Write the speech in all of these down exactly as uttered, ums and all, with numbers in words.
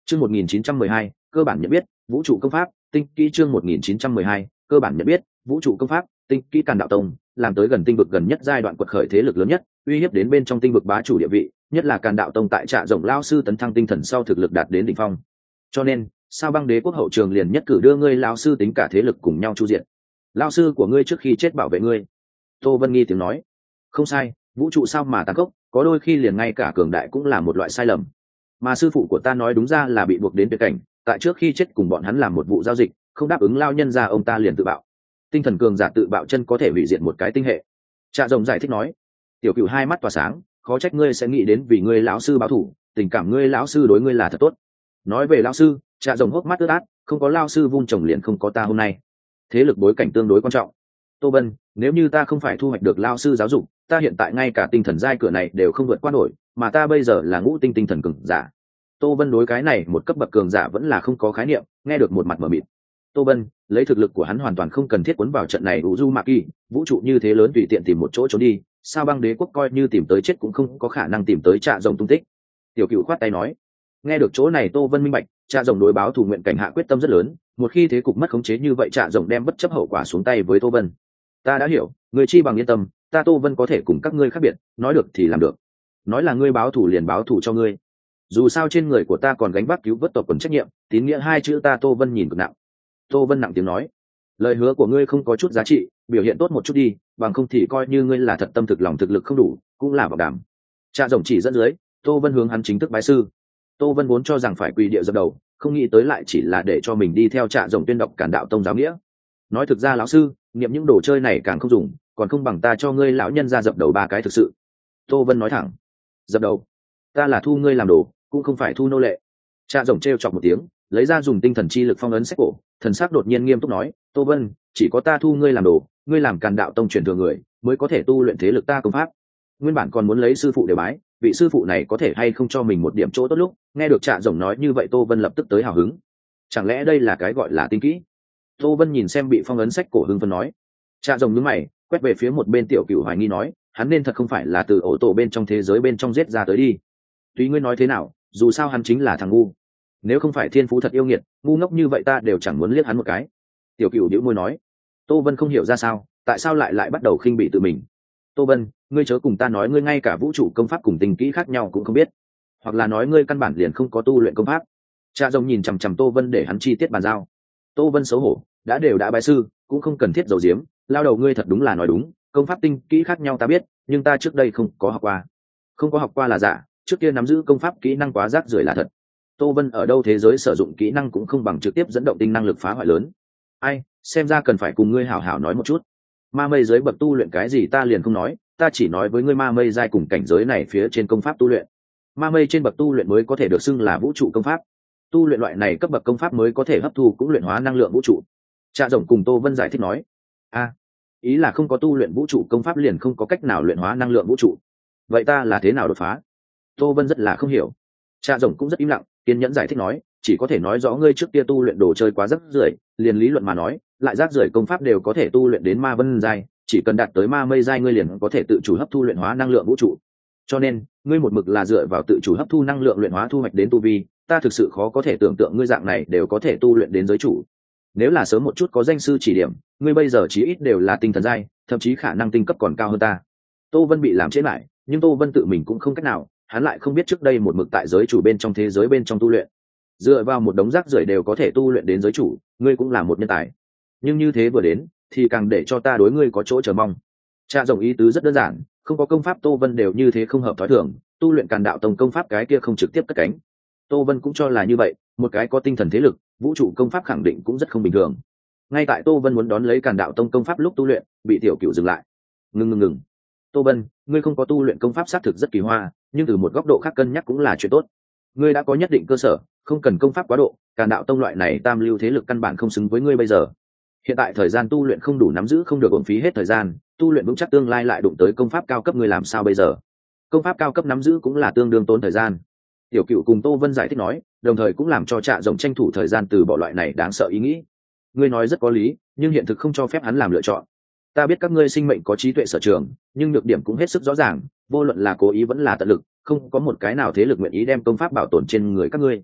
Chương một nghìn chín trăm mười hai, cơ bản nhận biết, vũ trụ công pháp, tinh kỹ chương một nghìn chín trăm mười hai, cơ bản nhận biết, vũ trụ công pháp, tinh kỹ Càn Đạo Tông, làm tới gần tinh vực gần nhất giai đoạn quật khởi thế lực lớn nhất, uy hiếp đến bên trong tinh vực bá chủ địa vị, nhất là Càn Đạo Tông tại Trạ Rồng lão sư tấn thăng tinh thần sau thực lực đạt đến đỉnh phong. Cho nên, Sao Băng Đế quốc hậu trường liền nhất cử đưa ngươi lão sư tính cả thế lực cùng nhau chu diện. Lão sư của ngươi trước khi chết bảo vệ ngươi. Tô Vân Nghi tiếng nói. Không sai, vũ trụ sao mà tàn khốc, có đôi khi liền ngay cả cường đại cũng là một loại sai lầm. Mà sư phụ của ta nói đúng ra là bị buộc đến tuyệt cảnh, tại trước khi chết cùng bọn hắn làm một vụ giao dịch, không đáp ứng lao nhân ra ông ta liền tự bạo. Tinh thần cường giả tự bạo chân có thể hủy diệt một cái tinh hệ. Trạ Rồng giải thích nói. Tiểu Cửu hai mắt tỏa sáng, khó trách ngươi sẽ nghĩ đến vì ngươi lão sư báo thù, tình cảm ngươi lão sư đối ngươi là thật tốt. Nói về lão sư, Trạ Rồng hốc mắt ướt át, không có lão sư vun trồng liền không có ta hôm nay. Thế lực bối cảnh tương đối quan trọng. Tô Vân, nếu như ta không phải thu hoạch được lão sư giáo dục, ta hiện tại ngay cả tinh thần giai cửa này đều không vượt qua nổi, mà ta bây giờ là ngũ tinh tinh thần cường giả. Tô Vân đối cái này một cấp bậc cường giả vẫn là không có khái niệm, nghe được một mặt mở mịt. Tô Vân, lấy thực lực của hắn hoàn toàn không cần thiết cuốn vào trận này Uzumaki, vũ trụ như thế lớn tùy tiện tìm một chỗ trốn đi, Sao Băng Đế quốc coi như tìm tới chết cũng không có khả năng tìm tới Trạ Rồng tung tích. Tiểu Cửu khoát tay nói. Nghe được chỗ này Tô Vân minh bạch, Trạ Rồng đối báo thù nguyện cảnh hạ quyết tâm rất lớn, một khi thế cục mất khống chế như vậy Trạ Rồng đem bất chấp hậu quả xuống tay với Tô Vân. Ta đã hiểu, người chi bằng yên tâm, ta Tô Vân có thể cùng các ngươi khác biệt, nói được thì làm được. Nói là ngươi báo thù liền báo thù cho ngươi. Dù sao trên người của ta còn gánh vác cứu vớt tộc quần trách nhiệm, tín nghĩa hai chữ ta Tô Vân nhìn cực nặng. Tô Vân nặng tiếng nói. Lời hứa của ngươi không có chút giá trị, biểu hiện tốt một chút đi, bằng không thì coi như ngươi là thật tâm thực lòng thực lực không đủ, cũng là bảo đảm. Trạ Rồng chỉ dẫn dưới, Tô Vân hướng hắn chính thức bái sư. Tô Vân vốn cho rằng phải quỳ địa dập đầu, không nghĩ tới lại chỉ là để cho mình đi theo Trạ Rồng tuyên đọc Càn Đạo Tông giáo nghĩa. Nói thực ra lão sư, niệm những đồ chơi này càng không dùng, còn không bằng ta cho ngươi lão nhân ra dập đầu ba cái thực sự. Tô Vân nói thẳng. Dập đầu? Ta là thu ngươi làm đồ, cũng không phải thu nô lệ. Trạ Rồng trêu chọc một tiếng, lấy ra dùng tinh thần chi lực phong ấn sách cổ, thần sắc đột nhiên nghiêm túc nói, Tô Vân, chỉ có ta thu ngươi làm đồ, ngươi làm Càn Đạo Tông truyền thừa người, mới có thể tu luyện thế lực ta công pháp. Nguyên bản còn muốn lấy sư phụ để bái, vị sư phụ này có thể hay không cho mình một điểm chỗ tốt lúc, nghe được Trạ Rồng nói như vậy Tô Vân lập tức tới hào hứng. Chẳng lẽ đây là cái gọi là tinh kỹ? Tô Vân nhìn xem bị phong ấn sách cổ hưng phấn nói. Trạ Rồng nhướng mày, quét về phía một bên Tiểu Cửu hoài nghi nói, hắn nên thật không phải là từ ổ tổ bên trong thế giới bên trong giết ra tới đi. Tùy ngươi nói thế nào, dù sao hắn chính là thằng ngu. Nếu không phải thiên phú thật yêu nghiệt, ngu ngốc như vậy ta đều chẳng muốn liếc hắn một cái. Tiểu Cửu bĩu môi nói. Tô Vân không hiểu ra sao, tại sao lại lại bắt đầu khinh bị tự mình. Tô Vân, ngươi chớ cùng ta nói ngươi ngay cả vũ trụ công pháp cùng tinh kỹ khác nhau cũng không biết, hoặc là nói ngươi căn bản liền không có tu luyện công pháp. Trạ Rồng nhìn chằm chằm Tô Vân để hắn chi tiết bàn giao. Tô Vân xấu hổ, đã đều đã bái sư, cũng không cần thiết giấu giếm, lao đầu ngươi thật đúng là nói đúng, công pháp tinh kỹ khác nhau ta biết, nhưng ta trước đây không có học qua. Không có học qua là giả, trước kia nắm giữ công pháp kỹ năng quá rác rưởi là thật. Tô Vân ở đâu thế giới sử dụng kỹ năng cũng không bằng trực tiếp dẫn động tinh năng lực phá hoại lớn. Ai, xem ra cần phải cùng ngươi hảo hảo nói một chút. Ma mây giới bậc tu luyện cái gì ta liền không nói, ta chỉ nói với ngươi ma mây giai cùng cảnh giới này phía trên công pháp tu luyện. Ma mây trên bậc tu luyện mới có thể được xưng là vũ trụ công pháp. Tu luyện loại này cấp bậc công pháp mới có thể hấp thu cũng luyện hóa năng lượng vũ trụ. Trạ Rồng cùng Tô Vân giải thích nói. A, ý là không có tu luyện vũ trụ công pháp liền không có cách nào luyện hóa năng lượng vũ trụ. Vậy ta là thế nào đột phá? Tô Vân rất là không hiểu. Trạ Rồng cũng rất im lặng, kiên nhẫn giải thích nói, chỉ có thể nói rõ ngươi trước kia tu luyện đồ chơi quá rác rưởi, liền lý luận mà nói, lại rác rưởi công pháp đều có thể tu luyện đến ma vân giai, chỉ cần đạt tới ma mây giai ngươi liền có thể tự chủ hấp thu luyện hóa năng lượng vũ trụ. Cho nên, ngươi một mực là dựa vào tự chủ hấp thu năng lượng luyện hóa thu hoạch đến tu vi, ta thực sự khó có thể tưởng tượng ngươi dạng này đều có thể tu luyện đến giới chủ. Nếu là sớm một chút có danh sư chỉ điểm, ngươi bây giờ chí ít đều là tinh thần giai, thậm chí khả năng tinh cấp còn cao hơn ta. Tô Vân bị làm trễ lại, nhưng Tô Vân tự mình cũng không cách nào, hắn lại không biết trước đây một mực tại giới chủ bên trong thế giới bên trong tu luyện, dựa vào một đống rác rưởi đều có thể tu luyện đến giới chủ, ngươi cũng là một nhân tài. Nhưng như thế vừa đến, thì càng để cho ta đối ngươi có chỗ chờ mong. Trạ Rồng ý tứ rất đơn giản, không có công pháp Tô Vân đều như thế không hợp thói thường, tu luyện Càn Đạo Tông công pháp cái kia không trực tiếp cất cánh. Tô Vân cũng cho là như vậy, một cái có tinh thần thế lực, vũ trụ công pháp khẳng định cũng rất không bình thường. Ngay tại Tô Vân muốn đón lấy Càn Đạo Tông công pháp lúc tu luyện, bị Tiểu Cửu dừng lại. Ngừng ngừng ngừng. Tô Vân, ngươi không có tu luyện công pháp xác thực rất kỳ hoa, nhưng từ một góc độ khác cân nhắc cũng là chuyện tốt. Ngươi đã có nhất định cơ sở, không cần công pháp quá độ, Càn Đạo Tông loại này tam lưu thế lực căn bản không xứng với ngươi bây giờ. Hiện tại thời gian tu luyện không đủ nắm giữ không được uổng phí hết thời gian, tu luyện vững chắc tương lai lại đụng tới công pháp cao cấp ngươi làm sao bây giờ? Công pháp cao cấp nắm giữ cũng là tương đương tốn thời gian. Tiểu Cửu cùng Tô Vân giải thích nói, đồng thời cũng làm cho Trạ Rồng tranh thủ thời gian từ bỏ loại này đáng sợ ý nghĩ. Ngươi nói rất có lý, nhưng hiện thực không cho phép hắn làm lựa chọn. Ta biết các ngươi sinh mệnh có trí tuệ sở trường, nhưng nhược điểm cũng hết sức rõ ràng, vô luận là cố ý vẫn là tận lực, không có một cái nào thế lực nguyện ý đem công pháp bảo tồn trên người các ngươi.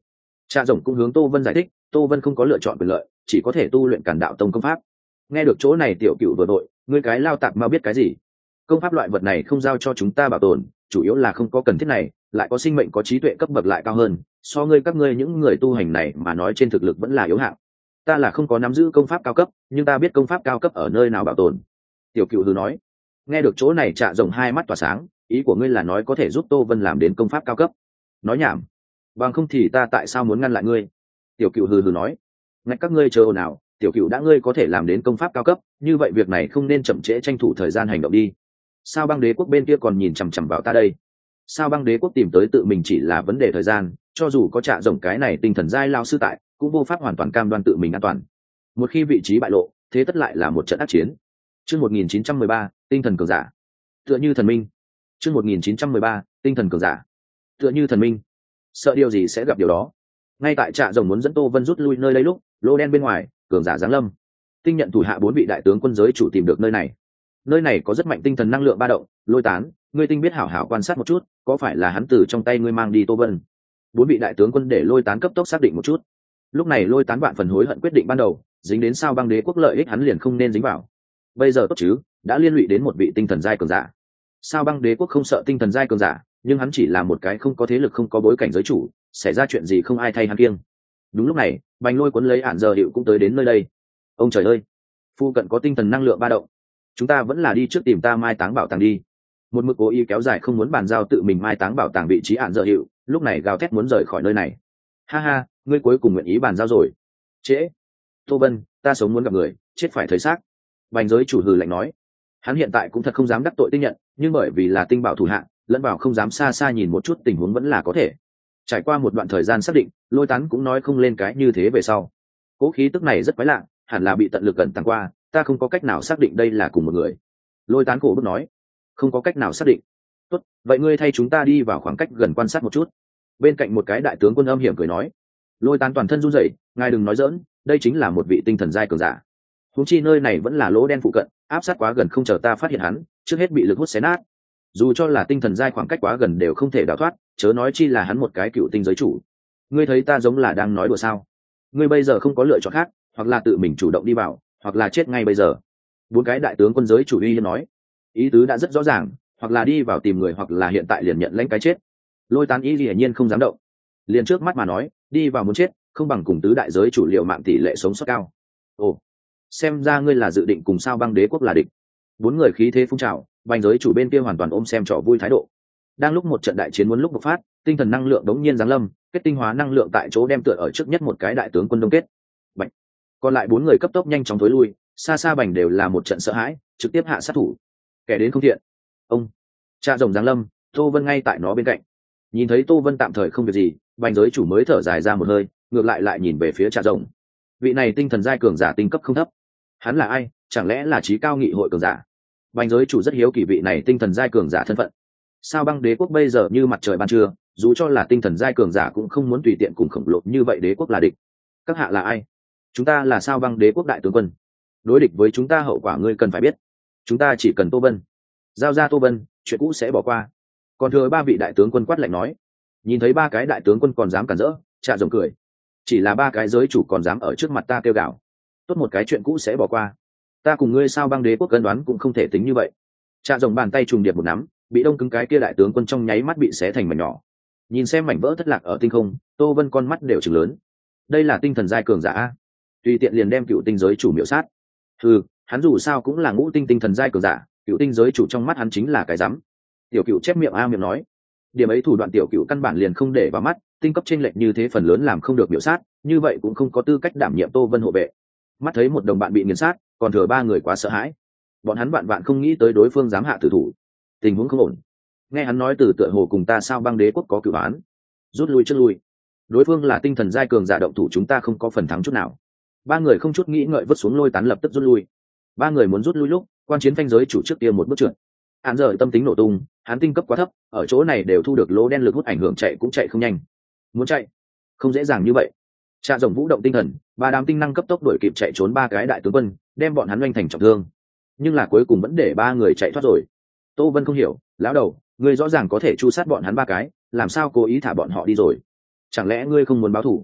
Cha rồng cũng hướng Tô Vân giải thích, Tô Vân không có lựa chọn quyền lợi, chỉ có thể tu luyện Càn Đạo Tông công pháp. Nghe được chỗ này tiểu cựu vừa đội, ngươi cái lao tạp mau biết cái gì? Công pháp loại vật này không giao cho chúng ta bảo tồn, chủ yếu là không có cần thiết này, lại có sinh mệnh có trí tuệ cấp bậc lại cao hơn, so ngươi các ngươi những người tu hành này mà nói trên thực lực vẫn là yếu hạng. Ta là không có nắm giữ công pháp cao cấp, nhưng ta biết công pháp cao cấp ở nơi nào bảo tồn. Tiểu cựu hừ nói. Nghe được chỗ này Trạ Rồng hai mắt tỏa sáng, ý của ngươi là nói có thể giúp Tô Vân làm đến công pháp cao cấp? Nói nhảm, bằng không thì ta tại sao muốn ngăn lại ngươi? Tiểu cựu hừ hừ nói. Ngạch các ngươi chờ nào, tiểu cựu đã ngươi có thể làm đến công pháp cao cấp, như vậy việc này không nên chậm trễ, tranh thủ thời gian hành động đi. Sao Băng Đế quốc bên kia còn nhìn chằm chằm vào ta đây? Sao Băng Đế quốc tìm tới tự mình chỉ là vấn đề thời gian, cho dù có Trạ Rồng cái này tinh thần giai lao sư tại, cũng vô pháp hoàn toàn cam đoan tự mình an toàn. Một khi vị trí bại lộ, thế tất lại là một trận ác chiến. Chương một nghìn chín trăm mười ba, tinh thần cường giả. Tựa như thần minh. Chương một nghìn chín trăm mười ba, tinh thần cường giả. Tựa như thần minh. Sợ điều gì sẽ gặp điều đó. Ngay tại Trạ Rồng muốn dẫn Tô Vân rút lui nơi đây lúc, lô đen bên ngoài, cường giả giáng lâm. Tinh nhận thủ hạ bốn vị đại tướng quân giới chủ tìm được nơi này. Nơi này có rất mạnh tinh thần năng lượng ba động, Lôi Tán, ngươi tinh biết hảo hảo quan sát một chút, có phải là hắn từ trong tay ngươi mang đi Tô Vân? Bốn vị đại tướng quân để Lôi Tán cấp tốc xác định một chút. Lúc này Lôi Tán vạn phần hối hận quyết định ban đầu, dính đến Sao Băng Đế quốc lợi ích hắn liền không nên dính vào. Bây giờ tốt chứ, đã liên lụy đến một vị tinh thần giai cường giả. Sao Băng Đế quốc không sợ tinh thần giai cường giả, nhưng hắn chỉ là một cái không có thế lực không có bối cảnh giới chủ, xảy ra chuyện gì không ai thay hắn kiêng. Đúng lúc này, Bành Lôi cuốn lấy Ản Giờ Hiệu cũng tới đến nơi đây. Ông trời ơi, phu cận có tinh thần năng lượng ba động, chúng ta vẫn là đi trước tìm ta mai táng bảo tàng đi. Một mực cố ý kéo dài không muốn bàn giao tự mình mai táng bảo tàng vị trí Ản Giờ Hiệu, lúc này gào thét muốn rời khỏi nơi này. Ha ha, ngươi cuối cùng nguyện ý bàn giao rồi. Trễ. Tô Vân, ta sống muốn gặp người, chết phải thấy xác. Bành giới chủ hừ lạnh nói. Hắn hiện tại cũng thật không dám đắc tội tinh nhận, nhưng bởi vì là tinh bảo thủ hạng, lẫn vào không dám xa xa nhìn một chút tình huống vẫn là có thể. Trải qua một đoạn thời gian xác định, Lôi Tán cũng nói không lên cái như thế về sau. Cố khí tức này rất quái lạ, hẳn là bị tận lực cẩn tàng qua, ta không có cách nào xác định đây là cùng một người. Lôi Tán cổ bức nói. Không có cách nào xác định. Tốt, vậy ngươi thay chúng ta đi vào khoảng cách gần quan sát một chút. Bên cạnh một cái đại tướng quân âm hiểm cười nói. Lôi Tán toàn thân run rẩy, ngài đừng nói dỡn, đây chính là một vị tinh thần giai cường giả. Huống chi nơi này vẫn là lỗ đen phụ cận, áp sát quá gần không chờ ta phát hiện hắn, trước hết bị lực hút xé nát. Dù cho là tinh thần giai khoảng cách quá gần đều không thể đào thoát, chớ nói chi là hắn một cái cựu tinh giới chủ. Ngươi thấy ta giống là đang nói đùa sao? Ngươi bây giờ không có lựa chọn khác, hoặc là tự mình chủ động đi vào, hoặc là chết ngay bây giờ. Bốn cái đại tướng quân giới chủ uy nói, ý tứ đã rất rõ ràng, hoặc là đi vào tìm người, hoặc là hiện tại liền nhận lãnh cái chết. Lôi Tán ý hiển nhiên không dám động, liền trước mắt mà nói, đi vào muốn chết, không bằng cùng tứ đại giới chủ liệu mạng tỷ lệ sống sót cao. Ồ, xem ra ngươi là dự định cùng Sao Băng Đế quốc là địch. Bốn người khí thế phun trào, Bành giới chủ bên kia hoàn toàn ôm xem trò vui thái độ. Đang lúc một trận đại chiến muốn lúc bộc phát, tinh thần năng lượng đống nhiên giáng lâm, kết tinh hóa năng lượng tại chỗ đem tựa ở trước nhất một cái đại tướng quân đông kết. Bành. Còn lại bốn người cấp tốc nhanh chóng tối lui, xa xa Bành đều là một trận sợ hãi, trực tiếp hạ sát thủ. Kẻ đến không thiện. Ông. Cha rồng giáng lâm, Tô Vân ngay tại nó bên cạnh. Nhìn thấy Tô Vân tạm thời không việc gì, Bành giới chủ mới thở dài ra một hơi, ngược lại lại nhìn về phía Cha rồng. Vị này tinh thần giai cường giả tinh cấp không thấp. Hắn là ai? Chẳng lẽ là trí cao nghị hội cường giả? Bành giới chủ rất hiếu kỳ vị này tinh thần giai cường giả thân phận. Sao Băng Đế quốc bây giờ như mặt trời ban trưa, dù cho là tinh thần giai cường giả cũng không muốn tùy tiện cùng khổng lồ như vậy đế quốc là địch. Các hạ là ai? Chúng ta là Sao Băng Đế quốc đại tướng quân. Đối địch với chúng ta hậu quả ngươi cần phải biết. Chúng ta chỉ cần Tô Vân. Giao ra Tô Vân, chuyện cũ sẽ bỏ qua. Còn thừa ba vị đại tướng quân quát lạnh nói. Nhìn thấy ba cái đại tướng quân còn dám cản rỡ, Trạ Rồng cười. Chỉ là ba cái giới chủ còn dám ở trước mặt ta kêu gào. Tốt một cái chuyện cũ sẽ bỏ qua. Ta cùng ngươi Sao Băng Đế quốc cân đoán cũng không thể tính như vậy. Trạ Rồng bàn tay trùng điệp một nắm, bị đông cứng cái kia đại tướng quân trong nháy mắt bị xé thành mảnh nhỏ. Nhìn xem mảnh vỡ thất lạc ở tinh không, Tô Vân con mắt đều trừng lớn. Đây là tinh thần giai cường giả, tùy tiện liền đem cựu tinh giới chủ miểu sát. Ừ, hắn dù sao cũng là ngũ tinh tinh thần giai cường giả, cựu tinh giới chủ trong mắt hắn chính là cái rắm. Tiểu cựu chép miệng a miệng nói, điểm ấy thủ đoạn tiểu cựu căn bản liền không để vào mắt, tinh cấp chênh lệch như thế phần lớn làm không được miểu sát, như vậy cũng không có tư cách đảm nhiệm Tô Vân hộ vệ. Mắt thấy một đồng bạn bị nghiền sát, còn thừa ba người quá sợ hãi, bọn hắn bạn bạn không nghĩ tới đối phương dám hạ tử thủ, tình huống không ổn. Nghe hắn nói từ tựa hồ cùng ta Sao Băng Đế quốc có cửu án, rút lui trước lui. Đối phương là tinh thần giai cường giả động thủ, chúng ta không có phần thắng chút nào. Ba người không chút nghĩ ngợi vứt xuống Lôi Tán lập tức rút lui. Ba người muốn rút lui lúc, quan chiến phanh giới chủ trước kia một bước trượt. Hắn giờ tâm tính nổ tung, hắn tinh cấp quá thấp, ở chỗ này đều thu được lỗ đen lực hút ảnh hưởng, chạy cũng chạy không nhanh. Muốn chạy, không dễ dàng như vậy. Trạ Rồng vũ động tinh thần, ba đám tinh năng cấp tốc đuổi kịp chạy trốn ba cái đại tướng quân, đem bọn hắn oanh thành trọng thương. Nhưng là cuối cùng vẫn để ba người chạy thoát rồi. Tô Vân không hiểu, lão đầu, ngươi rõ ràng có thể chu sát bọn hắn ba cái, làm sao cố ý thả bọn họ đi rồi? Chẳng lẽ ngươi không muốn báo thù?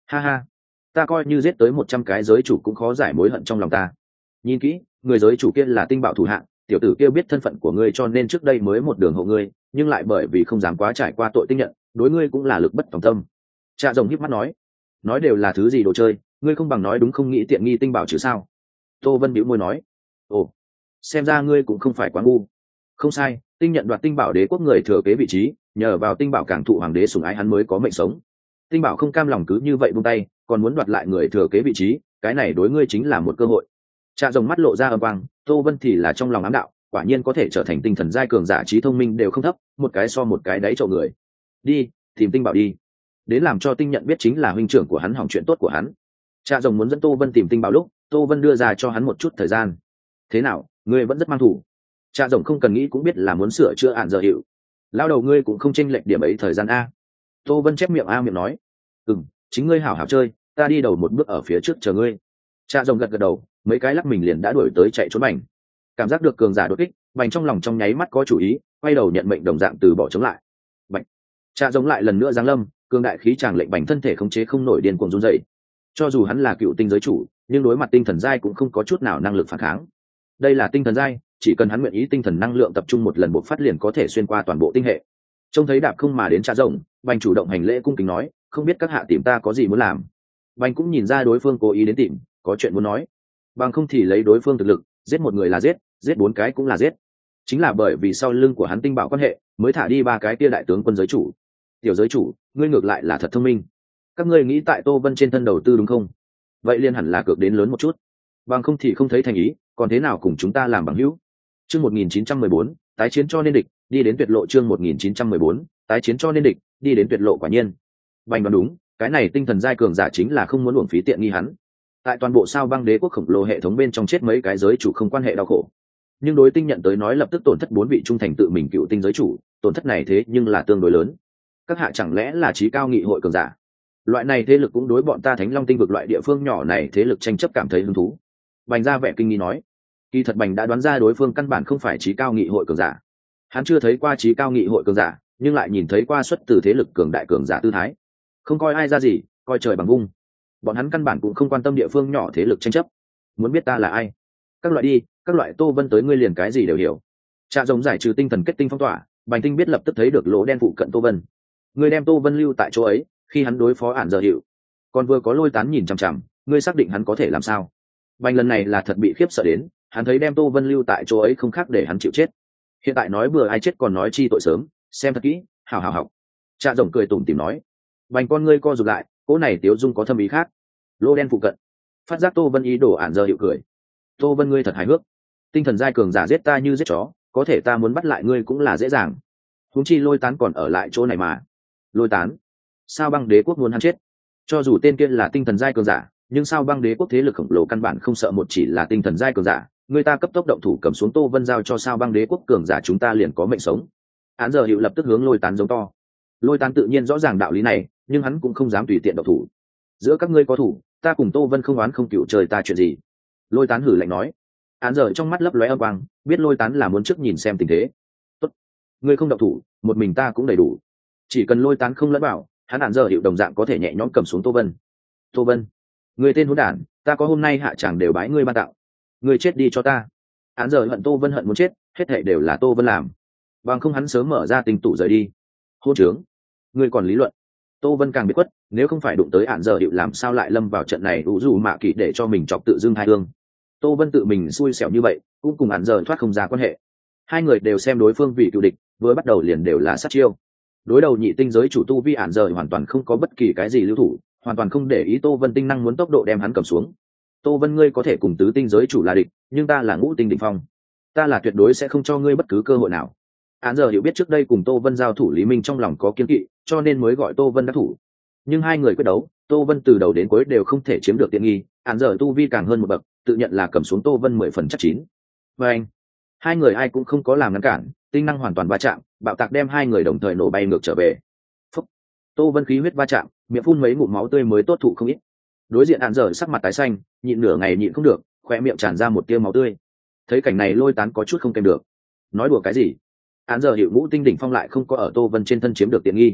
Ha ha, ta coi như giết tới một trăm cái giới chủ cũng khó giải mối hận trong lòng ta. Nhìn kỹ, người giới chủ kia là tinh bảo thủ hạng, tiểu tử kia biết thân phận của ngươi cho nên trước đây mới một đường hộ ngươi, nhưng lại bởi vì không dám quá trải qua tội tinh nhận, đối ngươi cũng là lực bất tòng tâm. Trạ rồng híp mắt nói, nói đều là thứ gì đồ chơi, ngươi không bằng nói đúng không nghĩ tiện nghi tinh bảo chứ sao? Tô Vân bĩu môi nói, ồ, xem ra ngươi cũng không phải quá ngu. Không sai, tinh nhận đoạt tinh bảo đế quốc người thừa kế vị trí, nhờ vào tinh bảo cảng thụ hoàng đế sủng ái hắn mới có mệnh sống. Tinh bảo không cam lòng cứ như vậy buông tay, còn muốn đoạt lại người thừa kế vị trí, cái này đối ngươi chính là một cơ hội. Trạ rồng mắt lộ ra âm quang, Tô Vân thì là trong lòng ám đạo, quả nhiên có thể trở thành tinh thần giai cường giả, trí thông minh đều không thấp, một cái so một cái đáy chậu người. Đi, tìm tinh bảo đi. Đến làm cho tinh nhận biết chính là huynh trưởng của hắn hỏng chuyện tốt của hắn. Trạ rồng muốn dẫn Tô Vân tìm tinh bảo lúc, Tô Vân đưa ra cho hắn một chút thời gian. Thế nào, ngươi vẫn rất mang thủ. Trạ rồng không cần nghĩ cũng biết là muốn sửa chữa ạn giờ hiệu. Lao đầu ngươi cũng không chênh lệch điểm ấy thời gian a. Tô Vân chép miệng a miệng nói, ừm, chính ngươi hảo hảo chơi, ta đi đầu một bước ở phía trước chờ ngươi. Trạ rồng gật gật đầu, mấy cái lắc mình liền đã đuổi tới chạy trốn bành. Cảm giác được cường giả đột kích, bành trong lòng trong nháy mắt có chủ ý, quay đầu nhận mệnh đồng dạng từ bỏ chống lại. Bành. Trạ rồng lại lần nữa giáng lâm, cường đại khí tràng lệnh bành thân thể khống chế không nổi điên cuồng run rẩy. Cho dù hắn là cựu tinh giới chủ, nhưng đối mặt tinh thần giai cũng không có chút nào năng lực phản kháng. Đây là tinh thần giai, chỉ cần hắn nguyện ý tinh thần năng lượng tập trung một lần bộc phát liền có thể xuyên qua toàn bộ tinh hệ. Trông thấy đạp không mà đến Trạ rồng, bành chủ động hành lễ cung kính nói, không biết các hạ tìm ta có gì muốn làm. Bành cũng nhìn ra đối phương cố ý đến tìm, có chuyện muốn nói. Bằng không thì lấy đối phương thực lực, giết một người là giết, giết bốn cái cũng là giết. Chính là bởi vì sau lưng của hắn tinh bảo quan hệ, mới thả đi ba cái kia đại tướng quân giới chủ. Tiểu giới chủ, ngươi ngược lại là thật thông minh. Các ngươi nghĩ tại Tô Vân trên thân đầu tư đúng không? Vậy liên hẳn là cược đến lớn một chút. Bằng không thì không thấy thành ý, còn thế nào cùng chúng ta làm bằng hữu? Chương một nghìn chín trăm mười bốn, tái chiến cho nên địch, đi đến tuyệt lộ. Chương một nghìn chín trăm mười bốn, tái chiến cho nên địch, đi đến tuyệt lộ. Quả nhiên, Bành đoán đúng, cái này tinh thần giai cường giả chính là không muốn uổng phí tiện nghi hắn. Tại toàn bộ sao băng đế quốc khổng lồ hệ thống bên trong chết mấy cái giới chủ không quan hệ đau khổ, nhưng đối tinh nhận tới nói lập tức tổn thất bốn vị trung thành tự mình cựu tinh giới chủ, tổn thất này thế nhưng là tương đối lớn. Các hạ chẳng lẽ là trí cao nghị hội cường giả? Loại này thế lực cũng đối bọn ta Thánh Long tinh vực loại địa phương nhỏ này thế lực tranh chấp cảm thấy hứng thú. Bành ra vẻ kinh nghi nói, kỳ thật Bành đã đoán ra đối phương căn bản không phải trí cao nghị hội cường giả. Hắn chưa thấy qua trí cao nghị hội cường giả, nhưng lại nhìn thấy qua xuất từ thế lực cường đại cường giả tư thái, không coi ai ra gì, coi trời bằng vung. Bọn hắn căn bản cũng không quan tâm địa phương nhỏ thế lực tranh chấp. Muốn biết ta là ai? Các loại đi, các loại Tô Vân tới ngươi liền cái gì đều hiểu. Trạ rồng giải trừ tinh thần kết tinh phong tỏa, Bành tinh biết lập tức thấy được lỗ đen phụ cận Tô Vân. Ngươi đem Tô Vân lưu tại chỗ ấy, khi hắn đối phó ản giờ hiệu. Còn vừa có Lôi Tán nhìn chằm chằm, ngươi xác định hắn có thể làm sao? Bành lần này là thật bị khiếp sợ đến, hắn thấy đem Tô Vân lưu tại chỗ ấy không khác để hắn chịu chết. Hiện tại nói bừa ai chết còn nói chi tội sớm, xem thật kỹ, hào hào học. Trạ rồng cười tủm tỉm nói. Bành con ngươi co rụt lại, cỗ này Tiếu Dung có thâm ý khác. Lô đen phụ cận, phát giác Tô Vân ý đồ ản giờ hiệu cười. Tô Vân ngươi thật hài hước, tinh thần giai cường giả giết ta như giết chó, có thể ta muốn bắt lại ngươi cũng là dễ dàng. Huống chi Lôi Tán còn ở lại chỗ này mà. Lôi Tán? Sao băng đế quốc muốn hắn chết? Cho dù tên kia là tinh thần giai cường giả, nhưng sao băng đế quốc thế lực khổng lồ căn bản không sợ một chỉ là tinh thần giai cường giả, người ta cấp tốc động thủ cầm xuống Tô Vân giao cho sao băng đế quốc cường giả chúng ta liền có mệnh sống. Án giờ hiệu lập tức hướng Lôi Tán giống to. Lôi Tán tự nhiên rõ ràng đạo lý này, nhưng hắn cũng không dám tùy tiện động thủ. Giữa các ngươi có thủ, ta cùng Tô Vân không oán không cựu trời ta chuyện gì? Lôi Tán hử lạnh nói. Án giờ trong mắt lấp lóe âm quang, biết Lôi Tán là muốn trước nhìn xem tình thế. Tốt, ngươi không động thủ, một mình ta cũng đầy đủ. Chỉ cần Lôi Tán không lẫn bảo, hắn án giờ hiệu đồng dạng có thể nhẹ nhõm cầm xuống Tô Vân. Tô Vân, người tên hỗn đản, ta có hôm nay hạ chẳng đều bái ngươi ban tặng. Ngươi chết đi cho ta. Án giờ hận Tô Vân hận muốn chết, hết thảy đều là Tô Vân làm. Bằng không hắn sớm mở ra tình tủ rời đi. Hôn trướng, ngươi còn lý luận. Tô Vân càng biết quất, nếu không phải đụng tới án giờ hiệu làm sao lại lâm vào trận này ủ rủ mạ kỳ để cho mình chọc tự dưng hai thương. Tô Vân tự mình xui xẻo như vậy, cũng cùng án giờ thoát không ra quan hệ. Hai người đều xem đối phương vì cựu địch, vừa bắt đầu liền đều là sát chiêu. Đối đầu nhị tinh giới chủ tu vi án giờ hoàn toàn không có bất kỳ cái gì lưu thủ, hoàn toàn không để ý Tô Vân tinh năng muốn tốc độ đem hắn cầm xuống. Tô Vân ngươi có thể cùng tứ tinh giới chủ là địch, nhưng ta là ngũ tinh đỉnh phong, ta là tuyệt đối sẽ không cho ngươi bất cứ cơ hội nào. Án giờ hiểu biết trước đây cùng Tô Vân giao thủ Lý Minh trong lòng có kiên kỵ, cho nên mới gọi Tô Vân đắc thủ. Nhưng hai người quyết đấu, Tô Vân từ đầu đến cuối đều không thể chiếm được tiện nghi, án giờ tu vi càng hơn một bậc, tự nhận là cầm xuống Tô Vân mười phần chắc chín. Và anh, hai người ai cũng không có làm ngăn cản, tinh năng hoàn toàn va chạm, bạo tạc đem hai người đồng thời nổ bay ngược trở về. Phúc. Tô Vân khí huyết va chạm, miệng phun mấy ngụm máu tươi mới tốt thụ không ít. Đối diện án giờ sắc mặt tái xanh, nhịn nửa ngày nhịn không được, khoe miệng tràn ra một tia máu tươi. Thấy cảnh này Lôi Tán có chút không kèm được. Nói đùa cái gì? Án giờ hiệu ngũ tinh đỉnh phong lại không có ở Tô Vân trên thân chiếm được tiện nghi.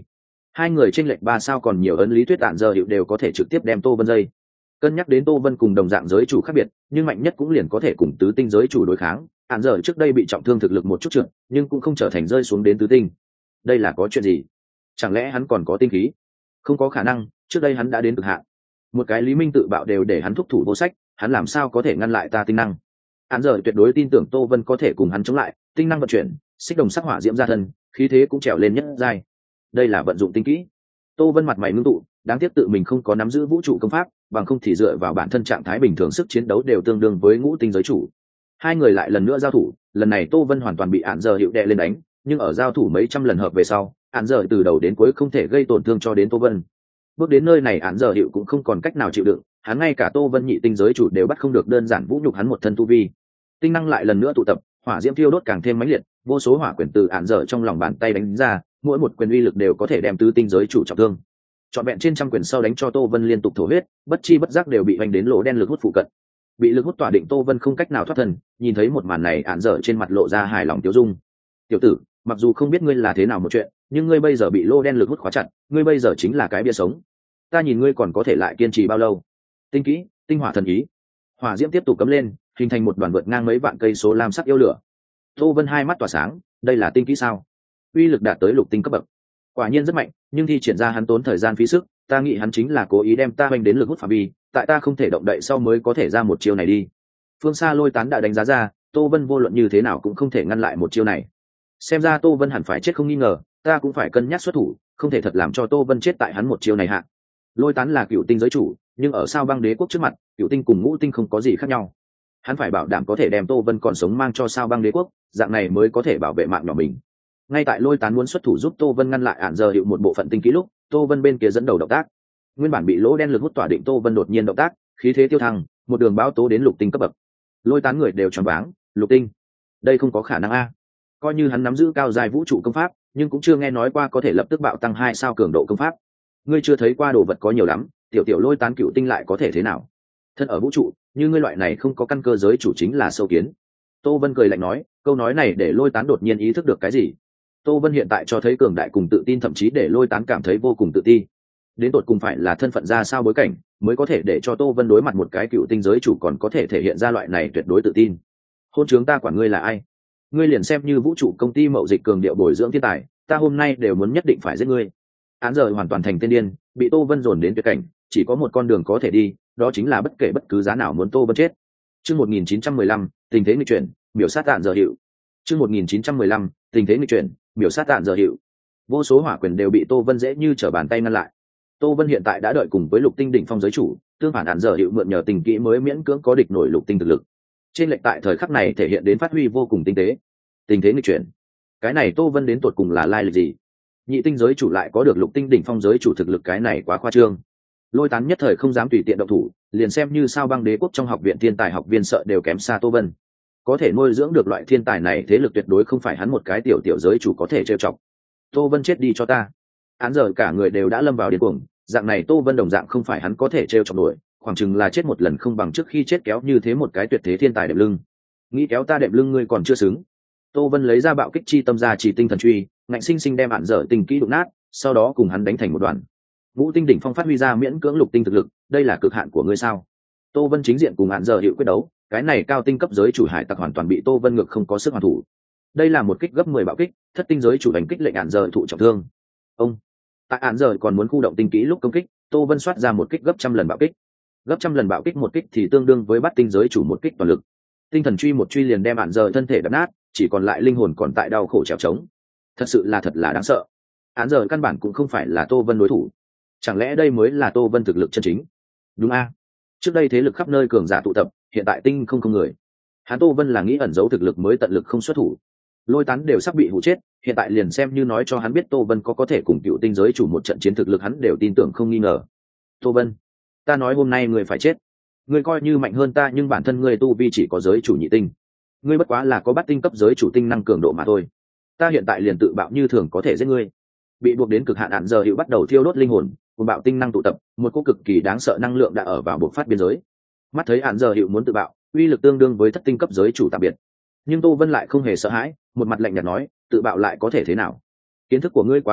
hai người tranh lệch ba sao còn nhiều, ấn lý thuyết ạn giờ hiệu đều có thể trực tiếp đem Tô Vân dây. Cân nhắc đến Tô Vân cùng đồng dạng giới chủ khác biệt, nhưng mạnh nhất cũng liền có thể cùng tứ tinh giới chủ đối kháng. Ạn giờ trước đây bị trọng thương, thực lực một chút trượt, nhưng cũng không trở thành rơi xuống đến tứ tinh. Đây là có chuyện gì? Chẳng lẽ hắn còn có tinh khí? Không có khả năng, trước đây hắn đã đến cực hạn. Một cái Lý Minh tự bạo đều để hắn thúc thủ vô sách, hắn làm sao có thể ngăn lại ta tinh năng? Ạn giờ tuyệt đối tin tưởng Tô Vân có thể cùng hắn chống lại, tinh năng vận chuyển, xích đồng sắc hỏa diễm ra thân, khí thế cũng trèo lên nhất giai. Đây là vận dụng tinh kỹ. Tô Vân mặt mày ngưng tụ, đáng tiếc tự mình không có nắm giữ vũ trụ công pháp, bằng không thì dựa vào bản thân trạng thái bình thường sức chiến đấu đều tương đương với ngũ tinh giới chủ. Hai người lại lần nữa giao thủ, lần này Tô Vân hoàn toàn bị Ản Giờ hiệu đè lên đánh, nhưng ở giao thủ mấy trăm lần hợp về sau, Ản Giờ từ đầu đến cuối không thể gây tổn thương cho đến Tô Vân. Bước đến nơi này Ản Giờ hiệu cũng không còn cách nào chịu đựng, hắn ngay cả Tô Vân nhị tinh giới chủ đều bắt không được, đơn giản vũ nhục hắn một thân tu vi. Tinh năng lại lần nữa tụ tập, hỏa diễm thiêu đốt càng thêm mãnh liệt, vô số hỏa quyền từ Ản Giờ trong lòng bàn tay đánh ra, mỗi một quyền uy lực đều có thể đem tứ tinh giới chủ trọng thương. Trọn vẹn trên trăm quyền sau đánh cho Tô Vân liên tục thổ huyết, bất chi bất giác đều bị vành đến lỗ đen lực hút phụ cận. Bị lực hút tỏa định Tô Vân không cách nào thoát thân, nhìn thấy một màn này Ản Dở trên mặt lộ ra hài lòng tiêu dung. Tiểu tử, mặc dù không biết ngươi là thế nào một chuyện, nhưng ngươi bây giờ bị lô đen lực hút khóa chặt, ngươi bây giờ chính là cái bia sống. Ta nhìn ngươi còn có thể lại kiên trì bao lâu? Tinh kỹ, tinh hỏa thần ý. Hỏa diễm tiếp tục cấm lên, hình thành một đoàn vượt ngang mấy vạn cây số lam sắc yêu lửa. Tô Vân hai mắt tỏa sáng, đây là tinh kỹ sao? Uy lực đạt tới lục tinh cấp bậc. Quả nhiên rất mạnh, nhưng thi triển ra hắn tốn thời gian phí sức, ta nghĩ hắn chính là cố ý đem ta hoành đến lực hút phạm vi, tại ta không thể động đậy sau mới có thể ra một chiêu này đi. Phương xa Lôi Tán đã đánh giá ra, Tô Vân vô luận như thế nào cũng không thể ngăn lại một chiêu này. Xem ra Tô Vân hẳn phải chết không nghi ngờ, ta cũng phải cân nhắc xuất thủ, không thể thật làm cho Tô Vân chết tại hắn một chiêu này hạ. Lôi Tán là cựu tinh giới chủ, nhưng ở Sao Băng Đế quốc trước mặt, cựu tinh cùng ngũ tinh không có gì khác nhau. Hắn phải bảo đảm có thể đem Tô Vân còn sống mang cho Sao Băng Đế quốc, dạng này mới có thể bảo vệ mạng nhỏ mình. Ngay tại Lôi Tán muốn xuất thủ giúp Tô Vân ngăn lại Ản Giờ hiệu một bộ phận tinh kỹ lúc, Tô Vân bên kia dẫn đầu động tác. Nguyên bản bị lỗ đen lực hút tỏa định Tô Vân đột nhiên động tác, khí thế tiêu thăng, một đường báo tố đến lục tinh cấp bậc. Lôi Tán người đều choáng váng, lục tinh? Đây không có khả năng a. Coi như hắn nắm giữ cao giai vũ trụ công pháp, nhưng cũng chưa nghe nói qua có thể lập tức bạo tăng hai sao cường độ công pháp. Ngươi chưa thấy qua đồ vật có nhiều lắm, tiểu tiểu Lôi Tán cựu tinh lại có thể thế nào? Thân ở vũ trụ, như ngươi loại này không có căn cơ giới chủ chính là sâu kiến. Tô Vân cười lạnh nói, câu nói này để Lôi Tán đột nhiên ý thức được cái gì. Tô Vân hiện tại cho thấy cường đại cùng tự tin, thậm chí để Lôi Tán cảm thấy vô cùng tự ti. Đến tột cùng phải là thân phận ra sao bối cảnh mới có thể để cho Tô Vân đối mặt một cái cựu tinh giới chủ còn có thể thể hiện ra loại này tuyệt đối tự tin. Hôn trướng, ta quản ngươi là ai? Ngươi liền xem như vũ trụ công ty mậu dịch cường điệu bồi dưỡng thiên tài, ta hôm nay đều muốn nhất định phải giết ngươi. Án giờ hoàn toàn thành tên điên, bị Tô Vân dồn đến tuyệt cảnh, chỉ có một con đường có thể đi, đó chính là bất kể bất cứ giá nào muốn Tô Vân chết. Chương một nghìn chín trăm mười lăm, tình thế nghịch chuyển, miểu sát Án giờ hiệu. Chương một nghìn chín trăm mười lăm, tình thế nghịch chuyển, miểu sát Án giờ hiệu. Vô số hỏa quyền đều bị Tô Vân dễ như trở bàn tay ngăn lại. Tô Vân hiện tại đã đợi cùng với lục tinh đỉnh phong giới chủ, tương phản Án giờ hiệu mượn nhờ tình kỹ mới miễn cưỡng có địch nổi lục tinh thực lực. Trên lệch tại thời khắc này thể hiện đến phát huy vô cùng tinh tế. Tình thế nghịch chuyển, cái này Tô Vân đến tột cùng là lai lịch gì? Nhị tinh giới chủ lại có được lục tinh đỉnh phong giới chủ thực lực, cái này quá khoa trương. Lôi Tán nhất thời không dám tùy tiện động thủ, liền xem như Sao Băng Đế quốc trong học viện thiên tài học viên sợ đều kém xa Tô Vân. Có thể nuôi dưỡng được loại thiên tài này thế lực tuyệt đối không phải hắn một cái tiểu tiểu giới chủ có thể trêu chọc. Tô Vân chết đi cho ta. Án giờ cả người đều đã lâm vào điên cuồng, dạng này Tô Vân đồng dạng không phải hắn có thể trêu chọc nổi, khoảng chừng là chết một lần không bằng trước khi chết kéo như thế một cái tuyệt thế thiên tài đệm lưng. Nghĩ kéo ta đệm lưng ngươi còn chưa xứng. Tô Vân lấy ra bạo kích chi tâm ra chỉ tinh thần truy, ngạnh sinh sinh đem Án giờ tình kỹ đụng nát, sau đó cùng hắn đánh thành một đoàn. Ngũ tinh đỉnh phong phát huy ra miễn cưỡng lục tinh thực lực, đây là cực hạn của ngươi sao? Tô Vân chính diện cùng Án giờ hiệu quyết đấu, cái này cao tinh cấp giới chủ hải tặc hoàn toàn bị Tô Vân ngược không có sức hoàn thủ. Đây là một kích gấp mười bạo kích, thất tinh giới chủ đánh kích lệnh Án giờ thụ trọng thương. Ông tại Án giờ còn muốn khu động tinh kỹ lúc công kích, Tô Vân soát ra một kích gấp trăm lần bạo kích. Gấp trăm lần bạo kích một kích thì tương đương với bắt tinh giới chủ một kích toàn lực. Tinh thần truy một truy liền đem Án giờ thân thể đập nát, chỉ còn lại linh hồn còn tại đau khổ trèo trống. Thật sự là thật là đáng sợ. Án giờ căn bản cũng không phải là Tô Vân đối thủ. Chẳng lẽ đây mới là Tô Vân thực lực chân chính? Đúng a? Trước đây thế lực khắp nơi cường giả tụ tập, hiện tại tinh không không người. Hắn Tô Vân là nghĩ ẩn giấu thực lực mới tận lực không xuất thủ. Lôi Tán đều sắp bị hụ chết, hiện tại liền xem như nói cho hắn biết Tô Vân có có thể cùng cựu tinh giới chủ một trận chiến, thực lực hắn đều tin tưởng không nghi ngờ. Tô Vân, ta nói hôm nay ngươi phải chết. Ngươi coi như mạnh hơn ta nhưng bản thân ngươi tu vi chỉ có giới chủ nhị tinh. Ngươi bất quá là có bắt tinh cấp giới chủ tinh năng cường độ mà thôi. Ta hiện tại liền tự bạo như thường có thể giết ngươi. Bị buộc đến cực hạn Án giờ hiệu bắt đầu thiêu đốt linh hồn, cùng bạo tinh năng tụ tập, một cỗ cực kỳ đáng sợ năng lượng đã ở vào bộc phát biên giới. Mắt thấy Án giờ hiệu muốn tự bạo, uy lực tương đương với thất tinh cấp giới chủ tạm biệt. Nhưng Tô Vân lại không hề sợ hãi, một mặt lạnh nhạt nói, tự bạo lại có thể thế nào? Kiến thức của ngươi quá nông cạn,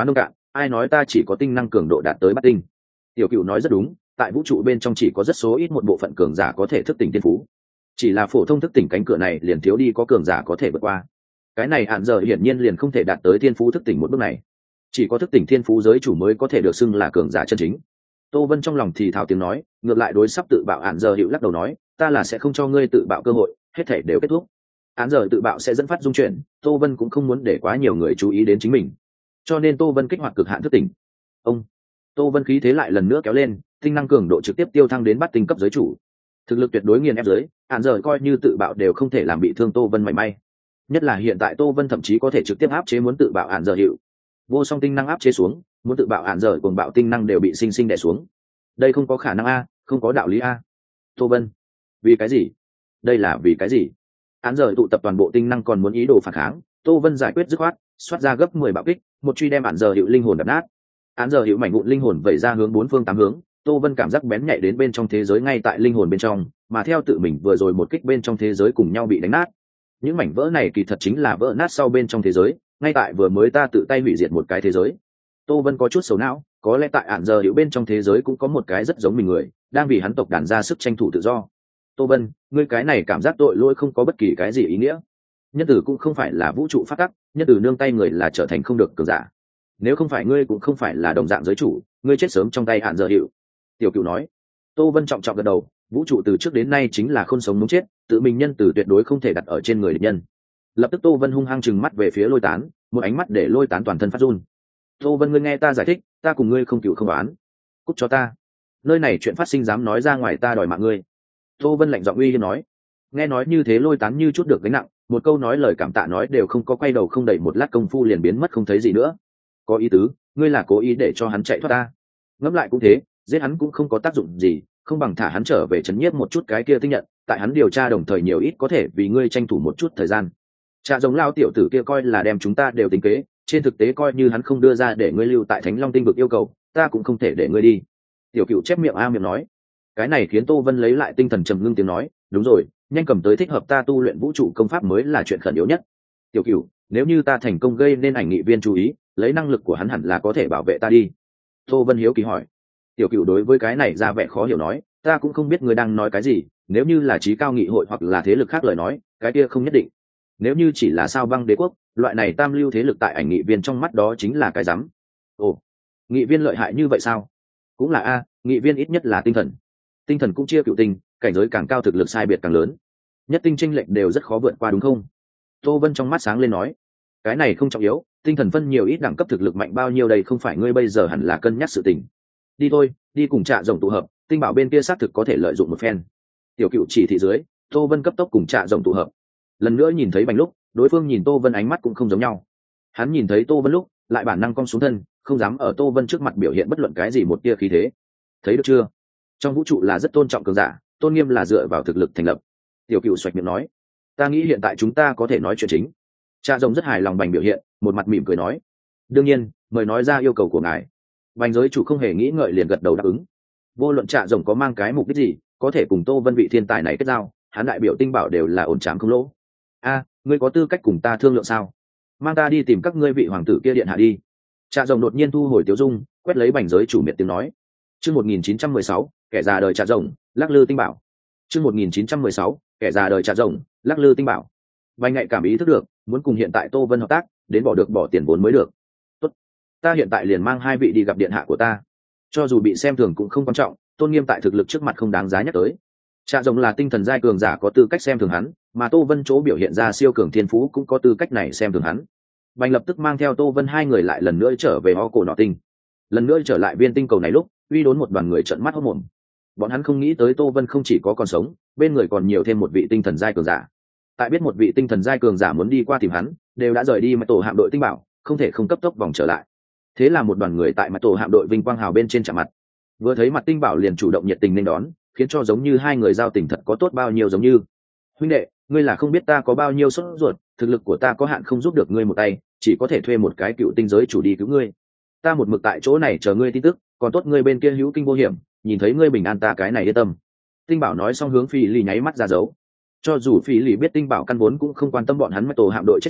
ai nói ta chỉ có tinh năng cường độ đạt tới bát tinh. Tiểu Cựu nói rất đúng, tại vũ trụ bên trong chỉ có rất số ít một bộ phận cường giả có thể thức tỉnh thiên phú, chỉ là phổ thông thức tỉnh cánh cửa này liền thiếu đi có cường giả có thể vượt qua. Cái này hạn giờ hiển nhiên liền không thể đạt tới thiên phú thức tỉnh một bước này, chỉ có thức tỉnh thiên phú giới chủ mới có thể được xưng là cường giả chân chính. Tô Vân trong lòng thì thào tiếng nói, ngược lại đối sắp tự bạo hạn giờ hiệu lắc đầu nói, ta là sẽ không cho ngươi tự bạo cơ hội, hết thể đều kết thúc. Hạn giờ tự bạo sẽ dẫn phát dung chuyển, Tô Vân cũng không muốn để quá nhiều người chú ý đến chính mình, cho nên Tô Vân kích hoạt cực hạn thức tỉnh. Ông Tô Vân khí thế lại lần nữa kéo lên, tinh năng cường độ trực tiếp tiêu thăng đến bát tinh cấp giới chủ, thực lực tuyệt đối nghiền ép giới. Hạn giờ coi như tự bạo đều không thể làm bị thương Tô Vân mảy may, nhất là hiện tại Tô Vân thậm chí có thể trực tiếp áp chế muốn tự bạo hạn giờ hiệu. Vô song tinh năng áp chế xuống, muốn tự bạo hạn giờ cùng bạo tinh năng đều bị sinh sinh đè xuống. Đây không có khả năng a, không có đạo lý a. Tô Vân, vì cái gì? Đây là vì cái gì? Hạn giờ tụ tập toàn bộ tinh năng còn muốn ý đồ phản kháng, Tô Vân giải quyết dứt khoát, xoát ra gấp mười bạo kích, một truy đem hạn giờ hiệu linh hồn đập nát. Hạn giờ hiệu mảnh vụn linh hồn vẩy ra hướng bốn phương tám hướng, Tô Vân cảm giác bén nhạy đến bên trong thế giới ngay tại linh hồn bên trong, mà theo tự mình vừa rồi một kích bên trong thế giới cùng nhau bị đánh nát. Những mảnh vỡ này kỳ thật chính là vỡ nát sau bên trong thế giới, ngay tại vừa mới ta tự tay hủy diệt một cái thế giới. Tô Vân có chút xấu não, có lẽ tại hạn giờ hiệu bên trong thế giới cũng có một cái rất giống mình người, đang vì hắn tộc đàn ra sức tranh thủ tự do. Tô Vân, ngươi cái này cảm giác tội lỗi không có bất kỳ cái gì ý nghĩa. Nhân tử cũng không phải là vũ trụ phát tắc, nhân tử nương tay người là trở thành không được cường giả. Nếu không phải ngươi cũng không phải là đồng dạng giới chủ, ngươi chết sớm trong tay hạn giờ hiệu. Tiểu Cựu nói. Tô Vân trọng trọng gật đầu, vũ trụ từ trước đến nay chính là không sống muốn chết, tự mình nhân tử tuyệt đối không thể đặt ở trên người địch nhân. Lập tức Tô Vân hung hăng trừng mắt về phía Lôi Tán, một ánh mắt để Lôi Tán toàn thân phát run. Tô Vân, ngươi nghe ta giải thích, ta cùng ngươi không cựu không đoán, cút cho ta, nơi này chuyện phát sinh dám nói ra ngoài ta đòi mạng ngươi. Tô Vân lạnh giọng uy hiếp nói. Nghe nói như thế Lôi Tán như chút được gánh nặng, một câu nói lời cảm tạ nói đều không có, quay đầu không đầy một lát công phu liền biến mất không thấy gì nữa. Có ý tứ, ngươi là cố ý để cho hắn chạy thoát ta. Ngẫm lại cũng thế, giết hắn cũng không có tác dụng gì, không bằng thả hắn trở về trấn nhiếp một chút cái kia tinh nhận, tại hắn điều tra đồng thời nhiều ít có thể vì ngươi tranh thủ một chút thời gian. Cha giống lao tiểu tử kia coi là đem chúng ta đều tính kế, trên thực tế coi như hắn không đưa ra để ngươi lưu tại Thánh Long tinh vực yêu cầu, ta cũng không thể để ngươi đi. Tiểu Cựu chép miệng a miệng nói. Cái này khiến Tô Vân lấy lại tinh thần, trầm ngưng tiếng nói, đúng rồi, nhanh cầm tới thích hợp ta tu luyện vũ trụ công pháp mới là chuyện khẩn yếu nhất. Tiểu Cựu, nếu như ta thành công gây nên ảnh nghị viên chú ý, lấy năng lực của hắn hẳn là có thể bảo vệ ta đi. Tô Vân hiếu kỳ hỏi. Tiểu Cựu đối với cái này ra vẻ khó hiểu nói, ta cũng không biết ngươi đang nói cái gì, nếu như là trí cao nghị hội hoặc là thế lực khác lời nói, cái kia không nhất định. Nếu như chỉ là sao băng đế quốc, loại này tam lưu thế lực tại ảnh nghị viên trong mắt đó chính là cái rắm. Ồ, nghị viên lợi hại như vậy sao? Cũng là a, nghị viên ít nhất là tinh thần. Tinh thần cũng chia cựu tinh, cảnh giới càng cao thực lực sai biệt càng lớn. Nhất tinh chênh lệch đều rất khó vượt qua đúng không? Tô Vân trong mắt sáng lên nói, cái này không trọng yếu, tinh thần phân nhiều ít đẳng cấp thực lực mạnh bao nhiêu đây không phải ngươi bây giờ hẳn là cân nhắc sự tình. Đi thôi, đi cùng Trạ Rồng tụ hợp, tinh bảo bên kia xác thực có thể lợi dụng một phen. Tiểu Cựu chỉ thị dưới, Tô Vân cấp tốc cùng Trạ Rồng tụ hợp. Lần nữa nhìn thấy Bành lúc, đối phương nhìn Tô Vân ánh mắt cũng không giống nhau. Hắn nhìn thấy Tô Vân lúc, lại bản năng cong xuống thân, không dám ở Tô Vân trước mặt biểu hiện bất luận cái gì một tia khí thế. Thấy được chưa? Trong vũ trụ là rất tôn trọng cường giả, tôn nghiêm là dựa vào thực lực thành lập. Tiểu Cựu xoạch miệng nói, ta nghĩ hiện tại chúng ta có thể nói chuyện chính. Trạ Rồng rất hài lòng Bành biểu hiện, một mặt mỉm cười nói, đương nhiên, mời nói ra yêu cầu của ngài. Bành giới chủ không hề nghĩ ngợi liền gật đầu đáp ứng. Vô luận Trạ Rồng có mang cái mục đích gì, có thể cùng Tô Vân vị thiên tài này kết giao, hắn đại biểu tinh bảo đều là ổn trám không lỗ. A, ngươi có tư cách cùng ta thương lượng sao? Mang ta đi tìm các ngươi vị hoàng tử kia điện hạ đi. Trạ Rồng đột nhiên thu hồi Tiếu Dung, quét lấy Bành giới chủ miệt tiếng nói. Chương một nghìn chín trăm mười sáu, kẻ già đời Trạ Rồng, lắc lư tinh bảo. Chương một nghìn chín trăm mười sáu, kẻ già đời Trạ Rồng, lắc lư tinh bảo. Bành nhạy cảm ý thức được, muốn cùng hiện tại Tô Vân hợp tác, đến bỏ được bỏ tiền vốn mới được. Tốt, ta hiện tại liền mang hai vị đi gặp điện hạ của ta. Cho dù bị xem thường cũng không quan trọng, tôn nghiêm tại thực lực trước mặt không đáng giá nhắc tới. Trạ Rồng là tinh thần giai cường giả có tư cách xem thường hắn, mà Tô Vân chỗ biểu hiện ra siêu cường thiên phú cũng có tư cách này xem thường hắn. Bành lập tức mang theo Tô Vân hai người lại lần nữa trở về ho cổ nọ tinh. Lần nữa trở lại viên tinh cầu này lúc, uy đốn một đoàn người trợn mắt hốt mồm. Bọn hắn không nghĩ tới Tô Vân không chỉ có còn sống, bên người còn nhiều thêm một vị tinh thần giai cường giả. Tại biết một vị tinh thần giai cường giả muốn đi qua tìm hắn, đều đã rời đi mà tổ hạm đội tinh bảo, không thể không cấp tốc vòng trở lại. Thế là một đoàn người tại mặt tổ hạm đội vinh quang hào bên trên chạm mặt. Vừa thấy mặt tinh bảo liền chủ động nhiệt tình nên đón, khiến cho giống như hai người giao tình thật có tốt bao nhiêu giống như. Huynh đệ, ngươi là không biết ta có bao nhiêu sốt ruột, thực lực của ta có hạn không giúp được ngươi một tay, chỉ có thể thuê một cái cựu tinh giới chủ đi cứu ngươi. Ta một mực tại chỗ này chờ ngươi tin tức, còn tốt ngươi bên kia hữu kinh vô hiểm, nhìn thấy ngươi bình an ta cái này yên tâm. Tinh bảo nói xong hướng Phi Lì nháy mắt ra dấu. Cho dù Phi Lì biết tinh bảo căn vốn cũng không quan tâm bọn hắn mạch tổ hạm đội chết sống,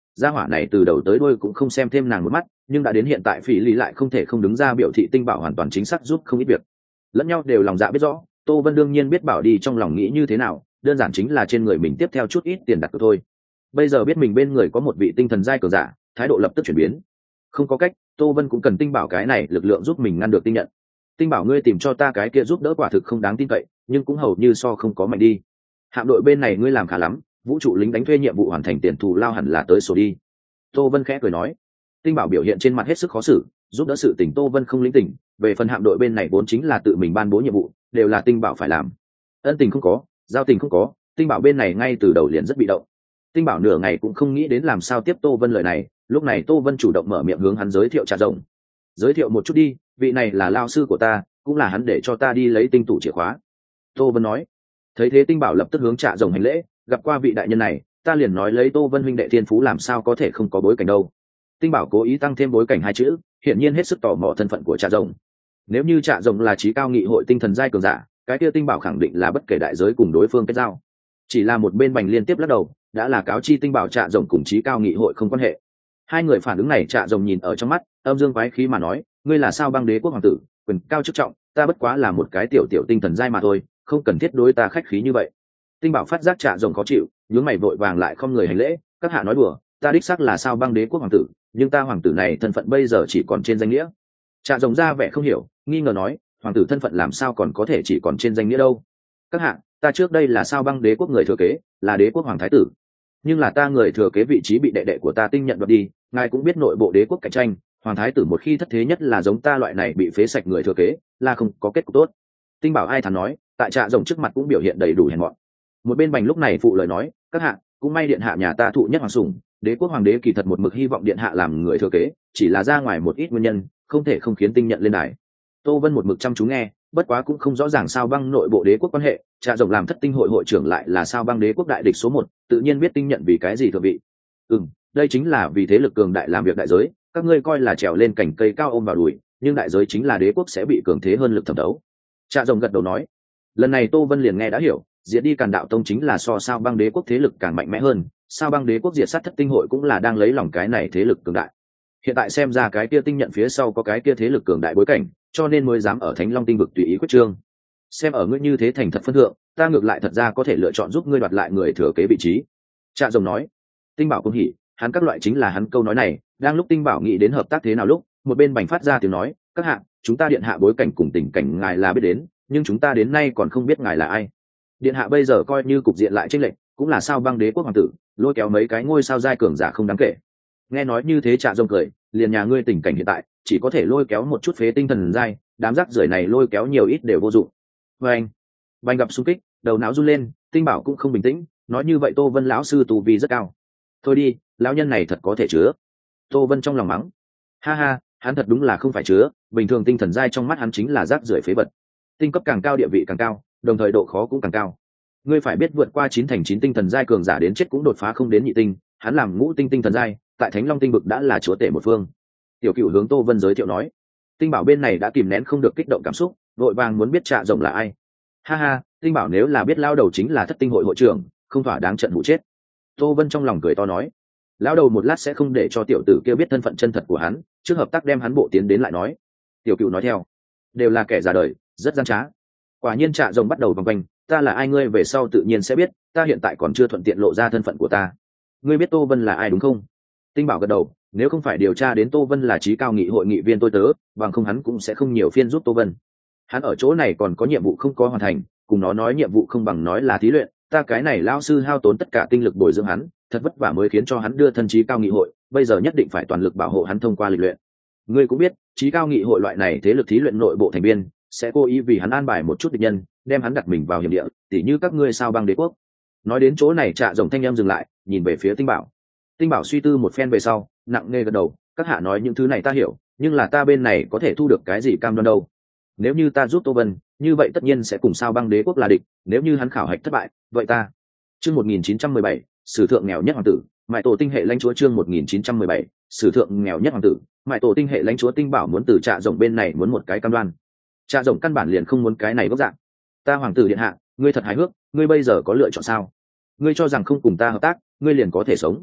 gia hỏa này từ đầu tới đuôi cũng không xem thêm nàng một mắt, nhưng đã đến hiện tại phỉ lý lại không thể không đứng ra biểu thị Tinh Bảo hoàn toàn chính xác giúp không ít việc, lẫn nhau đều lòng dạ biết rõ. Tô Vân đương nhiên biết Bảo đi trong lòng nghĩ như thế nào, đơn giản chính là trên người mình tiếp theo chút ít tiền đặt cược thôi. Bây giờ biết mình bên người có một vị tinh thần giai cường giả, thái độ lập tức chuyển biến. Không có cách, Tô Vân cũng cần Tinh Bảo cái này lực lượng giúp mình ngăn được Tinh Nhận. Tinh Bảo ngươi tìm cho ta cái kia giúp đỡ quả thực không đáng tin cậy, nhưng cũng hầu như so không có mạnh đi. Hạm đội bên này ngươi làm khá lắm, vũ trụ lính đánh thuê nhiệm vụ hoàn thành tiền thù lao hẳn là tới sổ đi. Tô Vân khẽ cười nói. Tinh Bảo biểu hiện trên mặt hết sức khó xử, giúp đỡ sự tình Tô Vân không lĩnh tình, về phần hạm đội bên này vốn chính là tự mình ban bố nhiệm vụ, đều là Tinh Bảo phải làm. Ân tình không có, giao tình không có, Tinh Bảo bên này ngay từ đầu liền rất bị động. Tinh Bảo nửa ngày cũng không nghĩ đến làm sao tiếp Tô Vân lời này, lúc này Tô Vân chủ động mở miệng hướng hắn giới thiệu Trà Rồng. Giới thiệu một chút đi, vị này là lao sư của ta, cũng là hắn để cho ta đi lấy tinh tủ chìa khóa. Tô Vân nói. Thấy thế Tinh Bảo lập tức hướng Trà Rồng hành lễ, gặp qua vị đại nhân này, ta liền nói lấy Tô Vân huynh đệ thiên phú làm sao có thể không có bối cảnh đâu. Tinh Bảo cố ý tăng thêm bối cảnh hai chữ, hiển nhiên hết sức tò mò thân phận của Trà Rồng. Nếu như Trà Rồng là trí cao nghị hội tinh thần giai cường giả, cái kia Tinh Bảo khẳng định là bất kể đại giới cùng đối phương kết giao. Chỉ là một bên Bành liên tiếp lắc đầu, đã là cáo chi Tinh Bảo Trà Rồng cùng trí cao nghị hội không quan hệ. Hai người phản ứng này Trà Rồng nhìn ở trong mắt, âm dương quái khí mà nói, ngươi là sao băng đế quốc hoàng tử, quyền cao chức trọng, ta bất quá là một cái tiểu tiểu tinh thần giai mà thôi, không cần thiết đối ta khách khí như vậy. Tinh Bảo phát giác Trà Rồng khó chịu, nhướng mày vội vàng lại không người hành lễ, các hạ nói đùa, ta đích xác là sao băng đế quốc hoàng tử, nhưng ta hoàng tử này thân phận bây giờ chỉ còn trên danh nghĩa. Trà Rồng ra vẻ không hiểu, nghi ngờ nói, hoàng tử thân phận làm sao còn có thể chỉ còn trên danh nghĩa đâu. Các hạ, ta trước đây là sao băng đế quốc người thừa kế, là đế quốc hoàng thái tử, nhưng là ta người thừa kế vị trí bị đệ đệ của ta Tinh Nhận đoạt đi, ngài cũng biết nội bộ đế quốc cạnh tranh, hoàng thái tử một khi thất thế nhất là giống ta loại này bị phế sạch người thừa kế, là không có kết cục tốt. Tinh Bảo ai thắn nói, tại Trà Rồng trước mặt cũng biểu hiện đầy đủ hèn mọn. Một bên Bành lúc này phụ lời nói, các hạ, cũng may điện hạ nhà ta thụ nhất hoàng sủng, đế quốc hoàng đế kỳ thật một mực hy vọng điện hạ làm người thừa kế, chỉ là ra ngoài một ít nguyên nhân, không thể không khiến Tinh Nhận lên đài. Tô Vân một mực chăm chú nghe, bất quá cũng không rõ ràng sao băng nội bộ đế quốc quan hệ. Trà Rồng làm thất tinh hội hội trưởng lại là sao băng đế quốc đại địch số một, tự nhiên biết Tinh Nhận vì cái gì thừa vị. Ừm, đây chính là vì thế lực cường đại làm việc đại giới, các ngươi coi là trèo lên cành cây cao ôm vào đùi, nhưng đại giới chính là đế quốc sẽ bị cường thế hơn lực thẩm đấu. Trà Rồng gật đầu nói. Lần này Tô Vân liền nghe đã hiểu, diệt đi Càn Đạo Tông chính là so sao băng đế quốc thế lực càng mạnh mẽ hơn, sao băng đế quốc diệt sát thất tinh hội cũng là đang lấy lòng cái này thế lực cường đại. Hiện tại xem ra cái kia Tinh Nhận phía sau có cái kia thế lực cường đại bối cảnh, cho nên mới dám ở Thánh Long tinh vực tùy ý quyết trương. Xem ở ngươi như thế thành thật phân thượng, ta ngược lại thật ra có thể lựa chọn giúp ngươi đoạt lại người thừa kế vị trí. Trà Rồng nói. Tinh Bảo cũng hỉ, hắn các loại chính là hắn câu nói này, đang lúc Tinh Bảo nghĩ đến hợp tác thế nào lúc, một bên Bành phát ra tiếng nói, các hạ, chúng ta điện hạ bối cảnh cùng tình cảnh ngài là biết đến, nhưng chúng ta đến nay còn không biết ngài là ai. Điện hạ bây giờ coi như cục diện lại chênh lệch, cũng là sao băng đế quốc hoàng tử, lôi kéo mấy cái ngôi sao giai cường giả không đáng kể. Nghe nói như thế Trà Rồng cười, liền nhà ngươi tình cảnh hiện tại, chỉ có thể lôi kéo một chút phế tinh thần giai, đám rác rưởi này lôi kéo nhiều ít đều vô dụng. Và anh, Bành gặp xung kích, đầu não run lên, Tinh Bảo cũng không bình tĩnh, nói như vậy Tô Vân lão sư tu vi rất cao. Thôi đi, lão nhân này thật có thể chứa. Tô Vân trong lòng mắng, ha ha, hắn thật đúng là không phải chứa, bình thường tinh thần giai trong mắt hắn chính là rác rưởi phế vật. Tinh cấp càng cao địa vị càng cao, đồng thời độ khó cũng càng cao. Ngươi phải biết vượt qua chín thành chín tinh thần giai cường giả đến chết cũng đột phá không đến nhị tinh, hắn làm ngũ tinh tinh thần giai, tại Thánh Long tinh vực đã là chúa tể một phương. Tiểu Cựu hướng Tô Vân giới thiệu nói. Tinh Bảo bên này đã kìm nén không được kích động cảm xúc, vội vàng muốn biết Trà Rồng là ai. Ha ha, Tinh Bảo nếu là biết lao đầu chính là thất tinh hội hội trưởng, không phải đáng trận vụ chết. Tô Vân trong lòng cười to nói. Lão đầu một lát sẽ không để cho tiểu tử kia biết thân phận chân thật của hắn, trước hợp tác đem hắn bộ tiến đến lại nói. Tiểu Cựu nói theo. Đều là kẻ già đời, rất gian trá. Quả nhiên Trà Rồng bắt đầu vòng quanh, ta là ai ngươi về sau tự nhiên sẽ biết, ta hiện tại còn chưa thuận tiện lộ ra thân phận của ta. Ngươi biết Tô Vân là ai đúng không? Tinh Bảo gật đầu, nếu không phải điều tra đến Tô Vân là trí cao nghị hội nghị viên tôi tớ, bằng không hắn cũng sẽ không nhiều phiên giúp Tô Vân. Hắn ở chỗ này còn có nhiệm vụ không có hoàn thành, cùng nó nói nhiệm vụ không bằng nói là thí luyện, ta cái này lao sư hao tốn tất cả tinh lực bồi dưỡng hắn, thật vất vả mới khiến cho hắn đưa thân trí cao nghị hội, bây giờ nhất định phải toàn lực bảo hộ hắn thông qua lịch luyện. Ngươi cũng biết, trí cao nghị hội loại này thế lực thí luyện nội bộ thành viên sẽ cố ý vì hắn an bài một chút địch nhân, đem hắn đặt mình vào hiểm địa, tỉ như các ngươi sao băng đế quốc. Nói đến chỗ này Trà Rồng thanh em dừng lại, nhìn về phía Tinh Bảo. Tinh Bảo suy tư một phen về sau, nặng nề gật đầu, các hạ nói những thứ này ta hiểu, nhưng là ta bên này có thể thu được cái gì cam đoan đâu. Nếu như ta giúp Tô Vân, như vậy tất nhiên sẽ cùng sao băng đế quốc là địch, nếu như hắn khảo hạch thất bại, vậy ta. Chương một nghìn chín trăm mười bảy, sử thượng nghèo nhất hoàng tử, mại tổ tinh hệ lãnh chúa. Chương một nghìn chín trăm mười bảy, sử thượng nghèo nhất hoàng tử, mại tổ tinh hệ lãnh chúa. Tinh Bảo muốn từ Trà Rồng bên này muốn một cái cam đoan. Trà Rồng căn bản liền không muốn cái này gốc dạng. Ta hoàng tử điện hạ, ngươi thật hài hước, ngươi bây giờ có lựa chọn sao? Ngươi cho rằng không cùng ta hợp tác, ngươi liền có thể sống?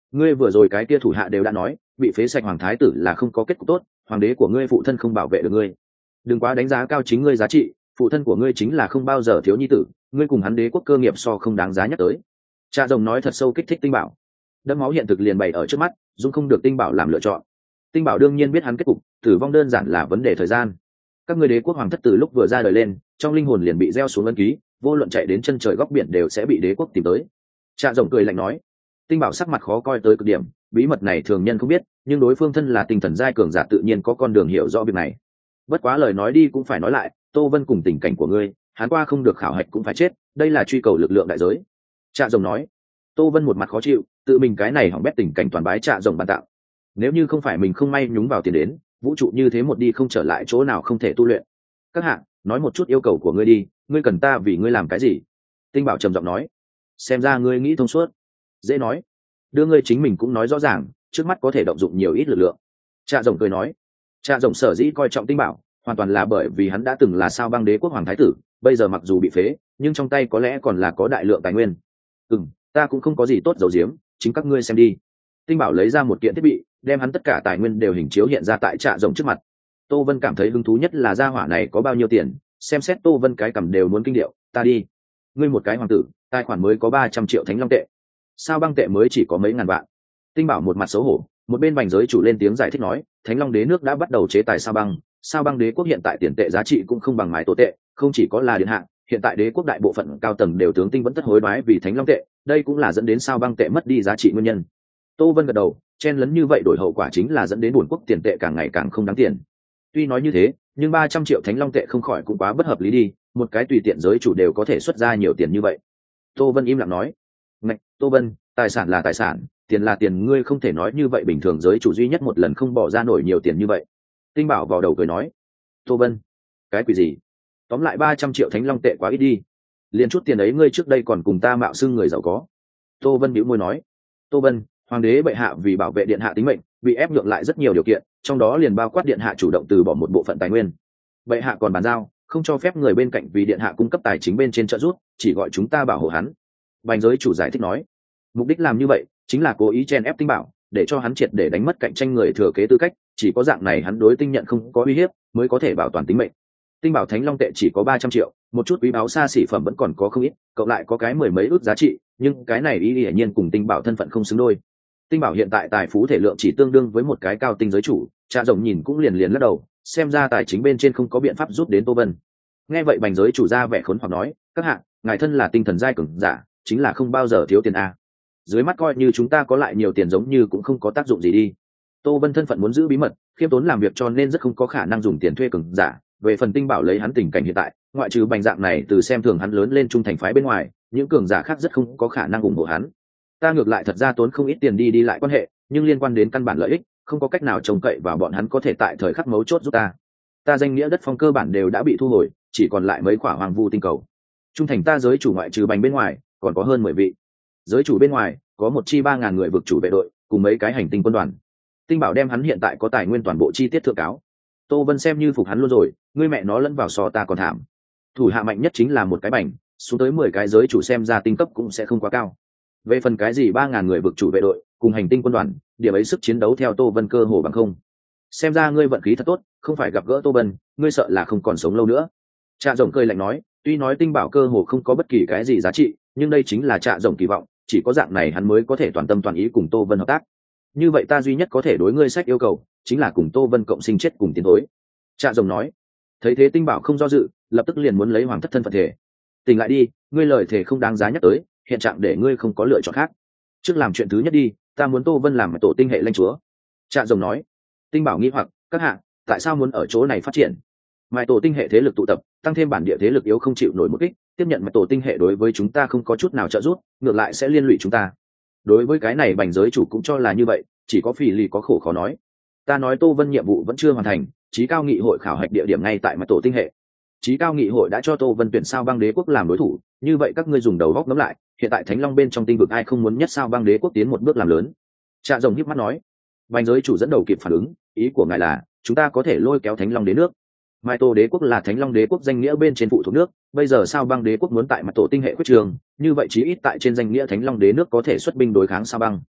ngươi vừa rồi cái kia thủ hạ đều đã nói bị phế sạch hoàng thái tử là không có kết cục tốt, hoàng đế của ngươi phụ thân không bảo vệ được ngươi. Đừng quá đánh giá cao chính ngươi giá trị, phụ thân của ngươi chính là không bao giờ thiếu nhi tử, ngươi cùng hắn đế quốc cơ nghiệp so không đáng giá nhắc tới. Cha rồng nói thật sâu kích thích Tinh Bảo. Đẫm máu hiện thực liền bày ở trước mắt, dung không được Tinh Bảo làm lựa chọn. Tinh Bảo đương nhiên biết hắn kết cục, tử vong đơn giản là vấn đề thời gian. Các ngươi đế quốc hoàng thất từ lúc vừa ra đời lên, trong linh hồn liền bị gieo xuống ấn ký, vô luận chạy đến chân trời góc biển đều sẽ bị đế quốc tìm tới. Cha rồng cười lạnh nói. Tinh Bảo sắc mặt khó coi tới cực điểm, bí mật này thường nhân không biết, nhưng đối phương thân là tinh thần giai cường giả tự nhiên có con đường hiểu rõ việc này. Bất quá lời nói đi cũng phải nói lại, Tô Vân cùng tình cảnh của ngươi, hắn qua không được khảo hạch cũng phải chết, đây là truy cầu lực lượng đại giới. Trạ rồng nói. Tô Vân một mặt khó chịu, tự mình cái này hỏng bét tình cảnh toàn bái Trạ rồng ban tạo. Nếu như không phải mình không may nhúng vào tiền đến, vũ trụ như thế một đi không trở lại chỗ nào không thể tu luyện. Các hạ, nói một chút yêu cầu của ngươi đi, ngươi cần ta vì ngươi làm cái gì? Tinh Bảo trầm giọng nói. Xem ra ngươi nghĩ thông suốt. Dễ nói. Đưa ngươi chính mình cũng nói rõ ràng, trước mắt có thể động dụng nhiều ít lực lượng. Trạ rồng cười nói. Trạ rồng sở dĩ coi trọng Tinh Bảo, hoàn toàn là bởi vì hắn đã từng là sao băng đế quốc hoàng thái tử, bây giờ mặc dù bị phế, nhưng trong tay có lẽ còn là có đại lượng tài nguyên. Ừm, ta cũng không có gì tốt giấu giếm, chính các ngươi xem đi. Tinh Bảo lấy ra một kiện thiết bị, đem hắn tất cả tài nguyên đều hình chiếu hiện ra tại Trạ rồng trước mặt. Tô Vân cảm thấy hứng thú nhất là gia hỏa này có bao nhiêu tiền, xem xét Tô Vân cái cầm đều muốn kinh điệu. Ta đi, ngươi một cái hoàng tử, tài khoản mới có ba trăm triệu thánh long tệ, sao băng tệ mới chỉ có mấy ngàn vạn. Tinh Bảo một mặt xấu hổ, một bên bành giới chủ lên tiếng giải thích nói, thánh long đế nước đã bắt đầu chế tài sao băng, sao băng đế quốc hiện tại tiền tệ giá trị cũng không bằng mái tổ tệ, không chỉ có là điện hạ, hiện tại đế quốc đại bộ phận cao tầng đều tướng tinh vẫn tất hối đoái vì thánh long tệ, đây cũng là dẫn đến sao băng tệ mất đi giá trị nguyên nhân. Tô Vân gật đầu, chen lấn như vậy đổi hậu quả chính là dẫn đến buồn quốc tiền tệ càng ngày càng không đáng tiền. Tuy nói như thế, nhưng ba trăm triệu thánh long tệ không khỏi cũng quá bất hợp lý đi, một cái tùy tiện giới chủ đều có thể xuất ra nhiều tiền như vậy. Tô Vân im lặng nói, ngạch, Tô Vân, tài sản là tài sản, tiền là tiền, ngươi không thể nói như vậy, bình thường giới chủ duy nhất một lần không bỏ ra nổi nhiều tiền như vậy. Tinh Bảo vào đầu cười nói. Tô Vân, cái quỷ gì? Tóm lại ba trăm triệu thánh long tệ quá ít đi, liền chút tiền ấy ngươi trước đây còn cùng ta mạo xưng người giàu có. Tô Vân bĩu môi nói. Tô Vân, hoàng đế bệ hạ vì bảo vệ điện hạ tính mệnh, bị ép nhượng lại rất nhiều điều kiện, trong đó liền bao quát điện hạ chủ động từ bỏ một bộ phận tài nguyên. Bệ hạ còn bàn giao, không cho phép người bên cạnh vì điện hạ cung cấp tài chính bên trên trợ giúp, chỉ gọi chúng ta bảo hộ hắn. Bành giới chủ giải thích nói. Mục đích làm như vậy chính là cố ý chen ép Tinh Bảo, để cho hắn triệt để đánh mất cạnh tranh người thừa kế tư cách, chỉ có dạng này hắn đối Tinh nhận không có uy hiếp, mới có thể bảo toàn tính mệnh. Tinh Bảo thánh long tệ chỉ có ba trăm triệu, một chút quý báu xa xỉ phẩm vẫn còn có không ít, cộng lại có cái mười mấy ước giá trị, nhưng cái này ý hiển nhiên cùng Tinh Bảo thân phận không xứng đôi. Tinh Bảo hiện tại tài phú thể lượng chỉ tương đương với một cái cao tinh giới chủ, Trạ rồng nhìn cũng liền liền lắc đầu, xem ra tài chính bên trên không có biện pháp giúp đến Tô Vân. Nghe vậy bành giới chủ ra vẻ khốn hoặc nói, các hạ, ngài thân là tinh thần giai cường giả, chính là không bao giờ thiếu tiền a. Dưới mắt coi như chúng ta có lại nhiều tiền giống như cũng không có tác dụng gì đi. Tô Vân thân phận muốn giữ bí mật, khiêm tốn làm việc cho nên rất không có khả năng dùng tiền thuê cường giả. Về phần Tinh Bảo lấy hắn tình cảnh hiện tại, ngoại trừ bành dạng này từ xem thường hắn lớn lên trung thành phái bên ngoài, những cường giả khác rất không có khả năng ủng hộ hắn. Ta ngược lại thật ra tốn không ít tiền đi đi lại quan hệ, nhưng liên quan đến căn bản lợi ích, không có cách nào trông cậy vào bọn hắn có thể tại thời khắc mấu chốt giúp ta. Ta danh nghĩa đất phong cơ bản đều đã bị thu hồi, chỉ còn lại mấy quả hoàng vu tinh cầu. Trung thành ta giới chủ ngoại trừ bành bên ngoài, còn có hơn mười vị. Giới chủ bên ngoài có một chi ba ngàn người vực chủ vệ đội cùng mấy cái hành tinh quân đoàn. Tinh Bảo đem hắn hiện tại có tài nguyên toàn bộ chi tiết thượng cáo. Tô Vân xem như phục hắn luôn rồi, ngươi mẹ nó lẫn vào so ta còn thảm. Thủ hạ mạnh nhất chính là một cái bành, xuống tới mười cái giới chủ xem ra tinh cấp cũng sẽ không quá cao. Về phần cái gì ba ngàn người vực chủ vệ đội cùng hành tinh quân đoàn, điểm ấy sức chiến đấu theo Tô Vân cơ hồ bằng không. Xem ra ngươi vận khí thật tốt, không phải gặp gỡ Tô Vân, ngươi sợ là không còn sống lâu nữa. Trạ rồng cười lạnh nói, tuy nói Tinh Bảo cơ hồ không có bất kỳ cái gì giá trị, nhưng đây chính là Trạ rồng kỳ vọng, chỉ có dạng này hắn mới có thể toàn tâm toàn ý cùng Tô Vân hợp tác. Như vậy ta duy nhất có thể đối ngươi sách yêu cầu chính là cùng Tô Vân cộng sinh chết cùng tiến thối. Trạ rồng nói. Thấy thế Tinh Bảo không do dự, lập tức liền muốn lấy hoàng thất thân phận thể. Tỉnh lại đi, ngươi lời thể không đáng giá nhắc tới, hiện trạng để ngươi không có lựa chọn khác. Trước làm chuyện thứ nhất đi, ta muốn Tô Vân làm tổ tinh hệ lãnh chúa. Trạ rồng nói. Tinh Bảo nghi hoặc, các hạ, tại sao muốn ở chỗ này phát triển? Mại tổ tinh hệ thế lực tụ tập, tăng thêm bản địa thế lực yếu không chịu nổi một kích, tiếp nhận mại tổ tinh hệ đối với chúng ta không có chút nào trợ giúp, ngược lại sẽ liên lụy chúng ta. Đối với cái này bành giới chủ cũng cho là như vậy, chỉ có Phỉ Lì có khổ khó nói. Ta nói Tô Vân nhiệm vụ vẫn chưa hoàn thành, Chí cao nghị hội khảo hạch địa điểm ngay tại mại tổ tinh hệ. Chí cao nghị hội đã cho Tô Vân tuyển sao băng đế quốc làm đối thủ, như vậy các ngươi dùng đầu góc ngẫm lại, hiện tại Thánh Long bên trong tinh vực ai không muốn nhất sao băng đế quốc tiến một bước làm lớn? Trạ rồng híp mắt nói. Bành giới chủ dẫn đầu kịp phản ứng, ý của ngài là chúng ta có thể lôi kéo Thánh Long đế nước. Mai Tô đế quốc là Thánh Long đế quốc danh nghĩa bên trên phụ thuộc nước, bây giờ sao băng đế quốc muốn tại mặt tổ tinh hệ quyết trường, như vậy chí ít tại trên danh nghĩa Thánh Long đế nước có thể xuất binh đối kháng sao băng.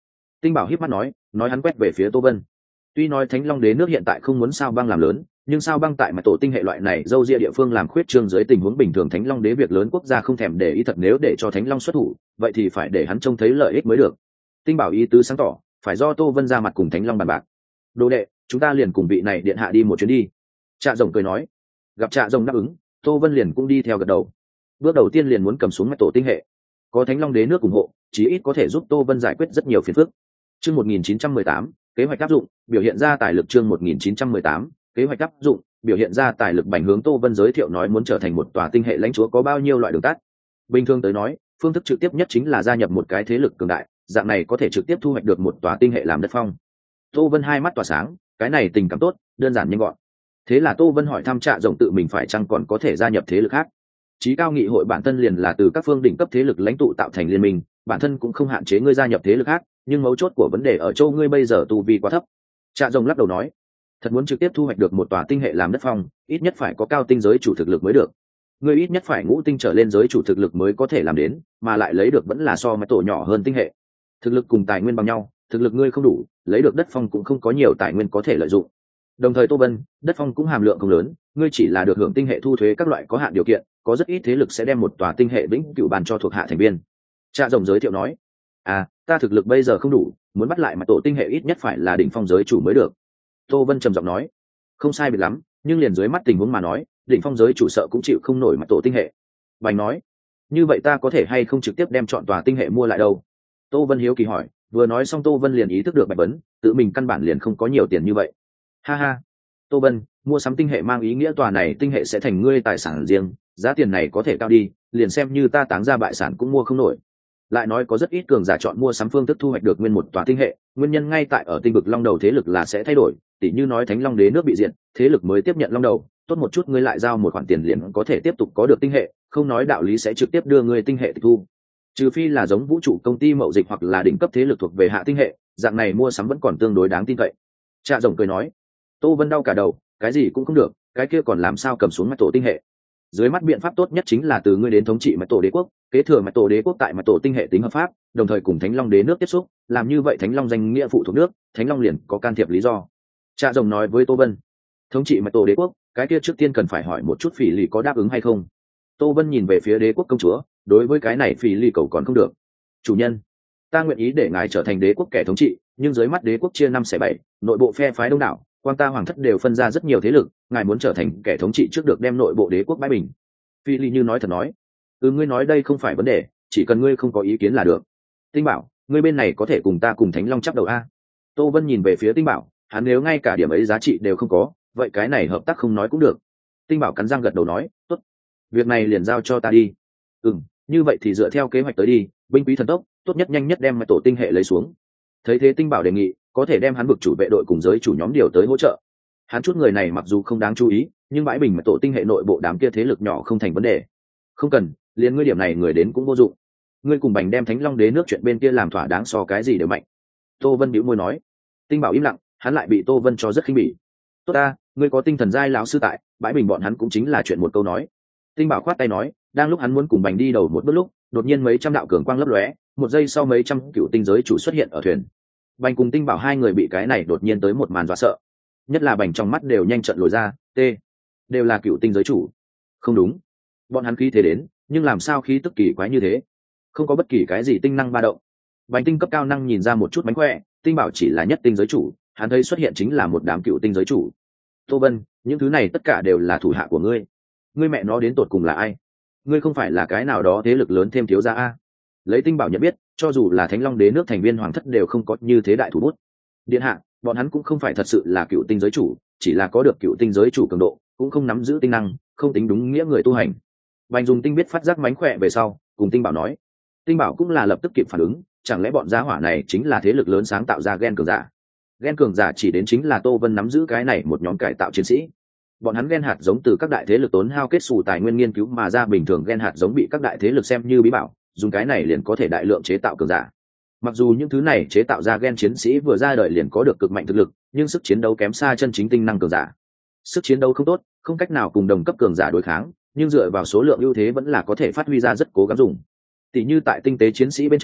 Tinh Bảo híp mắt nói, nói hắn quét về phía Tô Vân. Tuy nói Thánh Long Đế nước hiện tại không muốn sao băng làm lớn, nhưng sao băng tại mà tổ tinh hệ loại này dâu ria địa phương làm khuyết trương dưới tình huống bình thường, Thánh Long Đế việc lớn quốc gia không thèm để ý thật, nếu để cho Thánh Long xuất thủ, vậy thì phải để hắn trông thấy lợi ích mới được. Tinh Bảo ý tứ sáng tỏ, phải do Tô Vân ra mặt cùng Thánh Long bàn bạc. Đồ đệ, chúng ta liền cùng vị này điện hạ đi một chuyến đi. Trạ Rồng cười nói. Gặp Trạ Rồng đáp ứng, Tô Vân liền cũng đi theo gật đầu. Bước đầu tiên liền muốn cầm xuống mạch tổ tinh hệ, có Thánh Long Đế nước ủng hộ, chí ít có thể giúp Tô Vân giải quyết rất nhiều phiền phức. Chương một nghìn chín trăm mười tám, kế hoạch áp dụng, biểu hiện ra tài lực. Chương một nghìn chín trăm mười tám, kế hoạch áp dụng, biểu hiện ra tài lực. Bành hướng Tô Vân giới thiệu nói muốn trở thành một tòa tinh hệ lãnh chúa có bao nhiêu loại đường tắt. Bình thường tới nói, phương thức trực tiếp nhất chính là gia nhập một cái thế lực cường đại, dạng này có thể trực tiếp thu hoạch được một tòa tinh hệ làm đất phong. Tô Vân hai mắt tỏa sáng, cái này tình cảm tốt, đơn giản nhanh gọn. Thế là Tô Vân hỏi thăm Trạ Rồng tự mình phải chăng còn có thể gia nhập thế lực khác. Chí cao nghị hội bản thân liền là từ các phương đỉnh cấp thế lực lãnh tụ tạo thành liên minh, bản thân cũng không hạn chế ngươi gia nhập thế lực khác, nhưng mấu chốt của vấn đề ở châu ngươi bây giờ tu vi quá thấp. Trạ Rồng lắc đầu nói, thật muốn trực tiếp thu hoạch được một tòa tinh hệ làm đất phong, ít nhất phải có cao tinh giới chủ thực lực mới được. Ngươi ít nhất phải ngũ tinh trở lên giới chủ thực lực mới có thể làm đến, mà lại lấy được vẫn là so với tổ nhỏ hơn tinh hệ. Thực lực cùng tài nguyên bằng nhau, thực lực ngươi không đủ, lấy được đất phong cũng không có nhiều tài nguyên có thể lợi dụng. Đồng thời Tô Vân, đất phong cũng hàm lượng không lớn, ngươi chỉ là được hưởng tinh hệ thu thuế các loại có hạn điều kiện, có rất ít thế lực sẽ đem một tòa tinh hệ vĩnh cửu bàn cho thuộc hạ thành viên. Trạ Rồng giới thiệu nói, à, ta thực lực bây giờ không đủ, muốn bắt lại mặt tổ tinh hệ ít nhất phải là đỉnh phong giới chủ mới được. Tô Vân trầm giọng nói, không sai biệt lắm, nhưng liền dưới mắt tình huống mà nói, đỉnh phong giới chủ sợ cũng chịu không nổi mặt tổ tinh hệ. Bành nói, như vậy ta có thể hay không trực tiếp đem chọn tòa tinh hệ mua lại đâu? Tô Vân hiếu kỳ hỏi. Vừa nói xong Tô Vân liền ý thức được bạch vấn, tự mình căn bản liền không có nhiều tiền như vậy. Ha ha, Tô Vân, mua sắm tinh hệ mang ý nghĩa tòa này tinh hệ sẽ thành ngươi tài sản riêng, giá tiền này có thể cao đi, liền xem như ta táng ra bại sản cũng mua không nổi. Lại nói có rất ít cường giả chọn mua sắm phương thức thu hoạch được nguyên một tòa tinh hệ, nguyên nhân ngay tại ở tinh vực long đầu thế lực là sẽ thay đổi, tỉ như nói Thánh Long Đế nước bị diệt, thế lực mới tiếp nhận long đầu, tốt một chút ngươi lại giao một khoản tiền liền có thể tiếp tục có được tinh hệ, không nói đạo lý sẽ trực tiếp đưa ngươi tinh hệ tịch thu. Trừ phi là giống vũ trụ công ty mậu dịch hoặc là đỉnh cấp thế lực thuộc về hạ tinh hệ, dạng này mua sắm vẫn còn tương đối đáng tin cậy. Trạ Rồng cười nói, Tô Vân đau cả đầu, cái gì cũng không được, cái kia còn làm sao cầm xuống mạch tổ tinh hệ. Dưới mắt biện pháp tốt nhất chính là từ ngươi đến thống trị mạch tổ đế quốc, kế thừa mạch tổ đế quốc tại mạch tổ tinh hệ tính hợp pháp, đồng thời cùng Thánh Long Đế nước tiếp xúc, làm như vậy Thánh Long danh nghĩa phụ thuộc nước, Thánh Long liền có can thiệp lý do. Trạ Rồng nói với Tô Vân, thống trị mạch tổ đế quốc, cái kia trước tiên cần phải hỏi một chút Phỉ Lì có đáp ứng hay không. Tô Vân nhìn về phía đế quốc công chúa, đối với cái này Phỉ Lì cầu còn không được. Chủ nhân, ta nguyện ý để ngài trở thành đế quốc kẻ thống trị, nhưng dưới mắt đế quốc chia năm xẻ bảy, nội bộ phe phái đông đảo, quan ta hoàng thất đều phân ra rất nhiều thế lực, ngài muốn trở thành kẻ thống trị trước được đem nội bộ đế quốc bãi bình. Phi Ly như nói thật nói, ừ, ngươi nói đây không phải vấn đề, chỉ cần ngươi không có ý kiến là được. Tinh Bảo, ngươi bên này có thể cùng ta cùng Thánh Long chắp đầu a? Tô Vân nhìn về phía Tinh Bảo, hắn nếu ngay cả điểm ấy giá trị đều không có, vậy cái này hợp tác không nói cũng được. Tinh Bảo cắn răng gật đầu nói, tốt, việc này liền giao cho ta đi. Ừm, như vậy thì dựa theo kế hoạch tới đi, binh quý thần tốc, tốt nhất nhanh nhất đem mạch tổ tinh hệ lấy xuống. Thấy thế Tinh Bảo đề nghị, có thể đem hắn vực chủ vệ đội cùng giới chủ nhóm điều tới hỗ trợ. Hắn chút người này mặc dù không đáng chú ý, nhưng bãi bình mạch tổ tinh hệ nội bộ đám kia thế lực nhỏ không thành vấn đề. Không cần, liền ngươi điểm này người đến cũng vô dụng. Ngươi cùng Bành đem Thánh Long Đế nước chuyện bên kia làm thỏa đáng so cái gì đều mạnh. Tô Vân bĩu môi nói. Tinh Bảo im lặng, hắn lại bị Tô Vân cho rất khinh bỉ. Tốt ta, ngươi có tinh thần giai lão sư tại, bãi bình bọn hắn cũng chính là chuyện một câu nói. Tinh Bảo khoát tay nói, đang lúc hắn muốn cùng Bành đi đầu một bước lúc, đột nhiên mấy trăm đạo cường quang lấp lóe, một giây sau mấy trăm cựu tinh giới chủ xuất hiện ở thuyền. Bành cùng Tinh Bảo hai người bị cái này đột nhiên tới một màn dọa sợ, nhất là Bành trong mắt đều nhanh trận lồi ra, t đều là cựu tinh giới chủ. Không đúng, bọn hắn khí thế đến, nhưng làm sao khí tức kỳ quái như thế, không có bất kỳ cái gì tinh năng ba động. Bành tinh cấp cao năng nhìn ra một chút mánh khỏe, Tinh Bảo chỉ là nhất tinh giới chủ, hắn thấy xuất hiện chính là một đám cựu tinh giới chủ. Tô Vân, những thứ này tất cả đều là thủ hạ của ngươi, ngươi mẹ nó đến tột cùng là ai? Ngươi không phải là cái nào đó thế lực lớn thêm thiếu gia a? Lấy Tinh Bảo nhận biết, cho dù là Thánh Long Đế nước thành viên hoàng thất đều không có như thế đại thủ bút. Điện hạ, bọn hắn cũng không phải thật sự là cựu tinh giới chủ, chỉ là có được cựu tinh giới chủ cường độ, cũng không nắm giữ tinh năng, không tính đúng nghĩa người tu hành. Bành dùng tinh biết phát giác mánh khỏe về sau, cùng Tinh Bảo nói. Tinh Bảo cũng là lập tức kịp phản ứng, chẳng lẽ bọn gia hỏa này chính là thế lực lớn sáng tạo ra gen cường giả? Gen cường giả chỉ đến chính là Tô Vân nắm giữ cái này một nhóm cải tạo chiến sĩ. Bọn hắn gen hạt giống từ các đại thế lực tốn hao kết xù tài nguyên nghiên cứu mà ra, bình thường gen hạt giống bị các đại thế lực xem như bí bảo, dùng cái này liền có thể đại lượng chế tạo cường giả. Mặc dù những thứ này chế tạo ra gen chiến sĩ vừa ra đời liền có được cực mạnh thực lực, nhưng sức chiến đấu kém xa chân chính tinh năng cường giả. Sức chiến đấu không tốt, không cách nào cùng đồng cấp cường giả đối kháng, nhưng dựa vào số lượng ưu thế vẫn là có thể phát huy ra rất cố gắng dùng. Tỷ như tại tinh tế chiến sĩ bên trong,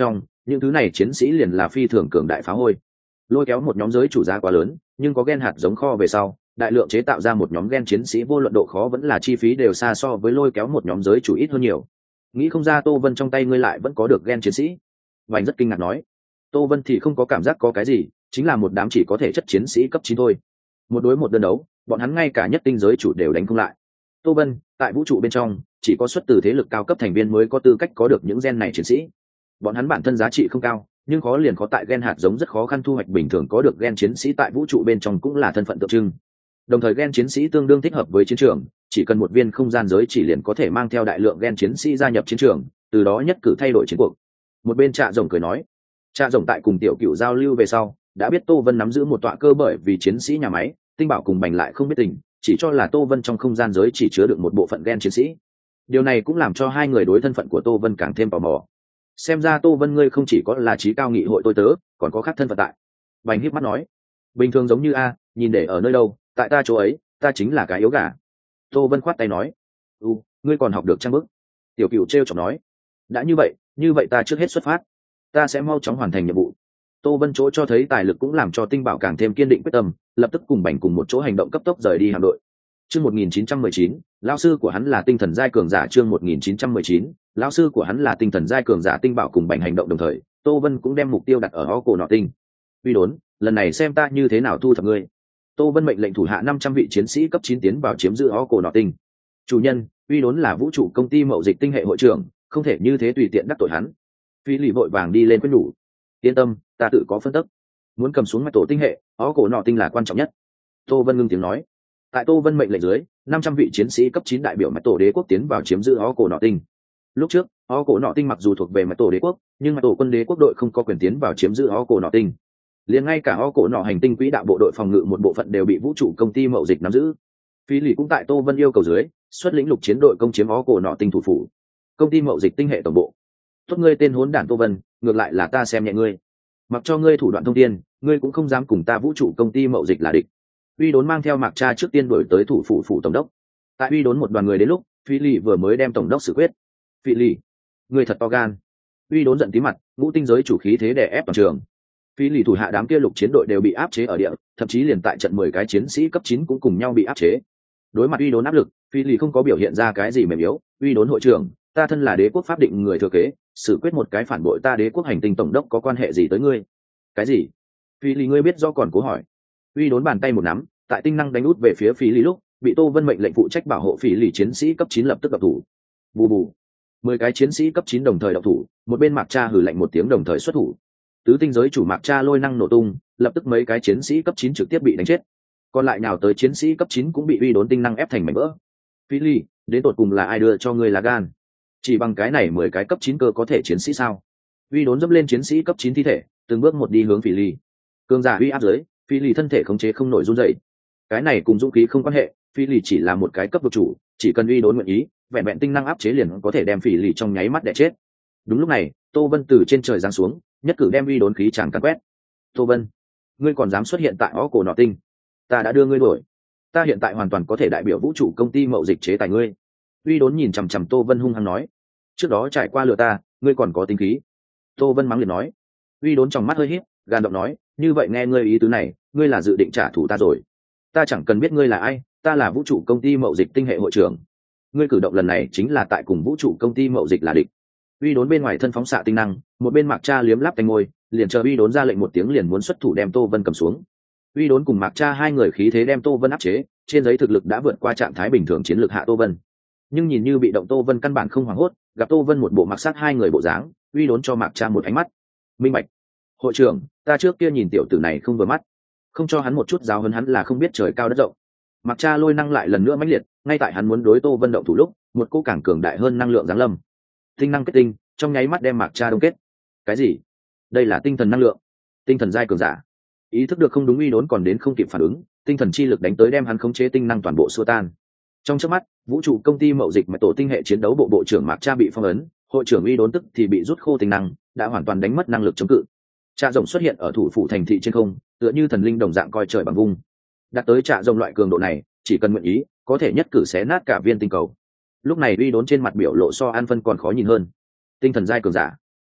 những thứ này chiến sĩ liền là phi thường cường đại phá hôi. Lôi kéo một nhóm giới chủ giá quá lớn, nhưng có gen hạt giống kho về sau, đại lượng chế tạo ra một nhóm gen chiến sĩ vô luận độ khó vẫn là chi phí đều xa so với lôi kéo một nhóm giới chủ ít hơn nhiều. Nghĩ không ra Tô Vân trong tay ngươi lại vẫn có được gen chiến sĩ. Vành rất kinh ngạc nói. Tô Vân thì không có cảm giác có cái gì, chính là một đám chỉ có thể chất chiến sĩ cấp chín thôi. Một đối một đơn đấu, bọn hắn ngay cả nhất tinh giới chủ đều đánh không lại. Tô Vân, tại vũ trụ bên trong, chỉ có xuất từ thế lực cao cấp thành viên mới có tư cách có được những gen này chiến sĩ. Bọn hắn bản thân giá trị không cao, nhưng khó liền khó tại gen hạt giống rất khó khăn thu hoạch, bình thường có được gen chiến sĩ tại vũ trụ bên trong cũng là thân phận tượng trưng. Đồng thời gen chiến sĩ tương đương thích hợp với chiến trường, chỉ cần một viên không gian giới chỉ liền có thể mang theo đại lượng gen chiến sĩ gia nhập chiến trường, từ đó nhất cử thay đổi chiến cuộc. Một bên Trạ Rồng cười nói, Trạ Rồng tại cùng Tiểu Cửu giao lưu về sau, đã biết Tô Vân nắm giữ một tọa cơ, bởi vì chiến sĩ nhà máy, Tinh Bảo cùng Bành lại không biết tình, chỉ cho là Tô Vân trong không gian giới chỉ chứa đựng một bộ phận gen chiến sĩ. Điều này cũng làm cho hai người đối thân phận của Tô Vân càng thêm tò mò. Xem ra Tô Vân ngươi không chỉ có là trí cao nghị hội tôi tớ, còn có khác thân phận tại. Bành híp mắt nói, bình thường giống như a, nhìn để ở nơi đâu, tại ta chỗ ấy, ta chính là cái yếu gà. Tô Vân khoát tay nói, u, ngươi còn học được trang bức. Tiểu Cửu trêu chọc nói, đã như vậy, như vậy ta trước hết xuất phát, ta sẽ mau chóng hoàn thành nhiệm vụ. Tô Vân chỗ cho thấy tài lực cũng làm cho Tinh Bảo càng thêm kiên định quyết tâm, lập tức cùng Bành cùng một chỗ hành động cấp tốc rời đi hạm đội. Chương một nghìn chín trăm mười chín, lão sư của hắn là tinh thần giai cường giả. Chương một nghìn chín trăm mười chín, lão sư của hắn là tinh thần giai cường giả. Tinh Bảo cùng Bành hành động đồng thời, Tô Vân cũng đem mục tiêu đặt ở ó cổ nọ tinh. Uy đốn, lần này xem ta như thế nào thu thập ngươi. Tô Vân mệnh lệnh thủ hạ năm trăm vị chiến sĩ cấp chín tiến vào chiếm giữ ó cổ nọ tinh. Chủ nhân, Uy đốn là vũ trụ công ty mậu dịch tinh hệ hội trưởng, không thể như thế tùy tiện đắc tội hắn. Phi Lì vội vàng đi lên quyết nhủ. Yên tâm, ta tự có phân tích. Muốn cầm xuống mạch tổ tinh hệ, ó cổ nọ tinh là quan trọng nhất. Tô Vân ngưng tiếng nói. Tại Tô Vân mệnh lệnh dưới, năm trăm vị chiến sĩ cấp chín đại biểu mạch tổ đế quốc tiến vào chiếm giữ ó cổ nọ tinh. Lúc trước, ó cổ nọ tinh mặc dù thuộc về mạch tổ đế quốc, nhưng mạch tổ quân đế quốc đội không có quyền tiến vào chiếm giữ ó cổ nọ tinh. Liền ngay cả ó cổ nọ hành tinh quỹ đạo bộ đội phòng ngự một bộ phận đều bị vũ trụ công ty mậu dịch nắm giữ. Phi Lì cũng tại Tô Vân yêu cầu dưới, xuất lĩnh lục chiến đội công chiếm ó cổ nọ tinh thủ phủ. Công ty mậu dịch tinh hệ tổng bộ. Tốt ngươi tên hỗn đản Tô Vân, ngược lại là ta xem nhẹ ngươi. Mặc cho ngươi thủ đoạn thông tiên, ngươi cũng không dám cùng ta vũ trụ công ty mậu dịch là địch. Uy đốn mang theo Mạc Cha trước tiên đổi tới thủ phủ phủ tổng đốc. Tại Uy đốn một đoàn người đến lúc, Phi Lì vừa mới đem tổng đốc xử quyết. Phi Lì, ngươi thật to gan. Uy đốn giận tí mặt, ngũ tinh giới chủ khí thế đè ép toàn trường. Phi Lì thủ hạ đám kia lục chiến đội đều bị áp chế ở địa, thậm chí liền tại trận mười cái chiến sĩ cấp chín cũng cùng nhau bị áp chế. Đối mặt Uy đốn áp lực, Phi Lì không có biểu hiện ra cái gì mềm yếu. Uy đốn hội trưởng, ta thân là đế quốc pháp định người thừa kế, xử quyết một cái phản bội ta đế quốc hành tinh tổng đốc có quan hệ gì tới ngươi? Cái gì? Phi Lì ngươi biết do còn cố hỏi. Uy đốn bàn tay một nắm, tại tinh năng đánh út về phía Phi Lì lúc, bị Tô Vân mệnh lệnh phụ trách bảo hộ Phi Lì chiến sĩ cấp chín lập tức độc thủ. Bù bù. Mười cái chiến sĩ cấp chín đồng thời độc thủ, một bên Mạc Cha hừ lạnh một tiếng đồng thời xuất thủ. Tứ tinh giới chủ Mạc Cha lôi năng nổ tung, lập tức mấy cái chiến sĩ cấp chín trực tiếp bị đánh chết. Còn lại nào tới chiến sĩ cấp chín cũng bị Uy đốn tinh năng ép thành mảnh vỡ. Phi Lì, đến tột cùng là ai đưa cho ngươi lá gan? Chỉ bằng cái này mười cái cấp chín cơ có thể chiến sĩ sao? Uy đốn dẫm lên chiến sĩ cấp chín thi thể, từng bước một đi hướng Phi Lì. Cường giả uy áp dưới, Phi Lì thân thể khống chế không nổi run rẩy. Cái này cùng dũng khí không quan hệ, Phi Lì chỉ là một cái cấp vực chủ, chỉ cần Uy đốn nguyện ý, vẹn vẹn tinh năng áp chế liền có thể đem Phi Lì trong nháy mắt đè chết. Đúng lúc này, Tô Vân từ trên trời giáng xuống, nhất cử đem Uy đốn khí tràn càn quét. Tô Vân, ngươi còn dám xuất hiện tại ó cổ nọ tinh? Ta đã đưa ngươi đuổi. Ta hiện tại hoàn toàn có thể đại biểu vũ trụ công ty mậu dịch chế tài ngươi. Uy đốn nhìn chằm chằm Tô Vân hung hăng nói, trước đó trải qua lừa ta, ngươi còn có tính khí. Tô Vân mắng liền nói. Uy đốn trong mắt hơi híp, gan động nói, như vậy nghe ngươi ý tứ này, ngươi là dự định trả thù ta rồi? Ta chẳng cần biết ngươi là ai, ta là vũ trụ công ty mậu dịch tinh hệ hội trưởng. Ngươi cử động lần này chính là tại cùng vũ trụ công ty mậu dịch là địch. Uy đốn bên ngoài thân phóng xạ tinh năng, một bên Mạc Cha liếm láp cánh môi, liền chờ Uy đốn ra lệnh một tiếng liền muốn xuất thủ đem Tô Vân cầm xuống. Uy đốn cùng Mạc Cha hai người khí thế đem Tô Vân áp chế, trên giấy thực lực đã vượt qua trạng thái bình thường chiến lược hạ Tô Vân. Nhưng nhìn như bị động Tô Vân căn bản không hoảng hốt, gặp Tô Vân một bộ mặc sát hai người bộ dáng, Uy đốn cho Mạc Cha một ánh mắt minh bạch. Hội trưởng, ta trước kia nhìn tiểu tử này không vừa mắt, không cho hắn một chút giáo huấn hắn là không biết trời cao đất rộng. Mạc Cha lôi năng lại lần nữa mãnh liệt, ngay tại hắn muốn đối Tô Vân động thủ lúc, một cô càng cường đại hơn năng lượng giáng lâm. Tinh năng kết tinh, trong nháy mắt đem Mạc Cha đông kết. Cái gì? Đây là tinh thần năng lượng, tinh thần giai cường giả. Ý thức được không đúng, Uy đốn còn đến không kịp phản ứng, tinh thần chi lực đánh tới đem hắn khống chế tinh năng toàn bộ xua tan. Trong chớp mắt, vũ trụ công ty mậu dịch mạch tổ tinh hệ chiến đấu bộ bộ trưởng Mạc Cha bị phong ấn, hội trưởng Uy đốn tức thì bị rút khô tinh năng, đã hoàn toàn đánh mất năng lực chống cự. Trạ rồng xuất hiện ở thủ phủ thành thị trên không, tựa như thần linh đồng dạng coi trời bằng vung. Đạt tới trạ rồng loại cường độ này, chỉ cần nguyện ý, có thể nhất cử xé nát cả viên tinh cầu. Lúc này Uy đốn trên mặt biểu lộ so An Phân còn khó nhìn hơn. Tinh thần giai cường giả,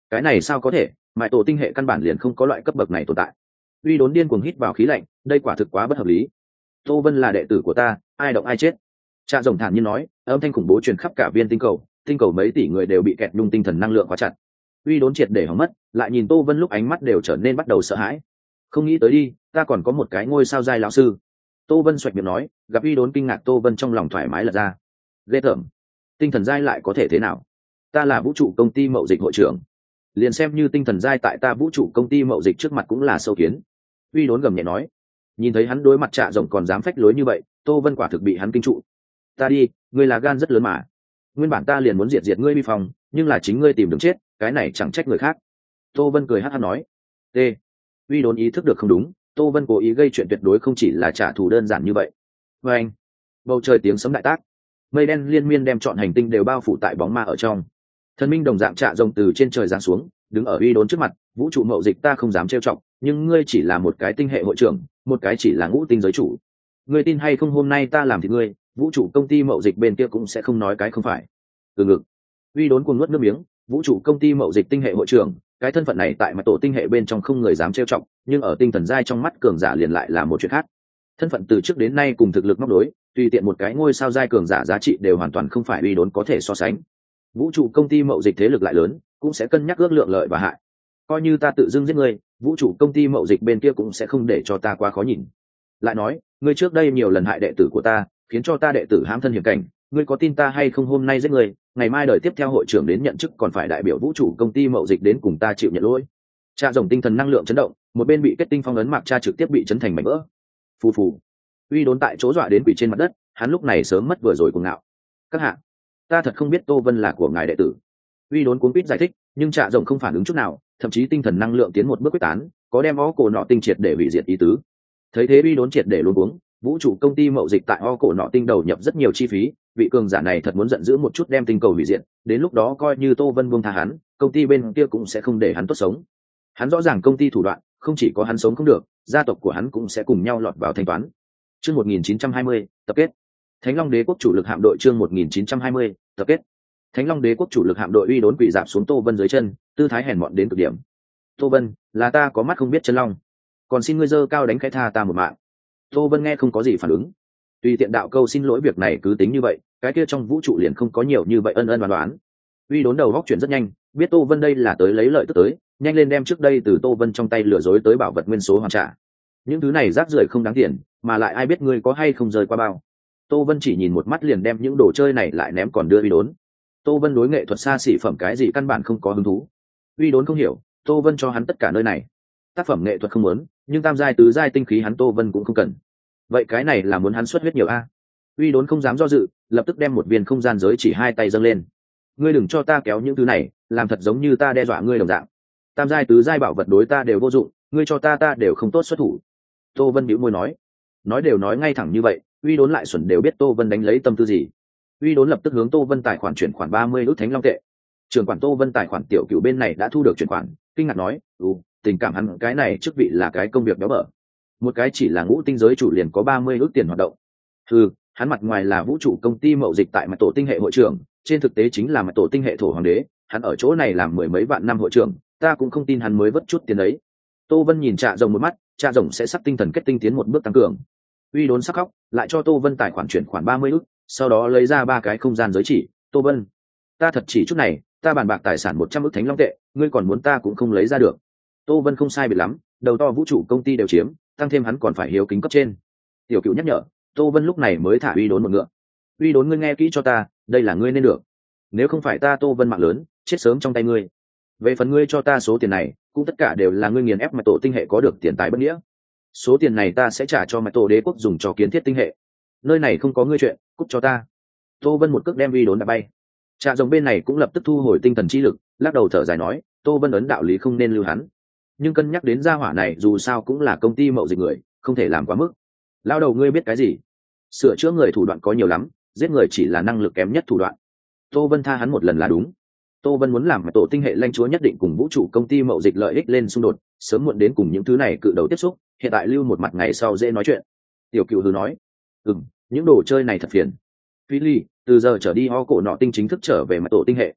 cái này sao có thể, mãi tổ tinh hệ căn bản liền không có loại cấp bậc này tồn tại. Uy Đốn điên cuồng hít vào khí lạnh, đây quả thực quá bất hợp lý. Tô Vân là đệ tử của ta, ai động ai chết. Cha rồng thản nhiên nói, âm thanh khủng bố truyền khắp cả viên tinh cầu, tinh cầu mấy tỷ người đều bị kẹt nhung tinh thần năng lượng quá chặt. Uy Đốn triệt để hỏng mất, lại nhìn Tô Vân lúc ánh mắt đều trở nên bắt đầu sợ hãi. Không nghĩ tới đi, ta còn có một cái ngôi sao giai lão sư. Tô Vân xoạch miệng nói, gặp Uy Đốn kinh ngạc, Tô Vân trong lòng thoải mái lật ra. Ghê tởm, tinh thần giai lại có thể thế nào? Ta là vũ trụ công ty mậu dịch hội trưởng, liền xem như tinh thần giai tại ta vũ trụ công ty mậu dịch trước mặt cũng là sâu kiến. Uy Đốn gầm nhẹ nói. Nhìn thấy hắn đối mặt Trạ rồng còn dám phách lối như vậy, Tô Vân quả thực bị hắn kinh trụ. Ta đi, ngươi là gan rất lớn mà. Nguyên bản ta liền muốn diệt diệt ngươi vi phòng, nhưng là chính ngươi tìm đường chết, cái này chẳng trách người khác. Tô Vân cười hắt hắt nói. T. Uy Đốn ý thức được không đúng, Tô Vân cố ý gây chuyện tuyệt đối không chỉ là trả thù đơn giản như vậy. Và anh, bầu trời tiếng sấm đại tác, mây đen liên miên đem trọn hành tinh đều bao phủ tại bóng ma ở trong. Thần minh đồng dạng Trạ rồng từ trên trời giáng xuống, đứng ở Uy Đốn trước mặt, vũ trụ mậu dịch ta không dám trêu chọc, nhưng ngươi chỉ là một cái tinh hệ hội trưởng, một cái chỉ là ngũ tinh giới chủ. Ngươi tin hay không, hôm nay ta làm thì ngươi, vũ trụ công ty mậu dịch bên kia cũng sẽ không nói cái không phải. Từ ngực. Uy Đốn cuồng nuốt nước miếng, vũ trụ công ty mậu dịch tinh hệ hội trưởng, cái thân phận này tại mặt tổ tinh hệ bên trong không người dám trêu chọc, nhưng ở tinh thần giai trong mắt cường giả liền lại là một chuyện khác. Thân phận từ trước đến nay cùng thực lực móc đối, tùy tiện một cái ngôi sao giai cường giả giá trị đều hoàn toàn không phải Uy Đốn có thể so sánh. Vũ trụ công ty mậu dịch thế lực lại lớn, cũng sẽ cân nhắc ước lượng lợi và hại. Coi như ta tự dưng giết ngươi, vũ trụ công ty mậu dịch bên kia cũng sẽ không để cho ta quá khó nhìn. Lại nói, ngươi trước đây nhiều lần hại đệ tử của ta, khiến cho ta đệ tử hãm thân hiểm cảnh, ngươi có tin ta hay không, hôm nay giết ngươi, ngày mai đời tiếp theo hội trưởng đến nhận chức còn phải đại biểu vũ trụ công ty mậu dịch đến cùng ta chịu nhận lỗi. Cha rồng tinh thần năng lượng chấn động, một bên bị kết tinh phong ấn Mạc Cha trực tiếp bị chấn thành mảnh vỡ. Phù phù. Uy Đốn tại chỗ dọa đến quỷ trên mặt đất, hắn lúc này sớm mất vừa rồi cuồng ngạo. Các hạ, ta thật không biết Tô Vân là của ngài đệ tử. Uy Đốn cuống quýt giải thích, nhưng Trạ rồng không phản ứng chút nào, thậm chí tinh thần năng lượng tiến một bước quyết tán, có đem ó cổ nọ tinh triệt để hủy diệt ý tứ. Thấy thế Uy Đốn triệt để luống cuống, vũ trụ công ty mậu dịch tại ó cổ nọ tinh đầu nhập rất nhiều chi phí, vị cường giả này thật muốn giận dữ một chút đem tinh cầu hủy diệt, đến lúc đó coi như Tô Vân buông tha hắn, công ty bên kia cũng sẽ không để hắn tốt sống. Hắn rõ ràng công ty thủ đoạn, không chỉ có hắn sống không được, gia tộc của hắn cũng sẽ cùng nhau lọt vào thanh toán. Chương một nghìn chín trăm hai mươi, tập kết. Thánh Long Đế quốc chủ lực hạm đội chương một nghìn chín trăm hai mươi, tập kết. Thánh Long Đế quốc chủ lực hạm đội Uy Đốn quỳ rạp xuống Tô Vân dưới chân, tư thái hèn mọn đến cực điểm. Tô Vân, là ta có mắt không biết chân long, còn xin ngươi dơ cao đánh khẽ tha ta một mạng. Tô Vân nghe không có gì phản ứng, tùy tiện đạo câu xin lỗi việc này cứ tính như vậy, cái kia trong vũ trụ liền không có nhiều như vậy ân ân đoán đoán. Uy Đốn đầu góc chuyển rất nhanh, biết Tô Vân đây là tới lấy lợi tức tới, nhanh lên đem trước đây từ Tô Vân trong tay lừa dối tới bảo vật nguyên số hoàn trả. Những thứ này rác rưởi không đáng tiền, mà lại ai biết ngươi có hay không rơi qua bao. Tô Vân chỉ nhìn một mắt liền đem những đồ chơi này lại ném còn đưa Uy Đốn. Tô Vân đối nghệ thuật xa xỉ phẩm cái gì căn bản không có hứng thú. Uy Đốn không hiểu, Tô Vân cho hắn tất cả nơi này, tác phẩm nghệ thuật không muốn, nhưng tam giai tứ giai tinh khí hắn Tô Vân cũng không cần. Vậy cái này là muốn hắn xuất huyết nhiều a? Uy Đốn không dám do dự, lập tức đem một viên không gian giới chỉ hai tay dâng lên. Ngươi đừng cho ta kéo những thứ này, làm thật giống như ta đe dọa ngươi đồng dạng. Tam giai tứ giai bảo vật đối ta đều vô dụng, ngươi cho ta ta đều không tốt xuất thủ. Tô Vân bĩu môi nói, nói đều nói ngay thẳng như vậy, Uy Đốn lại xuẩn đều biết Tô Vân đánh lấy tâm tư gì. Uy Đốn lập tức hướng Tô Vân tài khoản chuyển khoản ba mươi ức thánh long tệ. Trưởng quản Tô Vân tài khoản tiểu cửu bên này đã thu được chuyển khoản, kinh ngạc nói, "Ừ, tình cảm hắn cái này chức vị là cái công việc béo bở. Một cái chỉ là ngũ tinh giới chủ liền có ba mươi ức tiền hoạt động." Ừ, hắn mặt ngoài là vũ trụ công ty mậu dịch tại mặt tổ tinh hệ hội trưởng, trên thực tế chính là mặt tổ tinh hệ thổ hoàng đế, hắn ở chỗ này làm mười mấy vạn năm hội trưởng, ta cũng không tin hắn mới vất chút tiền đấy. Tô Vân nhìn Trạ rồng một mắt, Trạ rồng sẽ sắp tinh thần kết tinh tiến một bước tăng cường. Uy Đốn sắc khóc, lại cho Tô Vân tài khoản chuyển khoản ba mươi ức, sau đó lấy ra ba cái không gian giới chỉ. Tô Vân, ta thật chỉ chút này, ta bàn bạc tài sản một trăm ức thánh long tệ, ngươi còn muốn ta cũng không lấy ra được. Tô Vân không sai biệt lắm, đầu to vũ trụ công ty đều chiếm, tăng thêm hắn còn phải hiếu kính cấp trên. Tiểu Cửu nhắc nhở, Tô Vân lúc này mới thả Uy Đốn một ngựa. Uy Đốn, ngươi nghe kỹ cho ta, đây là ngươi nên được. Nếu không phải ta Tô Vân mạng lớn, chết sớm trong tay ngươi. Về phần ngươi cho ta số tiền này, cũng tất cả đều là ngươi nghiền ép mặt tổ tinh hệ có được tiền tài bất nghĩa. Số tiền này ta sẽ trả cho mặt tổ đế quốc dùng cho kiến thiết tinh hệ. Nơi này không có ngươi chuyện, cút cho ta. Tô Vân một cước đem Uy Đốn đá bay. Trạ rồng bên này cũng lập tức thu hồi tinh thần chi lực, lắc đầu thở dài nói, Tô Vân ấn đạo lý không nên lưu hắn, nhưng cân nhắc đến gia hỏa này dù sao cũng là công ty mậu dịch người, không thể làm quá mức. Lao đầu, ngươi biết cái gì? Sửa chữa người thủ đoạn có nhiều lắm, giết người chỉ là năng lực kém nhất thủ đoạn. Tô Vân tha hắn một lần là đúng. Tô Vân muốn làm mà tổ tinh hệ lãnh chúa nhất định cùng vũ trụ công ty mậu dịch lợi ích lên xung đột, sớm muộn đến cùng những thứ này cự đầu tiếp xúc, hiện tại lưu một mặt ngày sau dễ nói chuyện. Tiểu Cửu hừ nói, ừm, những đồ chơi này thật phiền. Phi Ly, từ giờ trở đi ho cổ nọ tinh chính thức trở về mặt tổ tinh hệ.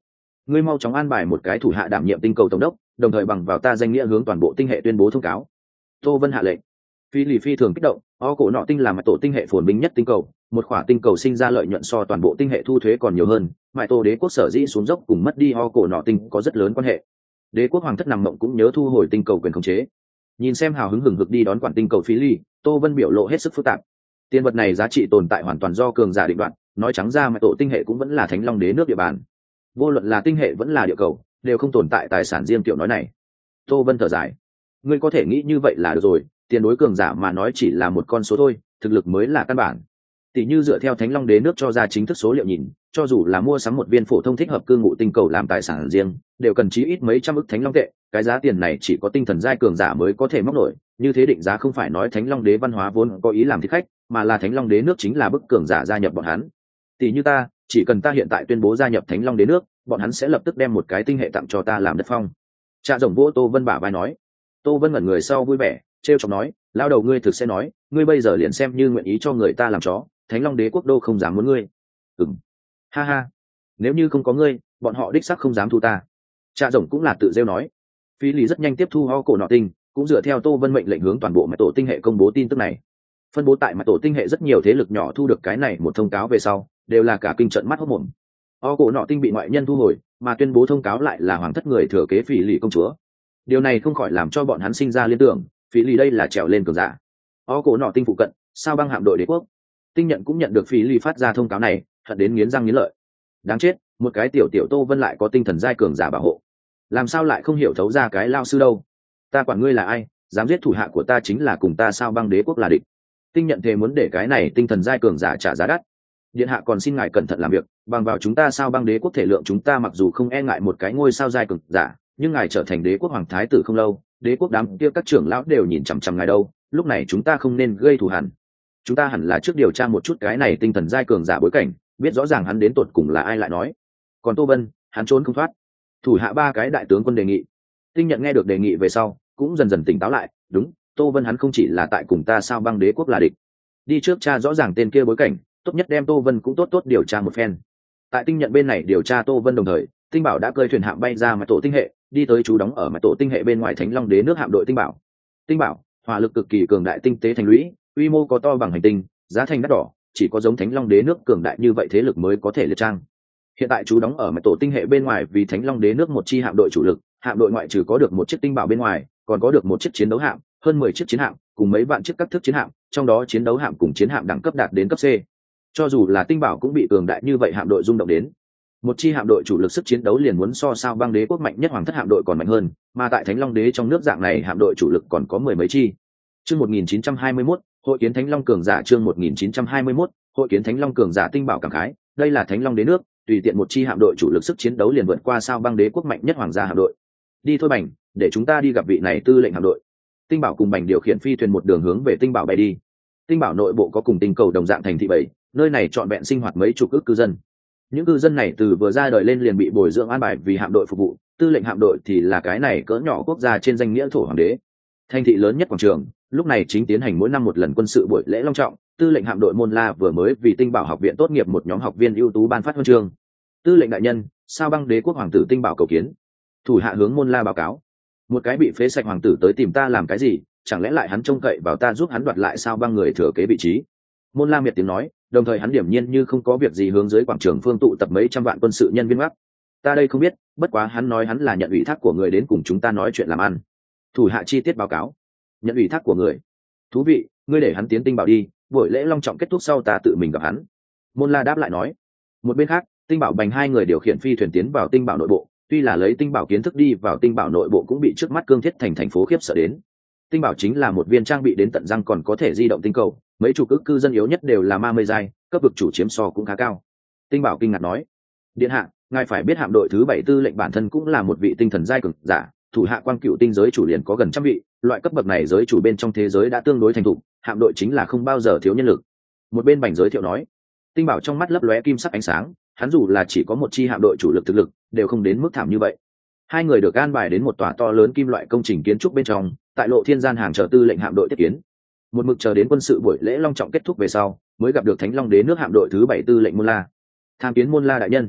ngươi mau chóng an bài một cái thủ hạ đảm nhiệm tinh cầu tổng đốc, đồng thời bằng vào ta danh nghĩa hướng toàn bộ tinh hệ tuyên bố thông cáo. Tô Vân hạ lệnh. Phi lì phi thường kích động, o cổ nọ tinh là mặt tổ tinh hệ phồn vinh nhất tinh cầu, một khỏa tinh cầu sinh ra lợi nhuận so toàn bộ tinh hệ thu thuế còn nhiều hơn, mại tổ đế quốc sở dĩ xuống dốc cùng mất đi o cổ nọ tinh có rất lớn quan hệ. Đế quốc hoàng thất nằm mộng cũng nhớ thu hồi tinh cầu quyền khống chế. Nhìn xem hào hứng hừng hực đi đón quản tinh cầu Phi lì, Tô Vân biểu lộ hết sức phức tạp. Tiền vật này giá trị tồn tại hoàn toàn do cường giả định đoạt, nói trắng ra mại tổ tinh hệ cũng vẫn là Thánh Long đế nước địa bàn. Vô luận là tinh hệ vẫn là địa cầu, đều không tồn tại tài sản riêng tiểu nói này. Tô Vân thở dài, ngươi có thể nghĩ như vậy là được rồi, tiền đối cường giả mà nói chỉ là một con số thôi, thực lực mới là căn bản. Tỷ như dựa theo Thánh Long đế nước cho ra chính thức số liệu nhìn, cho dù là mua sắm một viên phổ thông thích hợp cư ngụ tinh cầu làm tài sản riêng, đều cần chí ít mấy trăm ức Thánh Long tệ, cái giá tiền này chỉ có tinh thần giai cường giả mới có thể móc nổi. Như thế định giá không phải nói Thánh Long đế văn hóa vốn có ý làm thích khách, mà là Thánh Long đế nước chính là bức cường giả gia nhập bọn hắn. Tỷ như ta, chỉ cần ta hiện tại tuyên bố gia nhập Thánh Long đế nước, bọn hắn sẽ lập tức đem một cái tinh hệ tặng cho ta làm đất phong. Trạ rồng vỗ Tô Vân bả vai nói. Tô Vân ngẩn người sau vui vẻ, trêu chọc nói, lao đầu ngươi thực sẽ nói, ngươi bây giờ liền xem như nguyện ý cho người ta làm chó, Thánh Long đế quốc đô không dám muốn ngươi. Ừm, ha ha, nếu như không có ngươi, bọn họ đích xác không dám thu ta. Trạ rồng cũng là tự rêu nói. Phi lì rất nhanh tiếp thu ho cổ nọ tinh, cũng dựa theo Tô Vân mệnh lệnh hướng toàn bộ mặt tổ tinh hệ công bố tin tức này. Phân bố tại mặt tổ tinh hệ rất nhiều thế lực nhỏ thu được cái này một thông cáo về sau, đều là cả kinh trận mắt hốt mồm. O cổ nọ tinh bị ngoại nhân thu hồi, mà tuyên bố thông cáo lại là hoàng thất người thừa kế Phỉ lì công chúa. Điều này không khỏi làm cho bọn hắn sinh ra liên tưởng, Phỉ lì đây là trèo lên cường giả. O cổ nọ tinh phụ cận, sao băng hạm đội đế quốc. Tinh nhận cũng nhận được Phỉ lì phát ra thông cáo này, hận đến nghiến răng nghiến lợi. Đáng chết, một cái tiểu tiểu Tô Vân lại có tinh thần giai cường giả bảo hộ. Làm sao lại không hiểu thấu ra cái lao sư đâu? Ta quản ngươi là ai, dám giết thủ hạ của ta chính là cùng ta sao băng đế quốc là địch. Tinh nhận thề muốn để cái này tinh thần giai cường giả trả giá đắt. Điện hạ còn xin ngài cẩn thận làm việc, bằng vào chúng ta sao băng đế quốc thể lượng chúng ta mặc dù không e ngại một cái ngôi sao giai cường giả, nhưng ngài trở thành đế quốc hoàng thái tử không lâu, đế quốc đám kia các trưởng lão đều nhìn chằm chằm ngài đâu, lúc này chúng ta không nên gây thù hằn. Chúng ta hẳn là trước điều tra một chút cái này tinh thần giai cường giả bối cảnh, biết rõ ràng hắn đến tột cùng là ai lại nói. Còn Tô Vân, hắn trốn không thoát. Thủ hạ ba cái đại tướng quân đề nghị. Tinh nhận nghe được đề nghị về sau, cũng dần dần tỉnh táo lại, đúng, Tô Vân hắn không chỉ là tại cùng ta sao băng đế quốc là địch. Đi trước tra rõ ràng tên kia bối cảnh, tốt nhất đem Tô Vân cũng tốt tốt điều tra một phen. Tại tinh nhận bên này điều tra Tô Vân đồng thời, Tinh Bảo đã cơi thuyền hạm bay ra mặt tổ tinh hệ, đi tới trú đóng ở mặt tổ tinh hệ bên ngoài Thánh Long đế nước hạm đội Tinh Bảo. Tinh Bảo, hỏa lực cực kỳ cường đại tinh tế thành lũy, quy mô có to bằng hành tinh, giá thành đắt đỏ, chỉ có giống Thánh Long đế nước cường đại như vậy thế lực mới có thể liệt trang. Hiện tại trú đóng ở mặt tổ tinh hệ bên ngoài vì Thánh Long đế nước một chi hạm đội chủ lực, hạm đội ngoại trừ có được một chiếc Tinh Bảo bên ngoài, còn có được một chiếc chiến đấu hạm, hơn mười chiếc chiến hạm, cùng mấy vạn chiếc các thức chiến hạm, trong đó chiến đấu hạm cùng chiến hạm đẳng cấp đạt đến cấp C. Cho dù là Tinh Bảo cũng bị cường đại như vậy hạm đội rung động đến. Một chi hạm đội chủ lực sức chiến đấu liền muốn so sao băng đế quốc mạnh nhất hoàng thất hạm đội còn mạnh hơn, mà tại Thánh Long đế trong nước dạng này hạm đội chủ lực còn có mười mấy chi. Chương một nghìn chín trăm hai mươi mốt, hội kiến Thánh Long cường giả chương một nghìn chín trăm hai mươi mốt, hội kiến Thánh Long cường giả Tinh Bảo cảm khái, đây là Thánh Long đế nước, tùy tiện một chi hạm đội chủ lực sức chiến đấu liền vượt qua sao băng đế quốc mạnh nhất hoàng gia hạm đội. Đi thôi Bành, để chúng ta đi gặp vị này tư lệnh hạm đội. Tinh Bảo cùng Bành điều khiển phi thuyền một đường hướng về Tinh Bảo bay đi. Tinh Bảo nội bộ có cùng tinh cầu đồng dạng thành thị bảy, nơi này trọn vẹn sinh hoạt mấy chục ức cư dân. Những cư dân này từ vừa ra đời lên liền bị bồi dưỡng an bài vì hạm đội phục vụ, tư lệnh hạm đội thì là cái này cỡ nhỏ quốc gia trên danh nghĩa thổ hoàng đế. Thành thị lớn nhất quảng trường, lúc này chính tiến hành mỗi năm một lần quân sự buổi lễ long trọng, tư lệnh hạm đội Môn La vừa mới vì Tinh Bảo học viện tốt nghiệp một nhóm học viên ưu tú ban phát huân chương. Tư lệnh đại nhân, sao băng đế quốc hoàng tử Tinh Bảo cầu kiến. Thủ hạ hướng Môn La báo cáo. Một cái bị phế sạch hoàng tử tới tìm ta làm cái gì, chẳng lẽ lại hắn trông cậy vào ta giúp hắn đoạt lại sao băng người thừa kế vị trí. Môn La miệt tiếng nói, đồng thời hắn điểm nhiên như không có việc gì hướng dưới quảng trường phương tụ tập mấy trăm vạn quân sự nhân viên gác. Ta đây không biết, bất quá hắn nói hắn là nhận ủy thác của người đến cùng chúng ta nói chuyện làm ăn. Thủ hạ chi tiết báo cáo. Nhận ủy thác của người. Thú vị, ngươi để hắn tiến Tinh Bảo đi, buổi lễ long trọng kết thúc sau ta tự mình gặp hắn. Môn La đáp lại nói. Một bên khác, Tinh Bảo Bành hai người điều khiển phi thuyền tiến vào Tinh Bảo nội bộ, tuy là lấy Tinh Bảo kiến thức đi vào Tinh Bảo nội bộ cũng bị trước mắt cương thiết thành thành phố khiếp sợ đến. Tinh Bảo chính là một viên trang bị đến tận răng còn có thể di động tinh cầu, mấy chủ cư cư dân yếu nhất đều là ma mây giai, cấp vực chủ chiếm so cũng khá cao. Tinh Bảo kinh ngạc nói, điện hạ, ngài phải biết hạm đội thứ bảy tư lệnh bản thân cũng là một vị tinh thần giai cường giả, thủ hạ quan cựu tinh giới chủ liền có gần trăm vị, loại cấp bậc này giới chủ bên trong thế giới đã tương đối thành thục, hạm đội chính là không bao giờ thiếu nhân lực. Một bên Bành giới thiệu nói. Tinh Bảo trong mắt lấp lóe kim sắc ánh sáng, hắn dù là chỉ có một chi hạm đội chủ lực thực lực, đều không đến mức thảm như vậy. Hai người được an bài đến một tòa to lớn kim loại công trình kiến trúc bên trong, tại Lộ Thiên gian hàng chờ tư lệnh hạm đội tiếp kiến. Một mực chờ đến quân sự buổi lễ long trọng kết thúc về sau, mới gặp được Thánh Long đế nước hạm đội thứ bảy tư lệnh Môn La. Tham kiến Môn La đại nhân.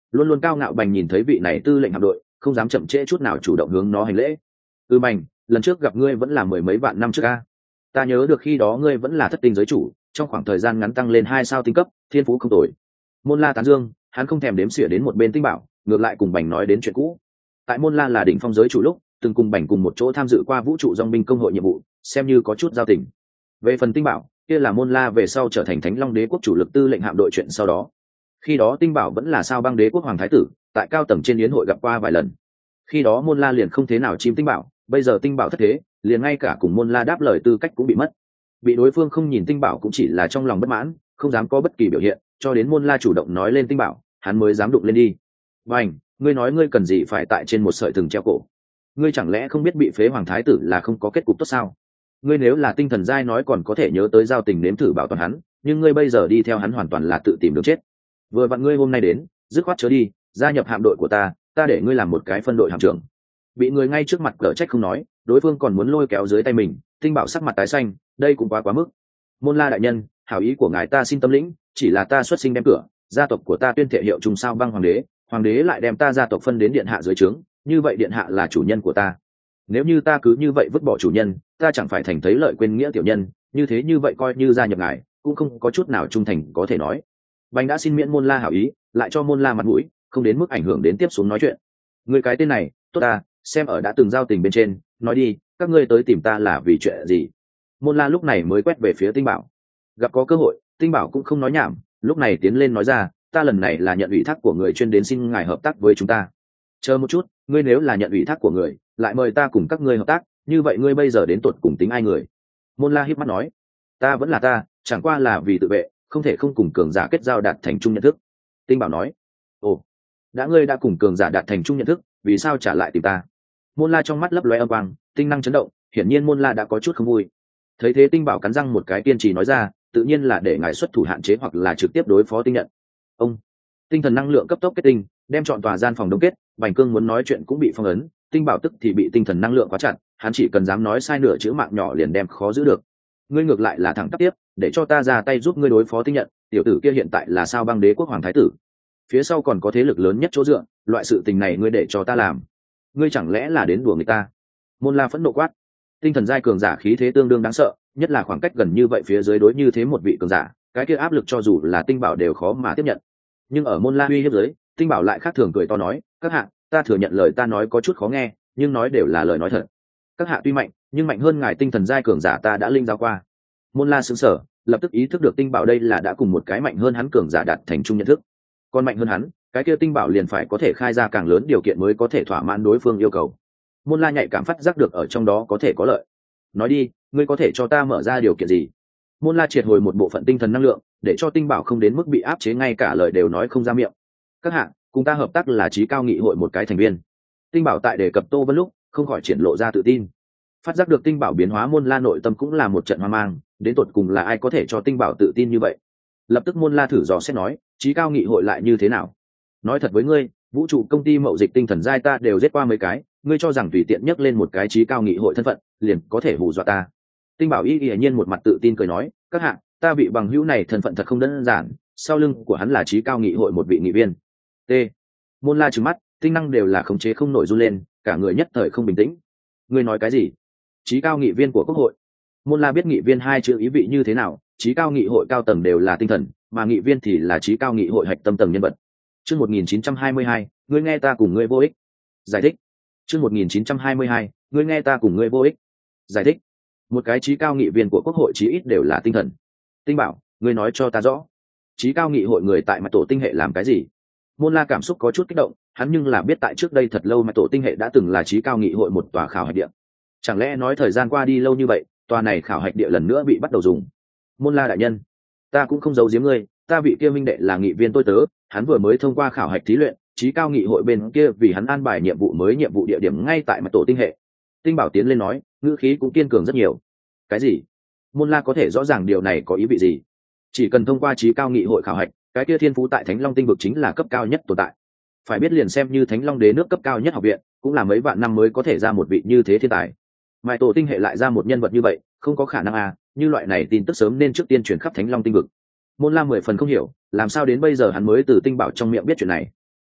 luôn luôn cao ngạo Bành nhìn thấy vị này tư lệnh hạm đội, không dám chậm trễ chút nào chủ động hướng nó hành lễ. "Ừ Bành, lần trước gặp ngươi vẫn là mười mấy vạn năm trước a. Ta nhớ được khi đó ngươi vẫn là thất tinh giới chủ, trong khoảng thời gian ngắn tăng lên hai sao tinh cấp, thiên phú không tồi." Môn La tán dương, hắn không thèm đếm xỉa đến một bên tinh bảo, ngược lại cùng Bành nói đến chuyện cũ. Tại Môn La là đỉnh phong giới chủ lúc, từng cùng Bành cùng một chỗ tham dự qua vũ trụ dòng binh công hội nhiệm vụ, xem như có chút giao tình. Về phần tinh bảo, kia là Môn La về sau trở thành Thánh Long Đế quốc chủ lực tư lệnh hạm đội chuyện sau đó. Khi đó tinh bảo vẫn là sao băng đế quốc hoàng thái tử, tại cao tầng trên yến hội gặp qua vài lần. Khi đó Môn La liền không thế nào chim tinh bảo, bây giờ tinh bảo thất thế, liền ngay cả cùng Môn La đáp lời tư cách cũng bị mất. Bị đối phương không nhìn tinh bảo cũng chỉ là trong lòng bất mãn, không dám có bất kỳ biểu hiện, cho đến Môn La chủ động nói lên tinh bảo, hắn mới dám đụng lên đi. Bành, ngươi nói ngươi cần gì phải tại trên một sợi thừng treo cổ? Ngươi chẳng lẽ không biết bị phế hoàng thái tử là không có kết cục tốt sao? Ngươi nếu là tinh thần giai nói còn có thể nhớ tới giao tình nếm thử bảo toàn hắn, nhưng ngươi bây giờ đi theo hắn hoàn toàn là tự tìm đường chết. Vừa vặn ngươi hôm nay đến, dứt khoát chớ đi, gia nhập hạm đội của ta, ta để ngươi làm một cái phân đội hạm trưởng. Bị người ngay trước mặt cở trách không nói, đối phương còn muốn lôi kéo dưới tay mình, tinh bảo sắc mặt tái xanh, đây cũng quá quá mức. Môn La đại nhân, hảo ý của ngài ta xin tâm lĩnh, chỉ là ta xuất sinh đem cửa, gia tộc của ta tuyên thệ hiệu trùng sao băng hoàng đế, hoàng đế lại đem ta gia tộc phân đến điện hạ dưới trướng, như vậy điện hạ là chủ nhân của ta. Nếu như ta cứ như vậy vứt bỏ chủ nhân, ta chẳng phải thành thấy lợi quên nghĩa tiểu nhân, như thế như vậy coi như gia nhập ngài, cũng không có chút nào trung thành có thể nói. Bành đã xin miễn Môn La hảo ý, lại cho Môn La mặt mũi, không đến mức ảnh hưởng đến tiếp xuống nói chuyện. Người cái tên này, tốt ta, xem ở đã từng giao tình bên trên, nói đi, các ngươi tới tìm ta là vì chuyện gì? Môn La lúc này mới quét về phía tinh bảo. Gặp có cơ hội, tinh bảo cũng không nói nhảm, lúc này tiến lên nói ra, ta lần này là nhận ủy thác của người chuyên đến xin ngài hợp tác với chúng ta. Chờ một chút, ngươi nếu là nhận ủy thác của người, lại mời ta cùng các ngươi hợp tác, như vậy ngươi bây giờ đến tụt cùng tính ai người? Môn La híp mắt nói, ta vẫn là ta, chẳng qua là vì tự vệ, không thể không cùng cường giả kết giao đạt thành chung nhận thức. Tinh bảo nói, ồ, đã ngươi đã cùng cường giả đạt thành chung nhận thức, vì sao trả lại tìm ta? Môn La trong mắt lấp lóe âm quang, tinh năng chấn động, hiển nhiên Môn La đã có chút không vui. Thấy thế tinh bảo cắn răng một cái kiên trì nói ra, tự nhiên là để ngài xuất thủ hạn chế hoặc là trực tiếp đối phó tinh nhận. Ông, tinh thần năng lượng cấp tốc kết tinh, đem chọn tòa gian phòng đông kết. Bành Cương muốn nói chuyện cũng bị phong ấn, tinh bảo tức thì bị tinh thần năng lượng quá chặt, hắn chỉ cần dám nói sai nửa chữ mạng nhỏ liền đem khó giữ được. Ngươi ngược lại là thẳng tắp tiếp, để cho ta ra tay giúp ngươi đối phó tinh nhận. Tiểu tử kia hiện tại là sao băng đế quốc hoàng thái tử, phía sau còn có thế lực lớn nhất chỗ dựa, loại sự tình này ngươi để cho ta làm, ngươi chẳng lẽ là đến đùa người ta? Môn La phẫn nộ quát. Tinh thần giai cường giả khí thế tương đương đáng sợ, nhất là khoảng cách gần như vậy phía dưới đối như thế một vị cường giả, cái kia áp lực cho dù là tinh bảo đều khó mà tiếp nhận. Nhưng ở Môn La uy hiếp dưới, tinh bảo lại khác thường cười to nói, các hạ, ta thừa nhận lời ta nói có chút khó nghe, nhưng nói đều là lời nói thật. Các hạ tuy mạnh, nhưng mạnh hơn ngài tinh thần giai cường giả ta đã linh giao qua. Môn La sững sờ, lập tức ý thức được tinh bảo đây là đã cùng một cái mạnh hơn hắn cường giả đạt thành chung nhận thức. Còn mạnh hơn hắn, cái kia tinh bảo liền phải có thể khai ra càng lớn điều kiện mới có thể thỏa mãn đối phương yêu cầu. Môn La nhạy cảm phát giác được ở trong đó có thể có lợi. Nói đi, ngươi có thể cho ta mở ra điều kiện gì? Môn La triệt hồi một bộ phận tinh thần năng lượng, để cho tinh bảo không đến mức bị áp chế ngay cả lời đều nói không ra miệng. Các hạ, cùng ta hợp tác là trí cao nghị hội một cái thành viên. Tinh bảo tại đề cập Tô Vân lúc, không khỏi triển lộ ra tự tin. Phát giác được tinh bảo biến hóa, Môn La nội tâm cũng là một trận hoang mang, đến tột cùng là ai có thể cho tinh bảo tự tin như vậy? Lập tức Môn La thử dò xét nói, trí cao nghị hội lại như thế nào? Nói thật với ngươi, vũ trụ công ty mậu dịch tinh thần giai ta đều giết qua mấy cái, ngươi cho rằng tùy tiện nhấc lên một cái trí cao nghị hội thân phận liền có thể hù dọa ta? Tinh bảo y y nhiên một mặt tự tin cười nói, các hạ, ta vị bằng hữu này thân phận thật không đơn giản, sau lưng của hắn là trí cao nghị hội một vị nghị viên. T. Môn La trừng mắt, tinh năng đều là khống chế không nổi run lên, cả người nhất thời không bình tĩnh. Ngươi nói cái gì? Trí cao nghị viên của quốc hội? Môn La biết nghị viên hai chữ ý vị như thế nào, trí cao nghị hội cao tầng đều là tinh thần, mà nghị viên thì là trí cao nghị hội hạch tâm tầng nhân vật. Chương một nghìn chín trăm hai mươi hai, ngươi nghe ta cùng ngươi vô ích. Giải thích. Chương một nghìn chín trăm hai mươi hai, ngươi nghe ta cùng ngươi vô ích. Giải thích. Một cái trí cao nghị viên của quốc hội chí ít đều là tinh thần. Tinh bảo, ngươi nói cho ta rõ, trí cao nghị hội người tại mặt tổ tinh hệ làm cái gì? Môn La cảm xúc có chút kích động, hắn nhưng là biết tại trước đây thật lâu mặt tổ tinh hệ đã từng là trí cao nghị hội một tòa khảo hạch địa. Chẳng lẽ nói thời gian qua đi lâu như vậy, tòa này khảo hạch địa lần nữa bị bắt đầu dùng? Môn La đại nhân, ta cũng không giấu giếm ngươi, ta vị kia minh đệ là nghị viên tôi tớ, hắn vừa mới thông qua khảo hạch thí luyện, trí cao nghị hội bên kia vì hắn an bài nhiệm vụ mới, nhiệm vụ địa điểm ngay tại mặt tổ tinh hệ. Tinh bảo tiến lên nói, ngữ khí cũng kiên cường rất nhiều. Cái gì? Môn La có thể rõ ràng điều này có ý vị gì? Chỉ cần thông qua trí cao nghị hội khảo hạch, cái kia thiên phú tại Thánh Long tinh vực chính là cấp cao nhất tồn tại. Phải biết liền xem như Thánh Long đế nước cấp cao nhất học viện, cũng là mấy vạn năm mới có thể ra một vị như thế thiên tài. Mai tổ tinh hệ lại ra một nhân vật như vậy, không có khả năng à? Như loại này tin tức sớm nên trước tiên truyền khắp Thánh Long tinh vực. Môn La mười phần không hiểu, làm sao đến bây giờ hắn mới từ tinh bảo trong miệng biết chuyện này.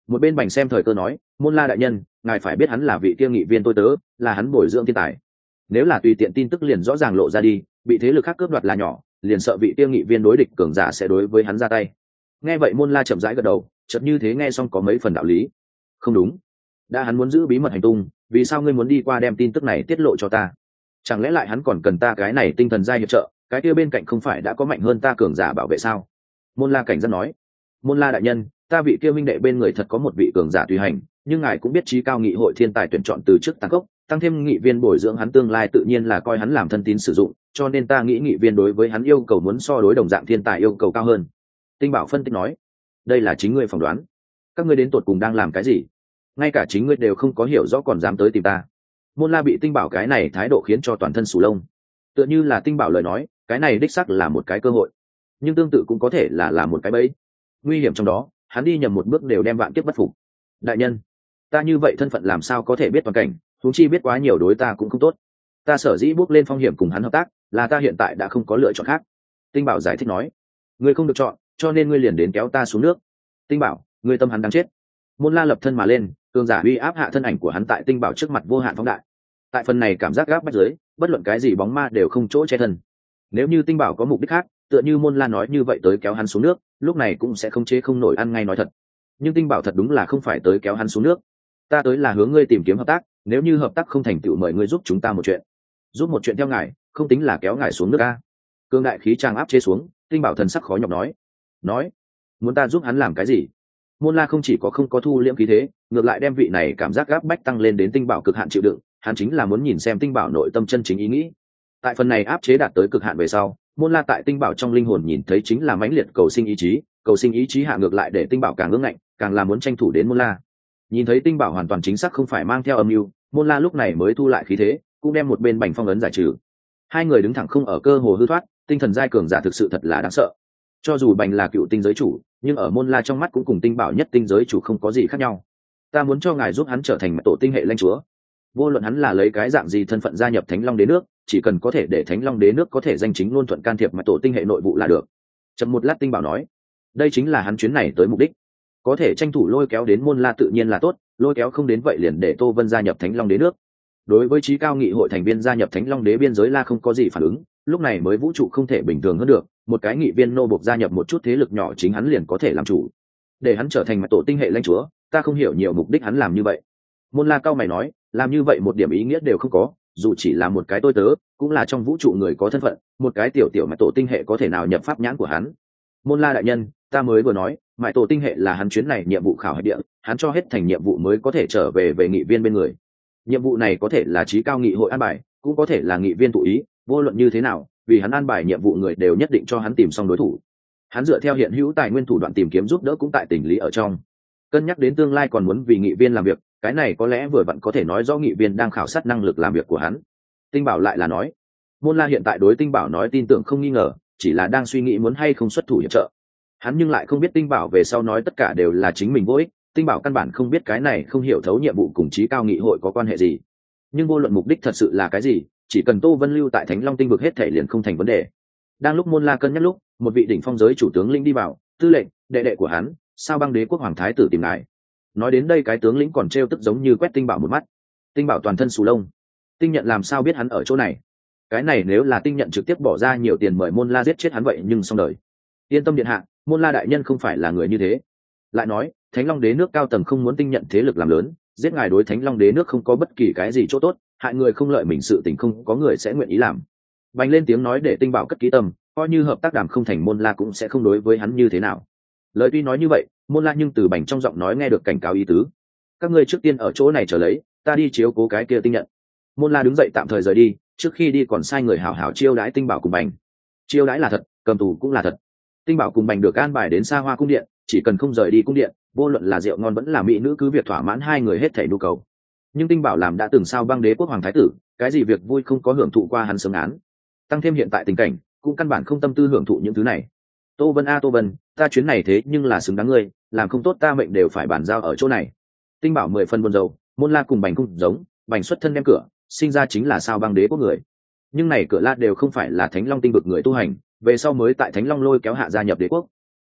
Một bên bành xem thời cơ nói, môn la đại nhân, ngài phải biết hắn là vị kia nghị viên tôi tớ, là hắn bồi dưỡng thiên tài. Nếu là tùy tiện tin tức liền rõ ràng lộ ra đi, bị thế lực khác cướp đoạt là nhỏ, liền sợ vị kia nghị viên đối địch cường giả sẽ đối với hắn ra tay. Nghe vậy môn la chậm rãi gật đầu, chợt như thế nghe xong có mấy phần đạo lý. Không đúng, đã hắn muốn giữ bí mật hành tung, vì sao ngươi muốn đi qua đem tin tức này tiết lộ cho ta? Chẳng lẽ lại hắn còn cần ta cái này tinh thần giai hiệp trợ, cái kia bên cạnh không phải đã có mạnh hơn ta cường giả bảo vệ sao? Môn la cảnh giác nói. Môn la đại nhân, ta vị kia minh đệ bên người thật có một vị cường giả tùy hành, nhưng ngài cũng biết trí cao nghị hội thiên tài tuyển chọn từ trước tăng cốc, tăng thêm nghị viên bồi dưỡng hắn tương lai tự nhiên là coi hắn làm thân tín sử dụng, cho nên ta nghĩ nghị viên đối với hắn yêu cầu muốn so đối đồng dạng thiên tài yêu cầu cao hơn. Tinh Bảo phân tích nói, đây là chính ngươi phỏng đoán, các ngươi đến tột cùng đang làm cái gì? Ngay cả chính ngươi đều không có hiểu rõ còn dám tới tìm ta. Môn la bị Tinh Bảo cái này thái độ khiến cho toàn thân sù lông. Tựa như là Tinh Bảo lời nói, cái này đích xác là một cái cơ hội, nhưng tương tự cũng có thể là là một cái bẫy. Nguy hiểm trong đó, hắn đi nhầm một bước đều đem vạn kiếp bất phục. Đại nhân, ta như vậy thân phận làm sao có thể biết toàn cảnh, huống chi biết quá nhiều đối ta cũng không tốt. Ta sở dĩ bước lên phong hiểm cùng hắn hợp tác, là ta hiện tại đã không có lựa chọn khác. Tinh Bảo giải thích nói, ngươi không được chọn, cho nên ngươi liền đến kéo ta xuống nước. Tinh Bảo, ngươi tâm hắn đang chết. Môn la lập thân mà lên, cường giả uy áp hạ thân ảnh của hắn tại Tinh Bảo trước mặt vô hạn phóng đại. Tại phần này cảm giác gáp bách dưới, bất luận cái gì bóng ma đều không chỗ che thân. Nếu như Tinh Bảo có mục đích khác, tựa như môn la nói như vậy tới kéo hắn xuống nước, lúc này cũng sẽ không chế không nổi ăn ngay nói thật. Nhưng Tinh Bảo thật đúng là không phải tới kéo hắn xuống nước. Ta tới là hướng ngươi tìm kiếm hợp tác, nếu như hợp tác không thành tựu mời ngươi giúp chúng ta một chuyện. Giúp một chuyện theo ngài, không tính là kéo ngài xuống nước a. Cương đại khí trang áp chế xuống, Tinh Bảo thần sắc khó nhọc nói, nói, muốn ta giúp hắn làm cái gì? Môn la không chỉ có không có thu liễm khí thế, ngược lại đem vị này cảm giác gáp bách tăng lên đến Tinh Bảo cực hạn chịu đựng, hắn chính là muốn nhìn xem Tinh Bảo nội tâm chân chính ý nghĩ. Tại phần này áp chế đạt tới cực hạn về sau, môn la tại Tinh Bảo trong linh hồn nhìn thấy chính là mãnh liệt cầu sinh ý chí, cầu sinh ý chí hạ ngược lại để Tinh Bảo càng ngưỡng ngạnh, càng là muốn tranh thủ đến môn la. Nhìn thấy Tinh Bảo hoàn toàn chính xác không phải mang theo âm mưu, môn la lúc này mới thu lại khí thế, cũng đem một bên bành phong ấn giải trừ. Hai người đứng thẳng không ở cơ hồ hư thoát, tinh thần giai cường giả thực sự thật là đáng sợ. Cho dù bành là cựu tinh giới chủ, nhưng ở môn la trong mắt cũng cùng Tinh Bảo nhất tinh giới chủ không có gì khác nhau. Ta muốn cho ngài giúp hắn trở thành tổ tinh hệ lãnh chúa. Vô luận hắn là lấy cái dạng gì thân phận gia nhập Thánh Long Đế nước, chỉ cần có thể để Thánh Long Đế nước có thể danh chính luôn thuận can thiệp mà tổ tinh hệ nội vụ là được. Chậm một lát Tinh Bảo nói, đây chính là hắn chuyến này tới mục đích. Có thể tranh thủ lôi kéo đến môn la tự nhiên là tốt, lôi kéo không đến vậy liền để Tô Vân gia nhập Thánh Long Đế nước. Đối với trí cao nghị hội thành viên gia nhập Thánh Long Đế biên giới la không có gì phản ứng, lúc này mới vũ trụ không thể bình thường hơn được, một cái nghị viên nô bộc gia nhập một chút thế lực nhỏ chính hắn liền có thể làm chủ. Để hắn trở thành mặt tổ tinh hệ lãnh chúa, ta không hiểu nhiều mục đích hắn làm như vậy. Môn la cao mày nói, làm như vậy một điểm ý nghĩa đều không có, dù chỉ là một cái tôi tớ, cũng là trong vũ trụ người có thân phận, một cái tiểu tiểu mặt tổ tinh hệ có thể nào nhập pháp nhãn của hắn. Môn la đại nhân, ta mới vừa nói, mại tổ tinh hệ là hắn chuyến này nhiệm vụ khảo hạch địa, hắn cho hết thành nhiệm vụ mới có thể trở về về nghị viên bên người. Nhiệm vụ này có thể là trí cao nghị hội an bài, cũng có thể là nghị viên tụ ý, vô luận như thế nào, vì hắn an bài nhiệm vụ người đều nhất định cho hắn tìm xong đối thủ. Hắn dựa theo hiện hữu tài nguyên thủ đoạn tìm kiếm giúp đỡ cũng tại tình lý ở trong. Cân nhắc đến tương lai còn muốn vì nghị viên làm việc, cái này có lẽ vừa vặn có thể nói rõ nghị viên đang khảo sát năng lực làm việc của hắn. Tinh Bảo lại là nói, môn la hiện tại đối Tinh Bảo nói tin tưởng không nghi ngờ, chỉ là đang suy nghĩ muốn hay không xuất thủ hiệp trợ. Hắn nhưng lại không biết Tinh Bảo về sau nói tất cả đều là chính mình vô ích, Tinh Bảo căn bản không biết cái này không hiểu thấu nhiệm vụ cùng trí cao nghị hội có quan hệ gì. Nhưng vô luận mục đích thật sự là cái gì, chỉ cần Tô Vân lưu tại Thánh Long tinh vực hết thể liền không thành vấn đề. Đang lúc môn la cân nhắc lúc, một vị đỉnh phong giới chủ tướng lĩnh đi vào, tư lệnh, đệ đệ của hắn, Sao Băng Đế quốc hoàng thái tử tìm ngài. Nói đến đây cái tướng lĩnh còn trêu tức giống như quét Tinh Bảo một mắt. Tinh Bảo toàn thân sù lông. Tinh nhận làm sao biết hắn ở chỗ này? Cái này nếu là Tinh nhận trực tiếp bỏ ra nhiều tiền mời môn la giết chết hắn vậy nhưng xong đời. Yên tâm điện hạ, môn la đại nhân không phải là người như thế. Lại nói, Thánh Long Đế nước cao tầng không muốn Tinh nhận thế lực làm lớn, giết ngài đối Thánh Long Đế nước không có bất kỳ cái gì chỗ tốt, hại người không lợi mình sự tình không có người sẽ nguyện ý làm. Bành lên tiếng nói để Tinh Bảo cất kỹ tâm, coi như hợp tác đàm không thành môn la cũng sẽ không đối với hắn như thế nào. Lời tuy nói như vậy, môn la nhưng từ Bành trong giọng nói nghe được cảnh cáo ý tứ. Các ngươi trước tiên ở chỗ này chờ lấy, ta đi chiếu cố cái kia Tinh nhận. Môn la đứng dậy tạm thời rời đi, trước khi đi còn sai người hảo hảo chiêu đãi Tinh Bảo cùng Bành. Chiêu đãi là thật, cầm tù cũng là thật. Tinh Bảo cùng Bành được an bài đến xa hoa cung điện, chỉ cần không rời đi cung điện, vô luận là rượu ngon vẫn là mỹ nữ cứ việc thỏa mãn hai người hết thảy nhu cầu. Nhưng Tinh Bảo làm đã từng Sao Băng Đế quốc hoàng thái tử, cái gì việc vui không có hưởng thụ qua hắn sớm án, tăng thêm hiện tại tình cảnh cũng căn bản không tâm tư hưởng thụ những thứ này. Tô Vân a Tô Vân, ta chuyến này thế nhưng là xứng đáng ngươi, làm không tốt ta mệnh đều phải bàn giao ở chỗ này. Tinh Bảo mười phân buồn rầu, môn la cùng Bành cũng giống, Bành xuất thân đem cửa, sinh ra chính là Sao Băng Đế quốc người, nhưng này cửa la đều không phải là Thánh Long tinh vực người tu hành, về sau mới tại Thánh Long lôi kéo hạ gia nhập đế quốc.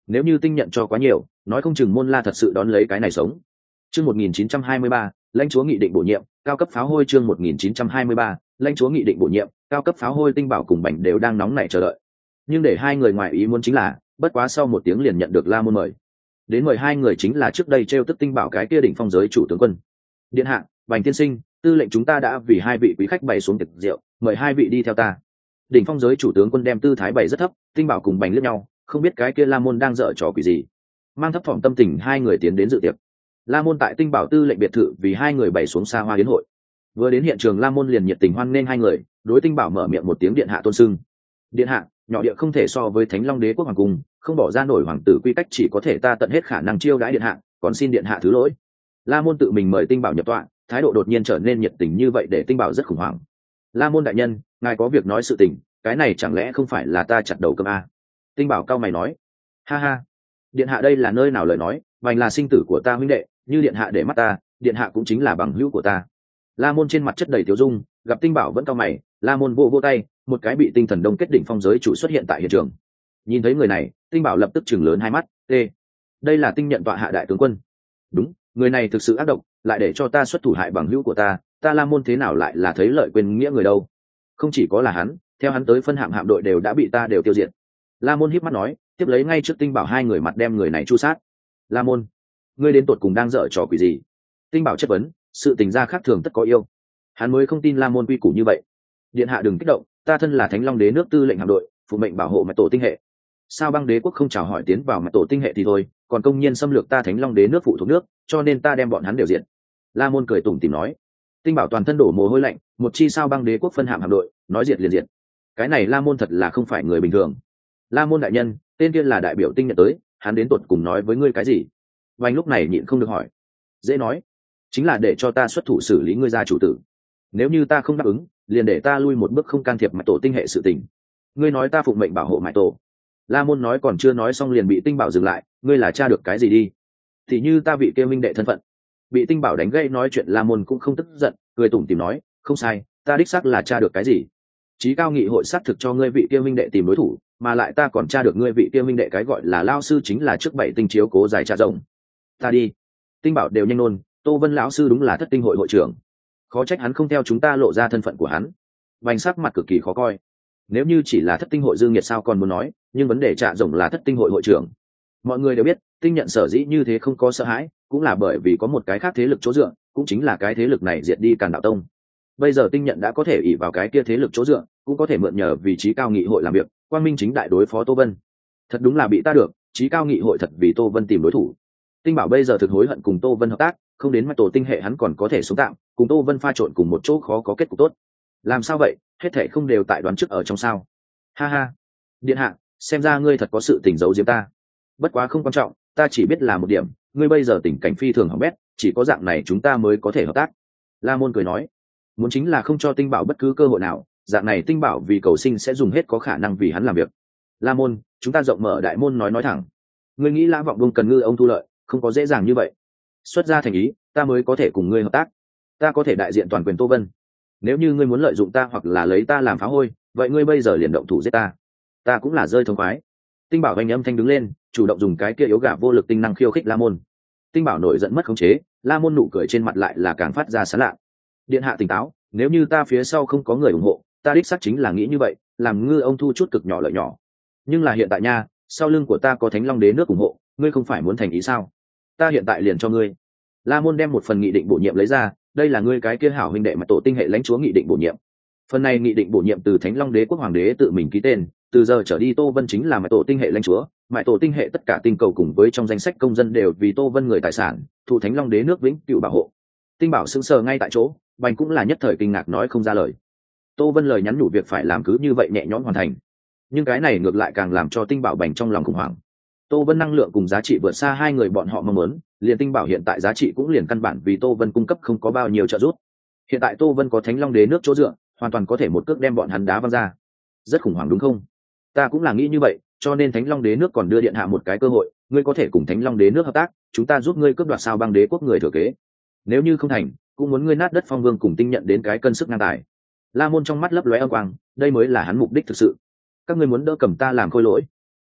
nếu như tinh nhận cho quá nhiều nói không chừng môn la thật sự đón lấy cái này sống. Chương một nghìn chín trăm hai mươi ba, lãnh chúa nghị định bổ nhiệm cao cấp pháo hôi. Chương một nghìn chín trăm hai mươi ba, lãnh chúa nghị định bổ nhiệm cao cấp pháo hôi. Tinh bảo cùng Bành đều đang nóng nảy chờ đợi, nhưng để hai người ngoài ý muốn chính là bất quá sau một tiếng liền nhận được La Môn mời. Đến mời hai người chính là trước đây treo tức Tinh bảo cái kia đỉnh phong giới chủ tướng quân. Điện hạ, Bành tiên sinh, tư lệnh chúng ta đã vì hai vị quý khách bày xuống tiệc rượu, mời hai vị đi theo ta. Đỉnh phong giới chủ tướng quân đem tư thái bày rất thấp, Tinh bảo cùng Bành liếc nhau, không biết cái kia La Môn đang dở trò quỷ gì. Mang thấp thỏm tâm tình hai người tiến đến dự tiệc. La Môn tại Tinh bảo tư lệnh biệt thự vì hai người bày xuống xa hoa yến hội. Vừa đến hiện trường La Môn liền nhiệt tình hoan nghênh hai người, đối Tinh bảo mở miệng một tiếng điện hạ tôn sưng. Điện hạ, nhỏ địa không thể so với Thánh Long Đế quốc hoàng cung, không bỏ ra nổi hoàng tử quy cách, chỉ có thể ta tận hết khả năng chiêu đãi điện hạ, còn xin điện hạ thứ lỗi. La Môn tự mình mời Tinh bảo nhập tọa, thái độ đột nhiên trở nên nhiệt tình như vậy để Tinh bảo rất khủng hoảng. La Môn đại nhân, ngài có việc nói sự tình, cái này chẳng lẽ không phải là ta chặt đầu cơm à? Tinh bảo cao mày nói, ha ha, điện hạ đây là nơi nào lời nói, Bành là sinh tử của ta huynh đệ, như điện hạ để mắt ta, điện hạ cũng chính là bằng hữu của ta. La Môn trên mặt chất đầy tiêu dung, gặp Tinh bảo vẫn cao mày, La Môn vô vô tay, một cái bị tinh thần đông kết đỉnh phong giới chủ xuất hiện tại hiện trường. Nhìn thấy người này, Tinh bảo lập tức chừng lớn hai mắt, t đây là Tinh nhận tọa hạ đại tướng quân. Đúng, người này thực sự ác độc, lại để cho ta xuất thủ hại bằng hữu của ta, ta La Môn thế nào lại là thấy lợi quên nghĩa người đâu. Không chỉ có là hắn, theo hắn tới phân hạm hạm đội đều đã bị ta đều tiêu diệt. La Môn híp mắt nói, tiếp lấy ngay trước Tinh bảo hai người mặt đem người này chu sát. La Môn, ngươi đến tột cùng đang dở trò quỷ gì? Tinh bảo chất vấn, sự tình gia khác thường tất có yêu. Hắn mới không tin La Môn quy củ như vậy. Điện hạ đừng kích động, ta thân là Thánh Long Đế nước tư lệnh hạm đội, phụ mệnh bảo hộ mạch tổ tinh hệ. Sao băng đế quốc không chào hỏi tiến vào mạch tổ tinh hệ thì thôi, còn công nhiên xâm lược ta Thánh Long Đế nước phụ thuộc nước, cho nên ta đem bọn hắn đều diệt. La Môn cười tủm tỉm nói. Tinh bảo toàn thân đổ mồ hôi lạnh, một chi sao băng đế quốc phân hạm hạm đội, nói diệt liền diệt. Cái này La Môn thật là không phải người bình thường. La Môn đại nhân, tên kia là đại biểu Tinh nhận tới, hắn đến tột cùng nói với ngươi cái gì? Vành lúc này nhịn không được hỏi. Dễ nói, chính là để cho ta xuất thủ xử lý ngươi gia chủ tử. Nếu như ta không đáp ứng, liền để ta lui một bước không can thiệp mạch tổ tinh hệ sự tình. Ngươi nói ta phụng mệnh bảo hộ mạch tổ. La Môn nói còn chưa nói xong liền bị Tinh bảo dừng lại, ngươi là tra được cái gì đi? Thì như ta vị kia minh đệ thân phận. Bị Tinh bảo đánh gây nói chuyện La Môn cũng không tức giận, cười tủm tỉm nói, không sai, ta đích xác là tra được cái gì. Chí cao nghị hội xác thực cho ngươi vị kia minh đệ tìm đối thủ, mà lại ta còn tra được ngươi vị kia minh đệ cái gọi là lao sư chính là trước bảy tinh chiếu cố giải tra rộng. Ta đi. Tinh bảo đều nhanh nôn, Tô Vân lão sư đúng là thất tinh hội hội trưởng. Khó trách hắn không theo chúng ta lộ ra thân phận của hắn. Bành sắc mặt cực kỳ khó coi. Nếu như chỉ là thất tinh hội dương nhiệt sao còn muốn nói, nhưng vấn đề Trạ Rồng là thất tinh hội hội trưởng. Mọi người đều biết, Tinh nhận sở dĩ như thế không có sợ hãi, cũng là bởi vì có một cái khác thế lực chỗ dựa, cũng chính là cái thế lực này diệt đi Càn Đạo Tông. Bây giờ Tinh nhận đã có thể ỷ vào cái kia thế lực chỗ dựa, cũng có thể mượn nhờ vị trí cao nghị hội làm việc, quang minh chính đại đối phó Tô Vân. Thật đúng là bị ta được, trí cao nghị hội thật vì Tô Vân tìm đối thủ. Tinh bảo bây giờ thực hối hận cùng Tô Vân hợp tác, không đến mạch tổ tinh hệ hắn còn có thể sống tạm, cùng Tô Vân pha trộn cùng một chỗ khó có kết cục tốt. Làm sao vậy, hết thảy không đều tại đoán trước ở trong sao? Ha ha, điện hạ, xem ra ngươi thật có sự tình giấu giếm ta. Bất quá không quan trọng, ta chỉ biết là một điểm, ngươi bây giờ tình cảnh phi thường hỏng bét, chỉ có dạng này chúng ta mới có thể hợp tác. La Môn cười nói, muốn chính là không cho Tinh bảo bất cứ cơ hội nào, dạng này Tinh bảo vì cầu sinh sẽ dùng hết có khả năng vì hắn làm việc. La Môn, chúng ta rộng mở đại môn nói nói thẳng. Ngươi nghĩ Lã Vọng Đông cần ngư ông thu lợi, không có dễ dàng như vậy. Xuất ra thành ý, ta mới có thể cùng ngươi hợp tác. Ta có thể đại diện toàn quyền Tô Vân. Nếu như ngươi muốn lợi dụng ta hoặc là lấy ta làm phá hôi, vậy ngươi bây giờ liền động thủ giết ta. Ta cũng là rơi thông khoái. Tinh bảo anh âm thanh đứng lên, chủ động dùng cái kia yếu gà vô lực tinh năng khiêu khích La Môn. Tinh bảo nổi giận mất khống chế, La Môn nụ cười trên mặt lại là càng phát ra sán lạ. Điện hạ tỉnh táo, nếu như ta phía sau không có người ủng hộ, ta đích xác chính là nghĩ như vậy, làm ngư ông thu chút cực nhỏ lợi nhỏ. Nhưng là hiện tại nha, sau lưng của ta có Thánh Long Đế nước ủng hộ, ngươi không phải muốn thành ý sao? Ta hiện tại liền cho ngươi. La Môn đem một phần nghị định bổ nhiệm lấy ra, đây là ngươi cái kia hảo huynh đệ mà tổ tinh hệ lãnh chúa nghị định bổ nhiệm. Phần này nghị định bổ nhiệm từ Thánh Long Đế quốc hoàng đế tự mình ký tên, từ giờ trở đi Tô Vân chính là mại tổ tinh hệ lãnh chúa, mại tổ tinh hệ tất cả tinh cầu cùng với trong danh sách công dân đều vì Tô Vân người tài sản, thụ Thánh Long Đế nước vĩnh cửu bảo hộ. Tinh bảo sững sờ ngay tại chỗ, Bành cũng là nhất thời kinh ngạc nói không ra lời. Tô Vân lời nhắn nhủ việc phải làm cứ như vậy nhẹ nhõm hoàn thành, nhưng cái này ngược lại càng làm cho Tinh bảo Bành trong lòng khủng hoảng. Tô Vân năng lượng cùng giá trị vượt xa hai người bọn họ mong muốn, liền Tinh bảo hiện tại giá trị cũng liền căn bản vì Tô Vân cung cấp không có bao nhiêu trợ giúp. Hiện tại Tô Vân có Thánh Long Đế nước chỗ dựa, hoàn toàn có thể một cước đem bọn hắn đá văng ra. Rất khủng hoảng đúng không? Ta cũng là nghĩ như vậy, cho nên Thánh Long Đế nước còn đưa điện hạ một cái cơ hội, ngươi có thể cùng Thánh Long Đế nước hợp tác, chúng ta giúp ngươi cướp đoạt sao băng đế quốc người thừa kế. Nếu như không thành, cũng muốn ngươi nát đất phong vương cùng Tinh nhận đến cái cân sức ngang tài. La Môn trong mắt lấp lóe âm quang, đây mới là hắn mục đích thực sự. Các ngươi muốn đỡ cầm ta làm khôi lỗi.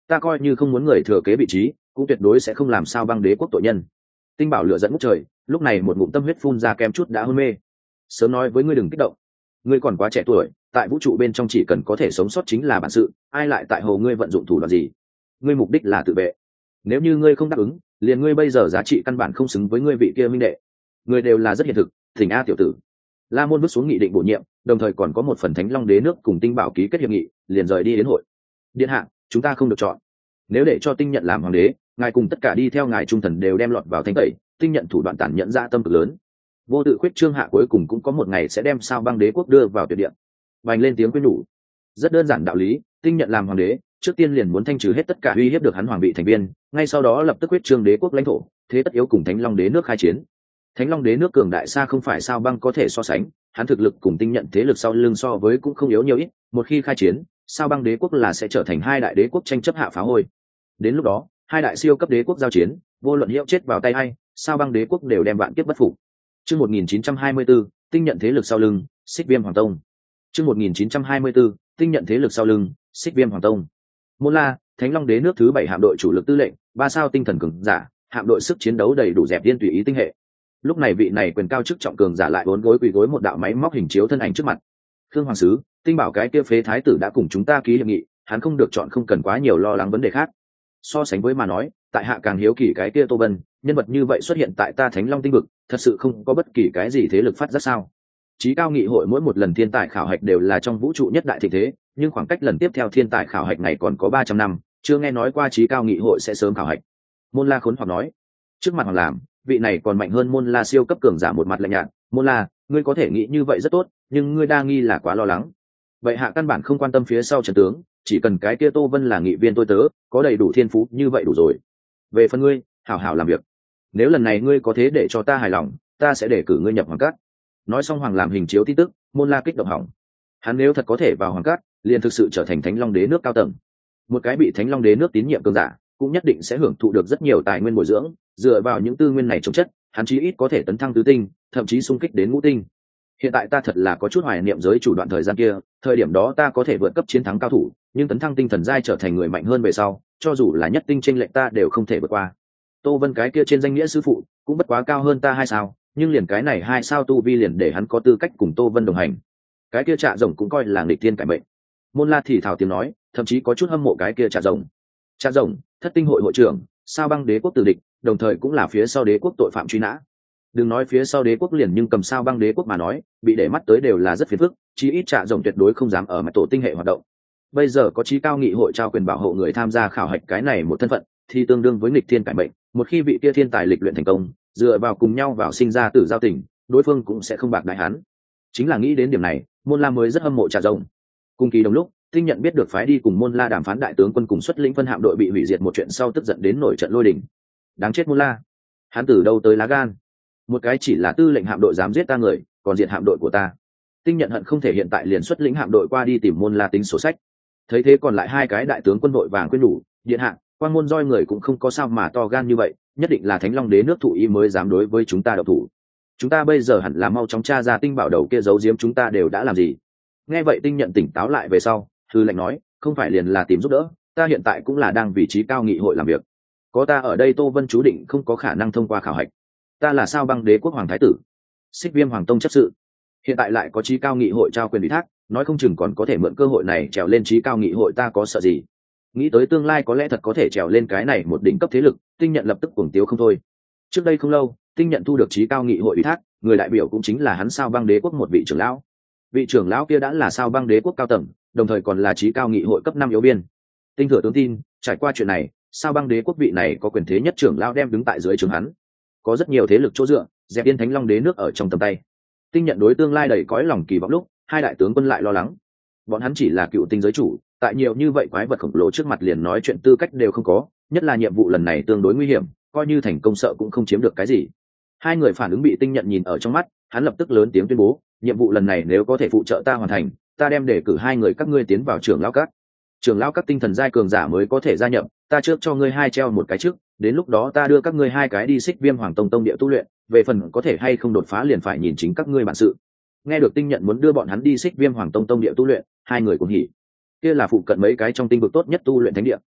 ta coi như không muốn người thừa kế vị trí cũng tuyệt đối sẽ không làm sao băng đế quốc tội nhân. Tinh bảo lửa dẫn ngút trời, lúc này một ngụm tâm huyết phun ra kem chút đã hôn mê. Sớm nói với ngươi đừng kích động, ngươi còn quá trẻ tuổi, tại vũ trụ bên trong chỉ cần có thể sống sót chính là bản sự, ai lại tại hồ ngươi vận dụng thủ đoạn gì? Ngươi mục đích là tự vệ, nếu như ngươi không đáp ứng, liền ngươi bây giờ giá trị căn bản không xứng với ngươi vị kia minh đệ. Ngươi đều là rất hiện thực, thỉnh a tiểu tử. La Môn bước xuống nghị định bổ nhiệm, đồng thời còn có một phần Thánh Long Đế nước cùng Tinh Bảo ký kết hiệp nghị, liền rời đi đến hội. Điện hạ, chúng ta không được chọn. Nếu để cho Tinh Nhận làm hoàng đế, ngài cùng tất cả đi theo ngài trung thần đều đem lọt vào thanh tẩy. Tinh Nhận thủ đoạn tàn nhẫn dã tâm cực lớn, vô tự khuyết trương hạ cuối cùng cũng có một ngày sẽ đem sao băng đế quốc đưa vào tuyệt địa. Bành lên tiếng quyên nhủ. Rất đơn giản đạo lý, Tinh Nhận làm hoàng đế, trước tiên liền muốn thanh trừ hết tất cả uy hiếp được hắn hoàng vị thành viên, ngay sau đó lập tức quyết trương đế quốc lãnh thổ, thế tất yếu cùng Thánh Long Đế nước khai chiến. Thánh Long Đế nước cường đại xa không phải sao băng có thể so sánh, hắn thực lực cùng Tinh Nhận thế lực sau lưng so với cũng không yếu nhiều ít, một khi khai chiến, sao băng đế quốc là sẽ trở thành hai đại đế quốc tranh chấp hạ phá hôi. Đến lúc đó, hai đại siêu cấp đế quốc giao chiến, vô luận hiệu chết vào tay hay, sao băng đế quốc đều đem vạn kiếp bất phục. Chương một nghìn chín trăm hai mươi tư, Tinh Nhận thế lực sau lưng, Xích Viêm Hoàng Tông. Chương một nghìn chín trăm hai mươi tư, Tinh Nhận thế lực sau lưng, Xích Viêm Hoàng Tông. Môn La, Thánh Long Đế nước thứ bảy hạm đội chủ lực tư lệnh, ba sao tinh thần cường giả, hạm đội sức chiến đấu đầy đủ dẹp điên tùy ý tinh hệ. Lúc này vị này quyền cao chức trọng cường giả lại uốn gối quỳ gối một đạo máy móc hình chiếu thân ảnh trước mặt. Khương Hoàng sứ, Tinh Bảo cái kia phế thái tử đã cùng chúng ta ký hiệp nghị, hắn không được chọn, không cần quá nhiều lo lắng vấn đề khác. So sánh với mà nói, tại hạ càng hiếu kỳ cái kia Tô Vân, nhân vật như vậy xuất hiện tại ta Thánh Long tinh vực, thật sự không có bất kỳ cái gì thế lực phát giác sao? Chí cao nghị hội mỗi một lần thiên tài khảo hạch đều là trong vũ trụ nhất đại thịnh thế, nhưng khoảng cách lần tiếp theo thiên tài khảo hạch này còn có ba trăm năm, chưa nghe nói qua chí cao nghị hội sẽ sớm khảo hạch. Môn La khốn hoặc nói. Trước mặt Hoàng làm, vị này còn mạnh hơn Môn La siêu cấp cường giả một mặt lạnh nhạt, Môn La, ngươi có thể nghĩ như vậy rất tốt, nhưng ngươi đa nghi là quá lo lắng. Vậy hạ căn bản không quan tâm phía sau trận tướng, chỉ cần cái kia Tô Vân là nghị viên tôi tớ, có đầy đủ thiên phú như vậy đủ rồi. Về phần ngươi, hảo hảo làm việc. Nếu lần này ngươi có thế để cho ta hài lòng, ta sẽ để cử ngươi nhập Hoàng Cát. Nói xong Hoàng làm hình chiếu tin tức, Môn La kích động hỏng. Hắn nếu thật có thể vào Hoàng Cát, liền thực sự trở thành Thánh Long Đế nước cao tầng. Một cái bị Thánh Long Đế nước tín nhiệm cường giả, cũng nhất định sẽ hưởng thụ được rất nhiều tài nguyên bồi dưỡng, dựa vào những tư nguyên này chống chất, hắn chí ít có thể tấn thăng tứ tinh, thậm chí xung kích đến ngũ tinh. Hiện tại ta thật là có chút hoài niệm giới chủ đoạn thời gian kia, thời điểm đó ta có thể vượt cấp chiến thắng cao thủ, nhưng tấn thăng tinh thần giai trở thành người mạnh hơn về sau, cho dù là nhất tinh chênh lệch ta đều không thể vượt qua. Tô Vân cái kia trên danh nghĩa sư phụ, cũng bất quá cao hơn ta hai sao, nhưng liền cái này hai sao tu vi liền để hắn có tư cách cùng Tô Vân đồng hành. Cái kia Trạ Rồng cũng coi là nghịch tiên cải mệnh. Môn La thì thào tiếng nói, thậm chí có chút hâm mộ cái kia Trạ Rồng. Trạ Rồng, Thất Tinh hội hội trưởng, sao băng đế quốc tử địch, đồng thời cũng là phía sau đế quốc tội phạm truy nã. Đừng nói phía sau đế quốc liền, nhưng cầm sao băng đế quốc mà nói, bị để mắt tới đều là rất phiền phức, chí ít Trạ Rồng tuyệt đối không dám ở mặt tổ tinh hệ hoạt động. Bây giờ có chí cao nghị hội trao quyền bảo hộ người tham gia khảo hạch cái này một thân phận, thì tương đương với nghịch thiên cải mệnh, một khi vị kia thiên tài lịch luyện thành công, dựa vào cùng nhau vào sinh ra tử giao tình, đối phương cũng sẽ không bạc đại hắn. Chính là nghĩ đến điểm này, Môn La mới rất hâm mộ Trạ Rồng. Cùng kỳ đồng lúc, Tinh Nhận biết được phái đi cùng Môn La đàm phán đại tướng quân cùng xuất lĩnh phân hạm đội bị hủy diệt một chuyện sau, tức giận đến nổi trận lôi đình. Đáng chết Môn La, hắn từ đâu tới lá gan? Một cái chỉ là tư lệnh hạm đội dám giết ta người, còn diệt hạm đội của ta. Tinh Nhận hận không thể hiện tại liền xuất lĩnh hạm đội qua đi tìm Môn La tính sổ sách. Thấy thế còn lại hai cái đại tướng quân đội vàng khuyên nhủ, điện hạ, Quan Môn roi người cũng không có sao mà to gan như vậy, nhất định là Thánh Long Đế nước thụ ý mới dám đối với chúng ta độc thủ. Chúng ta bây giờ hẳn là mau chóng tra ra Tinh Bảo đầu kia giấu giếm chúng ta đều đã làm gì. Nghe vậy Tinh Nhận tỉnh táo lại về sau, thư lệnh nói, không phải liền là tìm giúp đỡ, ta hiện tại cũng là đang vị trí cao nghị hội làm việc. Có ta ở đây, Tô Vân chú định không có khả năng thông qua khảo hạch. Ta là sao băng đế quốc hoàng thái tử, Xích Viêm Hoàng Tông chấp sự, hiện tại lại có trí cao nghị hội trao quyền ủy thác, nói không chừng còn có thể mượn cơ hội này trèo lên trí cao nghị hội, ta có sợ gì. Nghĩ tới tương lai có lẽ thật có thể trèo lên cái này một đỉnh cấp thế lực, Tinh Nhận lập tức cuồng tiếu không thôi. Trước đây không lâu, Tinh Nhận thu được trí cao nghị hội ủy thác, người đại biểu cũng chính là hắn sao băng đế quốc một vị trưởng lão. Vị trưởng lão kia đã là sao băng đế quốc cao tầng, đồng thời còn là trí cao nghị hội cấp năm yếu biên. Tinh Thừa tướng tin, trải qua chuyện này, sao băng đế quốc vị này có quyền thế nhất trưởng lão đem đứng tại dưới trướng hắn. Có rất nhiều thế lực chỗ dựa, dẹp yên Thánh Long Đế nước ở trong tầm tay. Tinh Nhận đối tương lai đầy cõi lòng kỳ vọng lúc, hai đại tướng quân lại lo lắng. Bọn hắn chỉ là cựu tinh giới chủ, tại nhiều như vậy quái vật khổng lồ trước mặt liền nói chuyện tư cách đều không có, nhất là nhiệm vụ lần này tương đối nguy hiểm, coi như thành công sợ cũng không chiếm được cái gì. Hai người phản ứng bị Tinh Nhận nhìn ở trong mắt, hắn lập tức lớn tiếng tuyên bố, nhiệm vụ lần này nếu có thể phụ trợ ta hoàn thành, ta đem để cử hai người các ngươi tiến vào trưởng lão các. Trưởng lão các tinh thần giai cường giả mới có thể gia nhập, ta trước cho ngươi hai treo một cái trước, đến lúc đó ta đưa các ngươi hai cái đi Xích Viêm Hoàng Tông tông địa tu luyện, về phần có thể hay không đột phá liền phải nhìn chính các ngươi bản sự. Nghe được Tinh Nhận muốn đưa bọn hắn đi Xích Viêm Hoàng Tông tông địa tu luyện, hai người cũng hỉ. Kia là phụ cận mấy cái trong tinh vực tốt nhất tu luyện thánh địa.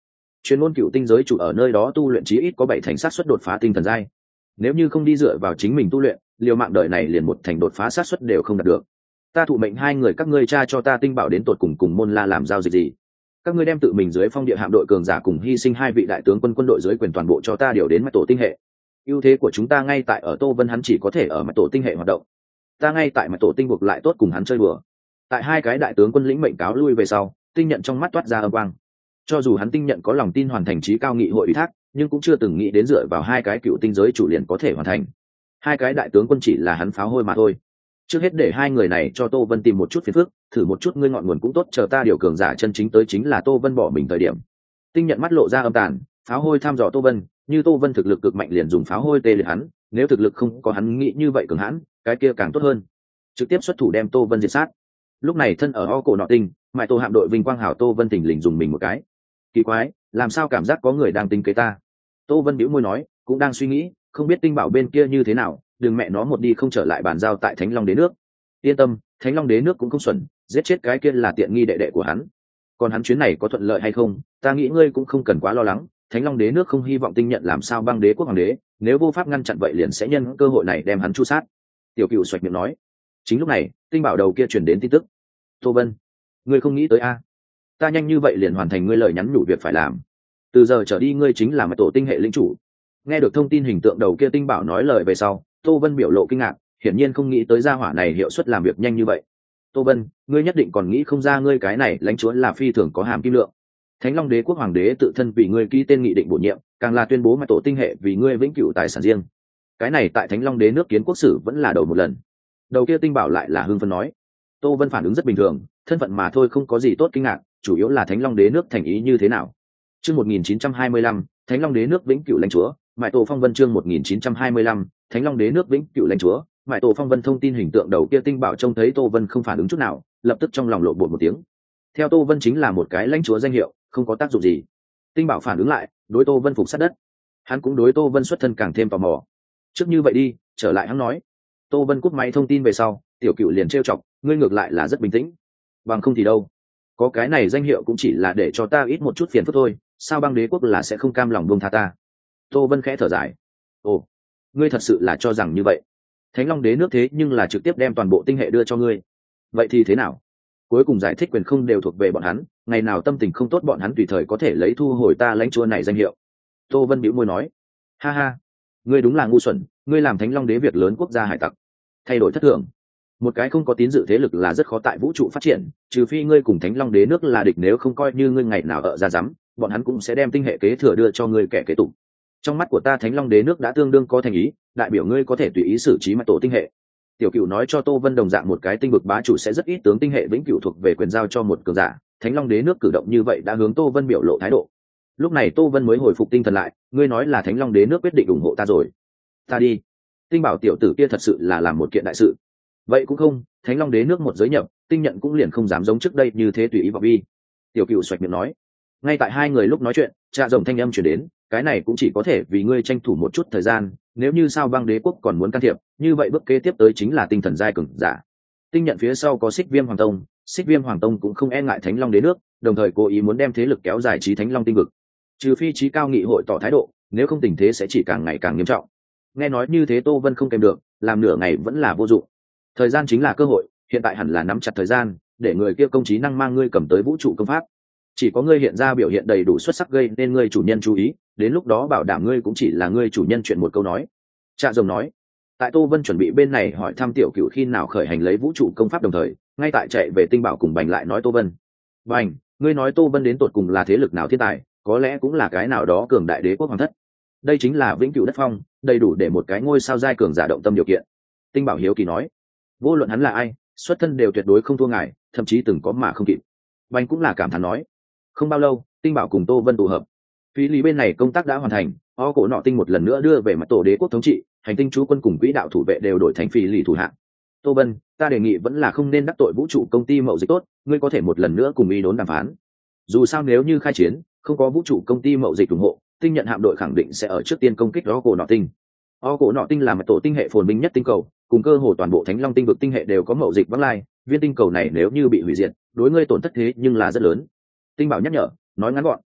chuyên môn cựu tinh giới chủ ở nơi đó tu luyện chí ít có bảy thành sát suất đột phá tinh thần giai. Nếu như không đi dựa vào chính mình tu luyện, liều mạng đời này liền một thành đột phá sát suất đều không đạt được. Ta thụ mệnh hai người các ngươi tra cho ta tinh bảo đến tột cùng cùng Môn La làm giao dịch gì. Các ngươi đem tự mình dưới phong địa hạm đội cường giả cùng hy sinh hai vị đại tướng quân quân đội dưới quyền toàn bộ cho ta điều đến Mạch Tổ tinh hệ. Ưu thế của chúng ta ngay tại ở Tô Vân, hắn chỉ có thể ở Mạch Tổ tinh hệ hoạt động. Ta ngay tại Mạch Tổ tinh buộc lại tốt cùng hắn chơi đùa. Tại hai cái đại tướng quân lĩnh mệnh cáo lui về sau, tinh nhận trong mắt toát ra âm quang. Cho dù hắn tinh nhận có lòng tin hoàn thành chí cao nghị hội ủy thác, nhưng cũng chưa từng nghĩ đến dựa vào hai cái cựu tinh giới chủ liền có thể hoàn thành. Hai cái đại tướng quân chỉ là hắn pháo hôi mà thôi. Trước hết để hai người này cho Tô Vân tìm một chút phiền phức, thử một chút ngươi ngọn nguồn cũng tốt, chờ ta điều cường giả chân chính tới chính là Tô Vân bỏ mình thời điểm. Tinh nhận mắt lộ ra âm tàn, pháo hôi thăm dò Tô Vân, như Tô Vân thực lực cực mạnh liền dùng pháo hôi tê liệt hắn, nếu thực lực không có hắn nghĩ như vậy cường hãn, cái kia càng tốt hơn. Trực tiếp xuất thủ đem Tô Vân diệt sát. Lúc này thân ở O cổ nọ tinh, Mại Tô hạm đội vinh quang hảo Tô Vân tỉnh lình dùng mình một cái. Kỳ quái, làm sao cảm giác có người đang tính kế ta? Tô Vân bĩu môi nói, cũng đang suy nghĩ, không biết tinh bảo bên kia như thế nào, đừng mẹ nó một đi không trở lại bàn giao tại Thánh Long Đế nước. Yên tâm, Thánh Long Đế nước cũng không xuẩn, giết chết cái kia là tiện nghi đệ đệ của hắn. Còn hắn chuyến này có thuận lợi hay không, ta nghĩ ngươi cũng không cần quá lo lắng. Thánh Long Đế nước không hy vọng tinh nhận làm sao băng đế quốc hoàng đế, nếu vô pháp ngăn chặn vậy liền sẽ nhân cơ hội này đem hắn chu sát. Tiểu Cửu xoạch miệng nói. Chính lúc này, tinh bảo đầu kia truyền đến tin tức. Tô Vân, ngươi không nghĩ tới a? Ta nhanh như vậy liền hoàn thành ngươi lời nhắn nhủ việc phải làm. Từ giờ trở đi ngươi chính là Mạch Tổ tinh hệ lĩnh chủ. Nghe được thông tin hình tượng đầu kia tinh bảo nói lời về sau, Tô Vân biểu lộ kinh ngạc, hiển nhiên không nghĩ tới gia hỏa này hiệu suất làm việc nhanh như vậy. Tô Vân, ngươi nhất định còn nghĩ không ra ngươi cái này lãnh chúa là phi thường có hàm kim lượng. Thánh Long Đế quốc hoàng đế tự thân vì ngươi ký tên nghị định bổ nhiệm, càng là tuyên bố Mạch Tổ tinh hệ vì ngươi vĩnh cửu tài sản riêng. Cái này tại Thánh Long Đế nước kiến quốc sử vẫn là đầu một lần. Đầu kia tinh bảo lại là hưng phấn nói. Tô Vân phản ứng rất bình thường, thân phận mà thôi không có gì tốt kinh ngạc, chủ yếu là Thánh Long Đế nước thành ý như thế nào. Chương một nghìn chín trăm hai mươi lăm, Thánh Long Đế nước vĩnh cửu lãnh chúa, Mại Tổ Phong Vân chương một nghìn chín trăm hai mươi lăm, Thánh Long Đế nước vĩnh cửu lãnh chúa, Mại Tổ Phong Vân thông tin hình tượng đầu kia tinh bảo trông thấy Tô Vân không phản ứng chút nào, lập tức trong lòng lộn bột một tiếng. Theo Tô Vân chính là một cái lãnh chúa danh hiệu, không có tác dụng gì. Tinh bảo phản ứng lại, đối Tô Vân phục sát đất. Hắn cũng đối Tô Vân xuất thân càng thêm tò mò. Trước như vậy đi, trở lại hắn nói. Tô Vân cúp máy thông tin về sau, Tiểu Cửu liền trêu chọc, ngươi ngược lại là rất bình tĩnh. Bằng không thì đâu, có cái này danh hiệu cũng chỉ là để cho ta ít một chút phiền phức thôi, sao băng đế quốc là sẽ không cam lòng buông tha ta? Tô Vân khẽ thở dài. Ồ, ngươi thật sự là cho rằng như vậy? Thánh Long Đế nước thế nhưng là trực tiếp đem toàn bộ tinh hệ đưa cho ngươi. Vậy thì thế nào? Cuối cùng giải thích quyền không đều thuộc về bọn hắn, ngày nào tâm tình không tốt bọn hắn tùy thời có thể lấy thu hồi ta lãnh chúa này danh hiệu. Tô Vân bĩu môi nói. Ha ha, ngươi đúng là ngu xuẩn, ngươi làm Thánh Long Đế việc lớn quốc gia hải tặc, thay đổi thất thường. Một cái không có tín dự thế lực là rất khó tại vũ trụ phát triển, trừ phi ngươi cùng Thánh Long Đế nước là địch, nếu không coi như ngươi ngày nào ở ra dám, bọn hắn cũng sẽ đem tinh hệ kế thừa đưa cho ngươi kẻ kế tục. Trong mắt của ta Thánh Long Đế nước đã tương đương có thành ý, đại biểu ngươi có thể tùy ý xử trí Mạch Tổ tinh hệ. Tiểu Cửu nói cho Tô Vân đồng dạng một cái tinh vực bá chủ sẽ rất ít tướng tinh hệ vĩnh cửu thuộc về quyền giao cho một cường giả, Thánh Long Đế nước cử động như vậy đã hướng Tô Vân biểu lộ thái độ. Lúc này Tô Vân mới hồi phục tinh thần lại, ngươi nói là Thánh Long Đế nước quyết định ủng hộ ta rồi. Ta đi. Tinh bảo tiểu tử kia thật sự là làm một kiện đại sự. Vậy cũng không, Thánh Long Đế nước một giới nhập, tinh nhận cũng liền không dám giống trước đây như thế tùy ý vào vi. Tiểu Cửu xoạch miệng nói. Ngay tại hai người lúc nói chuyện, trà rồng thanh âm truyền đến, cái này cũng chỉ có thể vì ngươi tranh thủ một chút thời gian, nếu như sao băng đế quốc còn muốn can thiệp, như vậy bước kế tiếp tới chính là tinh thần giai cường giả. Tinh nhận phía sau có Xích Viêm Hoàng Tông, Xích Viêm Hoàng Tông cũng không e ngại Thánh Long Đế nước, đồng thời cố ý muốn đem thế lực kéo dài trí Thánh Long tinh vực. Trừ phi trí cao nghị hội tỏ thái độ, nếu không tình thế sẽ chỉ càng ngày càng nghiêm trọng. Nghe nói như thế Tô Vân không kèm được, làm nửa ngày vẫn là vô dụng. Thời gian chính là cơ hội, hiện tại hẳn là nắm chặt thời gian, để người kia công trí năng mang ngươi cầm tới vũ trụ công pháp. Chỉ có ngươi hiện ra biểu hiện đầy đủ xuất sắc gây nên ngươi chủ nhân chú ý, đến lúc đó bảo đảm ngươi cũng chỉ là ngươi chủ nhân chuyện một câu nói. Trạ Rồng nói. Tại Tô Vân chuẩn bị bên này hỏi thăm Tiểu Cửu khi nào khởi hành lấy vũ trụ công pháp, đồng thời ngay tại chạy về tinh bảo cùng Bành lại nói Tô Vân. Bành, ngươi nói Tô Vân đến tột cùng là thế lực nào thiên tài, có lẽ cũng là cái nào đó cường đại đế quốc hoàng thất. Đây chính là vĩnh cửu đất phong, đầy đủ để một cái ngôi sao giai cường giả động tâm điều kiện. Tinh bảo hiếu kỳ nói. Vô luận hắn là ai, xuất thân đều tuyệt đối không thua ngài, thậm chí từng có mà không kịp. Bành cũng là cảm thán nói. Không bao lâu, tinh bảo cùng Tô Vân tụ hợp. Phí lý bên này công tác đã hoàn thành, o cổ nọ tinh một lần nữa đưa về mặt tổ đế quốc thống trị, hành tinh chú quân cùng quỹ đạo thủ vệ đều đổi thành phí lý thủ hạng. Tô Vân, ta đề nghị vẫn là không nên đắc tội vũ trụ công ty mậu dịch tốt, ngươi có thể một lần nữa cùng y đốn đàm phán. Dù sao nếu như khai chiến, không có vũ trụ công ty mậu dịch ủng hộ, tinh nhận hạm đội khẳng định sẽ ở trước tiên công kích o cổ nọ tinh. O cổ nọ tinh là mặt tổ tinh hệ phồn binh nhất tinh cầu, cùng cơ hồ toàn bộ Thánh Long tinh vực tinh hệ đều có mậu dịch vắng lai, viên tinh cầu này nếu như bị hủy diệt, đối ngươi tổn thất thế nhưng là rất lớn. Tinh bảo nhắc nhở, nói ngắn gọn,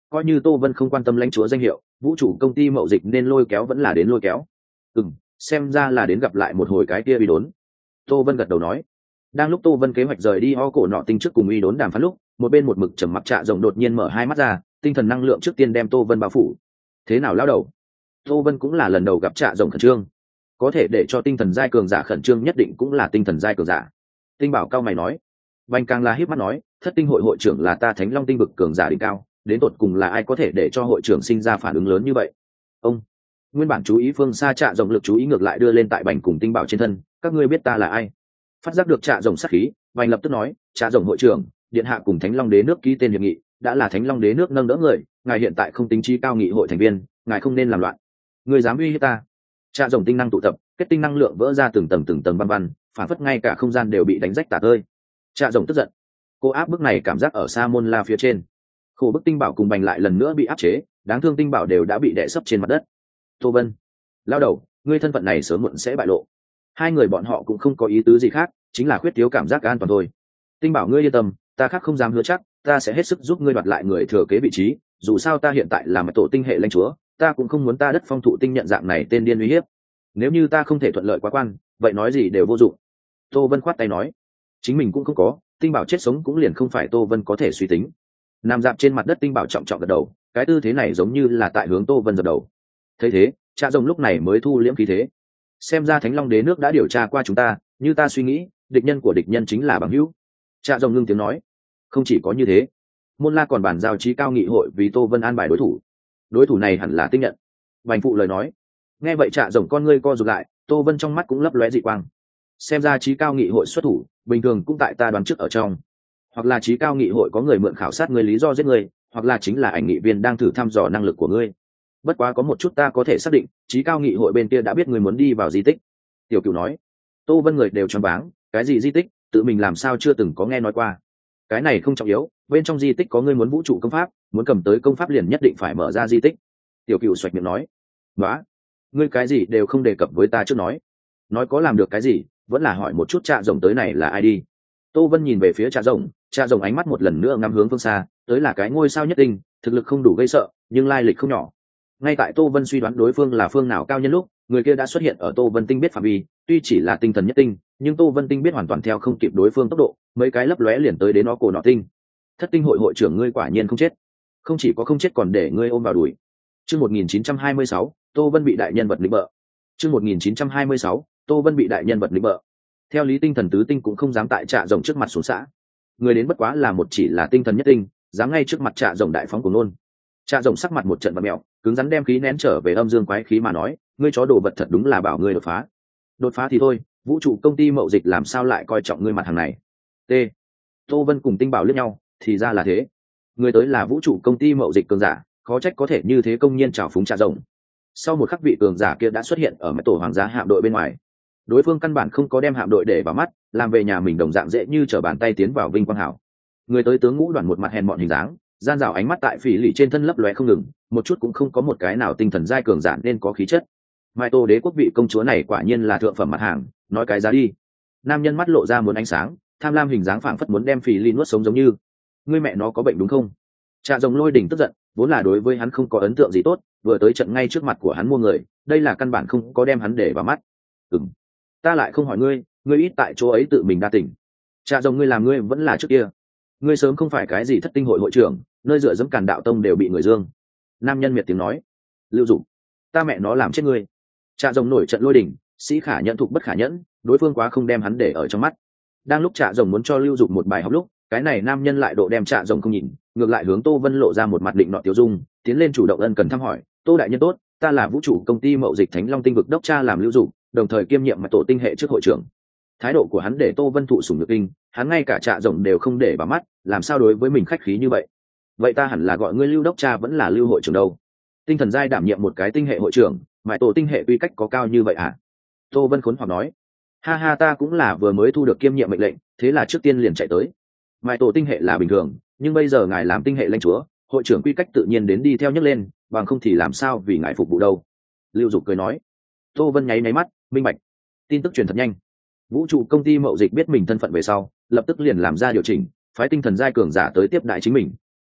coi như Tô Vân không quan tâm lãnh chúa danh hiệu, vũ trụ công ty mậu dịch nên lôi kéo vẫn là đến lôi kéo. Ừ, xem ra là đến gặp lại một hồi cái kia uy đốn. Tô Vân gật đầu nói. Đang lúc Tô Vân kế hoạch rời đi ho cổ nọ tinh trước cùng uy đốn đàm phán lúc, một bên một mực trầm mặc Trạ Rồng đột nhiên mở hai mắt ra, tinh thần năng lượng trước tiên đem Tô Vân bao phủ. Thế nào lão đầu? Tô Vân cũng là lần đầu gặp Trạ Rồng khẩn trương, có thể để cho tinh thần giai cường giả khẩn trương nhất định cũng là tinh thần giai cường giả. Tinh Bảo cao mày nói. Vành càng là híp mắt nói, thất tinh hội hội trưởng là ta Thánh Long tinh vực cường giả đỉnh cao, đến tột cùng là ai có thể để cho hội trưởng sinh ra phản ứng lớn như vậy? Ông nguyên bản chú ý phương xa Trạ Rồng lực chú ý ngược lại đưa lên tại Bành cùng Tinh Bảo trên thân, các ngươi biết ta là ai? Phát giác được Trạ Rồng sát khí, Vành lập tức nói, Trạ Rồng hội trưởng, điện hạ cùng Thánh Long đế nước ký tên hiệp nghị, đã là Thánh Long đế nước nâng đỡ người, ngài hiện tại không tính chi cao nghị hội thành viên, ngài không nên làm loạn. Người dám uy hiếp ta? Trạ Rồng tinh năng tụ tập, kết tinh năng lượng vỡ ra từng tầng từng tầng băng băng, phản phất ngay cả không gian đều bị đánh rách tả tơi. Trạ Rồng tức giận, cô áp bức này cảm giác ở xa môn la phía trên, khổ bức Tinh Bảo cùng Bành lại lần nữa bị áp chế, đáng thương Tinh Bảo đều đã bị đè sấp trên mặt đất. Tô Vân, lao đầu, ngươi thân phận này sớm muộn sẽ bại lộ. Hai người bọn họ cũng không có ý tứ gì khác, chính là khuyết thiếu cảm giác an toàn thôi. Tinh Bảo ngươi yên tâm, ta khác không dám hứa chắc, ta sẽ hết sức giúp ngươi đoạt lại người thừa kế vị trí, dù sao ta hiện tại là một tổ tinh hệ lãnh chúa, ta cũng không muốn ta đất phong thụ tinh nhận dạng này tên điên uy hiếp. Nếu như ta không thể thuận lợi quá quan, vậy nói gì đều vô dụng. Tô Vân khoát tay nói, chính mình cũng không có, Tinh Bảo chết sống cũng liền không phải Tô Vân có thể suy tính. Nằm dạp trên mặt đất, Tinh Bảo trọng trọng gật đầu, cái tư thế này giống như là tại hướng Tô Vân dập đầu. Thấy thế, Trạ Rồng lúc này mới thu liễm khí thế. Xem ra Thánh Long đế nước đã điều tra qua chúng ta, như ta suy nghĩ, địch nhân của địch nhân chính là bằng hữu. Trạ Rồng ngưng tiếng nói, không chỉ có như thế, môn la còn bàn giao trí cao nghị hội vì Tô Vân an bài đối thủ. Đối thủ này hẳn là Tinh Nhận. Bành phụ lời nói. Nghe vậy Trạ Rồng con ngươi co rụt lại, Tô Vân trong mắt cũng lấp lóe dị quang. Xem ra trí cao nghị hội xuất thủ, bình thường cũng tại ta đoán trước ở trong. Hoặc là trí cao nghị hội có người mượn khảo sát người lý do giết người, hoặc là chính là ảnh nghị viên đang thử thăm dò năng lực của ngươi. Bất quá có một chút ta có thể xác định, trí cao nghị hội bên kia đã biết người muốn đi vào di tích. Tiểu Cửu nói. Tô Vân người đều choáng váng, cái gì di tích, tự mình làm sao chưa từng có nghe nói qua. Cái này không trọng yếu, bên trong di tích có người muốn vũ trụ công pháp, muốn cầm tới công pháp liền nhất định phải mở ra di tích. Tiểu Cửu xoạch miệng nói. Đó, ngươi cái gì đều không đề cập với ta trước nói. Nói có làm được cái gì, vẫn là hỏi một chút Trạ Rồng tới này là ai đi. Tô Vân nhìn về phía Trạ Rồng, Trạ Rồng ánh mắt một lần nữa ngắm hướng phương xa, tới là cái ngôi sao nhất tinh, thực lực không đủ gây sợ, nhưng lai lịch không nhỏ. Ngay tại Tô Vân suy đoán đối phương là phương nào cao nhân lúc, người kia đã xuất hiện ở Tô Vân tinh biết phạm vi, tuy chỉ là tinh thần nhất tinh, nhưng Tô Vân tinh biết hoàn toàn theo không kịp đối phương tốc độ, mấy cái lấp lóe liền tới đến nó cổ nọ tinh. Thất tinh hội hội trưởng ngươi quả nhiên không chết, không chỉ có không chết còn để ngươi ôm vào đùi. Chương một nghìn chín trăm hai mươi sáu, Tô Vân bị đại nhân vật lĩnh bợ. Chương một nghìn chín trăm hai mươi sáu, Tô Vân bị đại nhân vật lĩnh bợ. Theo lý tinh thần tứ tinh cũng không dám tại Trạ Rồng trước mặt xuống xã. Người đến bất quá là một chỉ là tinh thần nhất tinh, dám ngay trước mặt Trạ Rồng đại phóng của nôn. Trạ Rồng sắc mặt một trận bặm mèo, cứng rắn đem khí nén trở về âm dương quái khí mà nói, ngươi chó đồ vật thật đúng là bảo ngươi đột phá. Đột phá thì thôi, vũ trụ công ty mậu dịch làm sao lại coi trọng ngươi mặt hàng này. T. Tô Vân cùng Tinh Bảo liếc nhau, thì ra là thế. Người tới là vũ trụ công ty mậu dịch cường giả, khó trách có thể như thế công nhiên trào phúng Trạ Rồng. Sau một khắc vị cường giả kia đã xuất hiện ở mái tổ hoàng gia hạm đội bên ngoài. Đối phương căn bản không có đem hạm đội để vào mắt, làm về nhà mình đồng dạng dễ như trở bàn tay tiến vào vinh quang hảo. Người tới tướng ngũ đoàn một mặt hèn mọn hình dáng, gian rào ánh mắt tại phỉ lì trên thân lấp lóe không ngừng, một chút cũng không có một cái nào tinh thần giai cường giả nên có khí chất. Mai Tô đế quốc vị công chúa này quả nhiên là thượng phẩm mặt hàng, nói cái giá đi. Nam nhân mắt lộ ra muốn ánh sáng, tham lam hình dáng phảng phất muốn đem phỉ lì nuốt sống giống như. Ngươi mẹ nó có bệnh đúng không? Trạ Rồng lôi đỉnh tức giận, vốn là đối với hắn không có ấn tượng gì tốt, vừa tới trận ngay trước mặt của hắn mua người, đây là căn bản không có đem hắn để vào mắt. Ừm, ta lại không hỏi ngươi, ngươi ít tại chỗ ấy tự mình đa tỉnh. Trạ Rồng ngươi làm ngươi vẫn là trước kia. Ngươi sớm không phải cái gì thất tinh hội hội trưởng, nơi dựa dẫm Càn Đạo Tông đều bị người dương. Nam nhân miệt tiếng nói. Lưu Dục, ta mẹ nó làm chết ngươi. Trạ Rồng nổi trận lôi đỉnh, sĩ khả nhẫn thục bất khả nhẫn, đối phương quá không đem hắn để ở trong mắt. Đang lúc Trạ Rồng muốn cho Lưu Dục một bài học lúc, cái này nam nhân lại độ đem Trạ Rồng không nhìn, ngược lại hướng Tô Vân lộ ra một mặt định nọ tiêu dung, tiến lên chủ động ân cần thăm hỏi, Tô đại nhân tốt, ta là vũ trụ công ty mậu dịch Thánh Long tinh vực đốc cha làm Lưu Dục, đồng thời kiêm nhiệm mặt tổ tinh hệ trước hội trưởng. Thái độ của hắn để Tô Vân thụ sủng nhược kinh, hắn ngay cả Trạ Rồng đều không để vào mắt, làm sao đối với mình khách khí như vậy. Vậy ta hẳn là gọi ngươi Lưu đốc cha vẫn là Lưu hội trưởng đâu? Tinh thần giai đảm nhiệm một cái tinh hệ hội trưởng, mại tổ tinh hệ quy cách có cao như vậy à? Tô Vân khốn hoặc nói. Ha ha, ta cũng là vừa mới thu được kiêm nhiệm mệnh lệnh, thế là trước tiên liền chạy tới. Mại tổ tinh hệ là bình thường, nhưng bây giờ ngài làm tinh hệ lãnh chúa, hội trưởng quy cách tự nhiên đến đi theo nhấc lên, bằng không thì làm sao vì ngài phục vụ đâu. Lưu Dục cười nói. Tô Vân nháy nháy mắt, minh bạch. Tin tức truyền thật nhanh. Vũ trụ công ty mậu dịch biết mình thân phận về sau, lập tức liền làm ra điều chỉnh, phái tinh thần giai cường giả tới tiếp đại chính mình.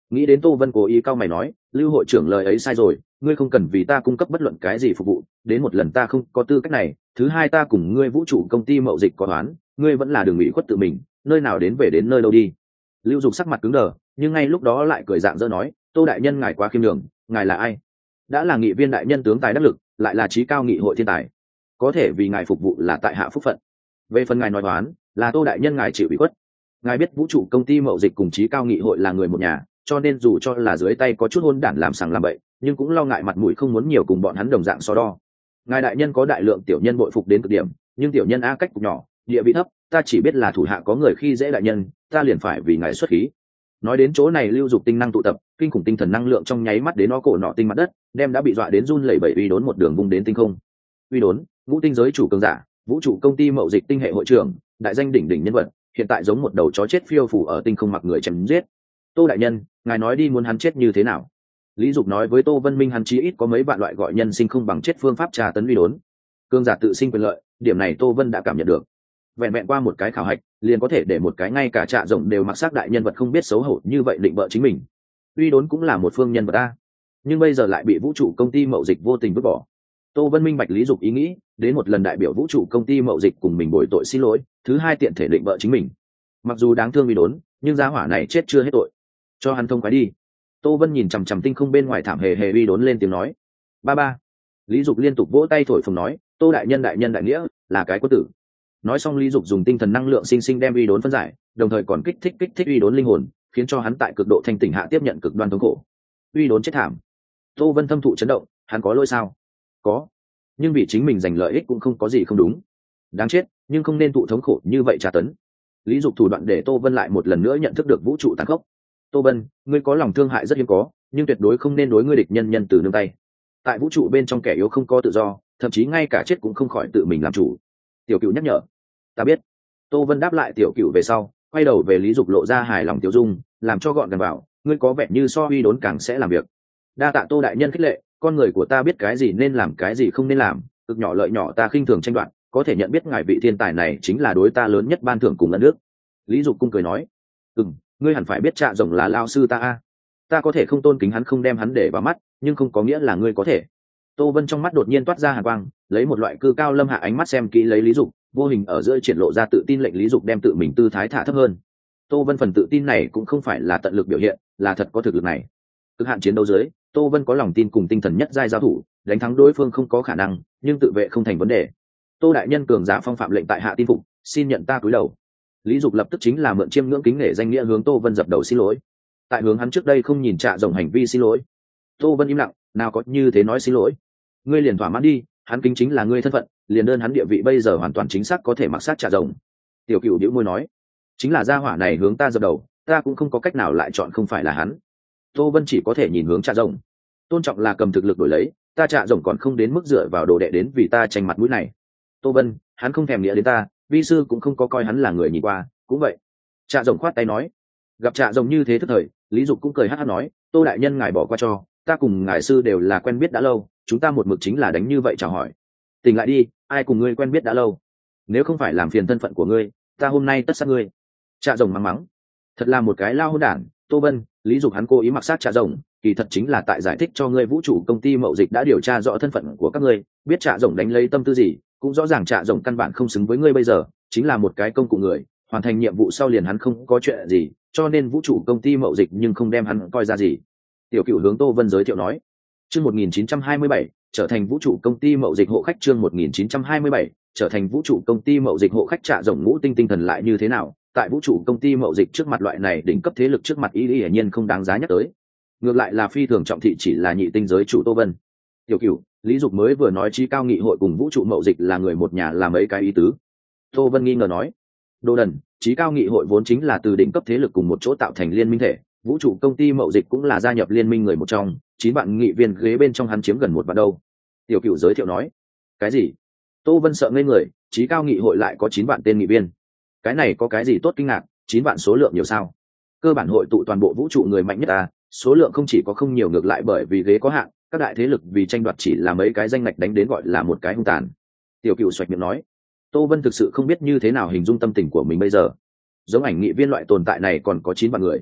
Nghĩ đến Tô Vân cố ý cau mày nói, Lưu hội trưởng lời ấy sai rồi, ngươi không cần vì ta cung cấp bất luận cái gì phục vụ, đến một lần ta không có tư cách này, thứ hai ta cùng ngươi vũ trụ công ty mậu dịch có toán, ngươi vẫn là đường ủy khuất tự mình, nơi nào đến về đến nơi đâu đi. Lưu Dục sắc mặt cứng đờ, nhưng ngay lúc đó lại cười dạng dỡ nói, Tô đại nhân ngài quá khiêm nhường, ngài là ai? Đã là nghị viên đại nhân tướng tài đắc lực, lại là trí cao nghị hội thiên tài, có thể vì ngài phục vụ là tại hạ phúc phận. Về phần ngài nói toán, là Tô đại nhân ngài chịu ủy khuất. Ngài biết vũ trụ công ty mậu dịch cùng trí cao nghị hội là người một nhà, cho nên dù cho là dưới tay có chút hôn đản làm sằng làm bậy, nhưng cũng lo ngại mặt mũi không muốn nhiều cùng bọn hắn đồng dạng so đo. Ngài đại nhân có đại lượng tiểu nhân bội phục đến cực điểm, nhưng tiểu nhân a cách cục nhỏ, địa vị thấp, ta chỉ biết là thủ hạ có người khi dễ đại nhân, ta liền phải vì ngài xuất khí. Nói đến chỗ này, Lưu Dục tinh năng tụ tập, kinh khủng tinh thần năng lượng trong nháy mắt đến nó cổ nọ tinh mặt đất, đem đã bị dọa đến run lẩy bẩy uy đốn một đường vung đến tinh không. Uy đốn, ngũ tinh giới chủ cường giả, vũ trụ công ty mậu dịch tinh hệ hội trưởng, đại danh đỉnh đỉnh nhân vật, hiện tại giống một đầu chó chết phiêu phù ở tinh không mặc người chém giết. Tô đại nhân, ngài nói đi muốn hắn chết như thế nào? Lý Dục nói với Tô Vân Minh hắn chí ít có mấy vạn loại gọi nhân sinh không bằng chết phương pháp tra tấn uy đốn. Cương giả tự sinh quyền lợi, điểm này Tô Vân đã cảm nhận được. Vẹn vẹn qua một cái khảo hạch, liền có thể để một cái ngay cả trạ rộng đều mặc xác đại nhân vật không biết xấu hổ như vậy định bợ chính mình. Uy đốn cũng là một phương nhân vật a, nhưng bây giờ lại bị vũ trụ công ty mậu dịch vô tình vứt bỏ. Tô Vân Minh bạch Lý Dục ý nghĩ, đến một lần đại biểu vũ trụ công ty mậu dịch cùng mình bồi tội xin lỗi, thứ hai tiện thể định bợ chính mình. Mặc dù đáng thương uy đốn, nhưng gia hỏa này chết chưa hết tội, cho hắn thông khoái đi. Tô Vân nhìn chằm chằm tinh không bên ngoài thảm hề hề uy đốn lên tiếng nói, ba ba. Lý Dục liên tục vỗ tay thổi phồng nói, Tô đại nhân đại nhân đại nghĩa, là cái quân tử. Nói xong Lý Dục dùng tinh thần năng lượng sinh sinh đem uy đốn phân giải, đồng thời còn kích thích kích thích uy đốn linh hồn, khiến cho hắn tại cực độ thanh tỉnh hạ tiếp nhận cực đoan thống khổ. Uy đốn chết thảm. Tô Vân thâm thụ chấn động, hắn có lỗi sao? Có, nhưng vì chính mình giành lợi ích cũng không có gì không đúng. Đáng chết, nhưng không nên thụ thống khổ như vậy tra tấn. Lý Dục thủ đoạn để Tô Vân lại một lần nữa nhận thức được vũ trụ tàn khốc. Tô Vân, ngươi có lòng thương hại rất hiếm có, nhưng tuyệt đối không nên đối ngươi địch nhân nhân từ nương tay. Tại vũ trụ bên trong kẻ yếu không có tự do, thậm chí ngay cả chết cũng không khỏi tự mình làm chủ. Tiểu Cửu nhắc nhở. Ta biết. Tô Vân đáp lại Tiểu Cửu về sau, quay đầu về Lý Dục lộ ra hài lòng tiêu dung, làm cho gọn gàng vào, ngươi có vẻ như so uy đốn càng sẽ làm việc. Đa tạ Tô đại nhân khích lệ, con người của ta biết cái gì nên làm cái gì không nên làm, cực nhỏ lợi nhỏ ta khinh thường tranh đoạt, có thể nhận biết ngài vị thiên tài này chính là đối ta lớn nhất ban thưởng cùng ân nước. Lý Dục cung cười nói, ừm, ngươi hẳn phải biết Trạ Rồng là lao sư ta a, ta có thể không tôn kính hắn không đem hắn để vào mắt, nhưng không có nghĩa là ngươi có thể. Tô Vân trong mắt đột nhiên toát ra hàn quang, lấy một loại cư cao lâm hạ ánh mắt xem kỹ lấy Lý Dục, vô hình ở giữa triển lộ ra tự tin lệnh Lý Dục đem tự mình tư thái thả thấp hơn. Tô Vân phần tự tin này cũng không phải là tận lực biểu hiện, là thật có thực lực này. Cực hạn chiến đấu dưới, Tô Vân có lòng tin cùng tinh thần nhất giai giao thủ, đánh thắng đối phương không có khả năng, nhưng tự vệ không thành vấn đề. Tô đại nhân cường giả phong phạm lệnh tại hạ tin phục, xin nhận ta cúi đầu. Lý Dục lập tức chính là mượn chiêm ngưỡng kính nể danh nghĩa hướng Tô Vân dập đầu xin lỗi. Tại hướng hắn trước đây không nhìn Trạ Rồng hành vi xin lỗi. Tô Vân im lặng, nào có như thế nói xin lỗi. Ngươi liền thỏa mãn đi, hắn kính chính là ngươi thân phận, liền đơn hắn địa vị bây giờ hoàn toàn chính xác có thể mặc sát Trạ Rồng. Tiểu Cửu bĩu môi nói, chính là gia hỏa này hướng ta dập đầu, ta cũng không có cách nào lại chọn không phải là hắn. Tô Vân chỉ có thể nhìn hướng Trạ Rồng. Tôn trọng là cầm thực lực đổi lấy, ta Trạ Rồng còn không đến mức dựa vào đồ đệ đến vì ta tranh mặt mũi này. Tô Vân, hắn không thèm nghĩa đến ta, vi sư cũng không có coi hắn là người nhìn qua, cũng vậy. Trạ Rồng khoát tay nói. Gặp Trạ Rồng như thế thức thời, Lý Dục cũng cười hát hát nói, Tô đại nhân ngài bỏ qua cho, ta cùng ngài sư đều là quen biết đã lâu, chúng ta một mực chính là đánh như vậy chào hỏi. Tỉnh lại đi, ai cùng ngươi quen biết đã lâu? Nếu không phải làm phiền thân phận của ngươi, ta hôm nay tất sát ngươi. Trạ Rồng mắng mắng, thật là một cái lao hỗn đản. Tô Vân, Lý Dục hắn cố ý mặc sát Trạ Rồng, kỳ thật chính là tại giải thích cho ngươi vũ trụ công ty mậu dịch đã điều tra rõ thân phận của các ngươi, biết Trạ Rồng đánh lấy tâm tư gì, cũng rõ ràng Trạ Rồng căn bản không xứng với ngươi bây giờ, chính là một cái công cụ người, hoàn thành nhiệm vụ sau liền hắn không có chuyện gì, cho nên vũ trụ công ty mậu dịch nhưng không đem hắn coi ra gì. Tiểu Cửu hướng Tô Vân giới thiệu nói, chương một nghìn chín trăm hai mươi bảy trở thành vũ trụ công ty mậu dịch hộ khách, chương một nghìn chín trăm hai mươi bảy trở thành vũ trụ công ty mậu dịch hộ khách. Trạ Rồng ngũ tinh tinh thần lại như thế nào, tại vũ trụ công ty mậu dịch trước mặt loại này đỉnh cấp thế lực trước mặt ý ý hiển nhiên không đáng giá nhắc tới, ngược lại là phi thường trọng thị chỉ là nhị tinh giới chủ Tô Vân. Tiểu Cửu, Lý Dục mới vừa nói trí cao nghị hội cùng vũ trụ mậu dịch là người một nhà là mấy cái ý tứ? Tô Vân nghi ngờ nói, đồ đần, trí cao nghị hội vốn chính là từ đỉnh cấp thế lực cùng một chỗ tạo thành liên minh thể, vũ trụ công ty mậu dịch cũng là gia nhập liên minh người một trong, chín bạn nghị viên ghế bên trong hắn chiếm gần một vạn đâu. Tiểu Cửu giới thiệu nói. Cái gì? Tô Vân sợ ngây người, trí cao nghị hội lại có chín bạn tên nghị viên, cái này có cái gì tốt kinh ngạc, chín bạn số lượng nhiều sao? Cơ bản hội tụ toàn bộ vũ trụ người mạnh nhất à, số lượng không chỉ có không nhiều, ngược lại bởi vì ghế có hạn, các đại thế lực vì tranh đoạt chỉ là mấy cái danh ngạch đánh đến gọi là một cái hung tàn. Tiểu Cửu xoạch miệng nói. Tô Vân thực sự không biết như thế nào hình dung tâm tình của mình bây giờ. Giống ảnh nghị viên loại tồn tại này còn có chín bạn người,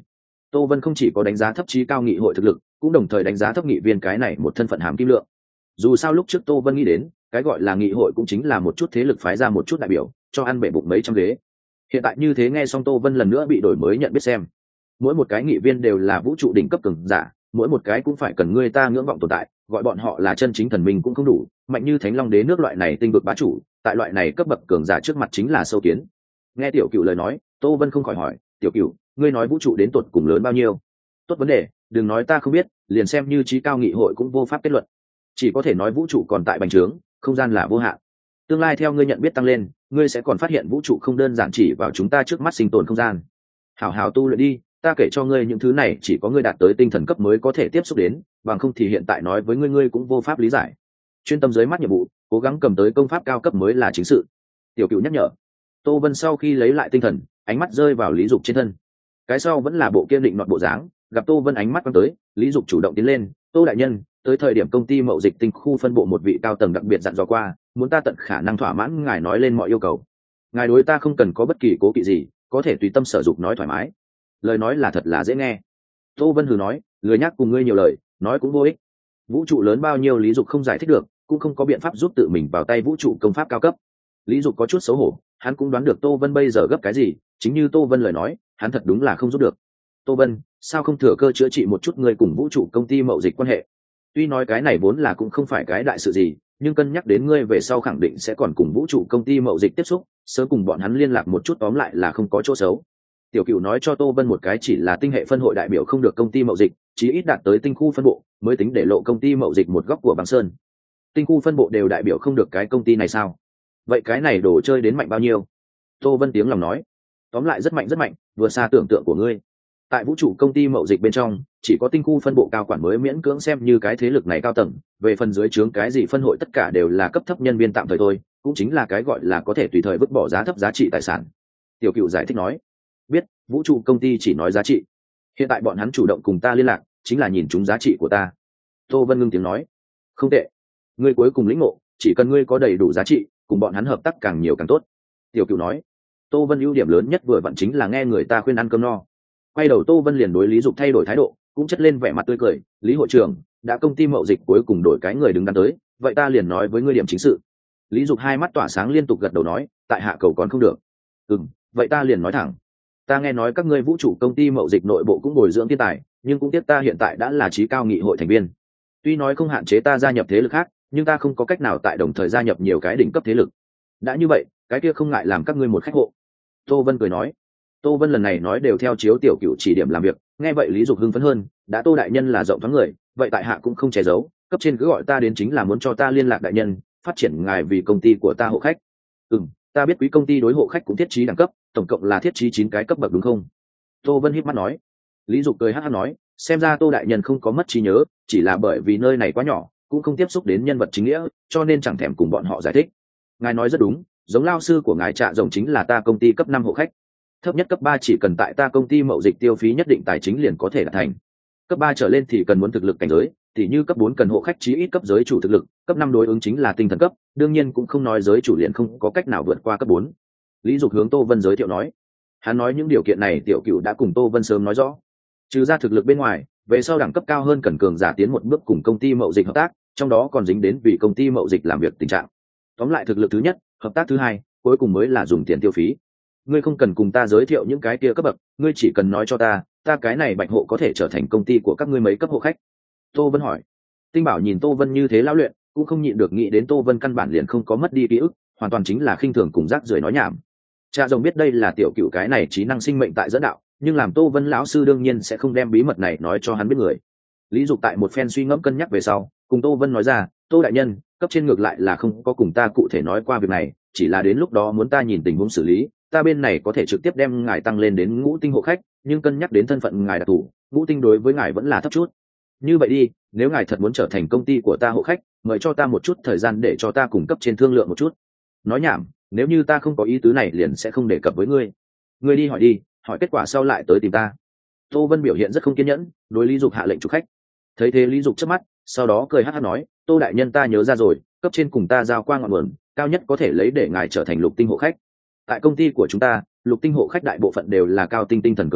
Tô Vân không chỉ có đánh giá thấp trí cao nghị hội thực lực, cũng đồng thời đánh giá thấp nghị viên cái này một thân phận hàm kim lượng. Dù sao lúc trước Tô Vân nghĩ đến, cái gọi là nghị hội cũng chính là một chút thế lực phái ra một chút đại biểu, cho ăn bể bụng mấy trăm ghế. Hiện tại như thế nghe xong Tô Vân lần nữa bị đổi mới nhận biết xem. Mỗi một cái nghị viên đều là vũ trụ đỉnh cấp cường giả, mỗi một cái cũng phải cần người ta ngưỡng vọng tồn tại, gọi bọn họ là chân chính thần minh cũng không đủ, mạnh như Thánh Long Đế nước loại này tinh vực bá chủ, tại loại này cấp bậc cường giả trước mặt chính là sâu kiến. Nghe Tiểu Cửu lời nói, Tô Vân không khỏi hỏi, Tiểu Cửu, ngươi nói vũ trụ đến tột cùng lớn bao nhiêu? Tốt vấn đề, đừng nói ta không biết, liền xem như trí cao nghị hội cũng vô pháp kết luận, chỉ có thể nói vũ trụ còn tại bành trướng, không gian là vô hạn. Tương lai theo ngươi nhận biết tăng lên, ngươi sẽ còn phát hiện vũ trụ không đơn giản chỉ vào chúng ta trước mắt sinh tồn không gian. Hảo hảo tu luyện đi, ta kể cho ngươi những thứ này chỉ có ngươi đạt tới tinh thần cấp mới có thể tiếp xúc đến, bằng không thì hiện tại nói với ngươi ngươi cũng vô pháp lý giải. Chuyên tâm dưới mắt nhiệm vụ, cố gắng cầm tới công pháp cao cấp mới là chính sự. Tiểu Cửu nhắc nhở. Tô Vân sau khi lấy lại tinh thần, ánh mắt rơi vào Lý Dục trên thân. Cái sau vẫn là bộ kiên định nọt bộ dáng, gặp Tô Vân ánh mắt quăng tới, Lý Dục chủ động tiến lên, Tô đại nhân, tới thời điểm công ty mậu dịch tinh khu phân bộ một vị cao tầng đặc biệt dặn dò qua, muốn ta tận khả năng thỏa mãn ngài nói lên mọi yêu cầu. Ngài đối ta không cần có bất kỳ cố kỵ gì, có thể tùy tâm sở dục nói thoải mái. Lời nói là thật là dễ nghe. Tô Vân hừ nói, lười nhắc cùng ngươi nhiều lời, nói cũng vô ích. Vũ trụ lớn bao nhiêu Lý Dục không giải thích được, cũng không có biện pháp giúp tự mình vào tay vũ trụ công pháp cao cấp. Lý Dục có chút xấu hổ, hắn cũng đoán được Tô Vân bây giờ gấp cái gì, chính như Tô Vân lời nói, hắn thật đúng là không giúp được. Tô Vân, sao không thừa cơ chữa trị một chút người cùng vũ trụ công ty mậu dịch quan hệ? Tuy nói cái này vốn là cũng không phải cái đại sự gì, nhưng cân nhắc đến ngươi về sau khẳng định sẽ còn cùng vũ trụ công ty mậu dịch tiếp xúc, sớm cùng bọn hắn liên lạc một chút tóm lại là không có chỗ xấu. Tiểu Cửu nói cho Tô Vân một cái chỉ là tinh hệ phân hội đại biểu không được công ty mậu dịch, chí ít đạt tới tinh khu phân bộ mới tính để lộ công ty mậu dịch một góc của băng sơn. Tinh khu phân bộ đều đại biểu không được cái công ty này sao? Vậy cái này đồ chơi đến mạnh bao nhiêu? Tô Vân tiếng lòng nói, tóm lại rất mạnh rất mạnh, vừa xa tưởng tượng của ngươi. Tại vũ trụ công ty mậu dịch bên trong, chỉ có tinh khu phân bộ cao quản mới miễn cưỡng xem như cái thế lực này cao tầng, về phần dưới trướng cái gì phân hội tất cả đều là cấp thấp nhân viên tạm thời thôi, cũng chính là cái gọi là có thể tùy thời vứt bỏ giá thấp giá trị tài sản. Tiểu Cửu giải thích nói, biết, vũ trụ công ty chỉ nói giá trị. Hiện tại bọn hắn chủ động cùng ta liên lạc, chính là nhìn chúng giá trị của ta. Tô Vân ngưng tiếng nói, không tệ, ngươi cuối cùng lĩnh ngộ, chỉ cần ngươi có đầy đủ giá trị, cùng bọn hắn hợp tác càng nhiều càng tốt. Tiểu Cửu nói, Tô Vân ưu điểm lớn nhất vừa vặn chính là nghe người ta khuyên ăn cơm no. Quay đầu Tô Vân liền đối Lý Dục thay đổi thái độ, cũng chất lên vẻ mặt tươi cười, Lý hội trưởng, đã công ty mậu dịch cuối cùng đổi cái người đứng đắn tới, vậy ta liền nói với ngươi điểm chính sự. Lý Dục hai mắt tỏa sáng liên tục gật đầu nói, tại hạ cầu còn không được. Ừm, vậy ta liền nói thẳng, ta nghe nói các ngươi vũ trụ công ty mậu dịch nội bộ cũng bồi dưỡng thiên tài, nhưng cũng tiếc ta hiện tại đã là trí cao nghị hội thành viên. Tuy nói không hạn chế ta gia nhập thế lực khác, nhưng ta không có cách nào tại đồng thời gia nhập nhiều cái đỉnh cấp thế lực. Đã như vậy, cái kia không ngại làm các ngươi một khách hộ. Tô Vân cười nói. Tô Vân lần này nói đều theo chiếu Tiểu Cửu chỉ điểm làm việc, nghe vậy Lý Dục hưng phấn hơn, đã Tô đại nhân là rộng thoáng người, vậy tại hạ cũng không che giấu, cấp trên cứ gọi ta đến chính là muốn cho ta liên lạc đại nhân, phát triển ngài vì công ty của ta hộ khách. Ừm, ta biết quý công ty đối hộ khách cũng thiết trí đẳng cấp, tổng cộng là thiết trí chín cái cấp bậc đúng không? Tô Vân híp mắt nói. Lý Dục cười hắc hắc nói, xem ra Tô đại nhân không có mất trí nhớ, chỉ là bởi vì nơi này quá nhỏ, cũng không tiếp xúc đến nhân vật chính nghĩa, cho nên chẳng thèm cùng bọn họ giải thích. Ngài nói rất đúng, giống lao sư của ngài Trạ Rồng chính là ta công ty cấp năm hộ khách. Thấp nhất cấp ba chỉ cần tại ta công ty mậu dịch tiêu phí nhất định tài chính liền có thể đạt thành. Cấp ba trở lên thì cần muốn thực lực cảnh giới, thì như cấp bốn cần hộ khách chí ít cấp giới chủ thực lực, cấp năm đối ứng chính là tinh thần cấp, đương nhiên cũng không nói giới chủ liền không có cách nào vượt qua cấp bốn. Lý Dục hướng Tô Vân giới thiệu nói. Hắn nói những điều kiện này Tiểu Cửu đã cùng Tô Vân sớm nói rõ. Trừ ra thực lực bên ngoài, về sau đẳng cấp cao hơn cần cường giả tiến một bước cùng công ty mậu dịch hợp tác, trong đó còn dính đến vì công ty mậu dịch làm việc tình trạng. Tóm lại thực lực thứ nhất, hợp tác thứ hai, cuối cùng mới là dùng tiền tiêu phí. Ngươi không cần cùng ta giới thiệu những cái kia cấp bậc, ngươi chỉ cần nói cho ta, ta cái này Bạch hộ có thể trở thành công ty của các ngươi mấy cấp hộ khách? Tô Vân hỏi. Tinh Bảo nhìn Tô Vân như thế lão luyện, cũng không nhịn được nghĩ đến Tô Vân căn bản liền không có mất đi ký ức, hoàn toàn chính là khinh thường cùng rác rưởi nói nhảm. Cha rồng biết đây là Tiểu Cửu cái này trí năng sinh mệnh tại dẫn đạo, nhưng làm Tô Vân lão sư đương nhiên sẽ không đem bí mật này nói cho hắn biết người. Lý Dục tại một phen suy ngẫm cân nhắc về sau, cùng Tô Vân nói ra, Tô đại nhân, cấp trên ngược lại là không có cùng ta cụ thể nói qua việc này, chỉ là đến lúc đó muốn ta nhìn tình huống xử lý, ta bên này có thể trực tiếp đem ngài tăng lên đến ngũ tinh hộ khách, nhưng cân nhắc đến thân phận ngài đặc thù, ngũ tinh đối với ngài vẫn là thấp chút. Như vậy đi, nếu ngài thật muốn trở thành công ty của ta hộ khách, mời cho ta một chút thời gian để cho ta cung cấp trên thương lượng một chút. Nói nhảm, nếu như ta không có ý tứ này liền sẽ không đề cập với ngươi. Ngươi đi hỏi đi, hỏi kết quả sau lại tới tìm ta. Tô Vân biểu hiện rất không kiên nhẫn, đối Lý Dục hạ lệnh chủ khách. Thấy thế Lý Dục chớp mắt, sau đó cười hắc hắc nói, Tô đại nhân ta nhớ ra rồi, cấp trên cùng ta giao qua ngọn nguồn, cao nhất có thể lấy để ngài trở thành lục tinh hộ khách. Tại công ty của chúng ta, lục tinh hộ khách đại bộ phận đều là cao tinh tinh thần cường giả,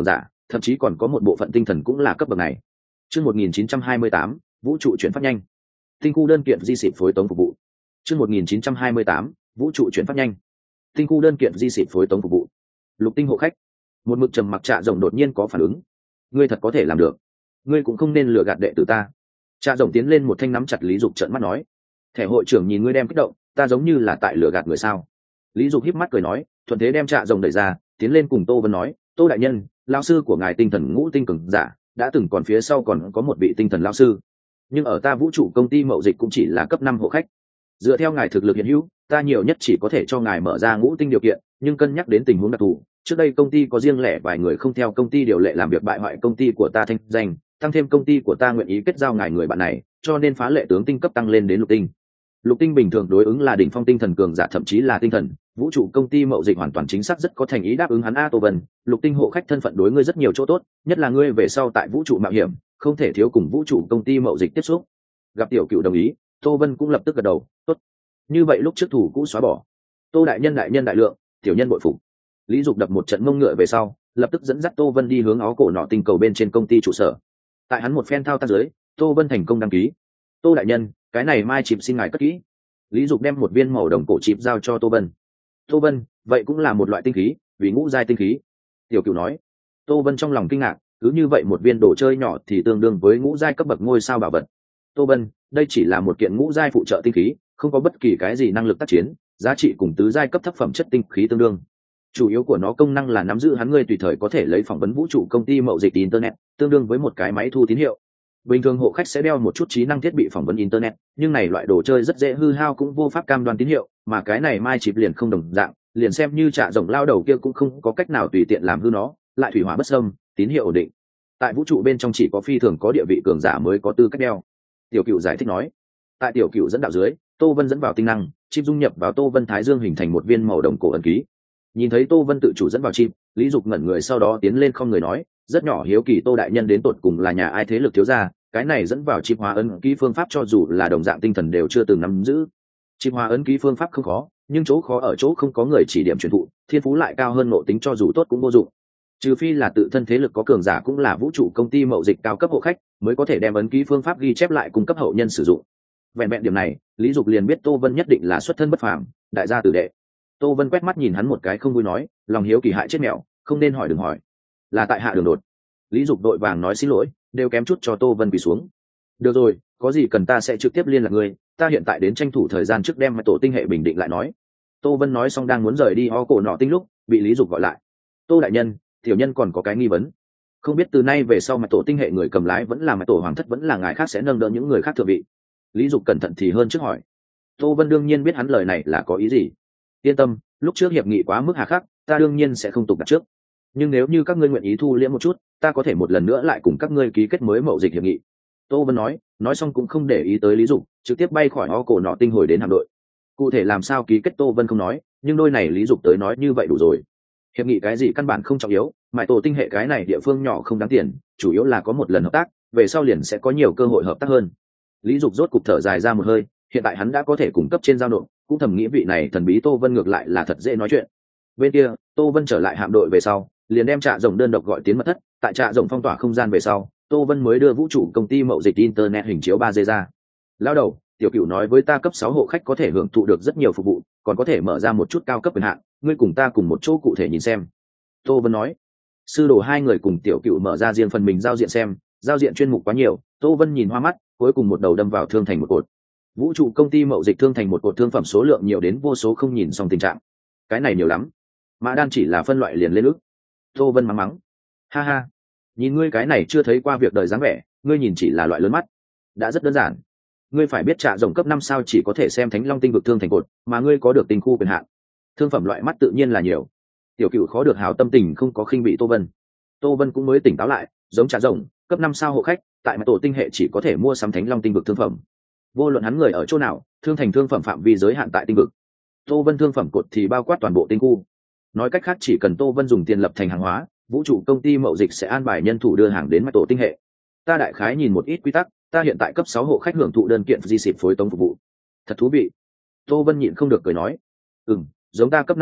thậm chí còn có một bộ phận tinh thần cũng là cấp bậc này. Chương một nghìn chín trăm hai mươi tám, vũ trụ chuyển phát nhanh. Tinh khu đơn kiện di xịt phối tống phục vụ. Chương một nghìn chín trăm hai mươi tám, vũ trụ chuyển phát nhanh. Tinh khu đơn kiện di xịt phối tống phục vụ. Lục tinh hộ khách. Một mực trầm mặc Trạ Rồng đột nhiên có phản ứng. Ngươi thật có thể làm được. Ngươi cũng không nên lừa gạt đệ tử ta. Trạ Rồng tiến lên một thanh nắm chặt Lý Dục trợn mắt nói. Thẻ hội trưởng nhìn ngươi đem kích động, ta giống như là tại lừa gạt người sao? Lý Dục híp mắt cười nói, thuận thế đem Trạ Rồng đẩy ra, tiến lên cùng Tô Vân nói, Tô đại nhân, lão sư của ngài tinh thần ngũ tinh cường giả, đã từng còn phía sau còn có một vị tinh thần lão sư, nhưng ở ta vũ trụ công ty mậu dịch cũng chỉ là cấp năm hộ khách. Dựa theo ngài thực lực hiện hữu, ta nhiều nhất chỉ có thể cho ngài mở ra ngũ tinh điều kiện, nhưng cân nhắc đến tình huống đặc thù, trước đây công ty có riêng lẻ vài người không theo công ty điều lệ làm việc bại hoại công ty của ta thanh danh, tăng thêm công ty của ta nguyện ý kết giao ngài người bạn này, cho nên phá lệ tướng tinh cấp tăng lên đến lục tinh. Lục tinh bình thường đối ứng là đỉnh phong tinh thần cường giả, thậm chí là tinh thần. Vũ trụ công ty mậu dịch hoàn toàn chính xác rất có thành ý đáp ứng hắn. A Tô Vân, lục tinh hộ khách thân phận đối ngươi rất nhiều chỗ tốt, nhất là ngươi về sau tại vũ trụ mạo hiểm không thể thiếu cùng vũ trụ công ty mậu dịch tiếp xúc. Gặp tiểu cựu đồng ý, Tô Vân cũng lập tức gật đầu, tốt. Như vậy lúc trước thủ cũ xóa bỏ. Tô đại nhân đại nhân đại lượng, tiểu nhân bội phục. Lý Dục đập một trận mông ngựa về sau, lập tức dẫn dắt Tô Vân đi hướng ó cổ nọ tinh cầu bên trên công ty trụ sở. Tại hắn một phen thao tác dưới, Tô Vân thành công đăng ký. Tô đại nhân, cái này mai chịp xin ngài cất kỹ. Lý Dục đem một viên màu đồng cổ chịp giao cho Tô Vân. Tô Vân, vậy cũng là một loại tinh khí, vì ngũ giai tinh khí. Tiểu Cửu nói. Tô Vân trong lòng kinh ngạc, cứ như vậy một viên đồ chơi nhỏ thì tương đương với ngũ giai cấp bậc ngôi sao bảo vật. Tô Vân, đây chỉ là một kiện ngũ giai phụ trợ tinh khí, không có bất kỳ cái gì năng lực tác chiến, giá trị cùng tứ giai cấp thấp phẩm chất tinh khí tương đương. Chủ yếu của nó công năng là nắm giữ hắn ngươi tùy thời có thể lấy phỏng vấn vũ trụ công ty mậu dịch internet, tương đương với một cái máy thu tín hiệu. Bình thường hộ khách sẽ đeo một chút trí năng thiết bị phỏng vấn internet, nhưng này loại đồ chơi rất dễ hư hao cũng vô pháp cam đoan tín hiệu, mà cái này mai chip liền không đồng dạng, liền xem như Trạ Rồng lao đầu kia cũng không có cách nào tùy tiện làm hư nó, lại thủy hỏa bất xâm, tín hiệu ổn định. Tại vũ trụ bên trong chỉ có phi thường có địa vị cường giả mới có tư cách đeo. Tiểu Cửu giải thích nói. Tại Tiểu Cửu dẫn đạo dưới, Tô Vân dẫn vào tinh năng, chip dung nhập vào Tô Vân thái dương hình thành một viên màu đồng cổ ấn ký. Nhìn thấy Tô Vân tự chủ dẫn vào chip, Lý Dục ngẩn người, sau đó tiến lên không người nói, rất nhỏ hiếu kỳ Tô đại nhân đến tột cùng là nhà ai thế lực thiếu gia, cái này dẫn vào chip hóa ấn ký phương pháp cho dù là đồng dạng tinh thần đều chưa từng nắm giữ. Chip hóa ấn ký phương pháp không khó, nhưng chỗ khó ở chỗ không có người chỉ điểm truyền thụ, thiên phú lại cao hơn nội tính cho dù tốt cũng vô dụng. Trừ phi là tự thân thế lực có cường giả cũng là vũ trụ công ty mậu dịch cao cấp hộ khách mới có thể đem ấn ký phương pháp ghi chép lại cung cấp hậu nhân sử dụng. Vẹn vẹn điểm này, Lý Dục liền biết Tô Vân nhất định là xuất thân bất phàm, đại gia tử đệ. Tô Vân quét mắt nhìn hắn một cái không vui nói, lòng hiếu kỳ hại chết mèo, không nên hỏi đừng hỏi. Là tại hạ đường đột. Lý Dục đội vàng nói xin lỗi, đều kém chút cho Tô Vân quỳ xuống. Được rồi, có gì cần ta sẽ trực tiếp liên lạc ngươi, ta hiện tại đến tranh thủ thời gian trước đem tổ tinh hệ bình định lại nói. Tô Vân nói xong đang muốn rời đi ho cổ nọ tinh lúc bị Lý Dục gọi lại. Tô đại nhân, tiểu nhân còn có cái nghi vấn, không biết từ nay về sau mà tổ tinh hệ người cầm lái vẫn là mà tổ hoàng thất vẫn là ngài khác sẽ nâng đỡ những người khác thượng vị. Lý Dục cẩn thận thì hơn trước hỏi. Tô Vân đương nhiên biết hắn lời này là có ý gì. Yên tâm, lúc trước hiệp nghị quá mức hà khắc, ta đương nhiên sẽ không tục đặt trước, nhưng nếu như các ngươi nguyện ý thu liễm một chút, ta có thể một lần nữa lại cùng các ngươi ký kết mới mậu dịch hiệp nghị. Tô Vân nói, nói xong cũng không để ý tới Lý Dục, trực tiếp bay khỏi ho cổ nọ tinh hồi đến hạm đội. Cụ thể làm sao ký kết Tô Vân không nói, nhưng đôi này Lý Dục tới nói như vậy đủ rồi. Hiệp nghị cái gì căn bản không trọng yếu, mãi tổ tinh hệ cái này địa phương nhỏ không đáng tiền, chủ yếu là có một lần hợp tác, về sau liền sẽ có nhiều cơ hội hợp tác hơn. Lý Dục rốt cục thở dài ra một hơi, hiện tại hắn đã có thể cung cấp trên giao nộp, cũng thầm nghĩ vị này thần bí Tô Vân ngược lại là thật dễ nói chuyện. Bên kia, Tô Vân trở lại hạm đội về sau, liền đem Trạ Rồng đơn độc gọi tiến mật thất, tại Trạ Rồng phong tỏa không gian về sau, Tô Vân mới đưa vũ trụ công ty mậu dịch internet hình chiếu ba D ra. Lao đầu, Tiểu Cửu nói với ta cấp sáu hộ khách có thể hưởng thụ được rất nhiều phục vụ, còn có thể mở ra một chút cao cấp quyền hạn, ngươi cùng ta cùng một chỗ cụ thể nhìn xem. Tô Vân nói. Sư đồ hai người cùng Tiểu Cửu mở ra riêng phần mình giao diện xem, giao diện chuyên mục quá nhiều, Tô Vân nhìn hoa mắt, cuối cùng một đầu đâm vào thương thành một cột. Vũ trụ công ty mậu dịch thương thành một cột thương phẩm số lượng nhiều đến vô số không nhìn xong tình trạng. Cái này nhiều lắm. Mã đan chỉ là phân loại liền lên ức. Tô Vân mắng mắng. Ha ha. Nhìn ngươi cái này chưa thấy qua việc đời dáng vẻ, ngươi nhìn chỉ là loại lớn mắt. Đã rất đơn giản. Ngươi phải biết Trạ Rồng cấp năm sao chỉ có thể xem Thánh Long tinh vực thương thành cột, mà ngươi có được tình khu quyền hạn. Thương phẩm loại mắt tự nhiên là nhiều. Tiểu Cửu khó được hảo tâm tình không có khinh bị Tô Vân. Tô Vân cũng mới tỉnh táo lại, giống Trạ Rồng, cấp năm sao hộ khách, tại mặt tổ tinh hệ chỉ có thể mua sắm Thánh Long tinh vực thương phẩm. Vô luận hắn người ở chỗ nào, thương thành thương phẩm phạm vi giới hạn tại tinh vực. Tô Vân thương phẩm cột thì bao quát toàn bộ tinh khu. Nói cách khác chỉ cần Tô Vân dùng tiền lập thành hàng hóa, vũ trụ công ty mậu dịch sẽ an bài nhân thủ đưa hàng đến mặt tổ tinh hệ. Ta đại khái nhìn một ít quy tắc, ta hiện tại cấp sáu hộ khách hưởng thụ đơn kiện di xịt phối tống phục vụ. Thật thú vị. Tô Vân nhịn không được cười nói. Ừm, giống ta cấp năm sao,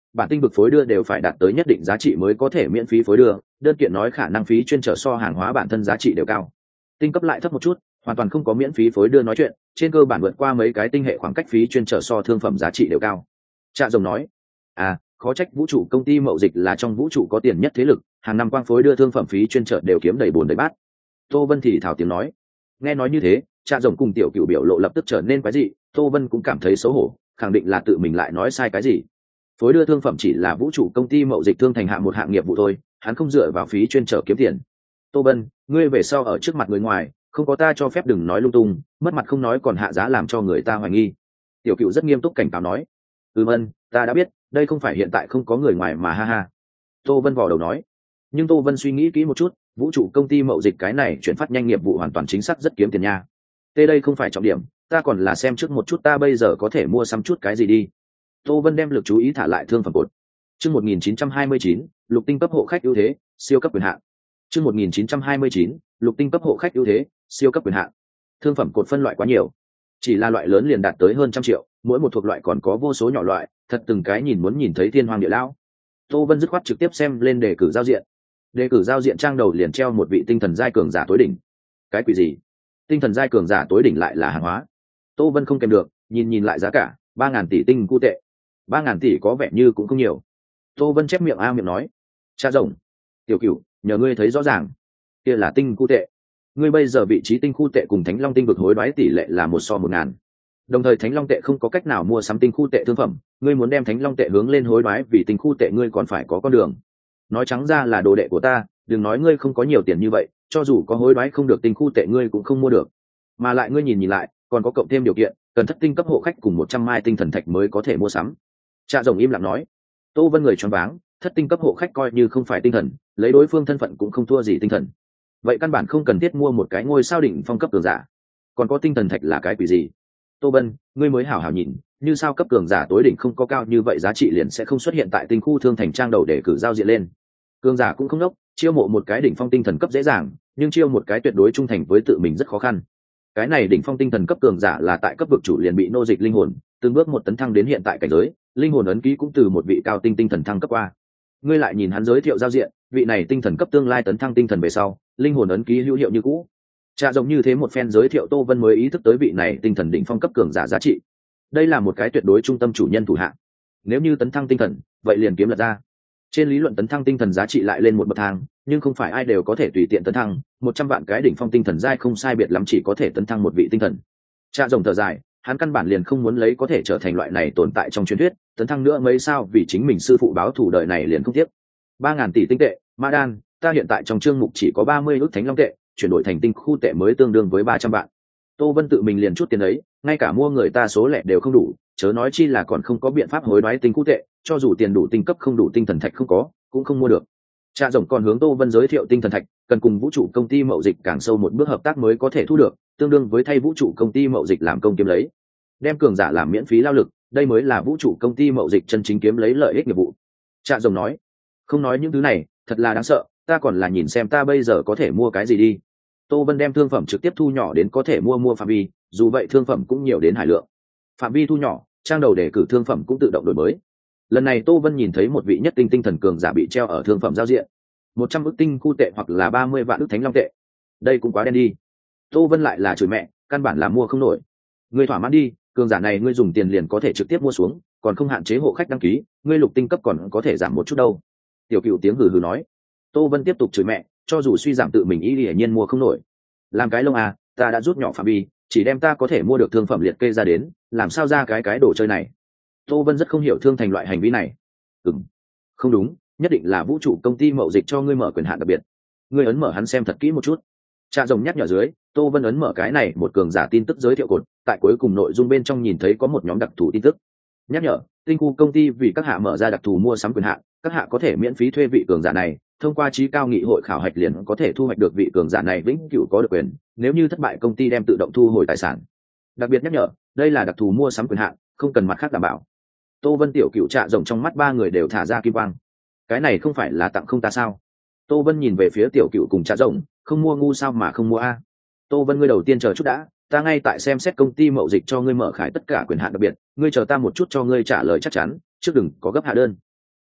bản tinh vực phối đưa đều phải đạt tới nhất định giá trị mới có thể miễn phí phối đưa, đơn kiện nói khả năng phí chuyên trở so hàng hóa bản thân giá trị đều cao. Tinh cấp lại thấp một chút, hoàn toàn không có miễn phí phối đưa nói chuyện, trên cơ bản vượt qua mấy cái tinh hệ khoảng cách phí chuyên trở so thương phẩm giá trị đều cao. Trạ Rồng nói, à, khó trách vũ trụ công ty mậu dịch là trong vũ trụ có tiền nhất thế lực, hàng năm quang phối đưa thương phẩm phí chuyên trở đều kiếm đầy bồn đầy bát. Tô Vân thì thảo tiếng nói, nghe nói như thế, Trạ Rồng cùng Tiểu Cửu biểu lộ lập tức trở nên quái dị, Tô Vân cũng cảm thấy xấu hổ, khẳng định là tự mình lại nói sai cái gì. Phối đưa thương phẩm chỉ là vũ trụ công ty mậu dịch thương thành hạng một hạng nghiệp vụ thôi, hắn không dựa vào phí chuyên trở kiếm tiền. Tô Vân, ngươi về sau ở trước mặt người ngoài, không có ta cho phép đừng nói lung tung, mất mặt không nói còn hạ giá làm cho người ta hoài nghi. Tiểu Cửu rất nghiêm túc cảnh cáo nói, ừm ân, ta đã biết, đây không phải hiện tại không có người ngoài mà ha ha. Tô Vân vò đầu nói, nhưng Tô Vân suy nghĩ kỹ một chút, vũ trụ công ty mậu dịch cái này chuyển phát nhanh nghiệp vụ hoàn toàn chính xác rất kiếm tiền nha. Tê đây không phải trọng điểm, ta còn là xem trước một chút ta bây giờ có thể mua sắm chút cái gì đi. Tô Vân đem lực chú ý thả lại thương phẩm cột. Chương một nghìn chín trăm hai mươi chín, lục tinh cấp hộ khách ưu thế, siêu cấp quyền hạn. Chương một nghìn chín trăm hai mươi chín, lục tinh cấp hộ khách ưu thế, siêu cấp quyền hạn. Thương phẩm cột phân loại quá nhiều, chỉ là loại lớn liền đạt tới hơn trăm triệu, mỗi một thuộc loại còn có vô số nhỏ loại, thật từng cái nhìn muốn nhìn thấy thiên hoàng địa lão. Tô Vân dứt khoát trực tiếp xem lên đề cử giao diện. Đề cử giao diện trang đầu liền treo một vị tinh thần giai cường giả tối đỉnh. Cái quỷ gì? Tinh thần giai cường giả tối đỉnh lại là hàng hóa? Tô Vân không kèm được, nhìn nhìn lại giá cả, ba ngàn tỷ tinh cu tệ. ba ngàn tỷ có vẻ như cũng không nhiều. Tô Vân chép miệng a miệng nói, Trạ Rồng, Tiểu Cửu, nhờ ngươi thấy rõ ràng, kia là tinh cu tệ. Ngươi bây giờ vị trí tinh khu tệ cùng Thánh Long tinh vực hối đoái tỷ lệ là một so một ngàn. Đồng thời Thánh Long tệ không có cách nào mua sắm tinh khu tệ thương phẩm, ngươi muốn đem Thánh Long tệ hướng lên hối đoái vì tinh khu tệ ngươi còn phải có con đường. Nói trắng ra là đồ đệ của ta, đừng nói ngươi không có nhiều tiền như vậy, cho dù có hối đoái không được tinh khu tệ ngươi cũng không mua được. Mà lại ngươi nhìn nhìn lại, còn có cộng thêm điều kiện, cần thất tinh cấp hộ khách cùng một trăm mai tinh thần thạch mới có thể mua sắm. Trạ Rồng im lặng nói. Tô Vân người choáng váng, thất tinh cấp hộ khách coi như không phải tinh thần, lấy đối phương thân phận cũng không thua gì tinh thần. Vậy căn bản không cần thiết mua một cái ngôi sao đỉnh phong cấp cường giả. Còn có tinh thần thạch là cái quỷ gì? Tô Vân, ngươi mới hảo hảo nhìn, như sao cấp cường giả tối đỉnh không có cao như vậy giá trị liền sẽ không xuất hiện tại tinh khu thương thành trang đầu để cử giao diện lên. Cường giả cũng không đốc, chiêu mộ một cái đỉnh phong tinh thần cấp dễ dàng, nhưng chiêu một cái tuyệt đối trung thành với tự mình rất khó khăn. Cái này đỉnh phong tinh thần cấp cường giả là tại cấp vực chủ liền bị nô dịch linh hồn, từng bước một tấn thăng đến hiện tại cảnh giới, linh hồn ấn ký cũng từ một vị cao tinh tinh thần thăng cấp qua. Ngươi lại nhìn hắn giới thiệu giao diện, vị này tinh thần cấp tương lai tấn thăng tinh thần về sau, linh hồn ấn ký hữu hiệu như cũ. Trạ Rồng như thế một phen giới thiệu, Tô Vân mới ý thức tới vị này tinh thần đỉnh phong cấp cường giả giá trị. Đây là một cái tuyệt đối trung tâm chủ nhân thủ hạng. Nếu như tấn thăng tinh thần, vậy liền kiếm lật ra. Trên lý luận tấn thăng tinh thần giá trị lại lên một bậc thang, nhưng không phải ai đều có thể tùy tiện tấn thăng, một trăm vạn cái đỉnh phong tinh thần giai không sai biệt lắm chỉ có thể tấn thăng một vị tinh thần. Trạ Rồng thở dài, hắn căn bản liền không muốn lấy có thể trở thành loại này tồn tại trong truyền thuyết, tấn thăng nữa mấy sao vì chính mình sư phụ báo thù đời này liền không tiếc. ba ngàn tỷ tinh tệ, Ma Đan, ta hiện tại trong chương mục chỉ có ba mươi ức Thánh Long tệ, chuyển đổi thành tinh khu tệ mới tương đương với ba trăm vạn. Tô Vân tự mình liền chút tiền ấy, ngay cả mua người ta số lẻ đều không đủ, chớ nói chi là còn không có biện pháp hối đoái tinh khu tệ, cho dù tiền đủ tinh cấp không đủ tinh thần thạch không có, cũng không mua được. Trạ Rồng còn hướng Tô Vân giới thiệu tinh thần thạch, cần cùng vũ trụ công ty mậu dịch càng sâu một bước hợp tác mới có thể thu được, tương đương với thay vũ trụ công ty mậu dịch làm công kiếm lấy. Đem cường giả làm miễn phí lao lực, đây mới là vũ trụ công ty mậu dịch chân chính kiếm lấy lợi ích nghiệp vụ. Trạ Rồng nói, không nói những thứ này, thật là đáng sợ, ta còn là nhìn xem ta bây giờ có thể mua cái gì đi. Tô Vân đem thương phẩm trực tiếp thu nhỏ đến có thể mua mua phạm vi, dù vậy thương phẩm cũng nhiều đến hải lượng. Phạm vi thu nhỏ, trang đầu đề cử thương phẩm cũng tự động đổi mới. Lần này Tô Vân nhìn thấy một vị nhất tinh tinh thần cường giả bị treo ở thương phẩm giao diện, một trăm ức tinh khu tệ hoặc là ba mươi vạn ức Thánh Long tệ. Đây cũng quá đen đi. Tô Vân lại là chửi mẹ, căn bản là mua không nổi. Ngươi thỏa mãn đi, cường giả này ngươi dùng tiền liền có thể trực tiếp mua xuống, còn không hạn chế hộ khách đăng ký, ngươi lục tinh cấp còn có thể giảm một chút đâu. Tiểu Cửu tiếng hừ hừ nói. Tô Vân tiếp tục chửi mẹ, cho dù suy giảm tự mình ý hiển nhiên mua không nổi. Làm cái lông à, ta đã rút nhỏ phạm vi, chỉ đem ta có thể mua được thương phẩm liệt kê ra đến, làm sao ra cái cái đồ chơi này. Tô Vân rất không hiểu thương thành loại hành vi này. Ừm, không đúng, nhất định là vũ trụ công ty mậu dịch cho ngươi mở quyền hạn đặc biệt. Ngươi ấn mở hắn xem thật kỹ một chút. Trạ Rồng nhắc nhở dưới, Tô Vân ấn mở cái này một cường giả tin tức giới thiệu cột, tại cuối cùng nội dung bên trong nhìn thấy có một nhóm đặc thù tin tức. Nhắc nhở, tinh khu công ty vì các hạ mở ra đặc thù mua sắm quyền hạn, các hạ có thể miễn phí thuê vị cường giả này, thông qua trí cao nghị hội khảo hạch liền có thể thu hoạch được vị cường giả này vĩnh cửu có được quyền, nếu như thất bại công ty đem tự động thu hồi tài sản. Đặc biệt nhắc nhở, đây là đặc thù mua sắm quyền hạn, không cần mặt khác đảm bảo. Tô Vân Tiểu Cửu Trạ Rồng trong mắt ba người đều thả ra kim quang. Cái này không phải là tặng không ta sao? Tô Vân nhìn về phía Tiểu Cửu cùng Trạ Rồng, không mua ngu sao mà không mua a? Tô Vân, ngươi đầu tiên chờ chút đã, ta ngay tại xem xét công ty mậu dịch cho ngươi mở khải tất cả quyền hạn đặc biệt, ngươi chờ ta một chút cho ngươi trả lời chắc chắn, trước đừng có gấp hạ đơn.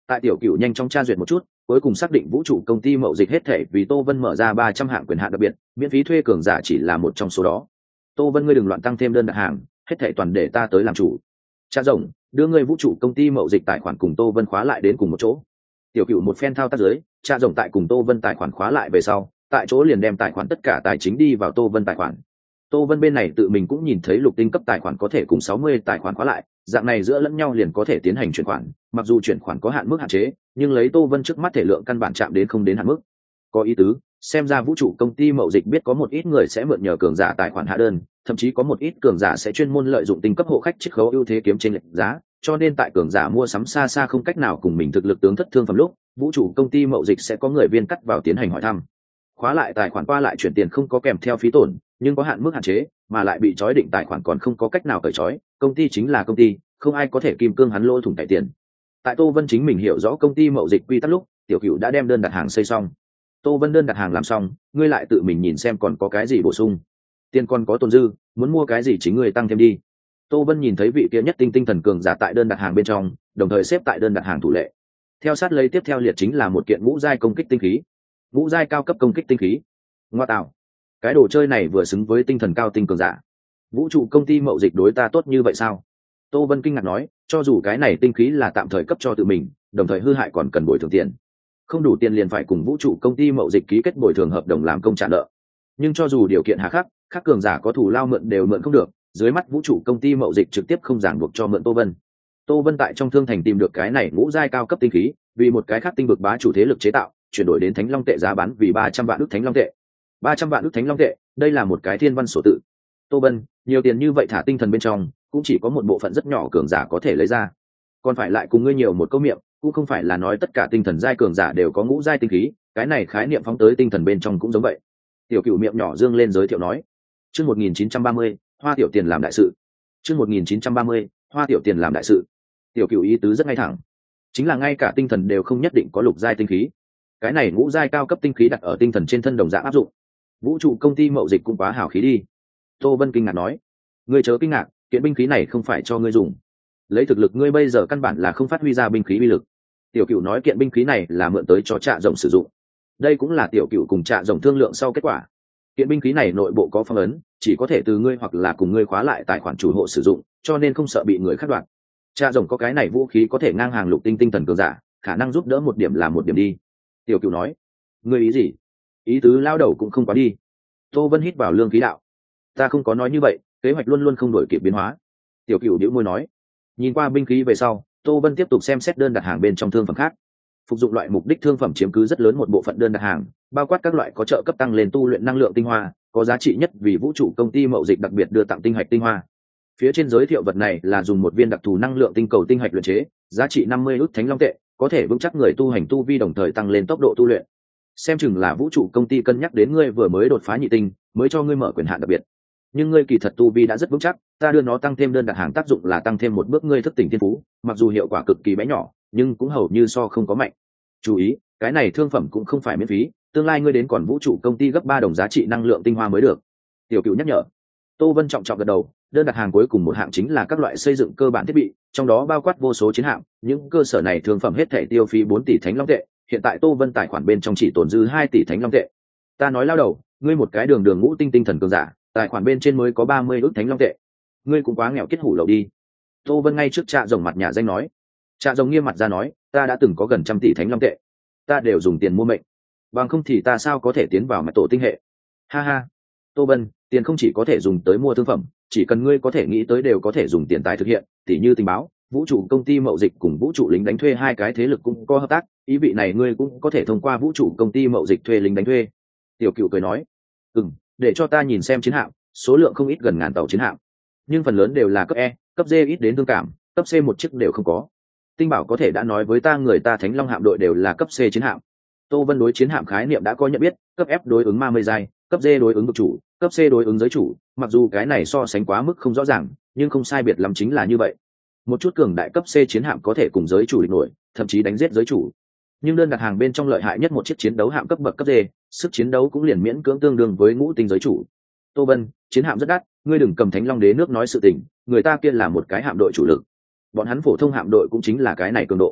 Tại tiểu cửu nhanh chóng tra duyệt một chút, cuối cùng xác định vũ trụ công ty mậu dịch hết thể vì Tô Vân mở ra ba trăm hạng quyền hạn đặc biệt, miễn phí thuê cường giả chỉ là một trong số đó. Tô Vân, ngươi đừng loạn tăng thêm đơn đặt hàng, hết thể toàn để ta tới làm chủ. Cha rồng, đưa ngươi vũ trụ công ty mậu dịch tài khoản cùng Tô Vân khóa lại đến cùng một chỗ. Tiểu cửu một phen thao tác dưới, cha rồng tại cùng Tô Vân tài khoản khóa lại về sau, tại chỗ liền đem tài khoản tất cả tài chính đi vào Tô Vân tài khoản. Tô Vân bên này tự mình cũng nhìn thấy lục tinh cấp tài khoản có thể cùng sáu mươi tài khoản khóa lại, dạng này giữa lẫn nhau liền có thể tiến hành chuyển khoản, mặc dù chuyển khoản có hạn mức hạn chế, nhưng lấy Tô Vân trước mắt thể lượng căn bản chạm đến không đến hạn mức. Có ý tứ, xem ra vũ trụ công ty mậu dịch biết có một ít người sẽ mượn nhờ cường giả tài khoản hạ đơn, thậm chí có một ít cường giả sẽ chuyên môn lợi dụng tinh cấp hộ khách chiết khấu ưu thế kiếm trên lệch giá, cho nên tại cường giả mua sắm xa xa không cách nào cùng mình thực lực tướng thất thương phẩm lúc, vũ trụ công ty mậu dịch sẽ có người viên cắt vào tiến hành hỏi thăm. Khóa lại tài khoản qua lại chuyển tiền không có kèm theo phí tổn, nhưng có hạn mức hạn chế, mà lại bị trói định tài khoản còn không có cách nào cởi trói, công ty chính là công ty, không ai có thể kim cương hắn lỗ thủng cải tiền. Tại Tô Vân chính mình hiểu rõ công ty mậu dịch quy tắc lúc, tiểu cửu đã đem đơn đặt hàng xây xong. Tô Vân đơn đặt hàng làm xong, ngươi lại tự mình nhìn xem còn có cái gì bổ sung. Tiền còn có tồn dư, muốn mua cái gì chính ngươi tăng thêm đi. Tô Vân nhìn thấy vị kia nhất tinh tinh thần cường giả tại đơn đặt hàng bên trong, đồng thời xếp tại đơn đặt hàng thủ lệ. Theo sát lấy tiếp theo liệt chính là một kiện ngũ giai công kích tinh khí. Ngũ giai cao cấp công kích tinh khí. Ngoa tạo, cái đồ chơi này vừa xứng với tinh thần cao tinh cường giả. Vũ trụ công ty mậu dịch đối ta tốt như vậy sao? Tô Vân kinh ngạc nói, cho dù cái này tinh khí là tạm thời cấp cho tự mình, đồng thời hư hại còn cần bồi thường tiền. Không đủ tiền liền phải cùng vũ trụ công ty mậu dịch ký kết bồi thường hợp đồng làm công trả nợ. Nhưng cho dù điều kiện hà khắc, các cường giả có thù lao mượn đều mượn không được, dưới mắt vũ trụ công ty mậu dịch trực tiếp không giảng buộc cho mượn Tô Vân. Tô Vân tại trong thương thành tìm được cái này ngũ giai cao cấp tinh khí, vì một cái khác tinh vực bá chủ thế lực chế tạo, chuyển đổi đến thánh long tệ giá bán vì ba trăm vạn ức thánh long tệ. ba trăm vạn ức thánh long tệ, đây là một cái thiên văn số tự. Tô Vân, nhiều tiền như vậy thả tinh thần bên trong, cũng chỉ có một bộ phận rất nhỏ cường giả có thể lấy ra. Còn phải lại cùng ngươi nhiều một câu miệng, cũng không phải là nói tất cả tinh thần giai cường giả đều có ngũ giai tinh khí, cái này khái niệm phóng tới tinh thần bên trong cũng giống vậy. Tiểu Cửu miệng nhỏ dương lên giới thiệu nói. Chương một nghìn chín trăm ba mươi, Hoa tiểu tiền làm đại sự. Chương một nghìn chín trăm ba mươi, Hoa tiểu tiền làm đại sự. Tiểu Cửu ý tứ rất ngay thẳng, chính là ngay cả tinh thần đều không nhất định có lục giai tinh khí. Cái này ngũ giai cao cấp tinh khí đặt ở tinh thần trên thân đồng dạng áp dụng. Vũ trụ công ty mậu dịch cũng quá hào khí đi. Tô Vân kinh ngạc nói, ngươi chớ kinh ngạc, kiện binh khí này không phải cho ngươi dùng. Lấy thực lực ngươi bây giờ căn bản là không phát huy ra binh khí uy lực. Tiểu Cửu nói kiện binh khí này là mượn tới cho Trạ Rồng sử dụng. Đây cũng là Tiểu Cửu cùng Trạ Rồng thương lượng sau kết quả. Kiện binh khí này nội bộ có phong ấn, chỉ có thể từ ngươi hoặc là cùng ngươi khóa lại tài khoản chủ hộ sử dụng, cho nên không sợ bị người khác đoạt. Trạ Rồng có cái này vũ khí có thể ngang hàng lục tinh tinh thần cường giả, khả năng giúp đỡ một điểm là một điểm đi. Tiểu Cửu nói, ngươi ý gì? Ý tứ lao đầu cũng không quá đi. Tô Vân hít vào lương khí đạo, ta không có nói như vậy, kế hoạch luôn luôn không đổi kịp biến hóa. Tiểu Cửu đĩu môi nói. Nhìn qua binh khí về sau, Tô Vân tiếp tục xem xét đơn đặt hàng bên trong thương phẩm khác. Phục dụng loại mục đích thương phẩm chiếm cứ rất lớn một bộ phận đơn đặt hàng, bao quát các loại có trợ cấp tăng lên tu luyện năng lượng tinh hoa, có giá trị nhất vì vũ trụ công ty mậu dịch đặc biệt đưa tặng tinh hạch tinh hoa. Phía trên giới thiệu vật này là dùng một viên đặc thù năng lượng tinh cầu tinh hạch luyện chế, giá trị năm mươi ức thánh long tệ, có thể vững chắc người tu hành tu vi đồng thời tăng lên tốc độ tu luyện. Xem chừng là vũ trụ công ty cân nhắc đến ngươi vừa mới đột phá nhị tinh, mới cho ngươi mở quyền hạn đặc biệt. Nhưng ngươi kỳ thật tu vi đã rất vững chắc, ta đưa nó tăng thêm đơn đặt hàng tác dụng là tăng thêm một bước ngươi thức tỉnh thiên phú, mặc dù hiệu quả cực kỳ bé nhỏ, nhưng cũng hầu như so không có mạnh. Chú ý, cái này thương phẩm cũng không phải miễn phí, tương lai ngươi đến còn vũ trụ công ty gấp ba đồng giá trị năng lượng tinh hoa mới được. Tiểu Cửu nhắc nhở. Tô Vân trọng trọng gật đầu, đơn đặt hàng cuối cùng một hạng chính là các loại xây dựng cơ bản thiết bị, trong đó bao quát vô số chiến hạm, những cơ sở này thương phẩm hết thảy tiêu phí bốn tỷ thánh long tệ, hiện tại Tô Vân tài khoản bên trong chỉ tồn dư hai tỷ thánh long tệ. Ta nói lao đầu, ngươi một cái đường đường ngũ tinh tinh thần cường giả, tài khoản bên trên mới có ba mươi ức thánh long tệ, ngươi cũng quá nghèo kết hủ lậu đi. Tô Vân ngay trước Trạ Rồng mặt nhà danh nói. Trạ Rồng nghiêm mặt ra nói, ta đã từng có gần trăm tỷ thánh long tệ, ta đều dùng tiền mua mệnh, bằng không thì ta sao có thể tiến vào mạch tổ tinh hệ. Ha ha, Tô Vân, tiền không chỉ có thể dùng tới mua thương phẩm, chỉ cần ngươi có thể nghĩ tới đều có thể dùng tiền tài thực hiện, tỉ như tình báo, vũ trụ công ty mậu dịch cùng vũ trụ lính đánh thuê hai cái thế lực cũng có hợp tác, ý vị này ngươi cũng có thể thông qua vũ trụ công ty mậu dịch thuê lính đánh thuê. Tiểu Cửu cười nói, ừm, để cho ta nhìn xem chiến hạm, số lượng không ít gần ngàn tàu chiến hạm, nhưng phần lớn đều là cấp E, cấp D ít đến thương cảm, cấp C một chiếc đều không có. Tinh bảo có thể đã nói với ta người ta Thánh Long hạm đội đều là cấp C chiến hạm. Tô Vân đối chiến hạm khái niệm đã có nhận biết, cấp F đối ứng ma mây giai, cấp D đối ứng vực chủ, cấp C đối ứng giới chủ, mặc dù cái này so sánh quá mức không rõ ràng, nhưng không sai biệt lắm chính là như vậy. Một chút cường đại cấp C chiến hạm có thể cùng giới chủ địch nổi, thậm chí đánh giết giới chủ. Nhưng đơn đặt hàng bên trong lợi hại nhất một chiếc chiến đấu hạm cấp bậc cấp D, sức chiến đấu cũng liền miễn cưỡng tương đương với ngũ tinh giới chủ. Tô Vân, chiến hạm rất đắt, ngươi đừng cầm Thánh Long đế nước nói sự tình, người ta kia là một cái hạm đội chủ lực, bọn hắn phổ thông hạm đội cũng chính là cái này cường độ.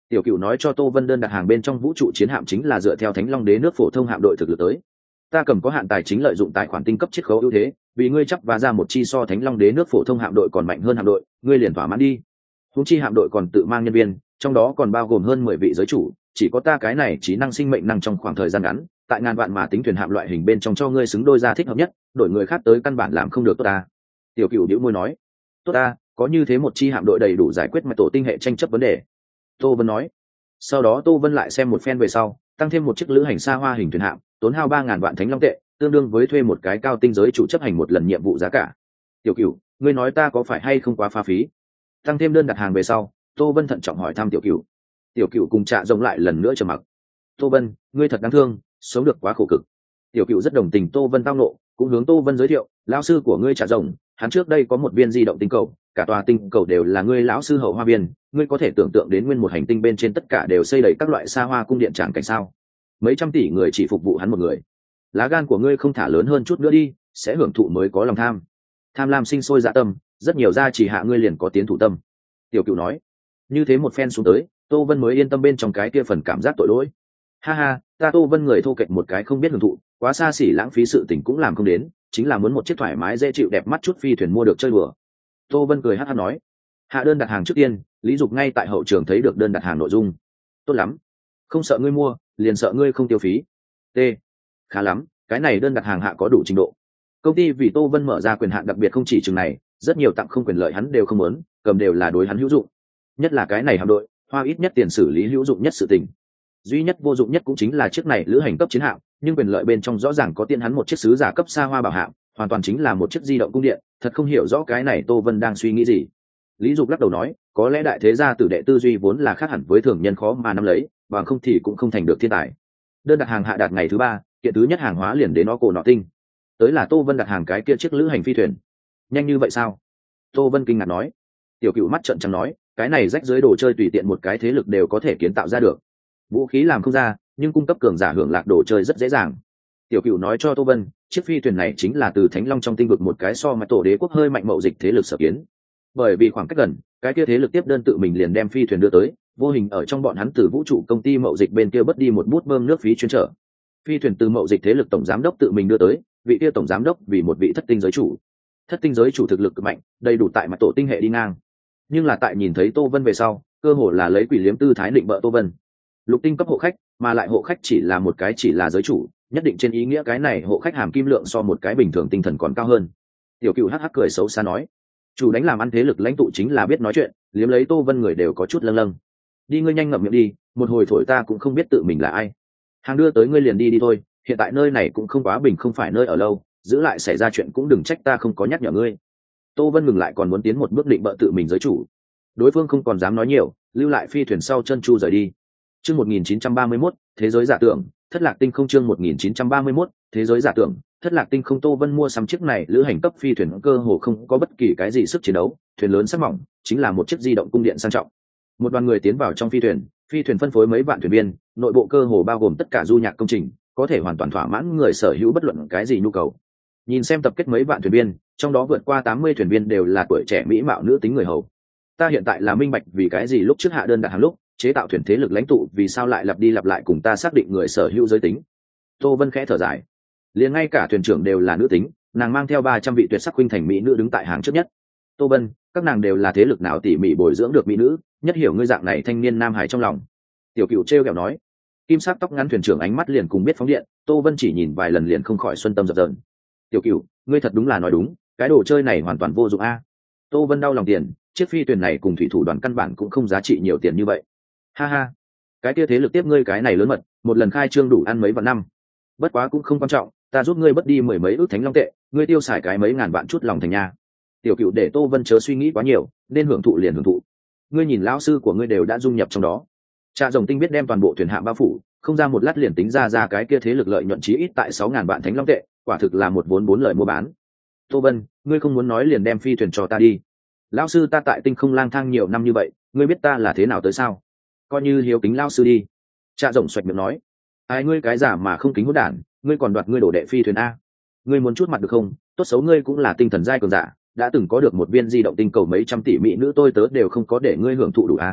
Tiểu Cửu nói cho Tô Vân đơn đặt hàng bên trong vũ trụ chiến hạm chính là dựa theo Thánh Long Đế nước phổ thông hạm đội thực lực tới. Ta cầm có hạn tài chính lợi dụng tài khoản tinh cấp chiết khấu ưu thế, vì ngươi chấp và ra một chi so Thánh Long Đế nước phổ thông hạm đội còn mạnh hơn hạm đội, ngươi liền thỏa mãn đi. Huống chi hạm đội còn tự mang nhân viên, trong đó còn bao gồm hơn mười vị giới chủ, chỉ có ta cái này trí năng sinh mệnh năng trong khoảng thời gian ngắn, tại ngàn vạn mà tính thuyền hạm loại hình bên trong cho ngươi xứng đôi ra thích hợp nhất, đổi người khác tới căn bản làm không được tốt ta. Tiểu Cửu bĩu môi nói, tốt ta, có như thế một chi hạm đội đầy đủ giải quyết mặt tổ tinh hệ tranh chấp vấn đề. Tô Vân nói. Sau đó Tô Vân lại xem một phen về sau, tăng thêm một chiếc lữ hành xa hoa hình thuyền hạm, tốn hao ba ngàn vạn thánh long tệ, tương đương với thuê một cái cao tinh giới chủ chấp hành một lần nhiệm vụ giá cả. Tiểu Cửu, ngươi nói ta có phải hay không quá pha phí? Tăng thêm đơn đặt hàng về sau, Tô Vân thận trọng hỏi thăm Tiểu Cửu. Tiểu Cửu cùng Trạ Rồng lại lần nữa trầm mặc. Tô Vân, ngươi thật đáng thương, sống được quá khổ cực. Tiểu Cửu rất đồng tình Tô Vân tao nộ, cũng hướng Tô Vân giới thiệu, lão sư của ngươi Trạ Rồng, hắn trước đây có một viên di động tinh cầu, cả tòa tinh cầu đều là ngươi lão sư hậu hoa viên, ngươi có thể tưởng tượng đến nguyên một hành tinh bên trên tất cả đều xây đầy các loại xa hoa cung điện tràng cảnh sao? Mấy trăm tỷ người chỉ phục vụ hắn một người. Lá gan của ngươi không thả lớn hơn chút nữa đi, sẽ hưởng thụ mới có lòng tham. Tham lam sinh sôi dạ tâm, rất nhiều gia chỉ hạ ngươi liền có tiến thủ tâm. Tiểu Cửu nói. Như thế một phen xuống tới, Tô Vân mới yên tâm bên trong cái kia phần cảm giác tội lỗi. Ha ha, ta Tô Vân người thô kệch một cái không biết hưởng thụ, quá xa xỉ lãng phí sự tình cũng làm không đến, chính là muốn một chiếc thoải mái dễ chịu đẹp mắt chút phi thuyền mua được chơi đùa. Tô Vân cười hắt hắt nói. Hạ đơn đặt hàng trước tiên, Lý Dục ngay tại hậu trường thấy được đơn đặt hàng nội dung. Tốt lắm, không sợ ngươi mua, liền sợ ngươi không tiêu phí. T. Khá lắm, cái này đơn đặt hàng hạ có đủ trình độ. Công ty vì Tô Vân mở ra quyền hạn đặc biệt không chỉ chừng này, rất nhiều tặng không quyền lợi hắn đều không muốn, cầm đều là đối hắn hữu dụng. Nhất là cái này hạm đội, hoa ít nhất tiền xử lý hữu dụng nhất sự tình. Duy nhất vô dụng nhất cũng chính là chiếc này lữ hành cấp chiến hạm, nhưng quyền lợi bên trong rõ ràng có tiện hắn một chiếc sứ giả cấp xa hoa bảo hạm, hoàn toàn chính là một chiếc di động cung điện, thật không hiểu rõ cái này Tô Vân đang suy nghĩ gì. Lý Dục lắc đầu nói, có lẽ đại thế gia tử đệ tư duy vốn là khác hẳn với thường nhân khó mà nắm lấy, bằng không thì cũng không thành được thiên tài. Đơn đặt hàng hạ đạt ngày thứ ba, kiện thứ nhất hàng hóa liền đến nó cổ nọ tinh. Tới là Tô Vân đặt hàng cái kia chiếc lữ hành phi thuyền. Nhanh như vậy sao? Tô Vân kinh ngạc nói. Tiểu Cửu mắt trợn trắng nói, cái này rách dưới đồ chơi tùy tiện một cái thế lực đều có thể kiến tạo ra được. Vũ khí làm không ra, nhưng cung cấp cường giả hưởng lạc đồ chơi rất dễ dàng. Tiểu Cửu nói cho Tô Vân, chiếc phi thuyền này chính là từ Thánh Long trong tinh vực một cái so mà tổ đế quốc hơi mạnh mậu dịch thế lực sở kiến. Bởi vì khoảng cách gần, cái kia thế lực tiếp đơn tự mình liền đem phi thuyền đưa tới, vô hình ở trong bọn hắn từ vũ trụ công ty mậu dịch bên kia bất đi một bút bơm nước phí chuyên trở. Phi thuyền từ mậu dịch thế lực tổng giám đốc tự mình đưa tới, vị kia tổng giám đốc vì một vị thất tinh giới chủ. Thất tinh giới chủ thực lực cực mạnh, đầy đủ tại mặt tổ tinh hệ đi ngang. Nhưng là tại nhìn thấy Tô Vân về sau, cơ hồ là lấy quỷ liếm tư thái định bợ Tô Vân. Lục tinh cấp hộ khách, mà lại hộ khách chỉ là một cái chỉ là giới chủ, nhất định trên ý nghĩa cái này hộ khách hàm kim lượng so một cái bình thường tinh thần còn cao hơn. Tiểu Cửu hắc hắc cười xấu xa nói, chủ đánh làm ăn thế lực lãnh tụ chính là biết nói chuyện, liếm lấy Tô Vân người đều có chút lâng lâng. Đi ngươi nhanh ngậm miệng đi, một hồi thổi ta cũng không biết tự mình là ai. Hàng đưa tới ngươi liền đi đi thôi, hiện tại nơi này cũng không quá bình, không phải nơi ở lâu, giữ lại xảy ra chuyện cũng đừng trách ta không có nhắc nhở ngươi. Tô Vân ngừng lại còn muốn tiến một bước định bợ tự mình giới chủ. Đối phương không còn dám nói nhiều, lưu lại phi thuyền sau chân chu rời đi. Chương một nghìn chín trăm ba mươi mốt, thế giới giả tưởng, thất lạc tinh không. Chương một nghìn chín trăm ba mươi mốt, thế giới giả tưởng, thất lạc tinh không. Tô Vân mua sắm chiếc này lữ hành cấp phi thuyền cơ hồ không có bất kỳ cái gì sức chiến đấu, thuyền lớn sắc mỏng, chính là một chiếc di động cung điện sang trọng. Một đoàn người tiến vào trong phi thuyền, phi thuyền phân phối mấy vạn thuyền viên, nội bộ cơ hồ bao gồm tất cả du nhạc công trình, có thể hoàn toàn thỏa mãn người sở hữu bất luận cái gì nhu cầu. Nhìn xem tập kết mấy vạn thuyền viên, trong đó vượt qua tám mươi thuyền viên đều là tuổi trẻ mỹ mạo nữ tính người hầu. Ta hiện tại là minh bạch vì cái gì lúc trước hạ đơn đặt hàng lúc chế tạo thuyền thế lực lãnh tụ vì sao lại lặp đi lặp lại cùng ta xác định người sở hữu giới tính. Tô Vân khẽ thở dài, liền ngay cả thuyền trưởng đều là nữ tính, nàng mang theo ba trăm vị tuyệt sắc huynh thành mỹ nữ đứng tại hàng trước nhất. Tô Vân, các nàng đều là thế lực nào tỉ mỉ bồi dưỡng được mỹ nữ, nhất hiểu ngươi dạng này thanh niên nam hải trong lòng. Tiểu Cửu trêu ghẹo nói. Kim sắc tóc ngắn thuyền trưởng ánh mắt liền cùng biết phóng điện, Tô Vân chỉ nhìn vài lần liền không khỏi xuân tâm dập dờn. Tiểu Cửu, ngươi thật đúng là nói đúng, cái đồ chơi này hoàn toàn vô dụng a. Tô Vân đau lòng tiền, chiếc phi thuyền này cùng thủy thủ đoàn căn bản cũng không giá trị nhiều tiền như vậy. Ha ha, cái kia thế lực tiếp ngươi cái này lớn mật, một lần khai trương đủ ăn mấy vạn năm. Bất quá cũng không quan trọng, ta giúp ngươi bất đi mười mấy ước thánh long tệ, ngươi tiêu xài cái mấy ngàn vạn chút lòng thành nha. Tiểu Cửu để Tô Vân chớ suy nghĩ quá nhiều, nên hưởng thụ liền hưởng thụ. Ngươi nhìn lão sư của ngươi đều đã dung nhập trong đó. Trạ Rồng Tinh biết đem toàn bộ thuyền hạm bao phủ, không ra một lát liền tính ra ra cái kia thế lực lợi nhuận chí ít tại sáu ngàn vạn thánh long tệ, quả thực là một vốn bốn lời mua bán. Tô Vân, ngươi không muốn nói liền đem phi thuyền cho ta đi. Lão sư ta tại tinh không lang thang nhiều năm như vậy, ngươi biết ta là thế nào tới sao? Coi như hiếu kính lão sư đi. Trạ Rồng xoạch miệng nói, ai ngươi cái giả mà không kính hỗn đản, ngươi còn đoạt ngươi đổ đệ phi thuyền a? Ngươi muốn chút mặt được không? Tốt xấu ngươi cũng là tinh thần giai cường giả, đã từng có được một viên di động tinh cầu mấy trăm tỷ mỹ nữ tôi tớ đều không có để ngươi hưởng thụ đủ a.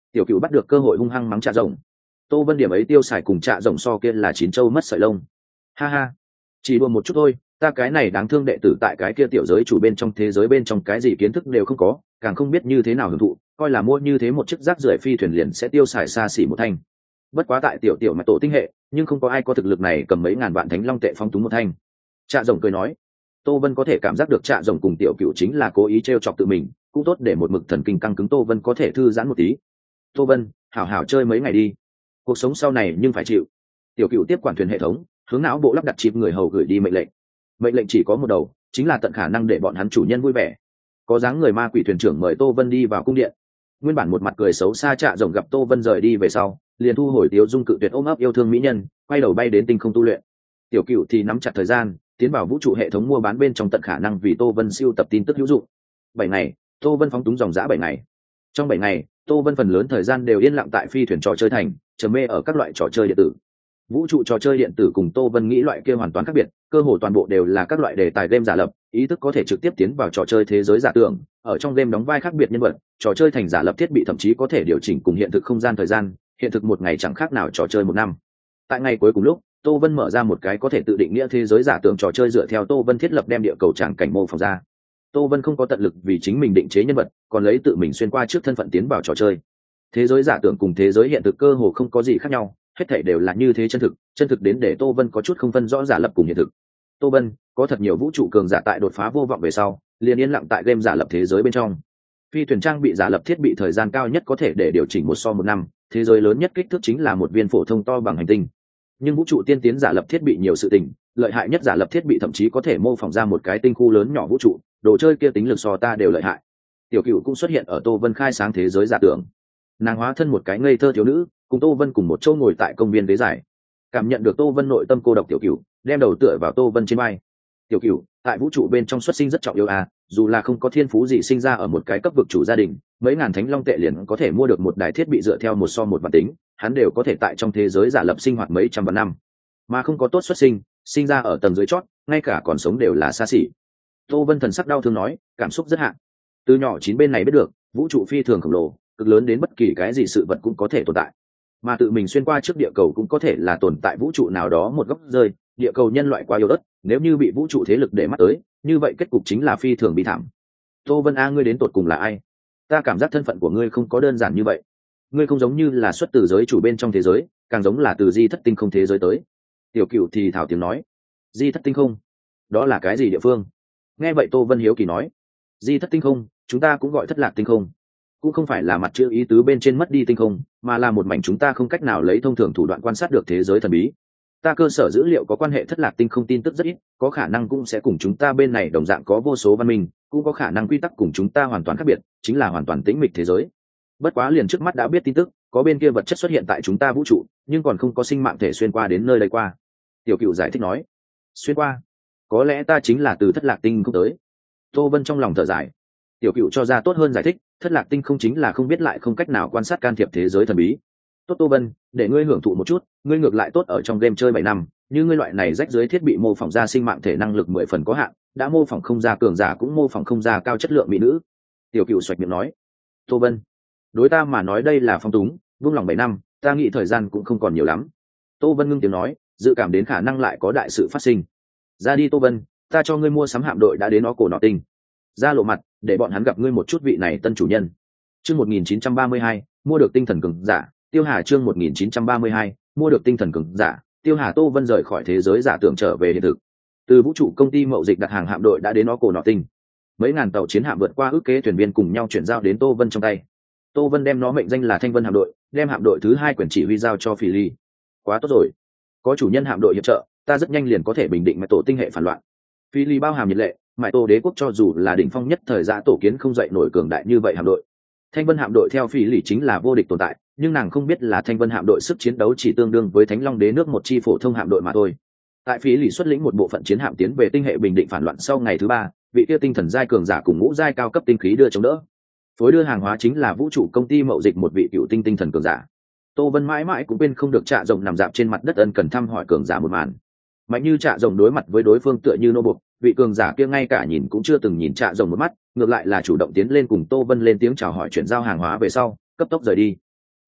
Tiểu Cựu bắt được cơ hội hung hăng mắng Trạ Rồng. Tô Vân điểm ấy tiêu xài cùng Trạ Rồng so kia là chín châu mất sợi lông. Ha ha, chỉ đùa một chút thôi, ta cái này đáng thương đệ tử tại cái kia tiểu giới chủ bên trong thế giới bên trong cái gì kiến thức đều không có, càng không biết như thế nào hưởng thụ, coi là mua như thế một chiếc rác rưởi phi thuyền liền sẽ tiêu xài xa xỉ một thanh. Bất quá tại tiểu tiểu mà tổ tinh hệ, nhưng không có ai có thực lực này cầm mấy ngàn vạn thánh long tệ phong túng một thanh. Trạ Rồng cười nói. Tô Vân có thể cảm giác được Trạ Rồng cùng Tiểu Cựu chính là cố ý trêu chọc tự mình, cũng tốt để một mực thần kinh căng cứng Tô Vân có thể thư giãn một tí. Tô Vân, hảo hảo chơi mấy ngày đi, cuộc sống sau này nhưng phải chịu. Tiểu Cựu tiếp quản thuyền hệ thống, hướng não bộ lắp đặt chip người hầu gửi đi mệnh lệnh. Mệnh lệnh chỉ có một đầu, chính là tận khả năng để bọn hắn chủ nhân vui vẻ. Có dáng người ma quỷ thuyền trưởng mời Tô Vân đi vào cung điện. Nguyên bản một mặt cười xấu xa Trạ Rồng gặp Tô Vân rời đi về sau, liền thu hồi Tiếu Dung cự tuyệt ôm ấp yêu thương mỹ nhân, quay đầu bay đến tinh không tu luyện. Tiểu Cựu thì nắm chặt thời gian, tiến vào vũ trụ hệ thống mua bán bên trong tận khả năng vì Tô Vân siêu tập tin tức hữu dụng. Bảy ngày, Tô Vân phóng túng dòng dã bảy ngày. Trong bảy ngày, Tô Vân phần lớn thời gian đều yên lặng tại phi thuyền trò chơi thành, trầm mê ở các loại trò chơi điện tử. Vũ trụ trò chơi điện tử cùng Tô Vân nghĩ loại kia hoàn toàn khác biệt, cơ hồ toàn bộ đều là các loại đề tài game giả lập, ý thức có thể trực tiếp tiến vào trò chơi thế giới giả tưởng, ở trong game đóng vai khác biệt nhân vật, trò chơi thành giả lập thiết bị thậm chí có thể điều chỉnh cùng hiện thực không gian thời gian, hiện thực một ngày chẳng khác nào trò chơi một năm. Tại ngày cuối cùng lúc, Tô Vân mở ra một cái có thể tự định nghĩa thế giới giả tưởng trò chơi dựa theo Tô Vân thiết lập đem địa cầu tràng cảnh mô phỏng ra. Tô Vân không có tận lực vì chính mình định chế nhân vật, còn lấy tự mình xuyên qua trước thân phận tiến vào trò chơi. Thế giới giả tưởng cùng thế giới hiện thực cơ hồ không có gì khác nhau, hết thảy đều là như thế chân thực, chân thực đến để Tô Vân có chút không phân rõ giả lập cùng hiện thực. Tô Vân có thật nhiều vũ trụ cường giả tại đột phá vô vọng về sau, liền yên lặng tại game giả lập thế giới bên trong. Phi thuyền trang bị giả lập thiết bị thời gian cao nhất có thể để điều chỉnh một so một năm, thế giới lớn nhất kích thước chính là một viên phổ thông to bằng hành tinh. Nhưng vũ trụ tiên tiến giả lập thiết bị nhiều sự tình, lợi hại nhất giả lập thiết bị thậm chí có thể mô phỏng ra một cái tinh khu lớn nhỏ vũ trụ, đồ chơi kia tính lực so ta đều lợi hại. Tiểu Cựu cũng xuất hiện ở Tô Vân khai sáng thế giới giả tưởng. Nàng hóa thân một cái ngây thơ thiếu nữ, cùng Tô Vân cùng một chỗ ngồi tại công viên ghế dài. Cảm nhận được Tô Vân nội tâm cô độc Tiểu Cựu, đem đầu tựa vào Tô Vân trên vai. Tiểu Cựu, tại vũ trụ bên trong xuất sinh rất trọng yếu à, dù là không có thiên phú gì sinh ra ở một cái cấp vực chủ gia đình, mấy ngàn thánh long tệ liền có thể mua được một đài thiết bị dựa theo một so một bản tính, hắn đều có thể tại trong thế giới giả lập sinh hoạt mấy trăm vạn năm, mà không có tốt xuất sinh, sinh ra ở tầng dưới chót, ngay cả còn sống đều là xa xỉ. Tô Vân thần sắc đau thương nói, cảm xúc rất hạn. Từ nhỏ chín bên này biết được, vũ trụ phi thường khổng lồ, cực lớn đến bất kỳ cái gì sự vật cũng có thể tồn tại, mà tự mình xuyên qua trước địa cầu cũng có thể là tồn tại vũ trụ nào đó một góc rơi. Địa cầu nhân loại quá yếu ớt, nếu như bị vũ trụ thế lực để mắt tới, như vậy kết cục chính là phi thường bi thảm. Tô Vân a, ngươi đến tột cùng là ai? Ta cảm giác thân phận của ngươi không có đơn giản như vậy. Ngươi không giống như là xuất từ giới chủ bên trong thế giới, càng giống là từ di thất tinh không thế giới tới. Tiểu Cựu thì thảo tiếng nói, di thất tinh không, đó là cái gì địa phương? Nghe vậy Tô Vân hiếu kỳ nói, di thất tinh không, chúng ta cũng gọi thất lạc tinh không, cũng không phải là mặt chữ ý tứ bên trên mất đi tinh không, mà là một mảnh chúng ta không cách nào lấy thông thường thủ đoạn quan sát được thế giới thần bí. Ta cơ sở dữ liệu có quan hệ thất lạc tinh không tin tức rất ít, có khả năng cũng sẽ cùng chúng ta bên này đồng dạng có vô số văn minh, cũng có khả năng quy tắc cùng chúng ta hoàn toàn khác biệt, chính là hoàn toàn tĩnh mịch thế giới. Bất quá liền trước mắt đã biết tin tức, có bên kia vật chất xuất hiện tại chúng ta vũ trụ, nhưng còn không có sinh mạng thể xuyên qua đến nơi đây qua. Tiểu Cựu giải thích nói, xuyên qua, có lẽ ta chính là từ thất lạc tinh không tới. Tô Vân trong lòng thở dài. Tiểu Cựu cho ra tốt hơn giải thích, thất lạc tinh không chính là không biết lại không cách nào quan sát can thiệp thế giới thần bí. Tốt Tô Vân, để ngươi hưởng thụ một chút, ngươi ngược lại tốt ở trong game chơi bảy năm, như ngươi loại này rách dưới thiết bị mô phỏng ra sinh mạng thể năng lực mười phần có hạn, đã mô phỏng không ra cường giả cũng mô phỏng không ra cao chất lượng mỹ nữ. Tiểu Cựu xoạch miệng nói, Tô Vân, đối ta mà nói đây là phong túng, vương lòng bảy năm, ta nghĩ thời gian cũng không còn nhiều lắm. Tô Vân ngưng tiếng nói, dự cảm đến khả năng lại có đại sự phát sinh. Ra đi Tô Vân, ta cho ngươi mua sắm hạm đội đã đến nó cổ nọ tinh, ra lộ mặt để bọn hắn gặp ngươi một chút vị này tân chủ nhân. Chương một nghìn chín trăm ba mươi hai, mua được tinh thần cường giả. Tiêu Hà chương một nghìn chín trăm ba mươi hai, mua được tinh thần cường giả. Tiêu Hà. Tô Vân rời khỏi thế giới giả tưởng trở về hiện thực. Từ vũ trụ công ty mậu dịch đặt hàng hạm đội đã đến nó cổ nọ tinh. Mấy ngàn tàu chiến hạm vượt qua ước kế thuyền viên cùng nhau chuyển giao đến Tô Vân trong tay. Tô Vân đem nó mệnh danh là Thanh Vân hạm đội, đem hạm đội thứ hai quyền chỉ huy giao cho Phỉ Ly. Quá tốt rồi, có chủ nhân hạm đội hiệp trợ, ta rất nhanh liền có thể bình định mãi tổ tinh hệ phản loạn. Phỉ Ly bao hàm nhiệt lệ, mãi tổ đế quốc cho dù là đỉnh phong nhất thời giã tổ kiến không dậy nổi cường đại như vậy hạm đội. Thanh Vân hạm đội theo Phỉ Ly chính là vô địch tồn tại, nhưng nàng không biết là Thanh Vân hạm đội sức chiến đấu chỉ tương đương với Thánh Long đế nước một chi phổ thông hạm đội mà thôi. Tại Phỉ Ly xuất lĩnh một bộ phận chiến hạm tiến về tinh hệ bình định phản loạn sau ngày thứ ba, vị kia tinh thần giai cường giả cùng ngũ giai cao cấp tinh khí đưa chống đỡ. Phối đưa hàng hóa chính là vũ trụ công ty mậu dịch một vị cựu tinh tinh thần cường giả. Tô Vân mãi mãi cũng quên không được Trạ Rồng nằm dạp trên mặt đất ân cần thăm hỏi cường giả một màn. Mạnh như Trạ Rồng đối mặt với đối phương tựa như nô buộc, vị cường giả kia ngay cả nhìn cũng chưa từng nhìn Trạ Rồng một mắt, ngược lại là chủ động tiến lên cùng Tô Vân lên tiếng chào hỏi chuyển giao hàng hóa về sau, cấp tốc rời đi.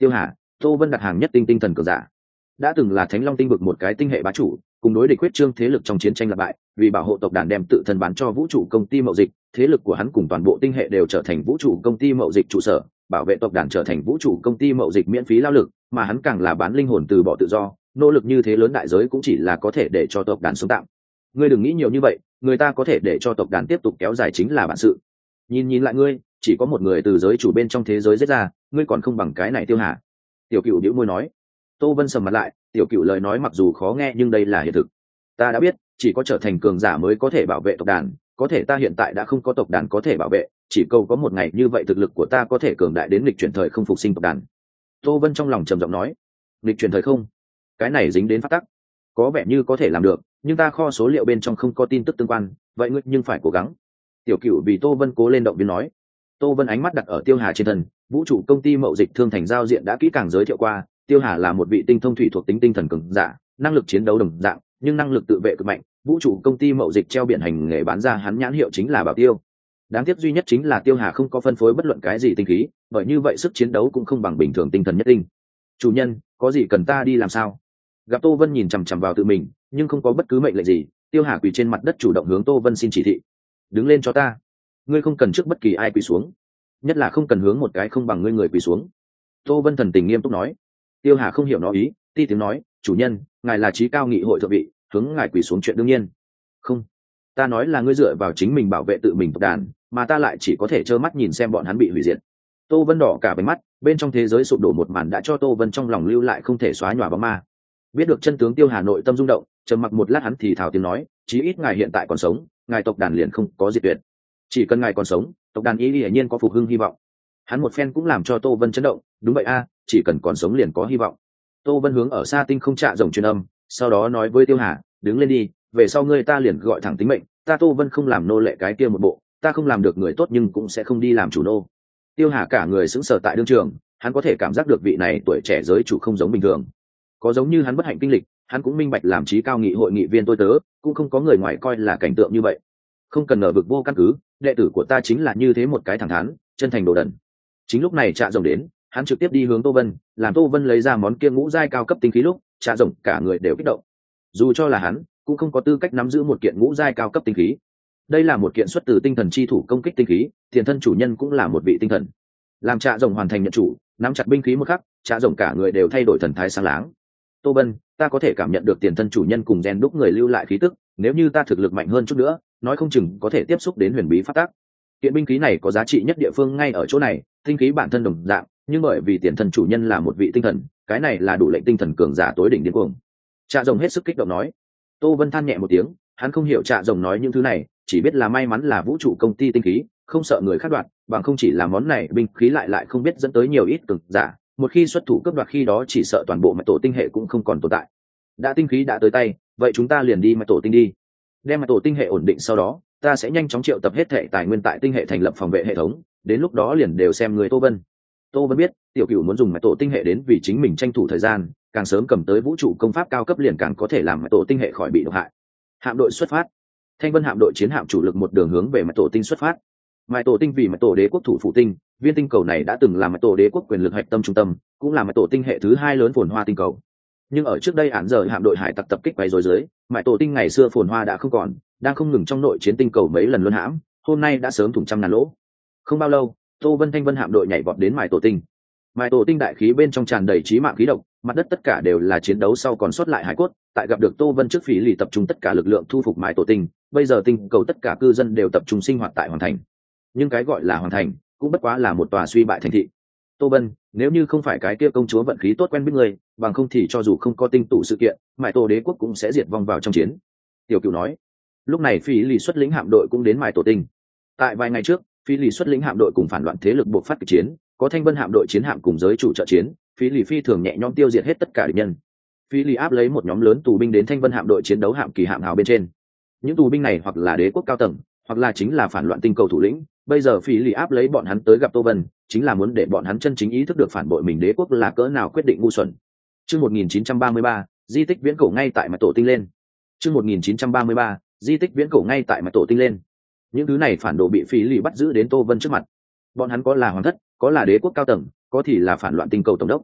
Tiêu Hà, Tô Vân đặt hàng nhất tinh tinh thần cường giả, đã từng là Thánh Long tinh vực một cái tinh hệ bá chủ, cùng đối địch quyết trương thế lực trong chiến tranh lặp bại, vì bảo hộ tộc đàn đem tự thân bán cho vũ trụ công ty mậu dịch, thế lực của hắn cùng toàn bộ tinh hệ đều trở thành vũ trụ công ty mậu dịch trụ sở, bảo vệ tộc đàn trở thành vũ trụ công ty mậu dịch miễn phí lao lực, mà hắn càng là bán linh hồn từ bỏ tự do, nỗ lực như thế lớn đại giới cũng chỉ là có thể để cho tộc đàn sống tạm. Ngươi đừng nghĩ nhiều như vậy, người ta có thể để cho tộc đàn tiếp tục kéo dài chính là bản sự. Nhìn nhìn lại ngươi, chỉ có một người từ giới chủ bên trong thế giới giết ra, ngươi còn không bằng cái này Tiêu Hà. Tiểu Cửu bĩu môi nói. Tô Vân sầm mặt lại, Tiểu Cửu lời nói mặc dù khó nghe nhưng đây là hiện thực. Ta đã biết, chỉ có trở thành cường giả mới có thể bảo vệ tộc đàn, có thể ta hiện tại đã không có tộc đàn có thể bảo vệ, chỉ cầu có một ngày như vậy thực lực của ta có thể cường đại đến lịch chuyển thời không phục sinh tộc đàn. Tô Vân trong lòng trầm giọng nói, lịch chuyển thời không, cái này dính đến pháp tắc, có vẻ như có thể làm được, nhưng ta kho số liệu bên trong không có tin tức tương quan, vậy ngươi nhưng phải cố gắng. Tiểu Cửu vì Tô Vân cố lên động viên nói. Tô Vân ánh mắt đặt ở Tiêu Hà trên thân, vũ trụ công ty mậu dịch thương thành giao diện đã kỹ càng giới thiệu qua, Tiêu Hà là một vị tinh thông thủy thuộc tính tinh thần cường giả, năng lực chiến đấu đồng dạng, nhưng năng lực tự vệ cực mạnh, vũ trụ công ty mậu dịch treo biển hành nghề bán ra hắn nhãn hiệu chính là Bảo Tiêu. Đáng tiếc duy nhất chính là Tiêu Hà không có phân phối bất luận cái gì tinh khí, bởi như vậy sức chiến đấu cũng không bằng bình thường tinh thần nhất tinh. Chủ nhân, có gì cần ta đi làm sao? Gặp Tô Vân nhìn chằm chằm vào tự mình, nhưng không có bất cứ mệnh lệnh gì, Tiêu Hà quỳ trên mặt đất chủ động hướng Tô Vân xin chỉ thị. Đứng lên cho ta. Ngươi không cần trước bất kỳ ai quỳ xuống, nhất là không cần hướng một cái không bằng ngươi người quỳ xuống. Tô Vân thần tình nghiêm túc nói. Tiêu Hà không hiểu nó ý, ti tiếng nói, chủ nhân, ngài là trí cao nghị hội thượng vị, hướng ngài quỳ xuống chuyện đương nhiên. Không, ta nói là ngươi dựa vào chính mình bảo vệ tự mình tộc đàn, mà ta lại chỉ có thể trơ mắt nhìn xem bọn hắn bị hủy diệt. Tô Vân đỏ cả bánh mắt, bên trong thế giới sụp đổ một màn đã cho Tô Vân trong lòng lưu lại không thể xóa nhòa bóng ma. Biết được chân tướng, Tiêu Hà nội tâm rung động, trầm mặc một lát hắn thì thào tiếng nói, chí ít ngài hiện tại còn sống, ngài tộc đàn liền không có diệt tuyệt. Chỉ cần ngài còn sống, tộc đàn y hiển nhiên có phục hưng hy vọng. Hắn một phen cũng làm cho Tô Vân chấn động, đúng vậy a, chỉ cần còn sống liền có hy vọng. Tô Vân hướng ở xa tinh không trạ rồng truyền âm, sau đó nói với Tiêu Hà, đứng lên đi, về sau ngươi ta liền gọi thẳng tính mệnh, ta Tô Vân không làm nô lệ cái kia một bộ, ta không làm được người tốt nhưng cũng sẽ không đi làm chủ nô. Tiêu Hà cả người sững sờ tại đương trường, hắn có thể cảm giác được vị này tuổi trẻ giới chủ không giống bình thường, có giống như hắn bất hạnh kinh lịch, hắn cũng minh bạch làm trí cao nghị hội nghị viên tôi tớ, cũng không có người ngoài coi là cảnh tượng như vậy. Không cần ngờ vực vô căn cứ, đệ tử của ta chính là như thế một cái thẳng thắn, chân thành đồ đần. Chính lúc này Trạ Rồng đến, hắn trực tiếp đi hướng Tô Vân, làm Tô Vân lấy ra món kia ngũ giai cao cấp tinh khí lúc, Trạ Rồng cả người đều kích động. Dù cho là hắn, cũng không có tư cách nắm giữ một kiện ngũ giai cao cấp tinh khí. Đây là một kiện xuất từ tinh thần chi thủ công kích tinh khí, tiền thân chủ nhân cũng là một vị tinh thần. Làm Trạ Rồng hoàn thành nhận chủ, nắm chặt binh khí một khắc, Trạ Rồng cả người đều thay đổi thần thái sáng láng. Tô Vân, ta có thể cảm nhận được tiền thân chủ nhân cùng gen đúc người lưu lại khí tức, nếu như ta thực lực mạnh hơn chút nữa, nói không chừng có thể tiếp xúc đến huyền bí pháp tắc. Kiện binh khí này có giá trị nhất địa phương ngay ở chỗ này, tinh khí bản thân đồng dạng, nhưng bởi vì tiền thân chủ nhân là một vị tinh thần, cái này là đủ lệnh tinh thần cường giả tối đỉnh điên cuồng. Trạ Rồng hết sức kích động nói. Tô Vân than nhẹ một tiếng, hắn không hiểu Trạ Rồng nói những thứ này, chỉ biết là may mắn là vũ trụ công ty tinh khí, không sợ người khác đoạt, bằng không chỉ là món này binh khí lại lại không biết dẫn tới nhiều ít cường giả, một khi xuất thủ cướp đoạt khi đó chỉ sợ toàn bộ mạch tổ tinh hệ cũng không còn tồn tại. Đã tinh khí đã tới tay, vậy chúng ta liền đi mạch tổ tinh đi. Đem mạch tổ tinh hệ ổn định sau đó, ta sẽ nhanh chóng triệu tập hết hệ tài nguyên tại tinh hệ thành lập phòng vệ hệ thống, đến lúc đó liền đều xem người Tô Vân. Tô Vân biết, Tiểu Cửu muốn dùng mạch tổ tinh hệ đến vì chính mình tranh thủ thời gian, càng sớm cầm tới vũ trụ công pháp cao cấp liền càng có thể làm mạch tổ tinh hệ khỏi bị độc hại. Hạm đội xuất phát. Thanh Vân hạm đội chiến hạm chủ lực một đường hướng về mạch tổ tinh xuất phát. Mạch tổ tinh vì mạch tổ đế quốc thủ phủ tinh, viên tinh cầu này đã từng là mạch tổ đế quốc quyền lực hạch tâm trung tâm, cũng là mạch tổ tinh hệ thứ hai lớn phồn hoa tinh cầu. Nhưng ở trước đây án giờ hạm đội hải tặc tập kích quấy rối dưới, mạch tổ tinh ngày xưa phồn hoa đã không còn, đang không ngừng trong nội chiến tinh cầu mấy lần luân hãm, hôm nay đã sớm thủng trăm ngàn lỗ. Không bao lâu, Tô Vân Thanh Vân hạm đội nhảy vọt đến mạch tổ tinh. Mạch tổ tinh đại khí bên trong tràn đầy chí mạng khí độc, mặt đất tất cả đều là chiến đấu sau còn sót lại hải cốt, tại gặp được Tô Vân trước phí lì tập trung tất cả lực lượng thu phục mạch tổ tinh, bây giờ tinh cầu tất cả cư dân đều tập trung sinh hoạt tại hoàn thành. Nhưng cái gọi là hoàn thành cũng bất quá là một tòa suy bại thành thị. Tô Vân, nếu như không phải cái kia công chúa vận khí tốt quen biết người, bằng không thì cho dù không có tinh tụ sự kiện, mãi tổ đế quốc cũng sẽ diệt vong vào trong chiến. Tiểu Cửu nói. Lúc này Phi Lì xuất lĩnh hạm đội cũng đến mãi tổ tinh. Tại vài ngày trước, Phi Lì xuất lĩnh hạm đội cùng phản loạn thế lực buộc phát kịch chiến, có Thanh Vân hạm đội chiến hạm cùng giới chủ trợ chiến, Phi Lì phi thường nhẹ nhõm tiêu diệt hết tất cả địch nhân. Phi Lì áp lấy một nhóm lớn tù binh đến Thanh Vân hạm đội chiến đấu hạm kỳ hạm hào bên trên. Những tù binh này hoặc là đế quốc cao tầng, hoặc là chính là phản loạn tinh cầu thủ lĩnh. Bây giờ Phi Lì áp lấy bọn hắn tới gặp Tô Vân, chính là muốn để bọn hắn chân chính ý thức được phản bội mình đế quốc là cỡ nào quyết định ngu xuẩn. Chương một nghìn chín trăm ba mươi ba, di tích viễn cổ ngay tại mặt tổ tinh lên. Chương một nghìn chín trăm ba mươi ba, di tích viễn cổ ngay tại mặt tổ tinh lên. Những thứ này phản đồ bị Phi Lì bắt giữ đến Tô Vân trước mặt. Bọn hắn có là hoàng thất, có là đế quốc cao tầng, có thì là phản loạn tinh cầu tổng đốc.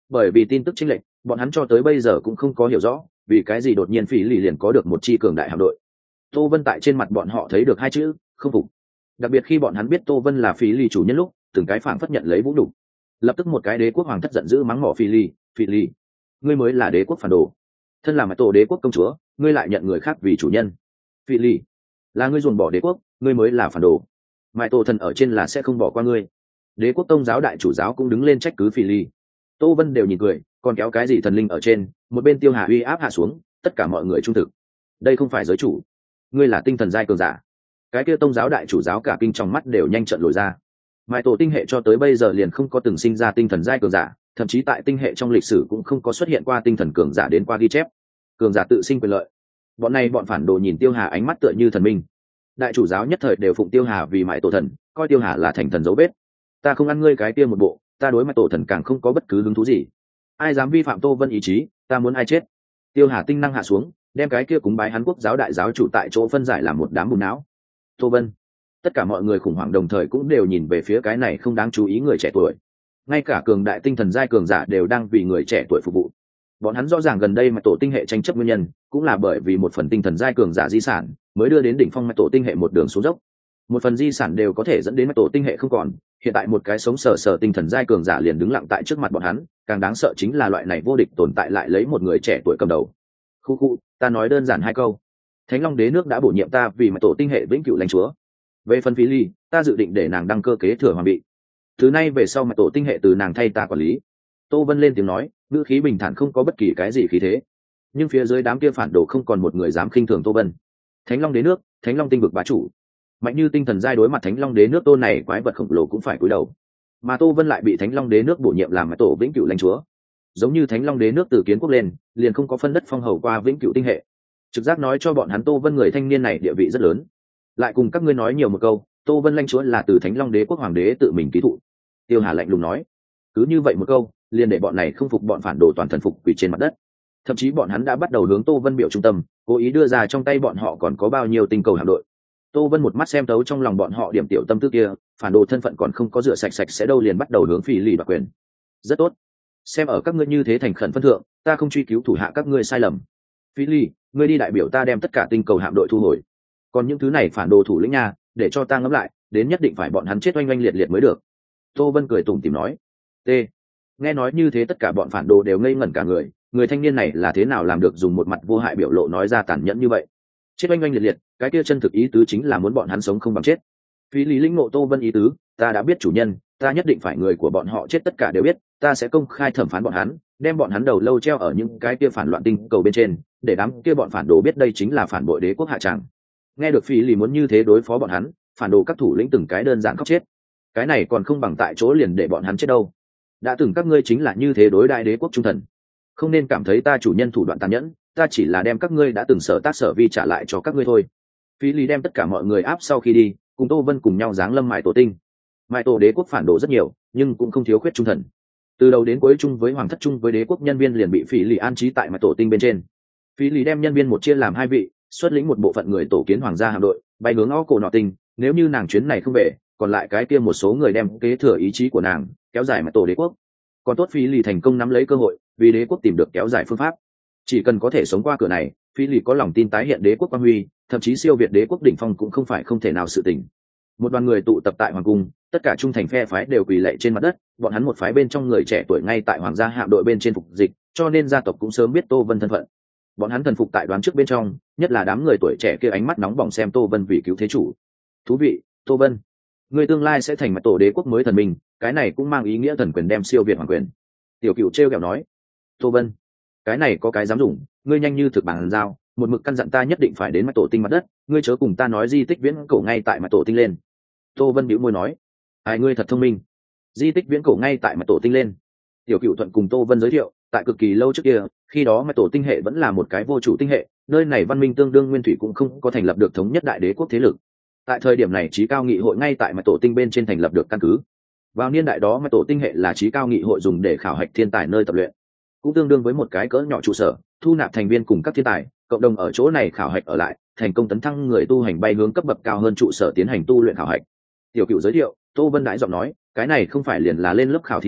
bởi vì tin tức chênh lệch, bọn hắn cho tới bây giờ cũng không có hiểu rõ vì cái gì đột nhiên phỉ lì liền có được một chi cường đại hạm đội. Tô Vân tại trên mặt bọn họ thấy được hai chữ không phục, đặc biệt khi bọn hắn biết Tô Vân là phỉ lì chủ nhân lúc từng cái phảng phất nhận lấy vũ đủ. Lập tức một cái đế quốc hoàng thất giận dữ mắng mỏ phỉ lì, phỉ lì, ngươi mới là đế quốc phản đồ, thân là mãi tổ đế quốc công chúa ngươi lại nhận người khác vì chủ nhân. Phỉ lì, là ngươi dồn bỏ đế quốc, ngươi mới là phản đồ, mãi tổ thần ở trên là sẽ không bỏ qua ngươi. Đế quốc tông giáo đại chủ giáo cũng đứng lên trách cứ phỉ lì. Tô Vân đều nhìn cười, còn kéo cái gì thần linh ở trên, một bên Tiêu Hà uy áp hạ xuống, tất cả mọi người trung thực. Đây không phải giới chủ, ngươi là tinh thần giai cường giả. Cái kia tông giáo đại chủ giáo cả kinh trong mắt đều nhanh trận lồi ra. Mãi tổ tinh hệ cho tới bây giờ liền không có từng sinh ra tinh thần giai cường giả, thậm chí tại tinh hệ trong lịch sử cũng không có xuất hiện qua tinh thần cường giả đến qua ghi chép. Cường giả tự sinh quyền lợi. Bọn này bọn phản đồ nhìn Tiêu Hà ánh mắt tựa như thần minh. Đại chủ giáo nhất thời đều phụng Tiêu Hà vì mãi tổ thần, coi Tiêu Hà là thành thần dấu vết. Ta không ăn ngươi cái kia một bộ, ta đối mãi tổ thần càng không có bất cứ hứng thú gì. Ai dám vi phạm Tô Vân ý chí, ta muốn ai chết. Tiêu Hà tinh năng hạ xuống, đem cái kia cúng bái hắn quốc giáo đại giáo chủ tại chỗ phân giải làm một đám bùn não. Tô Vân, tất cả mọi người khủng hoảng đồng thời cũng đều nhìn về phía cái này không đáng chú ý người trẻ tuổi. Ngay cả cường đại tinh thần giai cường giả đều đang vì người trẻ tuổi phục vụ. Bọn hắn rõ ràng gần đây mà tổ tinh hệ tranh chấp nguyên nhân cũng là bởi vì một phần tinh thần giai cường giả di sản mới đưa đến đỉnh phong mà tổ tinh hệ một đường xuống dốc. Một phần di sản đều có thể dẫn đến mà tổ tinh hệ không còn, hiện tại một cái sống sờ sờ tinh thần giai cường giả liền đứng lặng tại trước mặt bọn hắn, càng đáng sợ chính là loại này vô địch tồn tại lại lấy một người trẻ tuổi cầm đầu. Khu khu, ta nói đơn giản hai câu. Thánh Long Đế nước đã bổ nhiệm ta vì mà tổ tinh hệ vĩnh cửu lãnh chúa. Về phần Phí Ly, ta dự định để nàng đăng cơ kế thừa hoàng vị. Từ nay về sau mà tổ tinh hệ từ nàng thay ta quản lý. Tô Vân lên tiếng nói, ngữ khí bình thản không có bất kỳ cái gì khí thế. Nhưng phía dưới đám kia phản đồ không còn một người dám khinh thường Tô Vân. Thánh Long Đế nước, Thánh Long tinh vực bá chủ, mạnh như tinh thần giai đối mặt Thánh Long Đế nước tôn này quái vật khổng lồ cũng phải cúi đầu. Mà Tô Vân lại bị Thánh Long Đế nước bổ nhiệm làm mà tổ vĩnh cửu lãnh chúa. Giống như Thánh Long Đế nước từ kiến quốc lên, liền không có phân đất phong hầu qua vĩnh cửu tinh hệ. Trực giác nói cho bọn hắn Tô Vân người thanh niên này địa vị rất lớn. Lại cùng các ngươi nói nhiều một câu, Tô Vân lãnh chúa là từ Thánh Long Đế quốc hoàng đế tự mình ký thụ. Tiêu Hà lạnh lùng nói, cứ như vậy một câu, liền để bọn này không phục bọn phản đồ toàn thần phục quỳ trên mặt đất. Thậm chí bọn hắn đã bắt đầu hướng Tô Vân biểu trung tâm, cố ý đưa ra trong tay bọn họ còn có bao nhiêu tinh cầu hạm đội. Tô Vân một mắt xem tấu trong lòng bọn họ điểm tiểu tâm tư kia, phản đồ thân phận còn không có rửa sạch sạch sẽ đâu liền bắt đầu hướng Phỉ Lì đoạt quyền. Rất tốt, xem ở các ngươi như thế thành khẩn phân thượng, ta không truy cứu thủ hạ các ngươi sai lầm. Phỉ Lì, ngươi đi đại biểu ta đem tất cả tinh cầu hạm đội thu hồi. Còn những thứ này phản đồ thủ lĩnh nha, để cho ta ngẫm lại, đến nhất định phải bọn hắn chết oanh oanh liệt liệt mới được. Tô Vân cười tủm tỉm nói. T. Nghe nói như thế tất cả bọn phản đồ đều ngây ngẩn cả người, người thanh niên này là thế nào làm được dùng một mặt vô hại biểu lộ nói ra tàn nhẫn như vậy. Chết oanh oanh liệt liệt, cái kia chân thực ý tứ chính là muốn bọn hắn sống không bằng chết. Phí Lý lĩnh ngộ Tô Vân ý tứ, ta đã biết chủ nhân, ta nhất định phải người của bọn họ chết tất cả đều biết, ta sẽ công khai thẩm phán bọn hắn, đem bọn hắn đầu lâu treo ở những cái kia phản loạn tinh cầu bên trên, để đám kia bọn phản đồ biết đây chính là phản bội đế quốc hạ tràng. Nghe được Phí Lý muốn như thế đối phó bọn hắn, phản đồ các thủ lĩnh từng cái đơn giản khóc chết. Cái này còn không bằng tại chỗ liền để bọn hắn chết đâu. Đã từng các ngươi chính là như thế đối đại đế quốc trung thần, không nên cảm thấy ta chủ nhân thủ đoạn tàn nhẫn, ta chỉ là đem các ngươi đã từng sở tác sở vi trả lại cho các ngươi thôi. Phí Lý đem tất cả mọi người áp sau khi đi, cùng Tô Vân cùng nhau giáng lâm mại tổ tinh. Mại tổ đế quốc phản đồ rất nhiều, nhưng cũng không thiếu khuyết trung thần. Từ đầu đến cuối chung với hoàng thất chung với đế quốc nhân viên liền bị Phí Lý an trí tại mại tổ tinh bên trên. Phí Lý đem nhân viên một chia làm hai vị, xuất lĩnh một bộ phận người tổ kiến hoàng gia hạm đội, bay hướng ó cổ nọ tinh. Nếu như nàng chuyến này không về, còn lại cái kia một số người đem kế thừa ý chí của nàng, kéo dài mại tổ đế quốc. Còn tốt Phí Lý thành công nắm lấy cơ hội, vì đế quốc tìm được kéo dài phương pháp. Chỉ cần có thể sống qua cửa này, Phí Lý có lòng tin tái hiện đế quốc quang huy, thậm chí siêu việt đế quốc đỉnh phong cũng không phải không thể nào sự tình. Một đoàn người tụ tập tại hoàng cung, tất cả trung thành phe phái đều quỳ lạy trên mặt đất, bọn hắn một phái bên trong người trẻ tuổi ngay tại hoàng gia hạm đội bên trên phục dịch, cho nên gia tộc cũng sớm biết Tô Vân thân phận. Bọn hắn thần phục tại đoán trước bên trong, nhất là đám người tuổi trẻ kia ánh mắt nóng bỏng xem Tô Vân vì cứu thế chủ. Thú vị, Tô Vân, người tương lai sẽ thành mặt tổ đế quốc mới thần minh, cái này cũng mang ý nghĩa thần quyền đem siêu việt hoàng quyền. Tiểu Cửu trêu ghẹo nói. Tô Vân, cái này có cái dám dùng, ngươi nhanh như thực bản giao, một mực căn dặn ta nhất định phải đến mặt tổ tinh mặt đất, ngươi chớ cùng ta nói di tích viễn cổ ngay tại mặt tổ tinh lên. Tô Vân bĩu môi nói, ai ngươi thật thông minh, di tích viễn cổ ngay tại mặt tổ tinh lên. Tiểu Cửu thuận cùng Tô Vân giới thiệu, tại cực kỳ lâu trước kia, khi đó mặt tổ tinh hệ vẫn là một cái vô chủ tinh hệ, nơi này văn minh tương đương nguyên thủy cũng không có thành lập được thống nhất đại đế quốc thế lực. Tại thời điểm này trí cao nghị hội ngay tại mặt tổ tinh bên trên thành lập được căn cứ. Vào niên đại đó mặt tổ tinh hệ là trí cao nghị hội dùng để khảo hạch thiên tài nơi tập luyện, cũng tương đương với một cái cỡ nhỏ trụ sở, thu nạp thành viên cùng các thiên tài, cộng đồng ở chỗ này khảo hạch ở lại, thành công tấn thăng người tu hành bay hướng cấp bậc cao hơn trụ sở tiến hành tu luyện khảo hạch. Tiểu Cửu giới thiệu, Tô Vân đãi giọng nói, cái này không phải liền là lên lớp khảo thí nha,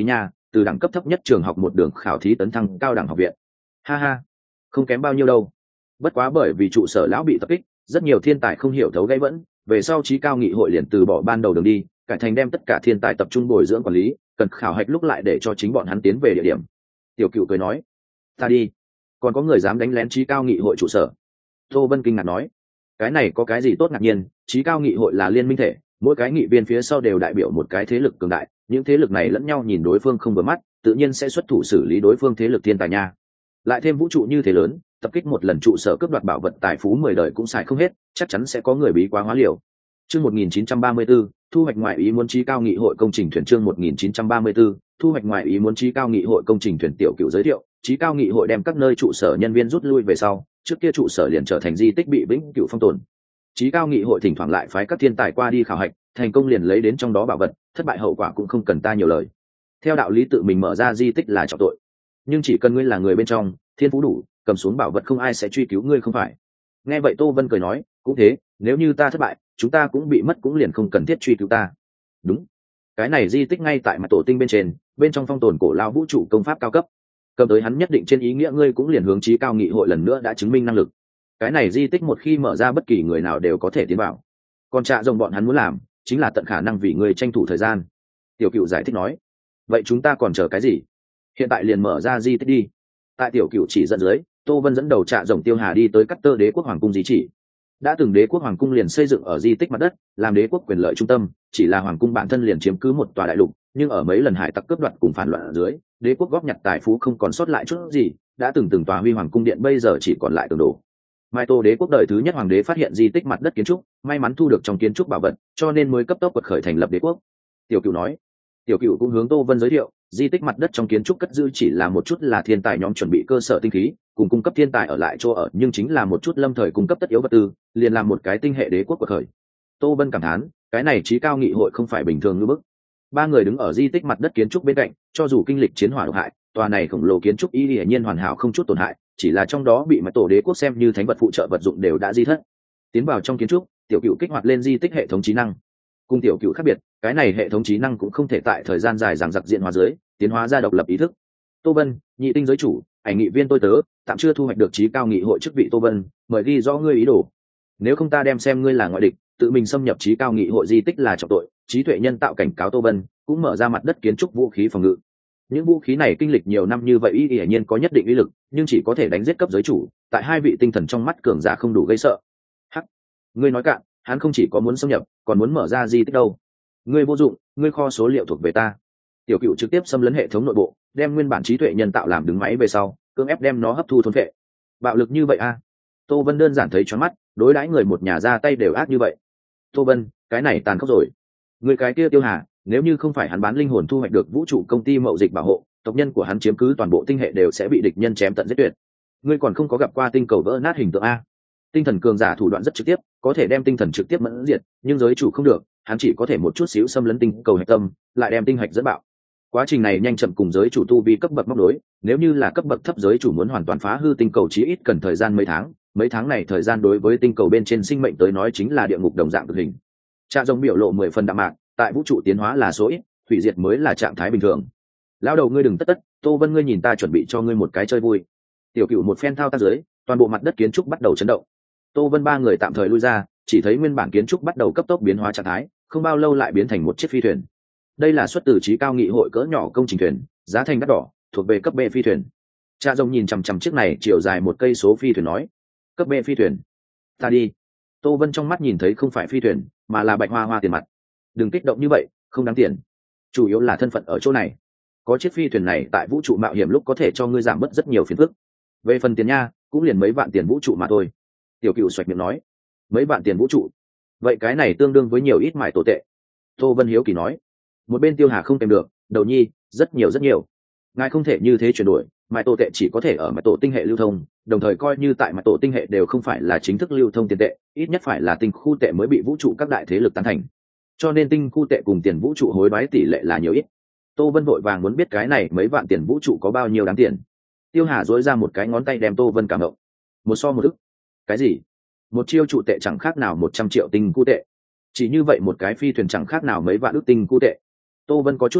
từ đẳng cấp thấp nhất trường học một đường khảo thí tấn thăng cao đẳng học viện. Ha ha, không kém bao nhiêu đâu. Bất quá bởi vì trụ sở lão bị tập kích, rất nhiều thiên tài không hiểu thấu gây vẫn, về sau trí cao nghị hội liền từ bỏ ban đầu đường đi, cải thành đem tất cả thiên tài tập trung bồi dưỡng quản lý, cần khảo hạch lúc lại để cho chính bọn hắn tiến về địa điểm. Tiểu Cựu cười nói, ta đi. Còn có người dám đánh lén trí cao nghị hội trụ sở? Tô Vân kinh ngạc nói, cái này có cái gì tốt ngạc nhiên, trí cao nghị hội là liên minh thể, mỗi cái nghị viên phía sau đều đại biểu một cái thế lực cường đại, những thế lực này lẫn nhau nhìn đối phương không vừa mắt, tự nhiên sẽ xuất thủ xử lý đối phương thế lực thiên tài nha. Lại thêm vũ trụ như thế lớn, tập kích một lần trụ sở cướp đoạt bảo vật tài phú mười đời cũng xài không hết, chắc chắn sẽ có người bí quá hóa liều. Chương một nghìn chín trăm ba mươi tư, thu hoạch ngoại ý muốn trí cao nghị hội công trình thuyền. Chương một nghìn chín trăm ba mươi tư, thu hoạch ngoại ý muốn trí cao nghị hội công trình thuyền. Tiểu Cựu giới thiệu, trí cao nghị hội đem các nơi trụ sở nhân viên rút lui về sau, trước kia trụ sở liền trở thành di tích bị vĩnh cửu phong tồn. Trí cao nghị hội thỉnh thoảng lại phái các thiên tài qua đi khảo hạch, thành công liền lấy đến trong đó bảo vật, thất bại hậu quả cũng không cần ta nhiều lời. Theo đạo lý tự mình mở ra di tích là trọng tội, nhưng chỉ cần ngươi là người bên trong, thiên phú đủ, cầm xuống bảo vật không ai sẽ truy cứu ngươi không phải. Nghe vậy Tô Vân cười nói, cũng thế, nếu như ta thất bại, chúng ta cũng bị mất cũng liền không cần thiết truy cứu ta. Đúng, cái này di tích ngay tại mặt tổ tinh bên trên, bên trong phong tồn cổ lao vũ trụ công pháp cao cấp, cầm tới hắn nhất định trên ý nghĩa ngươi cũng liền hướng trí cao nghị hội lần nữa đã chứng minh năng lực. Cái này di tích một khi mở ra bất kỳ người nào đều có thể tiến vào, còn Trạ Rồng bọn hắn muốn làm chính là tận khả năng vì ngươi tranh thủ thời gian. Tiểu Cựu giải thích nói, vậy chúng ta còn chờ cái gì, hiện tại liền mở ra di tích đi. Tại Tiểu Cựu chỉ dẫn dưới, Tô Vân dẫn đầu Trạ Rồng Tiêu Hà đi tới cắt tơ đế quốc hoàng cung di chỉ. Đã từng đế quốc hoàng cung liền xây dựng ở di tích mặt đất, làm đế quốc quyền lợi trung tâm, chỉ là hoàng cung bản thân liền chiếm cứ một tòa đại lục, nhưng ở mấy lần hải tặc cướp đoạt cùng phản loạn ở dưới, đế quốc góp nhặt tài phú không còn sót lại chút gì, đã từng từng tòa huy hoàng cung điện bây giờ chỉ còn lại tường đổ. Mai Tô đế quốc đời thứ nhất hoàng đế phát hiện di tích mặt đất kiến trúc, may mắn thu được trong kiến trúc bảo vật, cho nên mới cấp tốc quật khởi thành lập đế quốc. Tiểu Cựu nói. Tiểu Cựu cũng hướng Tô Vân giới thiệu, di tích mặt đất trong kiến trúc cất giữ chỉ là một chút là thiên tài nhóm chuẩn bị cơ sở tinh khí, cùng cung cấp thiên tài ở lại chỗ ở, nhưng chính là một chút lâm thời cung cấp tất yếu vật tư, liền làm một cái tinh hệ đế quốc quật khởi. Tô Vân cảm thán, cái này trí cao nghị hội không phải bình thường như bức. Ba người đứng ở di tích mặt đất kiến trúc bên cạnh, cho dù kinh lịch chiến hỏa độc hại, tòa này khổng lồ kiến trúc y hiển nhiên hoàn hảo không chút tổn hại, chỉ là trong đó bị mặt tổ đế quốc xem như thánh vật phụ trợ vật dụng đều đã di thất. Tiến vào trong kiến trúc, Tiểu Cựu kích hoạt lên di tích hệ thống trí năng. Cùng Tiểu Cựu khác biệt, cái này hệ thống trí năng cũng không thể tại thời gian dài giằng giặc diện hóa dưới tiến hóa ra độc lập ý thức. Tô Vân, nhị tinh giới chủ, ảnh nghị viên tôi tớ, tạm chưa thu hoạch được trí cao nghị hội chức vị. Tô Vân, mời ghi rõ ngươi ý đồ, nếu không ta đem xem ngươi là ngoại địch, tự mình xâm nhập trí cao nghị hội di tích là trọng tội. Trí tuệ nhân tạo cảnh cáo Tô Vân, cũng mở ra mặt đất kiến trúc vũ khí phòng ngự. Những vũ khí này kinh lịch nhiều năm như vậy y hiển nhiên có nhất định uy lực, nhưng chỉ có thể đánh giết cấp giới chủ, tại hai vị tinh thần trong mắt cường giả không đủ gây sợ. Hắc, ngươi nói cạn, hắn không chỉ có muốn xâm nhập, còn muốn mở ra di tích đâu. Ngươi vô dụng, ngươi kho số liệu thuộc về ta. Tiểu Cựu trực tiếp xâm lấn hệ thống nội bộ, đem nguyên bản trí tuệ nhân tạo làm đứng máy về sau, cưỡng ép đem nó hấp thu thôn phệ. Bạo lực như vậy a? À? Tô Vân đơn giản thấy choáng mắt, đối đãi người một nhà ra tay đều ác như vậy. Tô Vân, cái này tàn khốc rồi. Người cái kia Tiêu Hà, nếu như không phải hắn bán linh hồn thu hoạch được vũ trụ công ty mậu dịch bảo hộ, tộc nhân của hắn chiếm cứ toàn bộ tinh hệ đều sẽ bị địch nhân chém tận giết tuyệt. Ngươi còn không có gặp qua tinh cầu vỡ nát hình tượng a? Tinh thần cường giả thủ đoạn rất trực tiếp, có thể đem tinh thần trực tiếp mẫn diệt, nhưng giới chủ không được, hắn chỉ có thể một chút xíu xâm lấn tinh cầu hạch tâm, lại đem tinh hạch dẫn bạo. Quá trình này nhanh chậm cùng giới chủ tu vi cấp bậc móc đối, nếu như là cấp bậc thấp giới chủ muốn hoàn toàn phá hư tinh cầu chí ít cần thời gian mấy tháng, mấy tháng này thời gian đối với tinh cầu bên trên sinh mệnh tới nói chính là địa ngục đồng dạng cực hình. Trạ Rồng biểu lộ mười phần đạm mạc, tại vũ trụ tiến hóa là số ít, hủy diệt mới là trạng thái bình thường. Lão đầu ngươi đừng tất tất, Tô Vân ngươi nhìn ta chuẩn bị cho ngươi một cái chơi vui. Tiểu Cựu một phen thao tác dưới, toàn bộ mặt đất kiến trúc bắt đầu chấn động. Tô Vân ba người tạm thời lui ra, chỉ thấy nguyên bản kiến trúc bắt đầu cấp tốc biến hóa trạng thái, không bao lâu lại biến thành một chiếc phi thuyền. Đây là xuất từ trí cao nghị hội cỡ nhỏ công trình thuyền, giá thành đắt đỏ, thuộc về cấp B phi thuyền. Trạ Rồng nhìn chằm chằm chiếc này chiều dài một cây số phi thuyền nói, cấp B phi thuyền, ta đi. Tô Vân trong mắt nhìn thấy không phải phi thuyền, mà là bạch hoa hoa tiền mặt. Đừng kích động như vậy, không đáng tiền. Chủ yếu là thân phận ở chỗ này. Có chiếc phi thuyền này tại vũ trụ mạo hiểm lúc có thể cho ngươi giảm bớt rất nhiều phiền phức. Về phần tiền nha, cũng liền mấy vạn tiền vũ trụ mà thôi. Tiểu Cựu xoạch miệng nói, mấy vạn tiền vũ trụ, vậy cái này tương đương với nhiều ít mải tổ tệ. Tô Vân hiếu kỳ nói. Một bên Tiêu Hà không tìm được, đầu nhi, rất nhiều rất nhiều. Ngài không thể như thế chuyển đổi, mải tổ tệ chỉ có thể ở mải tổ tinh hệ lưu thông, đồng thời coi như tại mải tổ tinh hệ đều không phải là chính thức lưu thông tiền tệ, ít nhất phải là tinh khu tệ mới bị vũ trụ các đại thế lực tán thành. Cho nên tinh khu tệ cùng tiền vũ trụ hối đoái tỷ lệ là nhiều ít. Tô Vân vội vàng muốn biết cái này mấy vạn tiền vũ trụ có bao nhiêu đáng tiền. Tiêu Hà dối ra một cái ngón tay đem Tô Vân cảm động. Một so một ức. Cái gì? Một chiêu trụ tệ chẳng khác nào một trăm triệu tinh khu tệ. Chỉ như vậy một cái phi thuyền chẳng khác nào mấy vạn ức tinh khu tệ. Tô Vân có chút hỏng mất,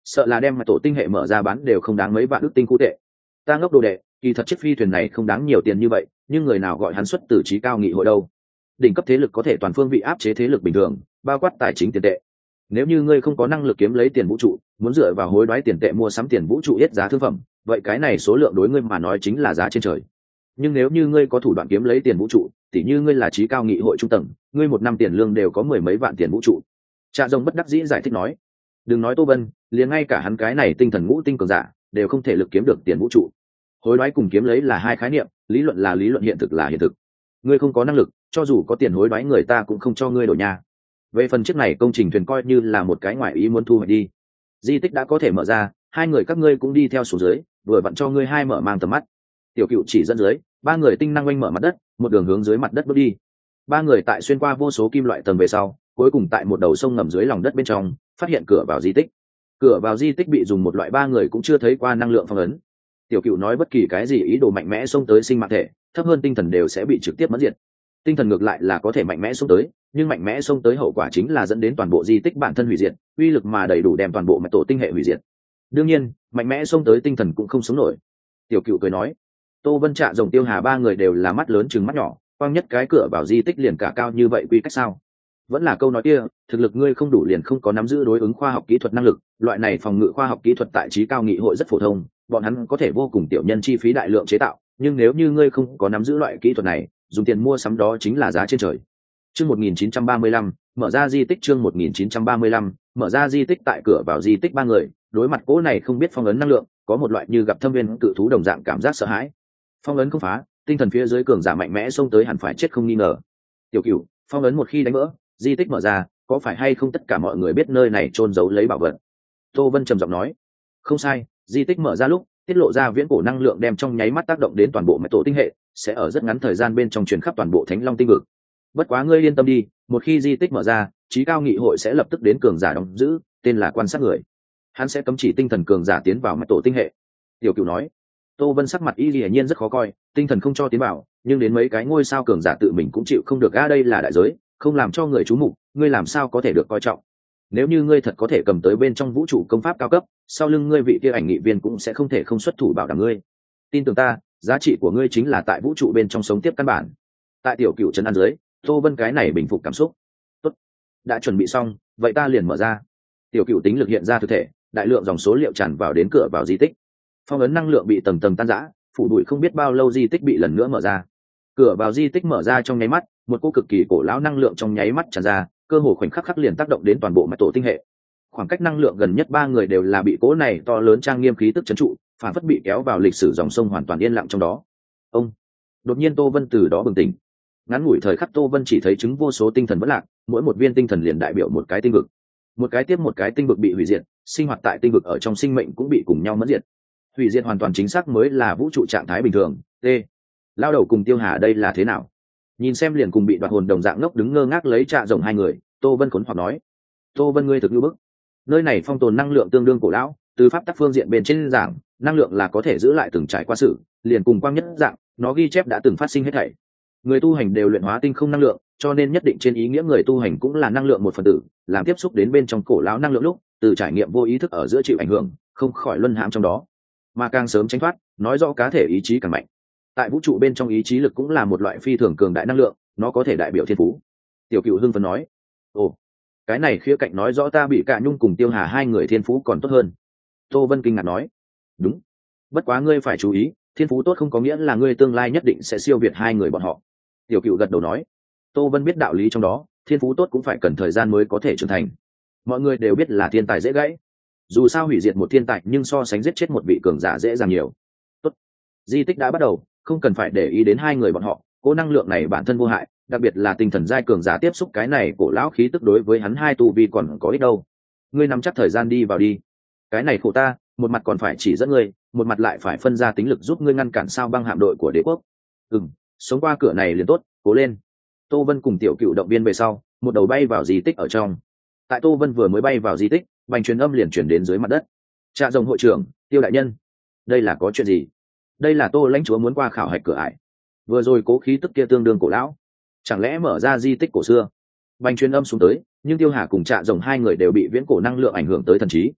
sợ là đem mà tổ tinh hệ mở ra bán đều không đáng mấy vạn ức tinh khu tệ. Ta ngốc đồ đệ, kỳ thật chiếc phi thuyền này không đáng nhiều tiền như vậy, nhưng người nào gọi hắn xuất từ trí cao nghị hội đâu? Đỉnh cấp thế lực có thể toàn phương vị áp chế thế lực bình thường, bao quát tài chính tiền tệ. Nếu như ngươi không có năng lực kiếm lấy tiền vũ trụ, muốn dựa vào hối đoái tiền tệ mua sắm tiền vũ trụ hết giá thương phẩm, vậy cái này số lượng đối ngươi mà nói chính là giá trên trời. Nhưng nếu như ngươi có thủ đoạn kiếm lấy tiền vũ trụ, tỉ như ngươi là trí cao nghị hội trung tầng, ngươi một năm tiền lương đều có mười mấy vạn tiền vũ trụ. Trạ Rồng bất đắc dĩ giải thích nói, đừng nói Tô Vân, liền ngay cả hắn cái này tinh thần ngũ tinh cường giả đều không thể lực kiếm được tiền vũ trụ. Hối đoái cùng kiếm lấy là hai khái niệm, lý luận là lý luận, hiện thực là hiện thực. Ngươi không có năng lực, cho dù có tiền hối đoái người ta cũng không cho ngươi đổi nhà. Về phần chiếc này công trình thuyền coi như là một cái ngoại ý muốn thu hoạch đi. Di tích đã có thể mở ra, hai người các ngươi cũng đi theo xuống dưới, vừa vặn cho ngươi hai mở mang tầm mắt. Tiểu Cựu chỉ dẫn dưới, ba người tinh năng oanh mở mặt đất, một đường hướng dưới mặt đất bước đi. Ba người tại xuyên qua vô số kim loại tầng về sau, cuối cùng tại một đầu sông ngầm dưới lòng đất bên trong phát hiện cửa vào di tích. Cửa vào di tích bị dùng một loại ba người cũng chưa thấy qua năng lượng phong ấn. Tiểu Cựu nói bất kỳ cái gì ý đồ mạnh mẽ xông tới sinh mạng thể thấp hơn tinh thần đều sẽ bị trực tiếp mất diệt. Tinh thần ngược lại là có thể mạnh mẽ xông tới, nhưng mạnh mẽ xông tới hậu quả chính là dẫn đến toàn bộ di tích bản thân hủy diệt, uy lực mà đầy đủ đem toàn bộ mạch tổ tinh hệ hủy diệt. Đương nhiên, mạnh mẽ xông tới tinh thần cũng không sống nổi. Tiểu Cựu cười nói. Tô Vân, Trạ Rồng, Tiêu Hà ba người đều là mắt lớn chừng mắt nhỏ, quang nhất cái cửa vào di tích liền cả cao như vậy quy cách sao? Vẫn là câu nói kia, thực lực ngươi không đủ liền không có nắm giữ đối ứng khoa học kỹ thuật năng lực, loại này phòng ngự khoa học kỹ thuật tại trí cao nghị hội rất phổ thông, bọn hắn có thể vô cùng tiểu nhân chi phí đại lượng chế tạo, nhưng nếu như ngươi không có nắm giữ loại kỹ thuật này, dùng tiền mua sắm đó chính là giá trên trời. Chương một nghìn chín trăm ba mươi lăm, mở ra di tích. Chương một nghìn chín trăm ba mươi lăm, mở ra di tích. Tại cửa vào di tích ba người, đối mặt cỗ này không biết phong ấn năng lượng, có một loại như gặp thâm viên cự thú đồng dạng cảm giác sợ hãi. Phong ấn không phá, tinh thần phía dưới cường giả mạnh mẽ xông tới hẳn phải chết không nghi ngờ. Tiểu Cửu, phong ấn một khi đánh vỡ, di tích mở ra, có phải hay không tất cả mọi người biết nơi này trôn giấu lấy bảo vật? Tô Vân trầm giọng nói. Không sai, di tích mở ra lúc tiết lộ ra viễn cổ năng lượng đem trong nháy mắt tác động đến toàn bộ mạch tổ tinh hệ, sẽ ở rất ngắn thời gian bên trong truyền khắp toàn bộ Thánh Long tinh vực. Bất quá ngươi yên tâm đi, một khi di tích mở ra, trí cao nghị hội sẽ lập tức đến cường giả đóng giữ, tên là quan sát người. Hắn sẽ cấm chỉ tinh thần cường giả tiến vào mạch tổ tinh hệ. Tiểu Cửu nói. Tô Vân sắc mặt y hiển nhiên rất khó coi, tinh thần không cho tiến vào, nhưng đến mấy cái ngôi sao cường giả tự mình cũng chịu không được. A đây là đại giới, không làm cho người chú mục, ngươi làm sao có thể được coi trọng? Nếu như ngươi thật có thể cầm tới bên trong vũ trụ công pháp cao cấp, sau lưng ngươi vị kia ảnh nghị viên cũng sẽ không thể không xuất thủ bảo đảm ngươi. Tin tưởng ta, giá trị của ngươi chính là tại vũ trụ bên trong sống tiếp căn bản. Tại Tiểu Cửu trấn an dưới, Tô Vân cái này bình phục cảm xúc. Tốt, đã chuẩn bị xong, vậy ta liền mở ra. Tiểu Cửu tính lực hiện ra thực thể, đại lượng dòng số liệu tràn vào đến cửa vào di tích. Phong ấn năng lượng bị tầng tầng tan rã, phủ bụi không biết bao lâu di tích bị lần nữa mở ra. Cửa vào di tích mở ra trong nháy mắt, một cô cực kỳ cổ lão năng lượng trong nháy mắt tràn ra, cơ hồ khoảnh khắc khắc liền tác động đến toàn bộ mạch tổ tinh hệ. Khoảng cách năng lượng gần nhất ba người đều là bị cỗ này to lớn trang nghiêm khí tức trấn trụ, phản phất bị kéo vào lịch sử dòng sông hoàn toàn yên lặng trong đó. Ông đột nhiên Tô Vân từ đó bừng tỉnh. Ngắn ngủi thời khắc Tô Vân chỉ thấy chứng vô số tinh thần vỡ lạc, mỗi một viên tinh thần liền đại biểu một cái tinh vực, một cái tiếp một cái tinh vực bị hủy diệt, sinh hoạt tại tinh vực ở trong sinh mệnh cũng bị cùng nhau mất diệt. Hủy diệt hoàn toàn chính xác mới là vũ trụ trạng thái bình thường. T lao đầu cùng Tiêu Hà đây là thế nào? Nhìn xem liền cùng bị đoạt hồn đồng dạng ngốc đứng ngơ ngác lấy Trạ Rồng hai người, Tô Vân khốn hoặc nói. Tô Vân ngươi thực như bức. Nơi này phong tồn năng lượng tương đương cổ lão, từ pháp tắc phương diện bên trên giảng, năng lượng là có thể giữ lại từng trải qua sự, liền cùng quang nhất dạng, nó ghi chép đã từng phát sinh hết thảy. Người tu hành đều luyện hóa tinh không năng lượng, cho nên nhất định trên ý nghĩa người tu hành cũng là năng lượng một phần tử, làm tiếp xúc đến bên trong cổ lão năng lượng lúc, từ trải nghiệm vô ý thức ở giữa chịu ảnh hưởng, không khỏi luân hãm trong đó. Mà càng sớm tránh thoát, nói rõ cá thể ý chí càng mạnh. Tại vũ trụ bên trong ý chí lực cũng là một loại phi thường cường đại năng lượng, nó có thể đại biểu thiên phú. Tiểu Cửu hưng phấn nói. Ồ, cái này khía cạnh nói rõ ta bị Cả Nhung cùng Tiêu Hà hai người thiên phú còn tốt hơn. Tô Vân kinh ngạc nói. Đúng, bất quá ngươi phải chú ý, thiên phú tốt không có nghĩa là ngươi tương lai nhất định sẽ siêu việt hai người bọn họ. Tiểu Cửu gật đầu nói. Tô Vân biết đạo lý trong đó, thiên phú tốt cũng phải cần thời gian mới có thể trưởng thành. Mọi người đều biết là thiên tài dễ gãy, dù sao hủy diệt một thiên tài nhưng so sánh giết chết một vị cường giả dễ dàng nhiều. Tốt, di tích đã bắt đầu, không cần phải để ý đến hai người bọn họ, cố năng lượng này bản thân vô hại, đặc biệt là tinh thần giai cường giả tiếp xúc cái này cổ lão khí tức đối với hắn hai tu vi còn có ích đâu. Ngươi nắm chắc thời gian đi vào đi. Cái này khổ ta, một mặt còn phải chỉ dẫn ngươi, một mặt lại phải phân ra tính lực giúp ngươi ngăn cản sao băng hạm đội của đế quốc. Ừm, sống qua cửa này liền tốt, cố lên. Tô Vân cùng Tiểu Cửu động viên về sau, một đầu bay vào di tích ở trong. Tại Tô Vân vừa mới bay vào di tích, bành truyền âm liền chuyển đến dưới mặt đất. Trạ Rồng hội trưởng, Tiêu đại nhân, đây là có chuyện gì? Đây là Tô lãnh chúa muốn qua khảo hạch cửa ải. Vừa rồi cố khí tức kia tương đương cổ lão, chẳng lẽ mở ra di tích cổ xưa? Bành truyền âm xuống tới, nhưng Tiêu Hà cùng Trạ Rồng hai người đều bị viễn cổ năng lượng ảnh hưởng tới thần trí.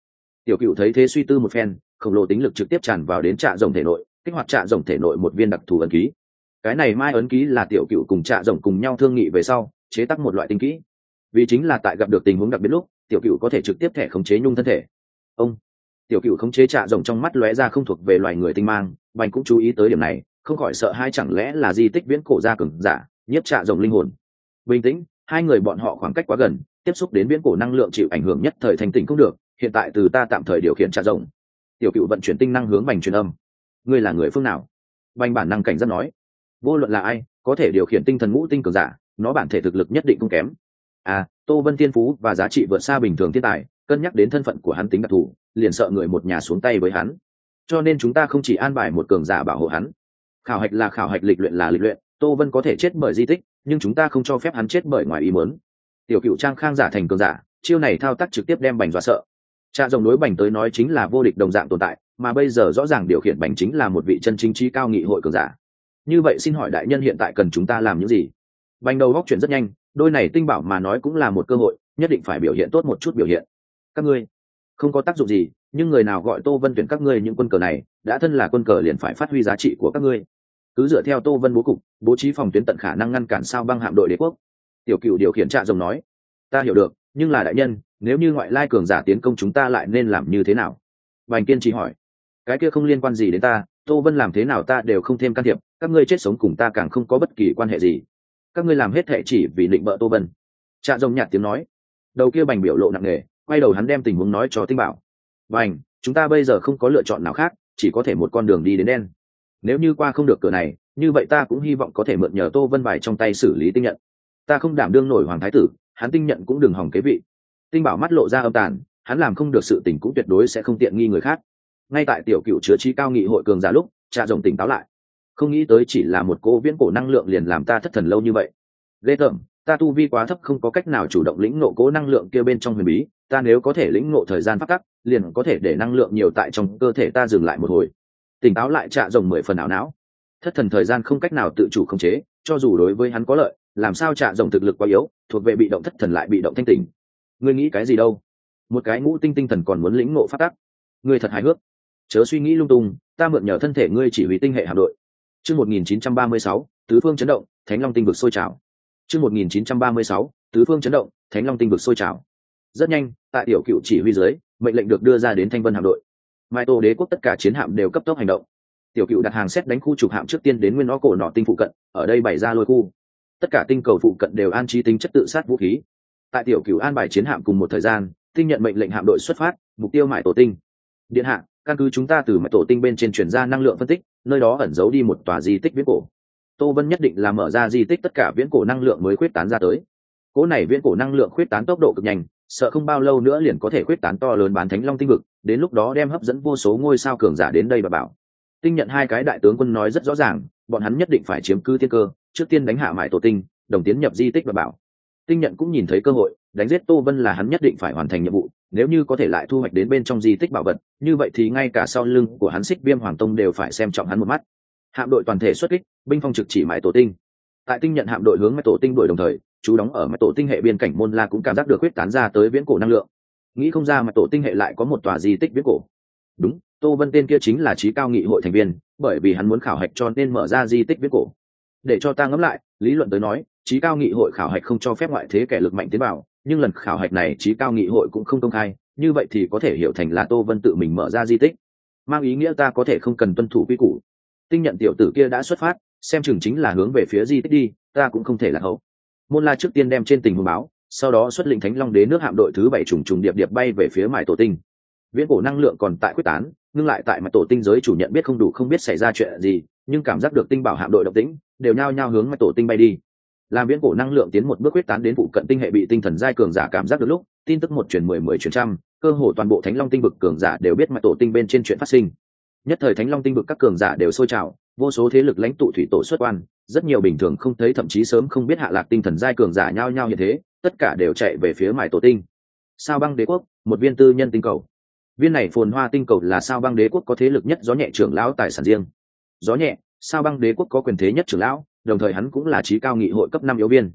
Tiểu Cựu thấy thế suy tư một phen, khổng lồ tính lực trực tiếp tràn vào đến trạ rồng thể nội, kích hoạt trạ rồng thể nội một viên đặc thù ấn ký. Cái này mai ấn ký là Tiểu Cựu cùng trạ rồng cùng nhau thương nghị về sau chế tác một loại tinh kỹ, vì chính là tại gặp được tình huống đặc biệt lúc Tiểu Cựu có thể trực tiếp thẻ khống chế nhung thân thể. Ông Tiểu Cựu khống chế trạ rồng trong mắt lóe ra không thuộc về loài người tinh mang, Bành cũng chú ý tới điểm này, không khỏi sợ hai, chẳng lẽ là di tích viễn cổ gia cường giả nhiếp trạ rồng linh hồn. Bình tĩnh, hai người bọn họ khoảng cách quá gần, tiếp xúc đến viễn cổ năng lượng chịu ảnh hưởng nhất thời thành tỉnh không được, hiện tại từ ta tạm thời điều khiển trạ rồng. Tiểu Cựu vận chuyển tinh năng hướng Bành truyền âm. Ngươi là người phương nào? Bành bản năng cảnh giác nói. Vô luận là ai có thể điều khiển tinh thần ngũ tinh cường giả, nó bản thể thực lực nhất định không kém. À, Tô Vân thiên phú và giá trị vượt xa bình thường thiên tài, cân nhắc đến thân phận của hắn tính đặc thù, liền sợ người một nhà xuống tay với hắn, cho nên chúng ta không chỉ an bài một cường giả bảo hộ hắn. Khảo hạch là khảo hạch, lịch luyện là lịch luyện, Tô Vân có thể chết bởi di tích, nhưng chúng ta không cho phép hắn chết bởi ngoài ý muốn. Tiểu Cựu trang khang giả thành cường giả, chiêu này thao tác trực tiếp đem Bành dọa sợ. Trạ rồng đối Bành tới nói chính là vô địch đồng dạng tồn tại, mà bây giờ rõ ràng điều khiển Bành chính là một vị chân chính trí cao nghị hội cường giả. Như vậy xin hỏi đại nhân hiện tại cần chúng ta làm những gì? Bành đầu góc chuyển rất nhanh, đôi này tinh bảo mà nói cũng là một cơ hội, nhất định phải biểu hiện tốt một chút biểu hiện. Các ngươi không có tác dụng gì, nhưng người nào gọi Tô Vân tuyển các ngươi những quân cờ này, đã thân là quân cờ liền phải phát huy giá trị của các ngươi. Cứ dựa theo Tô Vân bố cục, bố trí phòng tuyến tận khả năng ngăn cản sao băng hạm đội đế quốc. Tiểu Cựu điều khiển trạ rồng nói. Ta hiểu được, nhưng là đại nhân, nếu như ngoại lai cường giả tiến công chúng ta lại nên làm như thế nào? Bành kiên trì hỏi. Cái kia không liên quan gì đến ta, Tô Vân làm thế nào ta đều không thêm can thiệp, các ngươi chết sống cùng ta càng không có bất kỳ quan hệ gì. Các ngươi làm hết thệ chỉ vì định bợ Tô Vân. Trạ rồng nhạt tiếng nói. Đầu kia Bành biểu lộ nặng nề, quay đầu hắn đem tình huống nói cho Tinh Bảo. Bành, chúng ta bây giờ không có lựa chọn nào khác, chỉ có thể một con đường đi đến đen. Nếu như qua không được cửa này, như vậy ta cũng hy vọng có thể mượn nhờ Tô Vân bài trong tay xử lý tinh nhận. Ta không đảm đương nổi hoàng thái tử, hắn tinh nhận cũng đừng hòng kế vị. Tinh Bảo mắt lộ ra âm tàn, hắn làm không được sự tình cũng tuyệt đối sẽ không tiện nghi người khác. Ngay tại Tiểu Cựu chứa trí cao nghị hội cường giả lúc, Trạ rồng tỉnh táo lại. Không nghĩ tới chỉ là một cô viễn cổ năng lượng liền làm ta thất thần lâu như vậy. Ghê tởm, ta tu vi quá thấp không có cách nào chủ động lĩnh ngộ cố năng lượng kia bên trong huyền bí, ta nếu có thể lĩnh ngộ thời gian pháp tắc, liền có thể để năng lượng nhiều tại trong cơ thể ta dừng lại một hồi. Tỉnh táo lại Trạ rồng mười phần ảo não. Thất thần thời gian không cách nào tự chủ khống chế, cho dù đối với hắn có lợi, làm sao Trạ rồng thực lực quá yếu, thuộc về bị động thất thần lại bị động thanh tỉnh. Ngươi nghĩ cái gì đâu? Một cái ngũ tinh tinh thần còn muốn lĩnh ngộ pháp tắc? Ngươi thật hài hước. Chớ suy nghĩ lung tung, ta mượn nhờ thân thể ngươi chỉ huy tinh hệ hạm đội. Chương một nghìn chín trăm ba mươi sáu, tứ phương chấn động, Thánh Long tinh vực sôi trào. Chương một nghìn chín trăm ba mươi sáu, tứ phương chấn động, Thánh Long tinh vực sôi trào. Rất nhanh, tại Tiểu Cựu chỉ huy dưới, mệnh lệnh được đưa ra đến Thanh Vân hạm đội. Mai Tô đế quốc tất cả chiến hạm đều cấp tốc hành động. Tiểu Cựu đặt hàng xét đánh khu trục hạm trước tiên đến nguyên nó cổ nọ tinh phụ cận, ở đây bày ra lôi khu. Tất cả tinh cầu phụ cận đều an trí tính chất tự sát vũ khí. Tại Tiểu Cựu an bài chiến hạm cùng một thời gian, tinh nhận mệnh lệnh hạm đội xuất phát, mục tiêu Mại Tổ tinh. Điện hạ, căn cứ chúng ta từ Mại Tổ tinh bên trên truyền ra năng lượng phân tích, nơi đó ẩn giấu đi một tòa di tích viễn cổ. Tô Vân nhất định là mở ra di tích tất cả viễn cổ năng lượng mới khuyết tán ra tới. Cỗ này viễn cổ năng lượng khuyết tán tốc độ cực nhanh, sợ không bao lâu nữa liền có thể khuyết tán to lớn bán Thánh Long tinh vực, đến lúc đó đem hấp dẫn vô số ngôi sao cường giả đến đây và bảo. Tinh nhận hai cái đại tướng quân nói rất rõ ràng, bọn hắn nhất định phải chiếm cứ thiên cơ, trước tiên đánh hạ Mại Tổ tinh, đồng tiến nhập di tích và bảo. Tinh nhận cũng nhìn thấy cơ hội, đánh giết Tô Vân là hắn nhất định phải hoàn thành nhiệm vụ, nếu như có thể lại thu hoạch đến bên trong di tích bảo vật, như vậy thì ngay cả sau lưng của hắn Xích Viêm Hoàng Tông đều phải xem trọng hắn một mắt. Hạm đội toàn thể xuất kích, binh phong trực chỉ Mại Tổ tinh. Tại tinh nhận hạm đội hướng Mại Tổ tinh đuổi đồng thời, chú đóng ở Mại Tổ tinh hệ biên cảnh Môn La cũng cảm giác được huyết tán ra tới viễn cổ năng lượng. Nghĩ không ra Mại Tổ tinh hệ lại có một tòa di tích viễn cổ. Đúng, Tô Vân tên kia chính là trí cao nghị hội thành viên, bởi vì hắn muốn khảo hạch cho nên mở ra di tích viễn cổ. Để cho ta ngẫm lại, lý luận tới nói, trí cao nghị hội khảo hạch không cho phép ngoại thế kẻ lực mạnh tiến vào, nhưng lần khảo hạch này trí cao nghị hội cũng không công khai, như vậy thì có thể hiểu thành là Tô Vân tự mình mở ra di tích, mang ý nghĩa ta có thể không cần tuân thủ quy củ. Tinh nhận tiểu tử kia đã xuất phát, xem chừng chính là hướng về phía di tích đi, ta cũng không thể là hậu. Môn La trước tiên đem trên tình huống báo, sau đó xuất lĩnh Thánh Long đế nước hạm đội thứ bảy trùng trùng điệp điệp bay về phía Mại Tổ tinh. Viễn cổ năng lượng còn tại quyết tán, nhưng lại tại Mại Tổ tinh giới chủ nhận biết không đủ, không biết xảy ra chuyện gì, nhưng cảm giác được tinh bảo hạm đội động tĩnh, đều nhao nhao hướng Mại Tổ tinh bay đi. Làm viễn cổ năng lượng tiến một bước quyết tán đến phụ cận tinh hệ bị tinh thần giai cường giả cảm giác được lúc, tin tức một truyền mười mười truyền trăm, cơ hồ toàn bộ Thánh Long tinh vực cường giả đều biết Mại Tổ tinh bên trên chuyện phát sinh. Nhất thời Thánh Long tinh vực các cường giả đều sôi trào, vô số thế lực lãnh tụ thủy tổ xuất quan, rất nhiều bình thường không thấy thậm chí sớm không biết hạ lạc tinh thần giai cường giả nhao nhao như thế, tất cả đều chạy về phía Mại Tổ tinh. Sao băng đế quốc, một viên tư nhân tinh cầu. Viên này phồn hoa tinh cầu là Sao băng đế quốc có thế lực nhất gió nhẹ trưởng lão tài sản riêng. Gió nhẹ, Sao băng đế quốc có quyền thế nhất trưởng lão, đồng thời hắn cũng là trí cao nghị hội cấp năm yếu viên.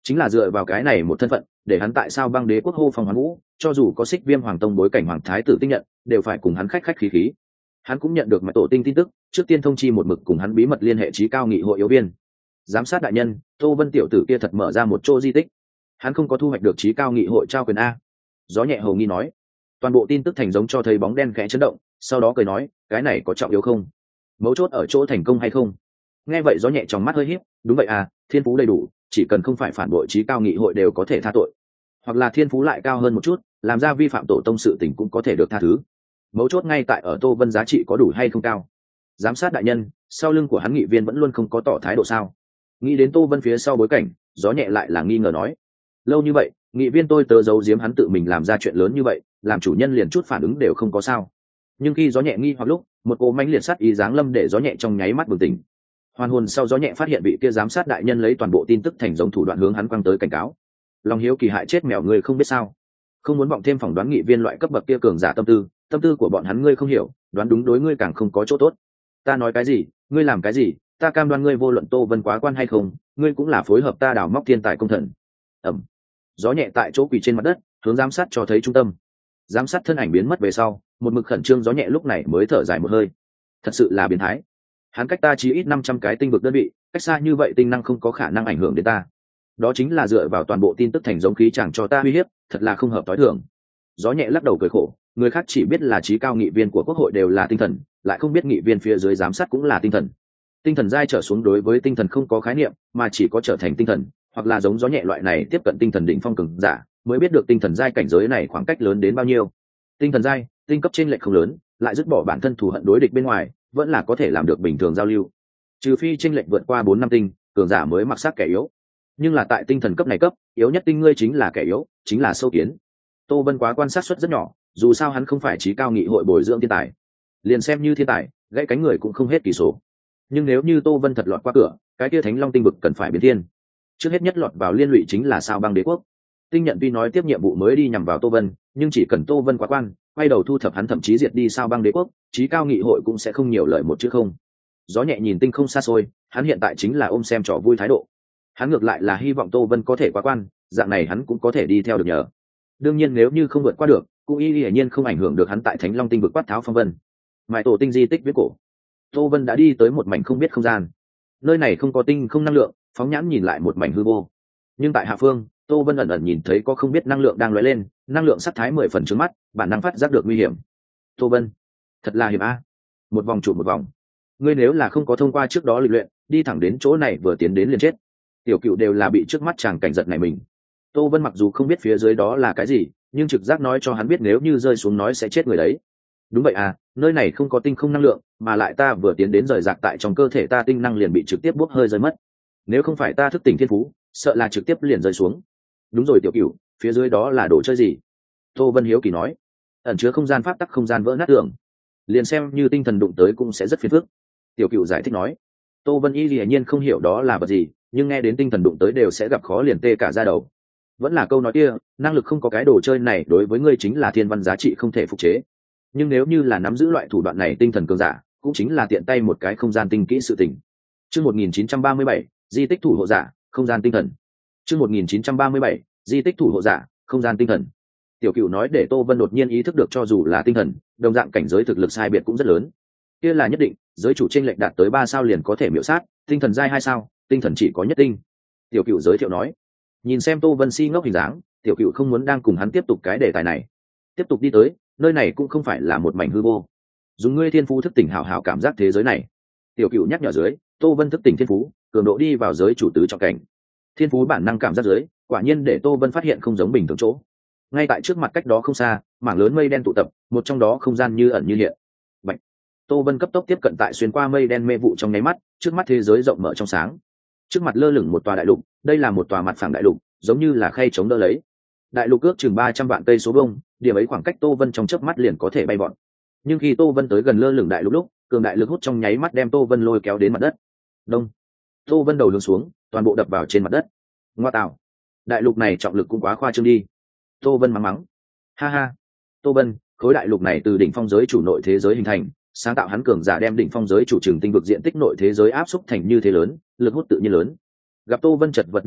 chính là dựa vào cái này một thân phận để hắn tại sao băng đế quốc hô phong hoán vũ, cho dù có xích viêm hoàng tông bối cảnh hoàng thái tử tinh nhận đều phải cùng hắn khách khách khí khí. Hắn cũng nhận được mạch tổ tinh tin tức, trước tiên thông chi một mực cùng hắn bí mật liên hệ trí cao nghị hội yếu viên. Giám sát đại nhân, Tô Vân tiểu tử kia thật mở ra một chỗ di tích, hắn không có thu hoạch được trí cao nghị hội trao quyền a. Gió nhẹ hầu nghi nói. Toàn bộ tin tức thành giống cho thấy bóng đen khẽ chấn động, sau đó cười nói, cái này có trọng yếu không? Mấu chốt ở chỗ thành công hay không? Nghe vậy gió nhẹ trong mắt hơi híp, đúng vậy à, thiên phú đầy đủ, chỉ cần không phải phản bội trí cao nghị hội đều có thể tha tội, hoặc là thiên phú lại cao hơn một chút, làm ra vi phạm tổ tông sự tình cũng có thể được tha thứ. Mấu chốt ngay tại ở Tô Vân giá trị có đủ hay không cao. Giám sát đại nhân, sau lưng của hắn nghị viên vẫn luôn không có tỏ thái độ sao? Nghĩ đến Tô Vân phía sau bối cảnh, gió nhẹ lại là nghi ngờ nói, lâu như vậy nghị viên tôi tớ giấu giếm hắn tự mình làm ra chuyện lớn như vậy, làm chủ nhân liền chút phản ứng đều không có sao. Nhưng khi gió nhẹ nghi hoặc lúc, một cỗ mãnh liệt sát ý giáng lâm để gió nhẹ trong nháy mắt bừng tỉnh. Hoàn hồn sau gió nhẹ phát hiện vị kia giám sát đại nhân lấy toàn bộ tin tức thành giống thủ đoạn hướng hắn quăng tới cảnh cáo. Lòng hiếu kỳ hại chết mèo, người không biết sao? Không muốn vọng thêm phỏng đoán nghị viên loại cấp bậc kia cường giả tâm tư, tâm tư của bọn hắn ngươi không hiểu, đoán đúng đối ngươi càng không có chỗ tốt. Ta nói cái gì, ngươi làm cái gì, ta cam đoan ngươi vô luận Tô Vân quá quan hay không, ngươi cũng là phối hợp ta đào móc thiên tài công thần. Ẩm. Gió nhẹ tại chỗ quỳ trên mặt đất, hướng giám sát cho thấy trung tâm. Giám sát thân ảnh biến mất về sau, một mực khẩn trương gió nhẹ lúc này mới thở dài một hơi. Thật sự là biến thái. Hắn cách ta chỉ ít năm trăm cái tinh vực đơn vị, cách xa như vậy tinh năng không có khả năng ảnh hưởng đến ta. Đó chính là dựa vào toàn bộ tin tức thành giống khí chẳng cho ta uy hiếp, thật là không hợp tối thường. Gió nhẹ lắc đầu cười khổ, người khác chỉ biết là trí cao nghị viên của quốc hội đều là tinh thần, lại không biết nghị viên phía dưới giám sát cũng là tinh thần. Tinh thần giai trở xuống đối với tinh thần không có khái niệm, mà chỉ có trở thành tinh thần, hoặc là giống gió nhẹ loại này tiếp cận tinh thần đỉnh phong cường giả, mới biết được tinh thần giai cảnh giới này khoảng cách lớn đến bao nhiêu. Tinh thần giai, tinh cấp trên lệch không lớn, lại dứt bỏ bản thân thù hận đối địch bên ngoài, vẫn là có thể làm được bình thường giao lưu. Trừ phi chênh lệch vượt qua bốn năm tinh, cường giả mới mặc xác kẻ yếu. Nhưng là tại tinh thần cấp này cấp, yếu nhất tinh ngươi chính là kẻ yếu, chính là sâu kiến. Tô Vân quá quan sát suất rất nhỏ, dù sao hắn không phải trí cao nghị hội bồi dưỡng thiên tài, liền xem như thiên tài, gãy cánh người cũng không hết kỳ số. Nhưng nếu như Tô Vân thật lọt qua cửa, cái kia Thánh Long tinh vực cần phải biến thiên. Trước hết nhất lọt vào liên lụy chính là Sao Băng Đế quốc. Tinh nhận tuy nói tiếp nhiệm vụ mới đi nhằm vào Tô Vân, nhưng chỉ cần Tô Vân quá quan, quay đầu thu thập hắn thậm chí diệt đi Sao Băng Đế quốc, trí cao nghị hội cũng sẽ không nhiều lời một chữ không. Gió nhẹ nhìn tinh không xa xôi, hắn hiện tại chính là ôm xem trò vui thái độ. Hắn ngược lại là hy vọng Tô Vân có thể quá quan, dạng này hắn cũng có thể đi theo được nhờ. Đương nhiên nếu như không vượt qua được, cũng y hiển nhiên không ảnh hưởng được hắn tại Thánh Long tinh vực quát tháo phong vân. Mại tổ tinh di tích viết cổ. Tô Vân đã đi tới một mảnh không biết không gian. Nơi này không có tinh không năng lượng, phóng nhãn nhìn lại một mảnh hư vô. Nhưng tại hạ phương, Tô Vân ẩn ẩn nhìn thấy có không biết năng lượng đang lóe lên, năng lượng sắc thái mười phần trước mắt, bản năng phát giác được nguy hiểm. Tô Vân, thật là hiểm a. Một vòng trụ một vòng. Ngươi nếu là không có thông qua trước đó lịch luyện, đi thẳng đến chỗ này vừa tiến đến liền chết. Tiểu Cựu đều là bị trước mắt chàng cảnh giật này mình. Tô Vân mặc dù không biết phía dưới đó là cái gì, nhưng trực giác nói cho hắn biết nếu như rơi xuống nói sẽ chết người đấy. Đúng vậy à, nơi này không có tinh không năng lượng, mà lại ta vừa tiến đến rời rạc tại trong cơ thể ta tinh năng liền bị trực tiếp bốc hơi rơi mất. Nếu không phải ta thức tỉnh thiên phú, sợ là trực tiếp liền rơi xuống. Đúng rồi Tiểu Cựu, phía dưới đó là đồ chơi gì? Tô Vân hiếu kỳ nói. Ẩn chứa không gian pháp tắc không gian vỡ nát tưởng, liền xem như tinh thần đụng tới cũng sẽ rất phiền phức. Tiểu Cựu giải thích nói. Tô Vân y hiển nhiên không hiểu đó là vật gì, nhưng nghe đến tinh thần đụng tới đều sẽ gặp khó liền tê cả da đầu. Vẫn là câu nói kia, năng lực không có cái đồ chơi này đối với ngươi chính là thiên văn giá trị không thể phục chế. Nhưng nếu như là nắm giữ loại thủ đoạn này tinh thần cường giả, cũng chính là tiện tay một cái không gian tinh kỹ sự tình. Chương một nghìn chín trăm ba mươi bảy, di tích thủ hộ giả, không gian tinh thần. Chương một nghìn chín trăm ba mươi bảy, di tích thủ hộ giả, không gian tinh thần. Tiểu Cựu nói để Tô Vân đột nhiên ý thức được cho dù là tinh thần, đồng dạng cảnh giới thực lực sai biệt cũng rất lớn. Kia là nhất định, giới chủ chênh lệch đạt tới ba sao liền có thể miểu sát, tinh thần giai hai sao, tinh thần chỉ có nhất tinh. Tiểu Cựu giới thiệu nói. Nhìn xem Tô Vân si ngốc hình dáng, Tiểu Cựu không muốn đang cùng hắn tiếp tục cái đề tài này. Tiếp tục đi tới, nơi này cũng không phải là một mảnh hư vô. Dùng ngươi thiên phú thức tỉnh hảo hảo cảm giác thế giới này. Tiểu Cựu nhắc nhở dưới, Tô Vân thức tỉnh thiên phú, cường độ đi vào giới chủ tứ trọng cảnh. Thiên phú bản năng cảm giác dưới, quả nhiên để Tô Vân phát hiện không giống bình thường chỗ. Ngay tại trước mặt cách đó không xa, mảng lớn mây đen tụ tập, một trong đó không gian như ẩn như hiện. Bạch. Tô Vân cấp tốc tiếp cận tại xuyên qua mây đen mê vụ trong nháy mắt, trước mắt thế giới rộng mở trong sáng. Trước mặt lơ lửng một tòa đại lục, đây là một tòa mặt phẳng đại lục, giống như là khay chống đỡ lấy. Đại lục ước chừng ba trăm vạn cây số vuông, điểm ấy khoảng cách Tô Vân trong chớp mắt liền có thể bay vọt. Nhưng khi Tô Vân tới gần lơ lửng đại lục lúc, cường đại lực hút trong nháy mắt đem Tô Vân lôi kéo đến mặt đất. Đông. Tô Vân đầu hướng xuống, toàn bộ đập vào trên mặt đất. Ngoa tạo, đại lục này trọng lực cũng quá khoa trương đi. Tô Vân mắng mắng. Ha ha. Tô Vân, khối đại lục này từ đỉnh phong giới chủ nội thế giới hình thành, sáng tạo hắn cường giả đem đỉnh phong giới chủ trường tinh vực diện tích nội thế giới áp xúc thành như thế lớn, lực hút tự nhiên lớn. Gặp Tô Vân chật vật như vậy,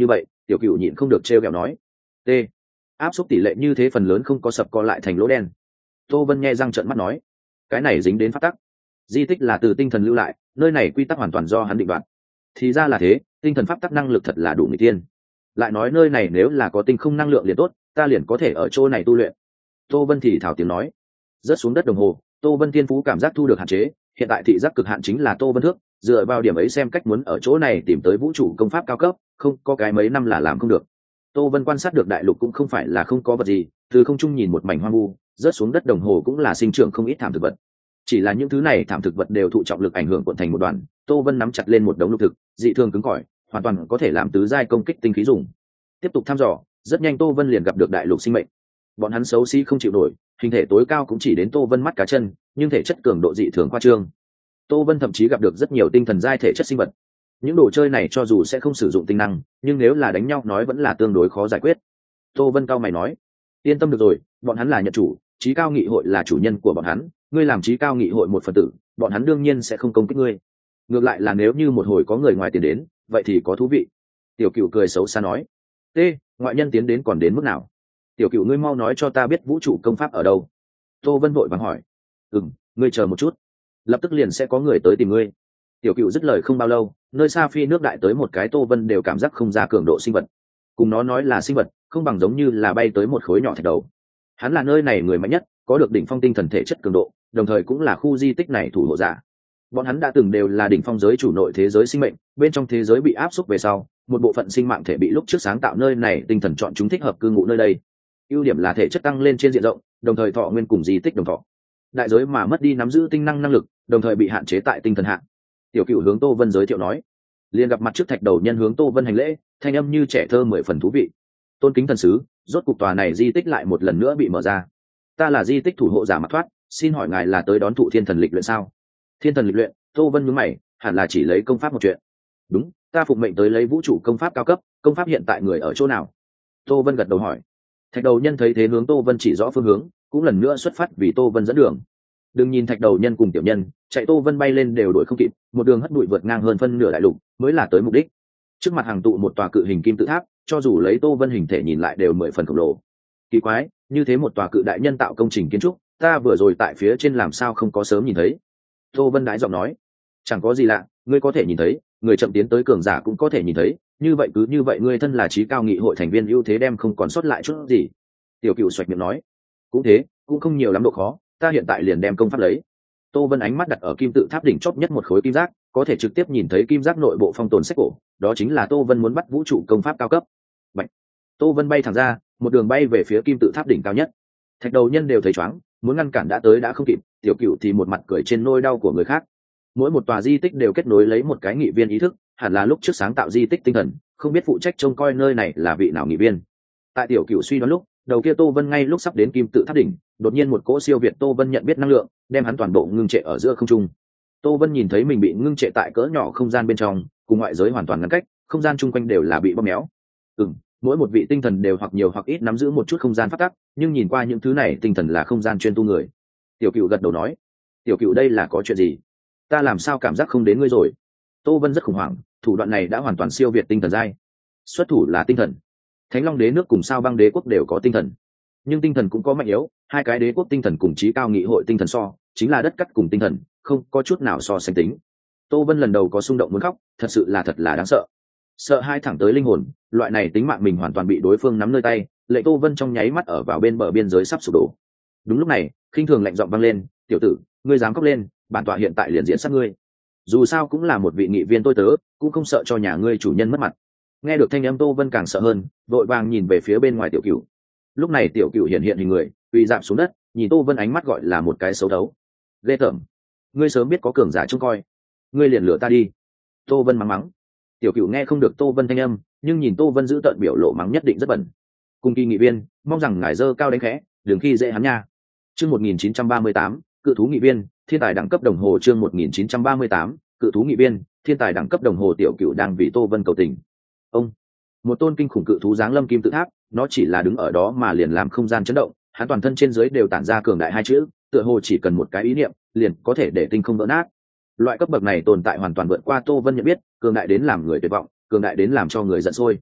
Tiểu Cựu nhịn không được trêu ghẹo nói. T. Áp suất tỷ lệ như thế phần lớn không có sập co lại thành lỗ đen. Tô Vân nghe răng trợn mắt nói, cái này dính đến pháp tắc. Di tích là từ tinh thần lưu lại, nơi này quy tắc hoàn toàn do hắn định đoạt. Thì ra là thế, tinh thần pháp tắc năng lực thật là đủ người tiên. Lại nói nơi này nếu là có tinh không năng lượng liền tốt, ta liền có thể ở chỗ này tu luyện. Tô Vân thì thảo tiếng nói. Rớt xuống đất đồng hồ, Tô Vân thiên phú cảm giác thu được hạn chế, hiện tại thị giác cực hạn chính là Tô Vân thước, dựa vào điểm ấy xem cách muốn ở chỗ này tìm tới vũ trụ công pháp cao cấp, không có cái mấy năm là làm không được. Tô Vân quan sát được đại lục cũng không phải là không có vật gì, từ không trung nhìn một mảnh hoang vu, rớt xuống đất đồng hồ cũng là sinh trưởng không ít thảm thực vật. Chỉ là những thứ này thảm thực vật đều thụ trọng lực ảnh hưởng cuộn thành một đoàn. Tô Vân nắm chặt lên một đống lục thực, dị thường cứng cỏi, hoàn toàn có thể làm tứ giai công kích tinh khí dùng. Tiếp tục thăm dò, rất nhanh Tô Vân liền gặp được đại lục sinh mệnh. Bọn hắn xấu xí không chịu nổi, hình thể tối cao cũng chỉ đến Tô Vân mắt cá chân, nhưng thể chất cường độ dị thường khoa trương. Tô Vân thậm chí gặp được rất nhiều tinh thần giai thể chất sinh vật. Những đồ chơi này cho dù sẽ không sử dụng tinh năng, nhưng nếu là đánh nhau nói vẫn là tương đối khó giải quyết. Tô Vân cao mày nói, yên tâm được rồi, bọn hắn là nhận chủ, Chí Cao Nghị hội là chủ nhân của bọn hắn, ngươi làm Chí Cao Nghị hội một phần tử, bọn hắn đương nhiên sẽ không công kích ngươi. Ngược lại là nếu như một hồi có người ngoài tiến đến, vậy thì có thú vị. Tiểu Cựu cười xấu xa nói, t ngoại nhân tiến đến còn đến mức nào? Tiểu Cựu ngươi mau nói cho ta biết vũ trụ công pháp ở đâu. Tô Vân vội vàng hỏi. Ừm, ngươi chờ một chút, lập tức liền sẽ có người tới tìm ngươi. Tiểu Cựu dứt lời không bao lâu, nơi xa phi nước đại tới một cái Tô Vân đều cảm giác không ra cường độ sinh vật. Cùng nó nói là sinh vật, không bằng giống như là bay tới một khối nhỏ thạch đầu. Hắn là nơi này người mạnh nhất, có được đỉnh phong tinh thần thể chất cường độ, đồng thời cũng là khu di tích này thủ hộ giả. Bọn hắn đã từng đều là đỉnh phong giới chủ nội thế giới sinh mệnh, bên trong thế giới bị áp suất về sau, một bộ phận sinh mạng thể bị lúc trước sáng tạo nơi này tinh thần chọn chúng thích hợp cư ngụ nơi đây. Ưu điểm là thể chất tăng lên trên diện rộng, đồng thời thọ nguyên cùng di tích đồng thọ. Đại giới mà mất đi nắm giữ tinh năng năng lực, đồng thời bị hạn chế tại tinh thần hạng. Tiểu Cựu hướng Tô Vân giới thiệu nói, liền gặp mặt trước thạch đầu nhân hướng Tô Vân hành lễ, thanh âm như trẻ thơ mười phần thú vị. Tôn kính thần sứ, rốt cục tòa này di tích lại một lần nữa bị mở ra. Ta là di tích thủ hộ giả Mặc Thoát, xin hỏi ngài là tới đón thụ thiên thần lịch luyện sao? Thiên thần lịch luyện? Tô Vân nhướng mày, hẳn là chỉ lấy công pháp một chuyện. Đúng, ta phụng mệnh tới lấy vũ trụ công pháp cao cấp, công pháp hiện tại người ở chỗ nào? Tô Vân gật đầu hỏi. Thạch đầu nhân thấy thế hướng Tô Vân chỉ rõ phương hướng, cũng lần nữa xuất phát vì Tô Vân dẫn đường. Đừng nhìn thạch đầu nhân cùng tiểu nhân chạy, Tô Vân bay lên đều đuổi không kịp, một đường hất bụi vượt ngang hơn phân nửa đại lục mới là tới mục đích. Trước mặt hàng tụ một tòa cự hình kim tự tháp, cho dù lấy Tô Vân hình thể nhìn lại đều mười phần khổng lồ. Kỳ quái, như thế một tòa cự đại nhân tạo công trình kiến trúc, ta vừa rồi tại phía trên làm sao không có sớm nhìn thấy? Tô Vân đái giọng nói, chẳng có gì lạ, ngươi có thể nhìn thấy, người chậm tiến tới cường giả cũng có thể nhìn thấy, như vậy cứ như vậy ngươi thân là Chí Cao Nghị hội thành viên ưu thế đem không còn sót lại chút gì. Tiểu Cựu xoạch miệng nói, cũng thế, cũng không nhiều lắm độ khó, ta hiện tại liền đem công pháp lấy. Tô Vân ánh mắt đặt ở kim tự tháp đỉnh chóp nhất một khối kim giác, có thể trực tiếp nhìn thấy kim giác nội bộ phong tồn sách cổ, đó chính là Tô Vân muốn bắt vũ trụ công pháp cao cấp. Bạch. Tô Vân bay thẳng ra, một đường bay về phía kim tự tháp đỉnh cao nhất. Thạch đầu nhân đều thấy chóng, muốn ngăn cản đã tới đã không kịp, Tiểu Cựu thì một mặt cười trên nỗi đau của người khác. Mỗi một tòa di tích đều kết nối lấy một cái nghị viên ý thức, hẳn là lúc trước sáng tạo di tích tinh thần, không biết phụ trách trông coi nơi này là vị nào nghị viên. Tại Tiểu Cựu suy đoán lúc, đầu kia Tô Vân ngay lúc sắp đến kim tự tháp đỉnh, đột nhiên một cỗ siêu việt Tô Vân nhận biết năng lượng, đem hắn toàn bộ ngưng trệ ở giữa không trung. Tô Vân nhìn thấy mình bị ngưng trệ tại cỡ nhỏ không gian bên trong, cùng ngoại giới hoàn toàn ngăn cách, không gian chung quanh đều là bị bóp méo. Ừm, mỗi một vị tinh thần đều hoặc nhiều hoặc ít nắm giữ một chút không gian pháp tắc, nhưng nhìn qua những thứ này tinh thần là không gian chuyên tu người. Tiểu Cựu gật đầu nói, Tiểu Cựu đây là có chuyện gì? Ta làm sao cảm giác không đến ngươi rồi? Tô Vân rất khủng hoảng, thủ đoạn này đã hoàn toàn siêu việt tinh thần giai. Xuất thủ là tinh thần. Thánh Long Đế nước cùng Sao Băng Đế quốc đều có tinh thần, nhưng tinh thần cũng có mạnh yếu, hai cái đế quốc tinh thần cùng Chí Cao Nghị hội tinh thần so, chính là đất cắt cùng tinh thần, không có chút nào so sánh tính. Tô Vân lần đầu có xung động muốn khóc, thật sự là thật là đáng sợ. Sợ hai thẳng tới linh hồn, loại này tính mạng mình hoàn toàn bị đối phương nắm nơi tay, lệ Tô Vân trong nháy mắt ở vào bên bờ biên giới sắp sụp đổ. Đúng lúc này, khinh thường lạnh giọng vang lên, "Tiểu tử, ngươi dám khóc lên, bản tọa hiện tại liền diễn sát ngươi." Dù sao cũng là một vị nghị viên tôi tớ, cũng không sợ cho nhà ngươi chủ nhân mất mặt. Nghe được thanh âm Tô Vân càng sợ hơn, vội vàng nhìn về phía bên ngoài Tiểu Cựu. Lúc này Tiểu Cựu hiện hiện hình người, quỳ rạp xuống đất, nhìn Tô Vân ánh mắt gọi là một cái xấu đấu. Ghê tởm, ngươi sớm biết có cường giả trông coi, ngươi liền lừa ta đi. Tô Vân mắng mắng. Tiểu Cựu nghe không được Tô Vân thanh âm, nhưng nhìn Tô Vân giữ tợn biểu lộ mắng nhất định rất bẩn. Cùng kỳ nghị viên, mong rằng ngài dơ cao đánh khẽ, đừng khi dễ hắn nha. Chương một nghìn chín trăm ba mươi tám, cự thú nghị viên, thiên tài đẳng cấp đồng hồ. Chương một nghìn chín trăm ba mươi tám, cự thú nghị viên, thiên tài đẳng cấp đồng hồ. Tiểu Cựu đang vì Tô Vân cầu tình. Ông, một tôn kinh khủng cự thú giáng lâm kim tự tháp, nó chỉ là đứng ở đó mà liền làm không gian chấn động, hắn toàn thân trên dưới đều tản ra cường đại hai chữ, tựa hồ chỉ cần một cái ý niệm, liền có thể để tinh không vỡ nát. Loại cấp bậc này tồn tại hoàn toàn vượt qua Tô Vân nhận biết, cường đại đến làm người tuyệt vọng, cường đại đến làm cho người giận sôi.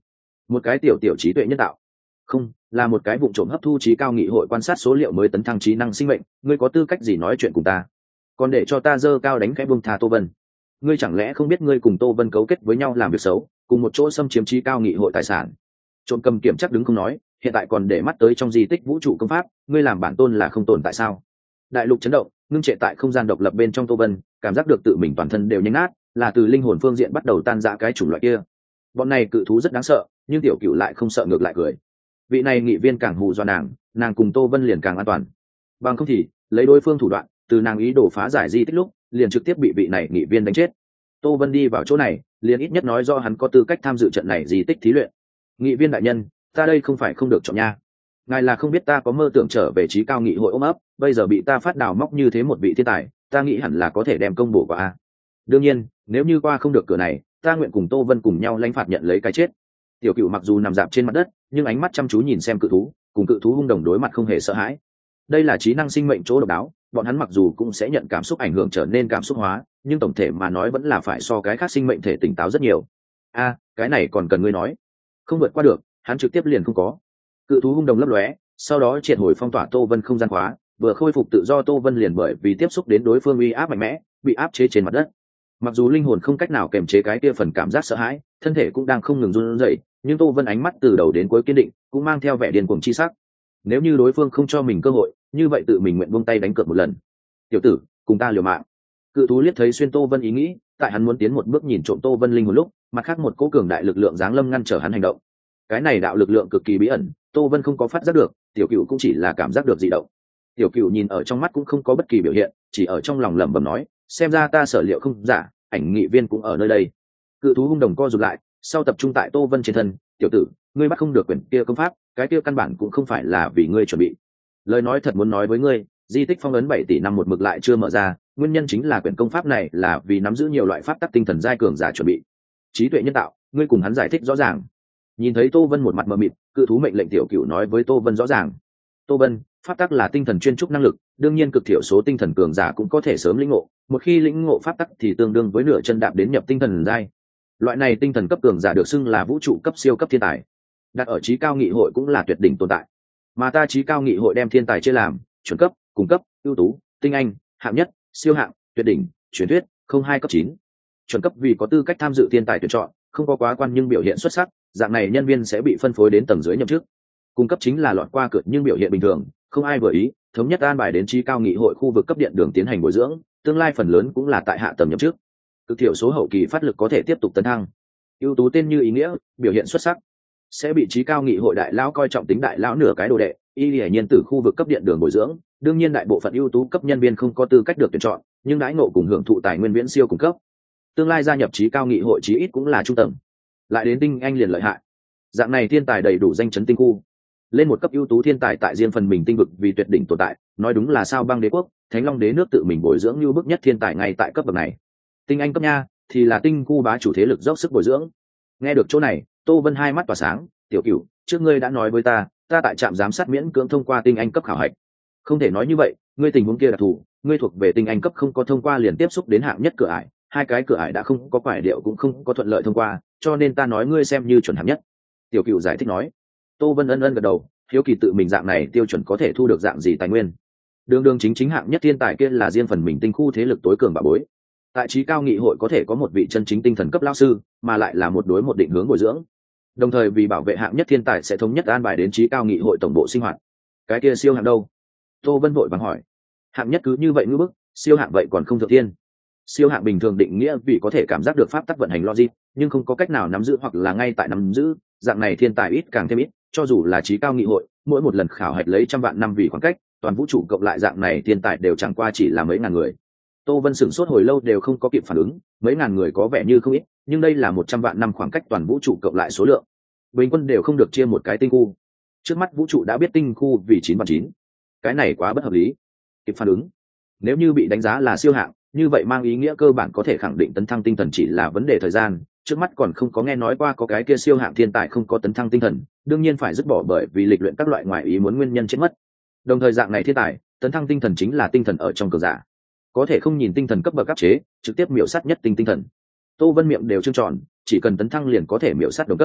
Một cái tiểu tiểu trí tuệ nhân tạo, không là một cái vụ trộm hấp thu trí cao nghị hội quan sát số liệu mới tấn thăng trí năng sinh mệnh. Ngươi có tư cách gì nói chuyện cùng ta, còn để cho ta dơ cao đánh cái buông thà Tô Vân? Ngươi chẳng lẽ không biết ngươi cùng Tô Vân cấu kết với nhau làm việc xấu, cùng một chỗ xâm chiếm trí cao nghị hội tài sản? Trộm cầm kiểm chắc đứng không nói, hiện tại còn để mắt tới trong di tích vũ trụ công pháp, ngươi làm bản tôn là không tồn tại sao? Đại lục chấn động, ngưng trệ tại không gian độc lập bên trong Tô Vân cảm giác được tự mình toàn thân đều nhanh nát, là từ linh hồn phương diện bắt đầu tan rã cái chủng loại kia. Bọn này cự thú rất đáng sợ, nhưng tiểu cửu lại không sợ, ngược lại cười. Vị này nghị viên càng hù do nàng, nàng cùng Tô Vân liền càng an toàn. Bằng không thì lấy đối phương thủ đoạn, từ nàng ý đồ phá giải di tích lúc liền trực tiếp bị vị này nghị viên đánh chết. Tô Vân đi vào chỗ này liền ít nhất nói do hắn có tư cách tham dự trận này di tích thí luyện. Nghị viên đại nhân, ta đây không phải không được chọn nha. Ngài là không biết ta có mơ tưởng trở về trí cao nghị hội ôm ấp, bây giờ bị ta phát đào móc như thế một vị thiên tài, ta nghĩ hẳn là có thể đem công bổ qua a. Đương nhiên nếu như qua không được cửa này, ta nguyện cùng Tô Vân cùng nhau lãnh phạt nhận lấy cái chết. Tiểu cựu mặc dù nằm dạp trên mặt đất, nhưng ánh mắt chăm chú nhìn xem cự thú, cùng cự thú hung đồng đối mặt không hề sợ hãi. Đây là trí năng sinh mệnh chỗ độc đáo, bọn hắn mặc dù cũng sẽ nhận cảm xúc ảnh hưởng trở nên cảm xúc hóa, nhưng tổng thể mà nói vẫn là phải so cái khác sinh mệnh thể tỉnh táo rất nhiều. A, cái này còn cần ngươi nói. Không vượt qua được, hắn trực tiếp liền không có. Cự thú hung đồng lấp lóe, sau đó triệt hồi phong tỏa Tô Vân không gian khóa, vừa khôi phục tự do Tô Vân liền bởi vì tiếp xúc đến đối phương uy áp mạnh mẽ, bị áp chế trên mặt đất. Mặc dù linh hồn không cách nào kềm chế cái kia phần cảm giác sợ hãi, thân thể cũng đang không ngừng run rẩy, nhưng Tô Vân ánh mắt từ đầu đến cuối kiên định, cũng mang theo vẻ điên cuồng chi sắc. Nếu như đối phương không cho mình cơ hội, như vậy tự mình nguyện buông tay đánh cược một lần. Tiểu tử, cùng ta liều mạng. Cự thú liếc thấy xuyên Tô Vân ý nghĩ, tại hắn muốn tiến một bước nhìn trộm Tô Vân linh hồn lúc, mặt khác một cỗ cường đại lực lượng giáng lâm ngăn trở hắn hành động. Cái này đạo lực lượng cực kỳ bí ẩn, Tô Vân không có phát giác được, tiểu cựu cũng chỉ là cảm giác được dị động. Tiểu cựu nhìn ở trong mắt cũng không có bất kỳ biểu hiện, chỉ ở trong lòng lẩm bẩm nói, xem ra ta sở liệu không giả, ảnh nghị viên cũng ở nơi đây. Cự thú hung đồng co rụt lại, sau tập trung tại Tô Vân trên thân. Tiểu tử, ngươi bắt không được quyển kia công pháp, cái kia căn bản cũng không phải là vì ngươi chuẩn bị. Lời nói thật muốn nói với ngươi, di tích phong ấn bảy tỷ năm một mực lại chưa mở ra, nguyên nhân chính là quyển công pháp này là vì nắm giữ nhiều loại pháp tắc tinh thần giai cường giả chuẩn bị. Trí tuệ nhân tạo, ngươi cùng hắn giải thích rõ ràng. Nhìn thấy Tô Vân một mặt mờ mịt, cự thú mệnh lệnh tiểu cửu nói với Tô Vân rõ ràng. Tô Vân, pháp tắc là tinh thần chuyên trúc năng lực, đương nhiên cực thiểu số tinh thần cường giả cũng có thể sớm lĩnh ngộ, một khi lĩnh ngộ pháp tắc thì tương đương với nửa chân đạp đến nhập tinh thần giai. Loại này tinh thần cấp cường giả được xưng là vũ trụ cấp siêu cấp thiên tài, đặt ở trí cao nghị hội cũng là tuyệt đỉnh tồn tại. Mà ta trí cao nghị hội đem thiên tài chia làm chuẩn cấp, cung cấp, ưu tú, tinh anh, hạng nhất, siêu hạng, tuyệt đỉnh, truyền thuyết, không hai cấp chín. Chuẩn cấp vì có tư cách tham dự thiên tài tuyển chọn, không có quá quan nhưng biểu hiện xuất sắc, dạng này nhân viên sẽ bị phân phối đến tầng dưới nhậm chức. Cung cấp chính là lọt qua cửa nhưng biểu hiện bình thường, không ai vừa ý, thống nhất an bài đến trí cao nghị hội khu vực cấp điện đường tiến hành bồi dưỡng, tương lai phần lớn cũng là tại hạ tầng nhậm chức. Cực thiểu số hậu kỳ phát lực có thể tiếp tục tấn thăng. Ưu tú tên như ý nghĩa, biểu hiện xuất sắc sẽ bị trí cao nghị hội đại lão coi trọng tính đại lão nửa cái đồ đệ, y hiển nhiên từ khu vực cấp điện đường bồi dưỡng. Đương nhiên đại bộ phận ưu tú cấp nhân viên không có tư cách được tuyển chọn, nhưng đãi ngộ cùng hưởng thụ tài nguyên viễn siêu cung cấp. Tương lai gia nhập trí cao nghị hội chí ít cũng là trung tầng, lại đến tinh anh liền lợi hại. Dạng này thiên tài đầy đủ danh chấn tinh khu, lên một cấp ưu tú thiên tài tại riêng phần mình tinh vực vì tuyệt đỉnh tồn tại, nói đúng là sao băng đế quốc, thánh long đế nước tự mình bồi dưỡng như bức nhất thiên tài ngay tại cấp bậc này. Tinh anh cấp nha thì là tinh khu bá chủ thế lực dốc sức bồi dưỡng. Nghe được chỗ này, Tô Vân hai mắt tỏa sáng. Tiểu cửu, trước ngươi đã nói với ta, ta tại trạm giám sát miễn cưỡng thông qua tinh anh cấp khảo hạch. Không thể nói như vậy, ngươi tình huống kia đặc thù, ngươi thuộc về tinh anh cấp không có thông qua liền tiếp xúc đến hạng nhất cửa ải, hai cái cửa ải đã không có quải điệu cũng không có thuận lợi thông qua, cho nên ta nói ngươi xem như chuẩn hạng nhất. Tiểu cửu giải thích nói. Tô Vân ân ân gật đầu, hiếu kỳ tự mình dạng này tiêu chuẩn có thể thu được dạng gì tài nguyên. Đường đường chính chính hạng nhất thiên tài kia là riêng phần mình tinh khu thế lực tối cường bà bối. Tại trí cao nghị hội có thể có một vị chân chính tinh thần cấp lão sư, mà lại là một đối một định hướng bồi dưỡng. Đồng thời vì bảo vệ hạng nhất thiên tài sẽ thống nhất an bài đến trí cao nghị hội tổng bộ sinh hoạt. Cái kia siêu hạng đâu? Tô Vân vội vàng hỏi. Hạng nhất cứ như vậy ngữ bức, siêu hạng vậy còn không thượng thiên. Siêu hạng bình thường định nghĩa vì có thể cảm giác được pháp tắc vận hành logic, nhưng không có cách nào nắm giữ hoặc là ngay tại nắm giữ, dạng này thiên tài ít càng thêm ít, cho dù là trí cao nghị hội, mỗi một lần khảo hạch lấy trăm vạn năm vì khoảng cách, toàn vũ trụ cộng lại dạng này thiên tài đều chẳng qua chỉ là mấy ngàn người. Tô Vân sửng sốt hồi lâu đều không có kịp phản ứng, mấy ngàn người có vẻ như không ít, nhưng đây là một trăm vạn năm khoảng cách toàn vũ trụ cộng lại số lượng, bình quân đều không được chia một cái tinh khu. Trước mắt vũ trụ đã biết tinh khu vì chín vạn chín, cái này quá bất hợp lý. Kịp phản ứng, nếu như bị đánh giá là siêu hạng, như vậy mang ý nghĩa cơ bản có thể khẳng định tấn thăng tinh thần chỉ là vấn đề thời gian. Trước mắt còn không có nghe nói qua có cái kia siêu hạng thiên tài không có tấn thăng tinh thần, đương nhiên phải dứt bỏ bởi vì lịch luyện các loại ngoại ý muốn nguyên nhân chết mất. Đồng thời dạng này thiên tài tấn thăng tinh thần chính là tinh thần ở trong cờ giả, có thể không nhìn tinh thần cấp bậc áp chế, trực tiếp miểu sát nhất tinh tinh thần. Tô Vân miệng đều trương tròn, chỉ cần tấn thăng liền có thể miểu sát đồng cấp.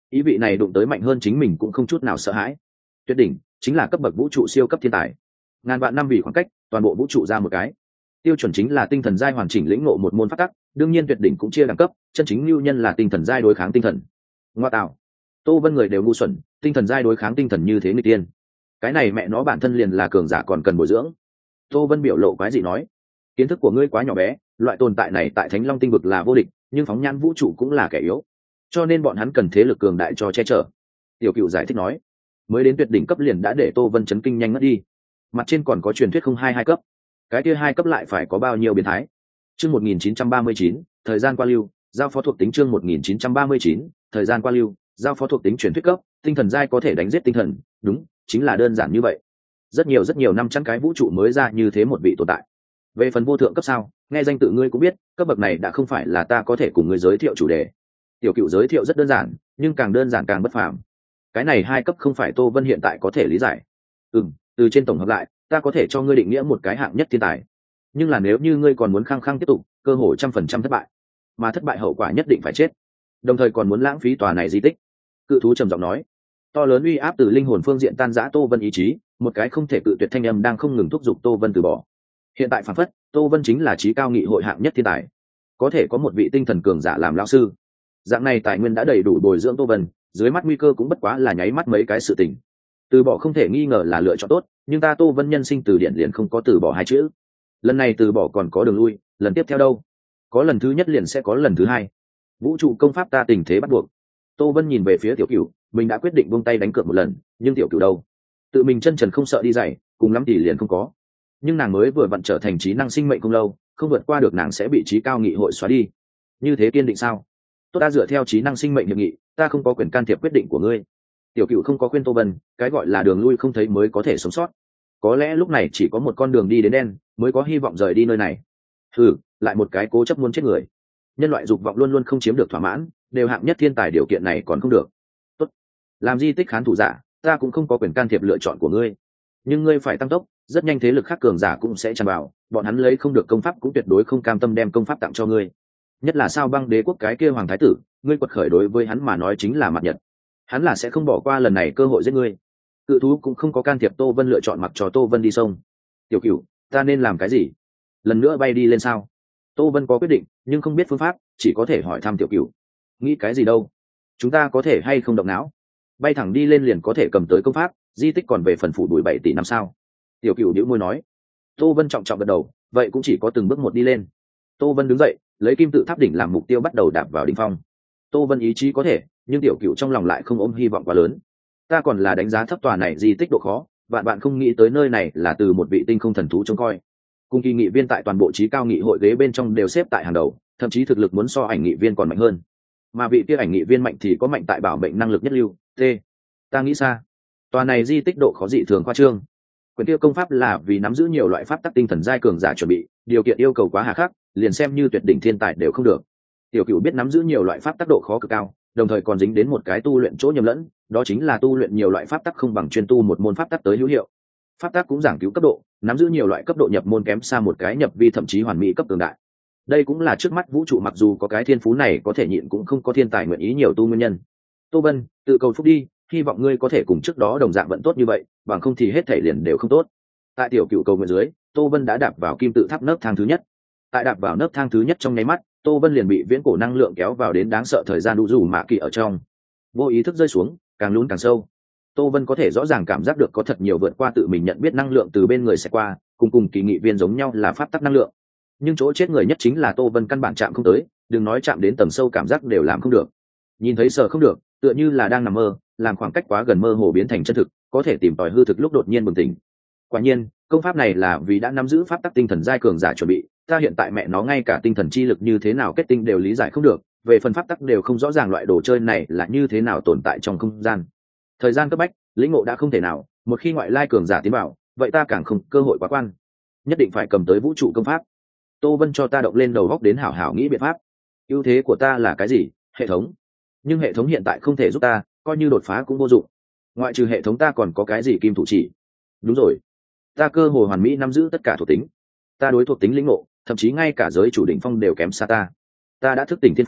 ý vị này đụng tới mạnh hơn chính mình cũng không chút nào sợ hãi. Tuyệt đỉnh chính là cấp bậc vũ trụ siêu cấp thiên tài, ngàn vạn năm vì khoảng cách toàn bộ vũ trụ ra một cái tiêu chuẩn, chính là tinh thần giai hoàn chỉnh lĩnh ngộ một môn pháp tắc. Đương nhiên tuyệt đỉnh cũng chia đẳng cấp, chân chính lưu nhân là tinh thần giai đối kháng tinh thần. Ngoa tạo, Tô Vân người đều ngu xuẩn, tinh thần giai đối kháng tinh thần như thế người tiên, cái này mẹ nó bản thân liền là cường giả còn cần bồi dưỡng. Tô Vân biểu lộ quái gì nói, kiến thức của ngươi quá nhỏ bé, loại tồn tại này tại Thánh Long tinh vực là vô địch, nhưng phóng nhan vũ trụ cũng là kẻ yếu, cho nên bọn hắn cần thế lực cường đại cho che chở. Tiểu Cựu giải thích nói, mới đến tuyệt đỉnh cấp liền đã để Tô Vân chấn kinh nhanh ngất đi. Mặt trên còn có truyền thuyết không hai hai cấp, cái kia hai cấp lại phải có bao nhiêu biến thái. Chương một nghìn chín trăm ba mươi chín, thời gian qua lưu, giao phó thuộc tính. Chương một nghìn chín trăm ba mươi chín, thời gian qua lưu, giao phó thuộc tính truyền thuyết cấp, tinh thần giai có thể đánh giết tinh thần, đúng, chính là đơn giản như vậy. Rất nhiều rất nhiều năm trăm cái vũ trụ mới ra như thế một vị tồn tại. Về phần vô thượng cấp sao, nghe danh tự ngươi cũng biết, cấp bậc này đã không phải là ta có thể cùng ngươi giới thiệu chủ đề. Tiểu Cựu giới thiệu rất đơn giản, nhưng càng đơn giản càng bất phàm. Cái này hai cấp không phải Tô Vân hiện tại có thể lý giải. Ừm, từ trên tổng hợp lại, ta có thể cho ngươi định nghĩa một cái hạng nhất thiên tài. Nhưng là nếu như ngươi còn muốn khăng khăng tiếp tục, cơ hội trăm phần trăm thất bại, mà thất bại hậu quả nhất định phải chết, đồng thời còn muốn lãng phí tòa này di tích. Cự thú trầm giọng nói, to lớn uy áp từ linh hồn phương diện tan rã Tô Vân ý chí, một cái không thể cự tuyệt thanh âm đang không ngừng thúc giục Tô Vân từ bỏ. Hiện tại phản phất, Tô Vân chính là trí cao nghị hội hạng nhất thiên tài, có thể có một vị tinh thần cường giả làm lão sư. Dạng này tài nguyên đã đầy đủ bồi dưỡng Tô Vân, dưới mắt nguy cơ cũng bất quá là nháy mắt mấy cái sự tình. Từ bỏ không thể nghi ngờ là lựa chọn tốt, nhưng ta Tô Vân nhân sinh từ điển liền không có từ bỏ hai chữ. Lần này từ bỏ còn có đường lui, lần tiếp theo đâu? Có lần thứ nhất liền sẽ có lần thứ hai. Vũ trụ công pháp ta tình thế bắt buộc. Tô Vân nhìn về phía Tiểu Cửu, mình đã quyết định buông tay đánh cược một lần, nhưng Tiểu Cửu đâu? Tự mình chân trần không sợ đi dày, cùng lắm thì liền không có. Nhưng nàng mới vừa vặn trở thành trí năng sinh mệnh không lâu, không vượt qua được nàng sẽ bị trí cao nghị hội xóa đi. Như thế kiên định sao? Tôi đã dựa theo trí năng sinh mệnh hiệp nghị, ta không có quyền can thiệp quyết định của ngươi. Tiểu Cửu không có khuyên Tô Vân, cái gọi là đường lui không thấy mới có thể sống sót. Có lẽ lúc này chỉ có một con đường đi đến đen, mới có hy vọng rời đi nơi này. Hừ, lại một cái cố chấp muốn chết người. Nhân loại dục vọng luôn luôn không chiếm được thỏa mãn, đều hạng nhất thiên tài điều kiện này còn không được. Tốt, làm di tích khán thủ giả, ta cũng không có quyền can thiệp lựa chọn của ngươi. Nhưng ngươi phải tăng tốc, rất nhanh thế lực khác cường giả cũng sẽ tràn vào, bọn hắn lấy không được công pháp cũng tuyệt đối không cam tâm đem công pháp tặng cho ngươi. Nhất là Sao Băng Đế quốc cái kia hoàng thái tử, ngươi quật khởi đối với hắn mà nói chính là mặt nhật. Hắn là sẽ không bỏ qua lần này cơ hội giết ngươi. Cự thú cũng không có can thiệp Tô Vân lựa chọn mặc cho Tô Vân đi sông. Tiểu Cửu, ta nên làm cái gì? Lần nữa bay đi lên sao? Tô Vân có quyết định, nhưng không biết phương pháp, chỉ có thể hỏi thăm Tiểu Cửu. Nghĩ cái gì đâu? Chúng ta có thể hay không động não? Bay thẳng đi lên liền có thể cầm tới công pháp, di tích còn về phần phủ đuổi bảy tỷ năm sao? Tiểu Cửu nhíu môi nói. Tô Vân trọng trọng gật đầu, vậy cũng chỉ có từng bước một đi lên. Tô Vân đứng dậy, lấy kim tự tháp đỉnh làm mục tiêu bắt đầu đạp vào đỉnh phong. Tô Vân ý chí có thể, nhưng Tiểu Cửu trong lòng lại không ôm hy vọng quá lớn. Ta còn là đánh giá thấp tòa này di tích độ khó, bạn bạn không nghĩ tới nơi này là từ một vị tinh không thần thú trông coi. Cùng kỳ nghị viên tại toàn bộ trí cao nghị hội ghế bên trong đều xếp tại hàng đầu, thậm chí thực lực muốn so ảnh nghị viên còn mạnh hơn. Mà vị kia ảnh nghị viên mạnh thì có mạnh tại bảo mệnh năng lực nhất lưu. T. Ta nghĩ xa. Tòa này di tích độ khó dị thường khoa trương. Quyền tiêu công pháp là vì nắm giữ nhiều loại pháp tắc tinh thần giai cường giả chuẩn bị, điều kiện yêu cầu quá hà khắc, liền xem như tuyệt đỉnh thiên tài đều không được. Tiểu Cửu biết nắm giữ nhiều loại pháp tắc độ khó cực cao, đồng thời còn dính đến một cái tu luyện chỗ nhầm lẫn, đó chính là tu luyện nhiều loại pháp tắc không bằng chuyên tu một môn pháp tắc tới hữu hiệu. Pháp tắc cũng giảng cứu cấp độ, nắm giữ nhiều loại cấp độ nhập môn kém xa một cái nhập vi thậm chí hoàn mỹ cấp tường đại. Đây cũng là trước mắt vũ trụ mặc dù có cái thiên phú này có thể nhịn cũng không có thiên tài nguyện ý nhiều tu nguyên nhân. Tô Vân, tự cầu phúc đi, hy vọng ngươi có thể cùng trước đó đồng dạng vận tốt như vậy, bằng không thì hết thể liền đều không tốt. Tại Tiểu Cửu cầu nguyện dưới, Tô Vân đã đạp vào kim tự tháp nấc thang thứ nhất. Tại đạp vào nấc thang thứ nhất trong nháy mắt, Tô Vân liền bị viễn cổ năng lượng kéo vào đến đáng sợ thời gian đủ rủ mạ kỳ ở trong, vô ý thức rơi xuống, càng lún càng sâu. Tô Vân có thể rõ ràng cảm giác được có thật nhiều vượt qua tự mình nhận biết năng lượng từ bên người sẽ qua, cùng cùng kỳ nghị viên giống nhau là pháp tắc năng lượng. Nhưng chỗ chết người nhất chính là Tô Vân căn bản chạm không tới, đừng nói chạm đến tầng sâu cảm giác đều làm không được. Nhìn thấy sợ không được, tựa như là đang nằm mơ, làm khoảng cách quá gần mơ hồ biến thành chân thực, có thể tìm tòi hư thực lúc đột nhiên bừng tỉnh. Quả nhiên, công pháp này là vì đã nắm giữ pháp tắc tinh thần giai cường giả chuẩn bị, ta hiện tại mẹ nó ngay cả tinh thần chi lực như thế nào kết tinh đều lý giải không được, về phần pháp tắc đều không rõ ràng loại đồ chơi này là như thế nào tồn tại trong không gian. Thời gian cấp bách, lĩnh ngộ đã không thể nào, một khi ngoại lai cường giả tiến vào, vậy ta càng không cơ hội quá quan. Nhất định phải cầm tới vũ trụ công pháp. Tô Vân cho ta động lên đầu góc đến hảo hảo nghĩ biện pháp. Ưu thế của ta là cái gì? Hệ thống. Nhưng hệ thống hiện tại không thể giúp ta, coi như đột phá cũng vô dụng. Ngoại trừ hệ thống ta còn có cái gì kim thủ chỉ? Đúng rồi, ta cơ hồ hoàn mỹ nắm giữ tất cả thuộc tính. Ta đối thuộc tính lĩnh ngộ, thậm chí ngay cả giới chủ đỉnh phong đều kém xa ta. Ta đã thức tỉnh thiên phú,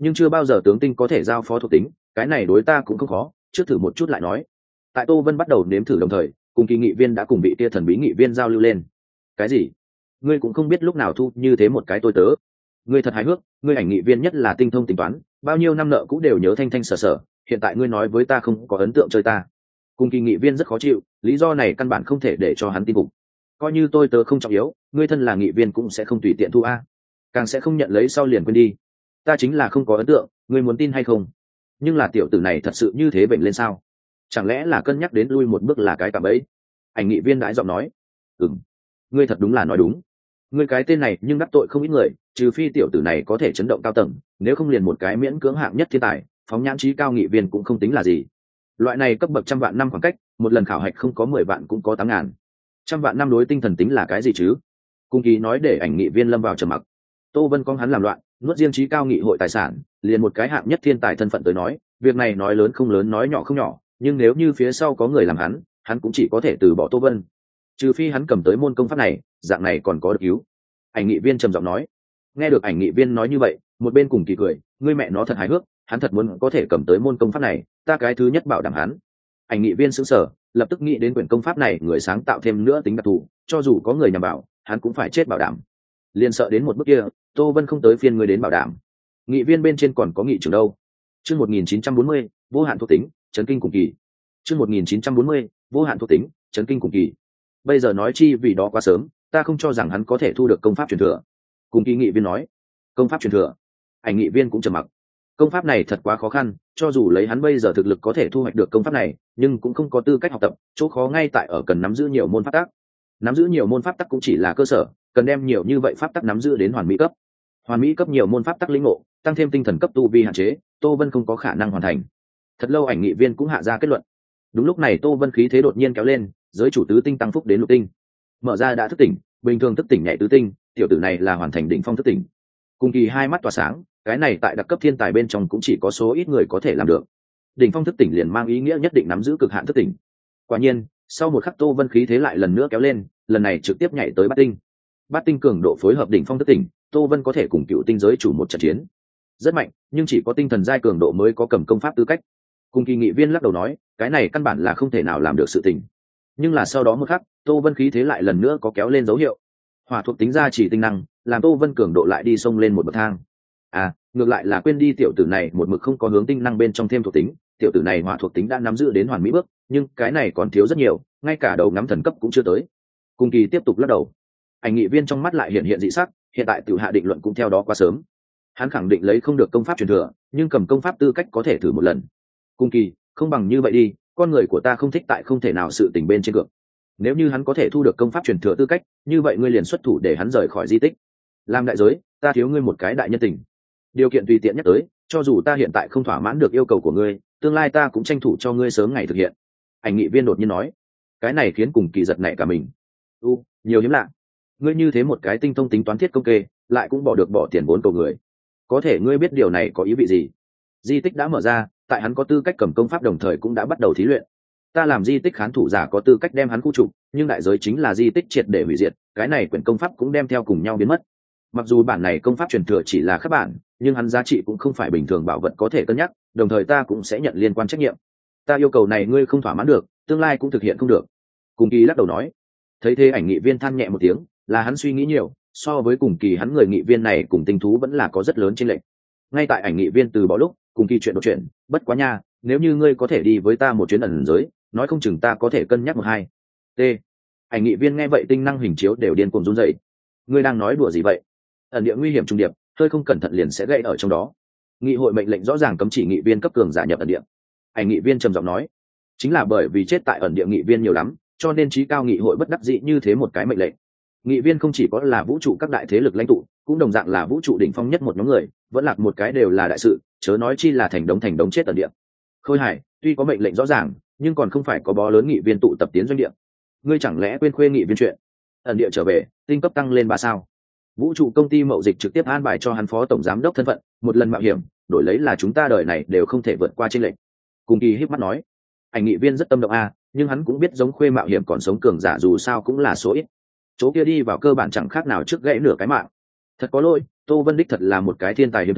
nhưng chưa bao giờ tướng tinh có thể giao phó thuộc tính, cái này đối ta cũng không khó, trước thử một chút lại nói. Tại Tô Vân bắt đầu nếm thử đồng thời, cùng kỳ nghị viên đã cùng vị tia thần bí nghị viên giao lưu lên. Cái gì? Ngươi cũng không biết lúc nào thu như thế một cái tôi tớ? Ngươi thật hài hước, ngươi ảnh nghị viên nhất là tinh thông tính toán, bao nhiêu năm nợ cũng đều nhớ thanh thanh sở sở, hiện tại ngươi nói với ta không có ấn tượng chơi ta. Cùng kỳ nghị viên rất khó chịu, lý do này căn bản không thể để cho hắn tin phục. Coi như tôi tớ không trọng yếu, ngươi thân là nghị viên cũng sẽ không tùy tiện thu a, càng sẽ không nhận lấy sau liền quên đi. Ta chính là không có ấn tượng, ngươi muốn tin hay không? Nhưng là tiểu tử này thật sự như thế bệnh lên sao? Chẳng lẽ là cân nhắc đến lui một bước là cái cạm bẫy? Ảnh nghị viên đãi giọng nói. Ừm, ngươi thật đúng là nói đúng. Ngươi cái tên này nhưng đắc tội không ít người, trừ phi tiểu tử này có thể chấn động cao tầng, nếu không liền một cái miễn cưỡng hạng nhất thiên tài, phóng nhãn trí cao nghị viên cũng không tính là gì. Loại này cấp bậc trăm vạn năm khoảng cách, một lần khảo hạch không có mười vạn cũng có tám ngàn. Trăm vạn năm đối tinh thần tính là cái gì chứ? Cung Kỳ nói để ảnh nghị viên lâm vào trầm mặc. Tô Vân con hắn làm loạn, nuốt riêng trí cao nghị hội tài sản, liền một cái hạng nhất thiên tài thân phận tới nói, việc này nói lớn không lớn nói nhỏ không nhỏ, nhưng nếu như phía sau có người làm hắn, hắn cũng chỉ có thể từ bỏ Tô Vân. Trừ phi hắn cầm tới môn công pháp này, dạng này còn có được cứu. Ảnh nghị viên trầm giọng nói. Nghe được ảnh nghị viên nói như vậy, một bên Cùng Kỳ cười, ngươi mẹ nó thật hài hước, hắn thật muốn có thể cầm tới môn công pháp này, ta cái thứ nhất bảo đảm hắn. Ảnh nghị viên sững sờ, lập tức nghĩ đến quyển công pháp này người sáng tạo thêm nữa tính đặc thù, cho dù có người nhằm bảo, hắn cũng phải chết bảo đảm. Liên sợ đến một bước kia, Tô Vân không tới phiên người đến bảo đảm. Nghị viên bên trên còn có nghị trưởng đâu? Chương một nghìn chín trăm bốn mươi, vô hạn thuộc tính, chấn kinh Cùng Kỳ. Chương một nghìn chín trăm bốn mươi, vô hạn thuộc tính, chấn kinh Cùng Kỳ. Bây giờ nói chi vì đó quá sớm, ta không cho rằng hắn có thể thu được công pháp truyền thừa. Cùng Kỳ nghị viên nói. Công pháp truyền thừa? Ảnh nghị viên cũng trầm mặc. Công pháp này thật quá khó khăn, cho dù lấy hắn bây giờ thực lực có thể thu hoạch được công pháp này, nhưng cũng không có tư cách học tập, chỗ khó ngay tại ở cần nắm giữ nhiều môn pháp tắc. Nắm giữ nhiều môn pháp tắc cũng chỉ là cơ sở, cần đem nhiều như vậy pháp tắc nắm giữ đến hoàn mỹ cấp. Hoàn mỹ cấp nhiều môn pháp tắc lĩnh ngộ, tăng thêm tinh thần cấp tu vi hạn chế, Tô Vân không có khả năng hoàn thành. Thật lâu ảnh nghị viên cũng hạ ra kết luận. Đúng lúc này Tô Vân khí thế đột nhiên kéo lên, giới chủ tứ tinh tăng phúc đến lục tinh. Mở ra đã thức tỉnh, bình thường thức tỉnh nhảy tứ tinh, tiểu tử này là hoàn thành đỉnh phong thức tỉnh. Cùng Kỳ hai mắt tỏa sáng, cái này tại đặc cấp thiên tài bên trong cũng chỉ có số ít người có thể làm được. Đỉnh phong thức tỉnh liền mang ý nghĩa nhất định nắm giữ cực hạn thức tỉnh. Quả nhiên, sau một khắc Tô Vân khí thế lại lần nữa kéo lên, lần này trực tiếp nhảy tới bát tinh. Bát tinh cường độ phối hợp đỉnh phong thức tỉnh, Tô Vân có thể cùng cựu tinh giới chủ một trận chiến. Rất mạnh, nhưng chỉ có tinh thần giai cường độ mới có cầm công pháp tư cách. Cùng Kỳ nghị viên lắc đầu nói, cái này căn bản là không thể nào làm được sự tình. Nhưng là sau đó một khắc, Tô Vân khí thế lại lần nữa có kéo lên dấu hiệu. Hỏa thuộc tính ra chỉ tinh năng, làm Tô Vân cường độ lại đi xông lên một bậc thang. À, ngược lại là quên đi tiểu tử này một mực không có hướng tinh năng bên trong thêm thuộc tính, tiểu tử này hỏa thuộc tính đã nắm giữ đến hoàn mỹ bước, nhưng cái này còn thiếu rất nhiều, ngay cả đầu ngắm thần cấp cũng chưa tới. Cùng Kỳ tiếp tục lắc đầu. Ảnh nghị viên trong mắt lại hiện hiện dị sắc, hiện tại tiểu hạ định luận cũng theo đó quá sớm. Hắn khẳng định lấy không được công pháp truyền thừa, nhưng cầm công pháp tư cách có thể thử một lần. Cùng Kỳ, không bằng như vậy đi, con người của ta không thích tại không thể nào sự tình bên trên cược. Nếu như hắn có thể thu được công pháp truyền thừa tư cách, như vậy ngươi liền xuất thủ để hắn rời khỏi di tích. Làm đại giới, ta thiếu ngươi một cái đại nhân tình. Điều kiện tùy tiện nhắc tới, cho dù ta hiện tại không thỏa mãn được yêu cầu của ngươi, tương lai ta cũng tranh thủ cho ngươi sớm ngày thực hiện. Ảnh nghị viên đột nhiên nói. Cái này khiến Cùng Kỳ giật nảy cả mình. U, nhiều hiếm lạ. Ngươi như thế một cái tinh thông tính toán thiết công kê, lại cũng bỏ được bỏ tiền vốn cầu người. Có thể ngươi biết điều này có ý vị gì? Di tích đã mở ra, tại hắn có tư cách cầm công pháp đồng thời cũng đã bắt đầu thí luyện. Ta làm di tích khán thủ giả có tư cách đem hắn khu trục, nhưng đại giới chính là di tích triệt để hủy diệt, cái này quyển công pháp cũng đem theo cùng nhau biến mất. Mặc dù bản này công pháp truyền thừa chỉ là các bản, nhưng hắn giá trị cũng không phải bình thường bảo vật có thể cân nhắc, đồng thời ta cũng sẽ nhận liên quan trách nhiệm. Ta yêu cầu này ngươi không thỏa mãn được, tương lai cũng thực hiện không được. Cùng Kỳ lắc đầu nói. Thấy thế ảnh nghị viên than nhẹ một tiếng, là hắn suy nghĩ nhiều, so với Cùng Kỳ hắn người nghị viên này cùng tinh thú vẫn là có rất lớn chênh lệch. Ngay tại ảnh nghị viên từ bỏ lúc, Cùng Kỳ chuyện đột chuyện, bất quá nha, nếu như ngươi có thể đi với ta một chuyến ẩn giới, nói không chừng ta có thể cân nhắc một hai. T. Ảnh nghị viên nghe vậy tinh năng hình chiếu đều điên cuồng run rẩy. Ngươi đang nói đùa gì vậy? Ẩn địa nguy hiểm trùng điệp, hơi không cẩn thận liền sẽ gãy ở trong đó. Nghị hội mệnh lệnh rõ ràng cấm chỉ nghị viên cấp cường giả nhập ẩn địa. Ảnh nghị viên trầm giọng nói, chính là bởi vì chết tại ẩn địa nghị viên nhiều lắm, cho nên trí cao nghị hội bất đắc dĩ như thế một cái mệnh lệnh. Nghị viên không chỉ có là vũ trụ các đại thế lực lãnh tụ, cũng đồng dạng là vũ trụ đỉnh phong nhất một nhóm người, vẫn lạc một cái đều là đại sự, chớ nói chi là thành đống thành đống chết ẩn địa. Khôi Hải, tuy có mệnh lệnh rõ ràng, nhưng còn không phải có bó lớn nghị viên tụ tập tiến doanh địa. Ngươi chẳng lẽ quên khuê nghị viên chuyện? Ẩn địa trở về, tinh cấp tăng lên ba sao. Vũ trụ công ty mậu dịch trực tiếp an bài cho hắn phó tổng giám đốc thân phận, một lần mạo hiểm, đổi lấy là chúng ta đời này đều không thể vượt qua chênh lệch. Cùng Kỳ híp mắt nói. Ảnh nghị viên rất tâm động a, nhưng hắn cũng biết giống khuê mạo hiểm còn sống cường giả dù sao cũng là số ít. Chỗ kia đi vào cơ bản chẳng khác nào trước gãy nửa cái mạng. Thật có lỗi, Tô Vân đích thật là một cái thiên tài hiếm thấy,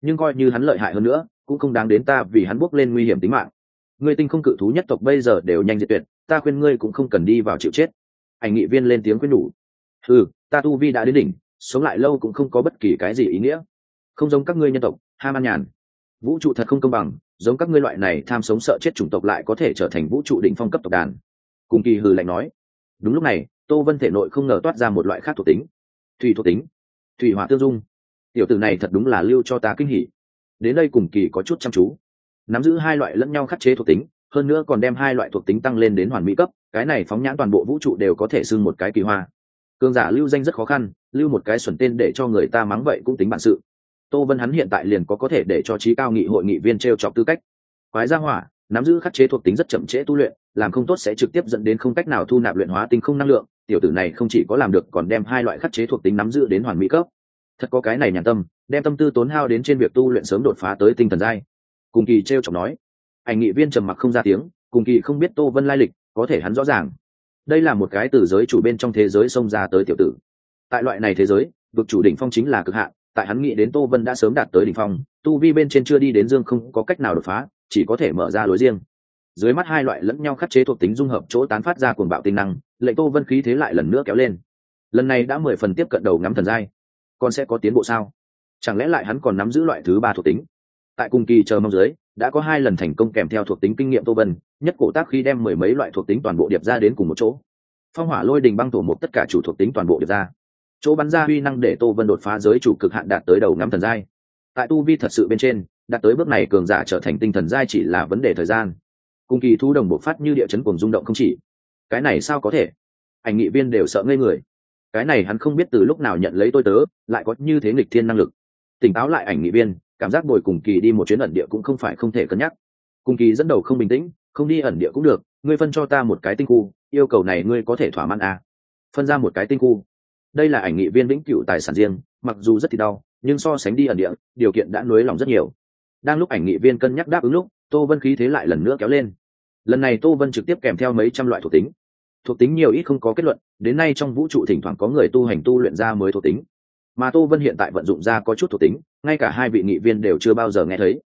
nhưng coi như hắn lợi hại hơn nữa cũng không đáng đến ta vì hắn bước lên nguy hiểm tính mạng. Ngươi tinh không cự thú nhất tộc bây giờ đều nhanh diệt tuyệt, ta khuyên ngươi cũng không cần đi vào chịu chết. Ảnh nghị viên lên tiếng khuyên nhủ. Ừ, ta tu vi đã đến đỉnh, sống lại lâu cũng không có bất kỳ cái gì ý nghĩa, không giống các ngươi nhân tộc ham ăn nhàn. Vũ trụ thật không công bằng, giống các ngươi loại này tham sống sợ chết chủng tộc lại có thể trở thành vũ trụ đỉnh phong cấp tộc đàn. Cùng kỳ hừ lạnh nói. Đúng lúc này Tô Vân thể nội không ngờ toát ra một loại khác thuộc tính, thủy thuộc tính, thủy hỏa tương dung. Tiểu tử này thật đúng là lưu cho ta kinh hỉ. Đến đây cùng kỳ có chút chăm chú, nắm giữ hai loại lẫn nhau khắc chế thuộc tính, hơn nữa còn đem hai loại thuộc tính tăng lên đến hoàn mỹ cấp, cái này phóng nhãn toàn bộ vũ trụ đều có thể xưng một cái kỳ hoa. Cường giả lưu danh rất khó khăn, lưu một cái xuẩn tên để cho người ta mắng vậy cũng tính bản sự. Tô Vân hắn hiện tại liền có có thể để cho trí cao nghị hội nghị viên treo chọc tư cách. Quái gia hỏa nắm giữ khắc chế thuộc tính rất chậm trễ tu luyện, làm không tốt sẽ trực tiếp dẫn đến không cách nào thu nạp luyện hóa tinh không năng lượng. Tiểu tử này không chỉ có làm được còn đem hai loại khắc chế thuộc tính nắm giữ đến hoàn mỹ cấp. Thật có cái này nhàn tâm, đem tâm tư tốn hao đến trên việc tu luyện sớm đột phá tới tinh thần giai. Cùng kỳ treo chọc nói. Ảnh nghị viên trầm mặc không ra tiếng, cùng kỳ không biết Tô Vân lai lịch, có thể hắn rõ ràng. Đây là một cái từ giới chủ bên trong thế giới xông ra tới tiểu tử. Tại loại này thế giới, vực chủ đỉnh phong chính là cực hạn, tại hắn nghĩ đến Tô Vân đã sớm đạt tới đỉnh phong, tu vi bên trên chưa đi đến dương không có cách nào đột phá, chỉ có thể mở ra lối riêng. Dưới mắt hai loại lẫn nhau khắc chế thuộc tính dung hợp chỗ tán phát ra cuồng bạo tinh năng, lệnh Tô Vân khí thế lại lần nữa kéo lên. Lần này đã mười phần tiếp cận đầu ngắm thần giai, còn sẽ có tiến bộ sao? Chẳng lẽ lại hắn còn nắm giữ loại thứ ba thuộc tính? Tại cùng kỳ chờ mong dưới, đã có hai lần thành công kèm theo thuộc tính kinh nghiệm Tô Vân, nhất cổ tác khi đem mười mấy loại thuộc tính toàn bộ điệp ra đến cùng một chỗ. Phong hỏa lôi đình băng thổ một tất cả chủ thuộc tính toàn bộ điệp ra. Chỗ bắn ra uy năng để Tô Vân đột phá giới chủ cực hạn đạt tới đầu ngắm thần giai. Tại tu vi thật sự bên trên, đạt tới bước này cường giả trở thành tinh thần giai chỉ là vấn đề thời gian. Cùng kỳ thu đồng bộc phát như địa chấn cuồng rung động không chỉ. Cái này sao có thể? Ảnh nghị viên đều sợ ngây người. Cái này hắn không biết từ lúc nào nhận lấy tôi tớ, lại có như thế nghịch thiên năng lực. Tỉnh táo lại ảnh nghị viên, cảm giác bồi cùng kỳ đi một chuyến ẩn địa cũng không phải không thể cân nhắc. Cùng kỳ dẫn đầu không bình tĩnh, không đi ẩn địa cũng được, ngươi phân cho ta một cái tinh khu, yêu cầu này ngươi có thể thỏa mãn à? Phân ra một cái tinh khu. Đây là ảnh nghị viên vĩnh cửu tài sản riêng, mặc dù rất thì đau, nhưng so sánh đi ẩn địa, điều kiện đã nuối lòng rất nhiều. Đang lúc ảnh nghị viên cân nhắc đáp ứng lúc, Tô Vân khí thế lại lần nữa kéo lên. Lần này Tô Vân trực tiếp kèm theo mấy trăm loại thuộc tính. Thuộc tính nhiều ít không có kết luận, đến nay trong vũ trụ thỉnh thoảng có người tu hành tu luyện ra mới thuộc tính, mà Tô Vân hiện tại vận dụng ra có chút thuộc tính, ngay cả hai vị nghị viên đều chưa bao giờ nghe thấy.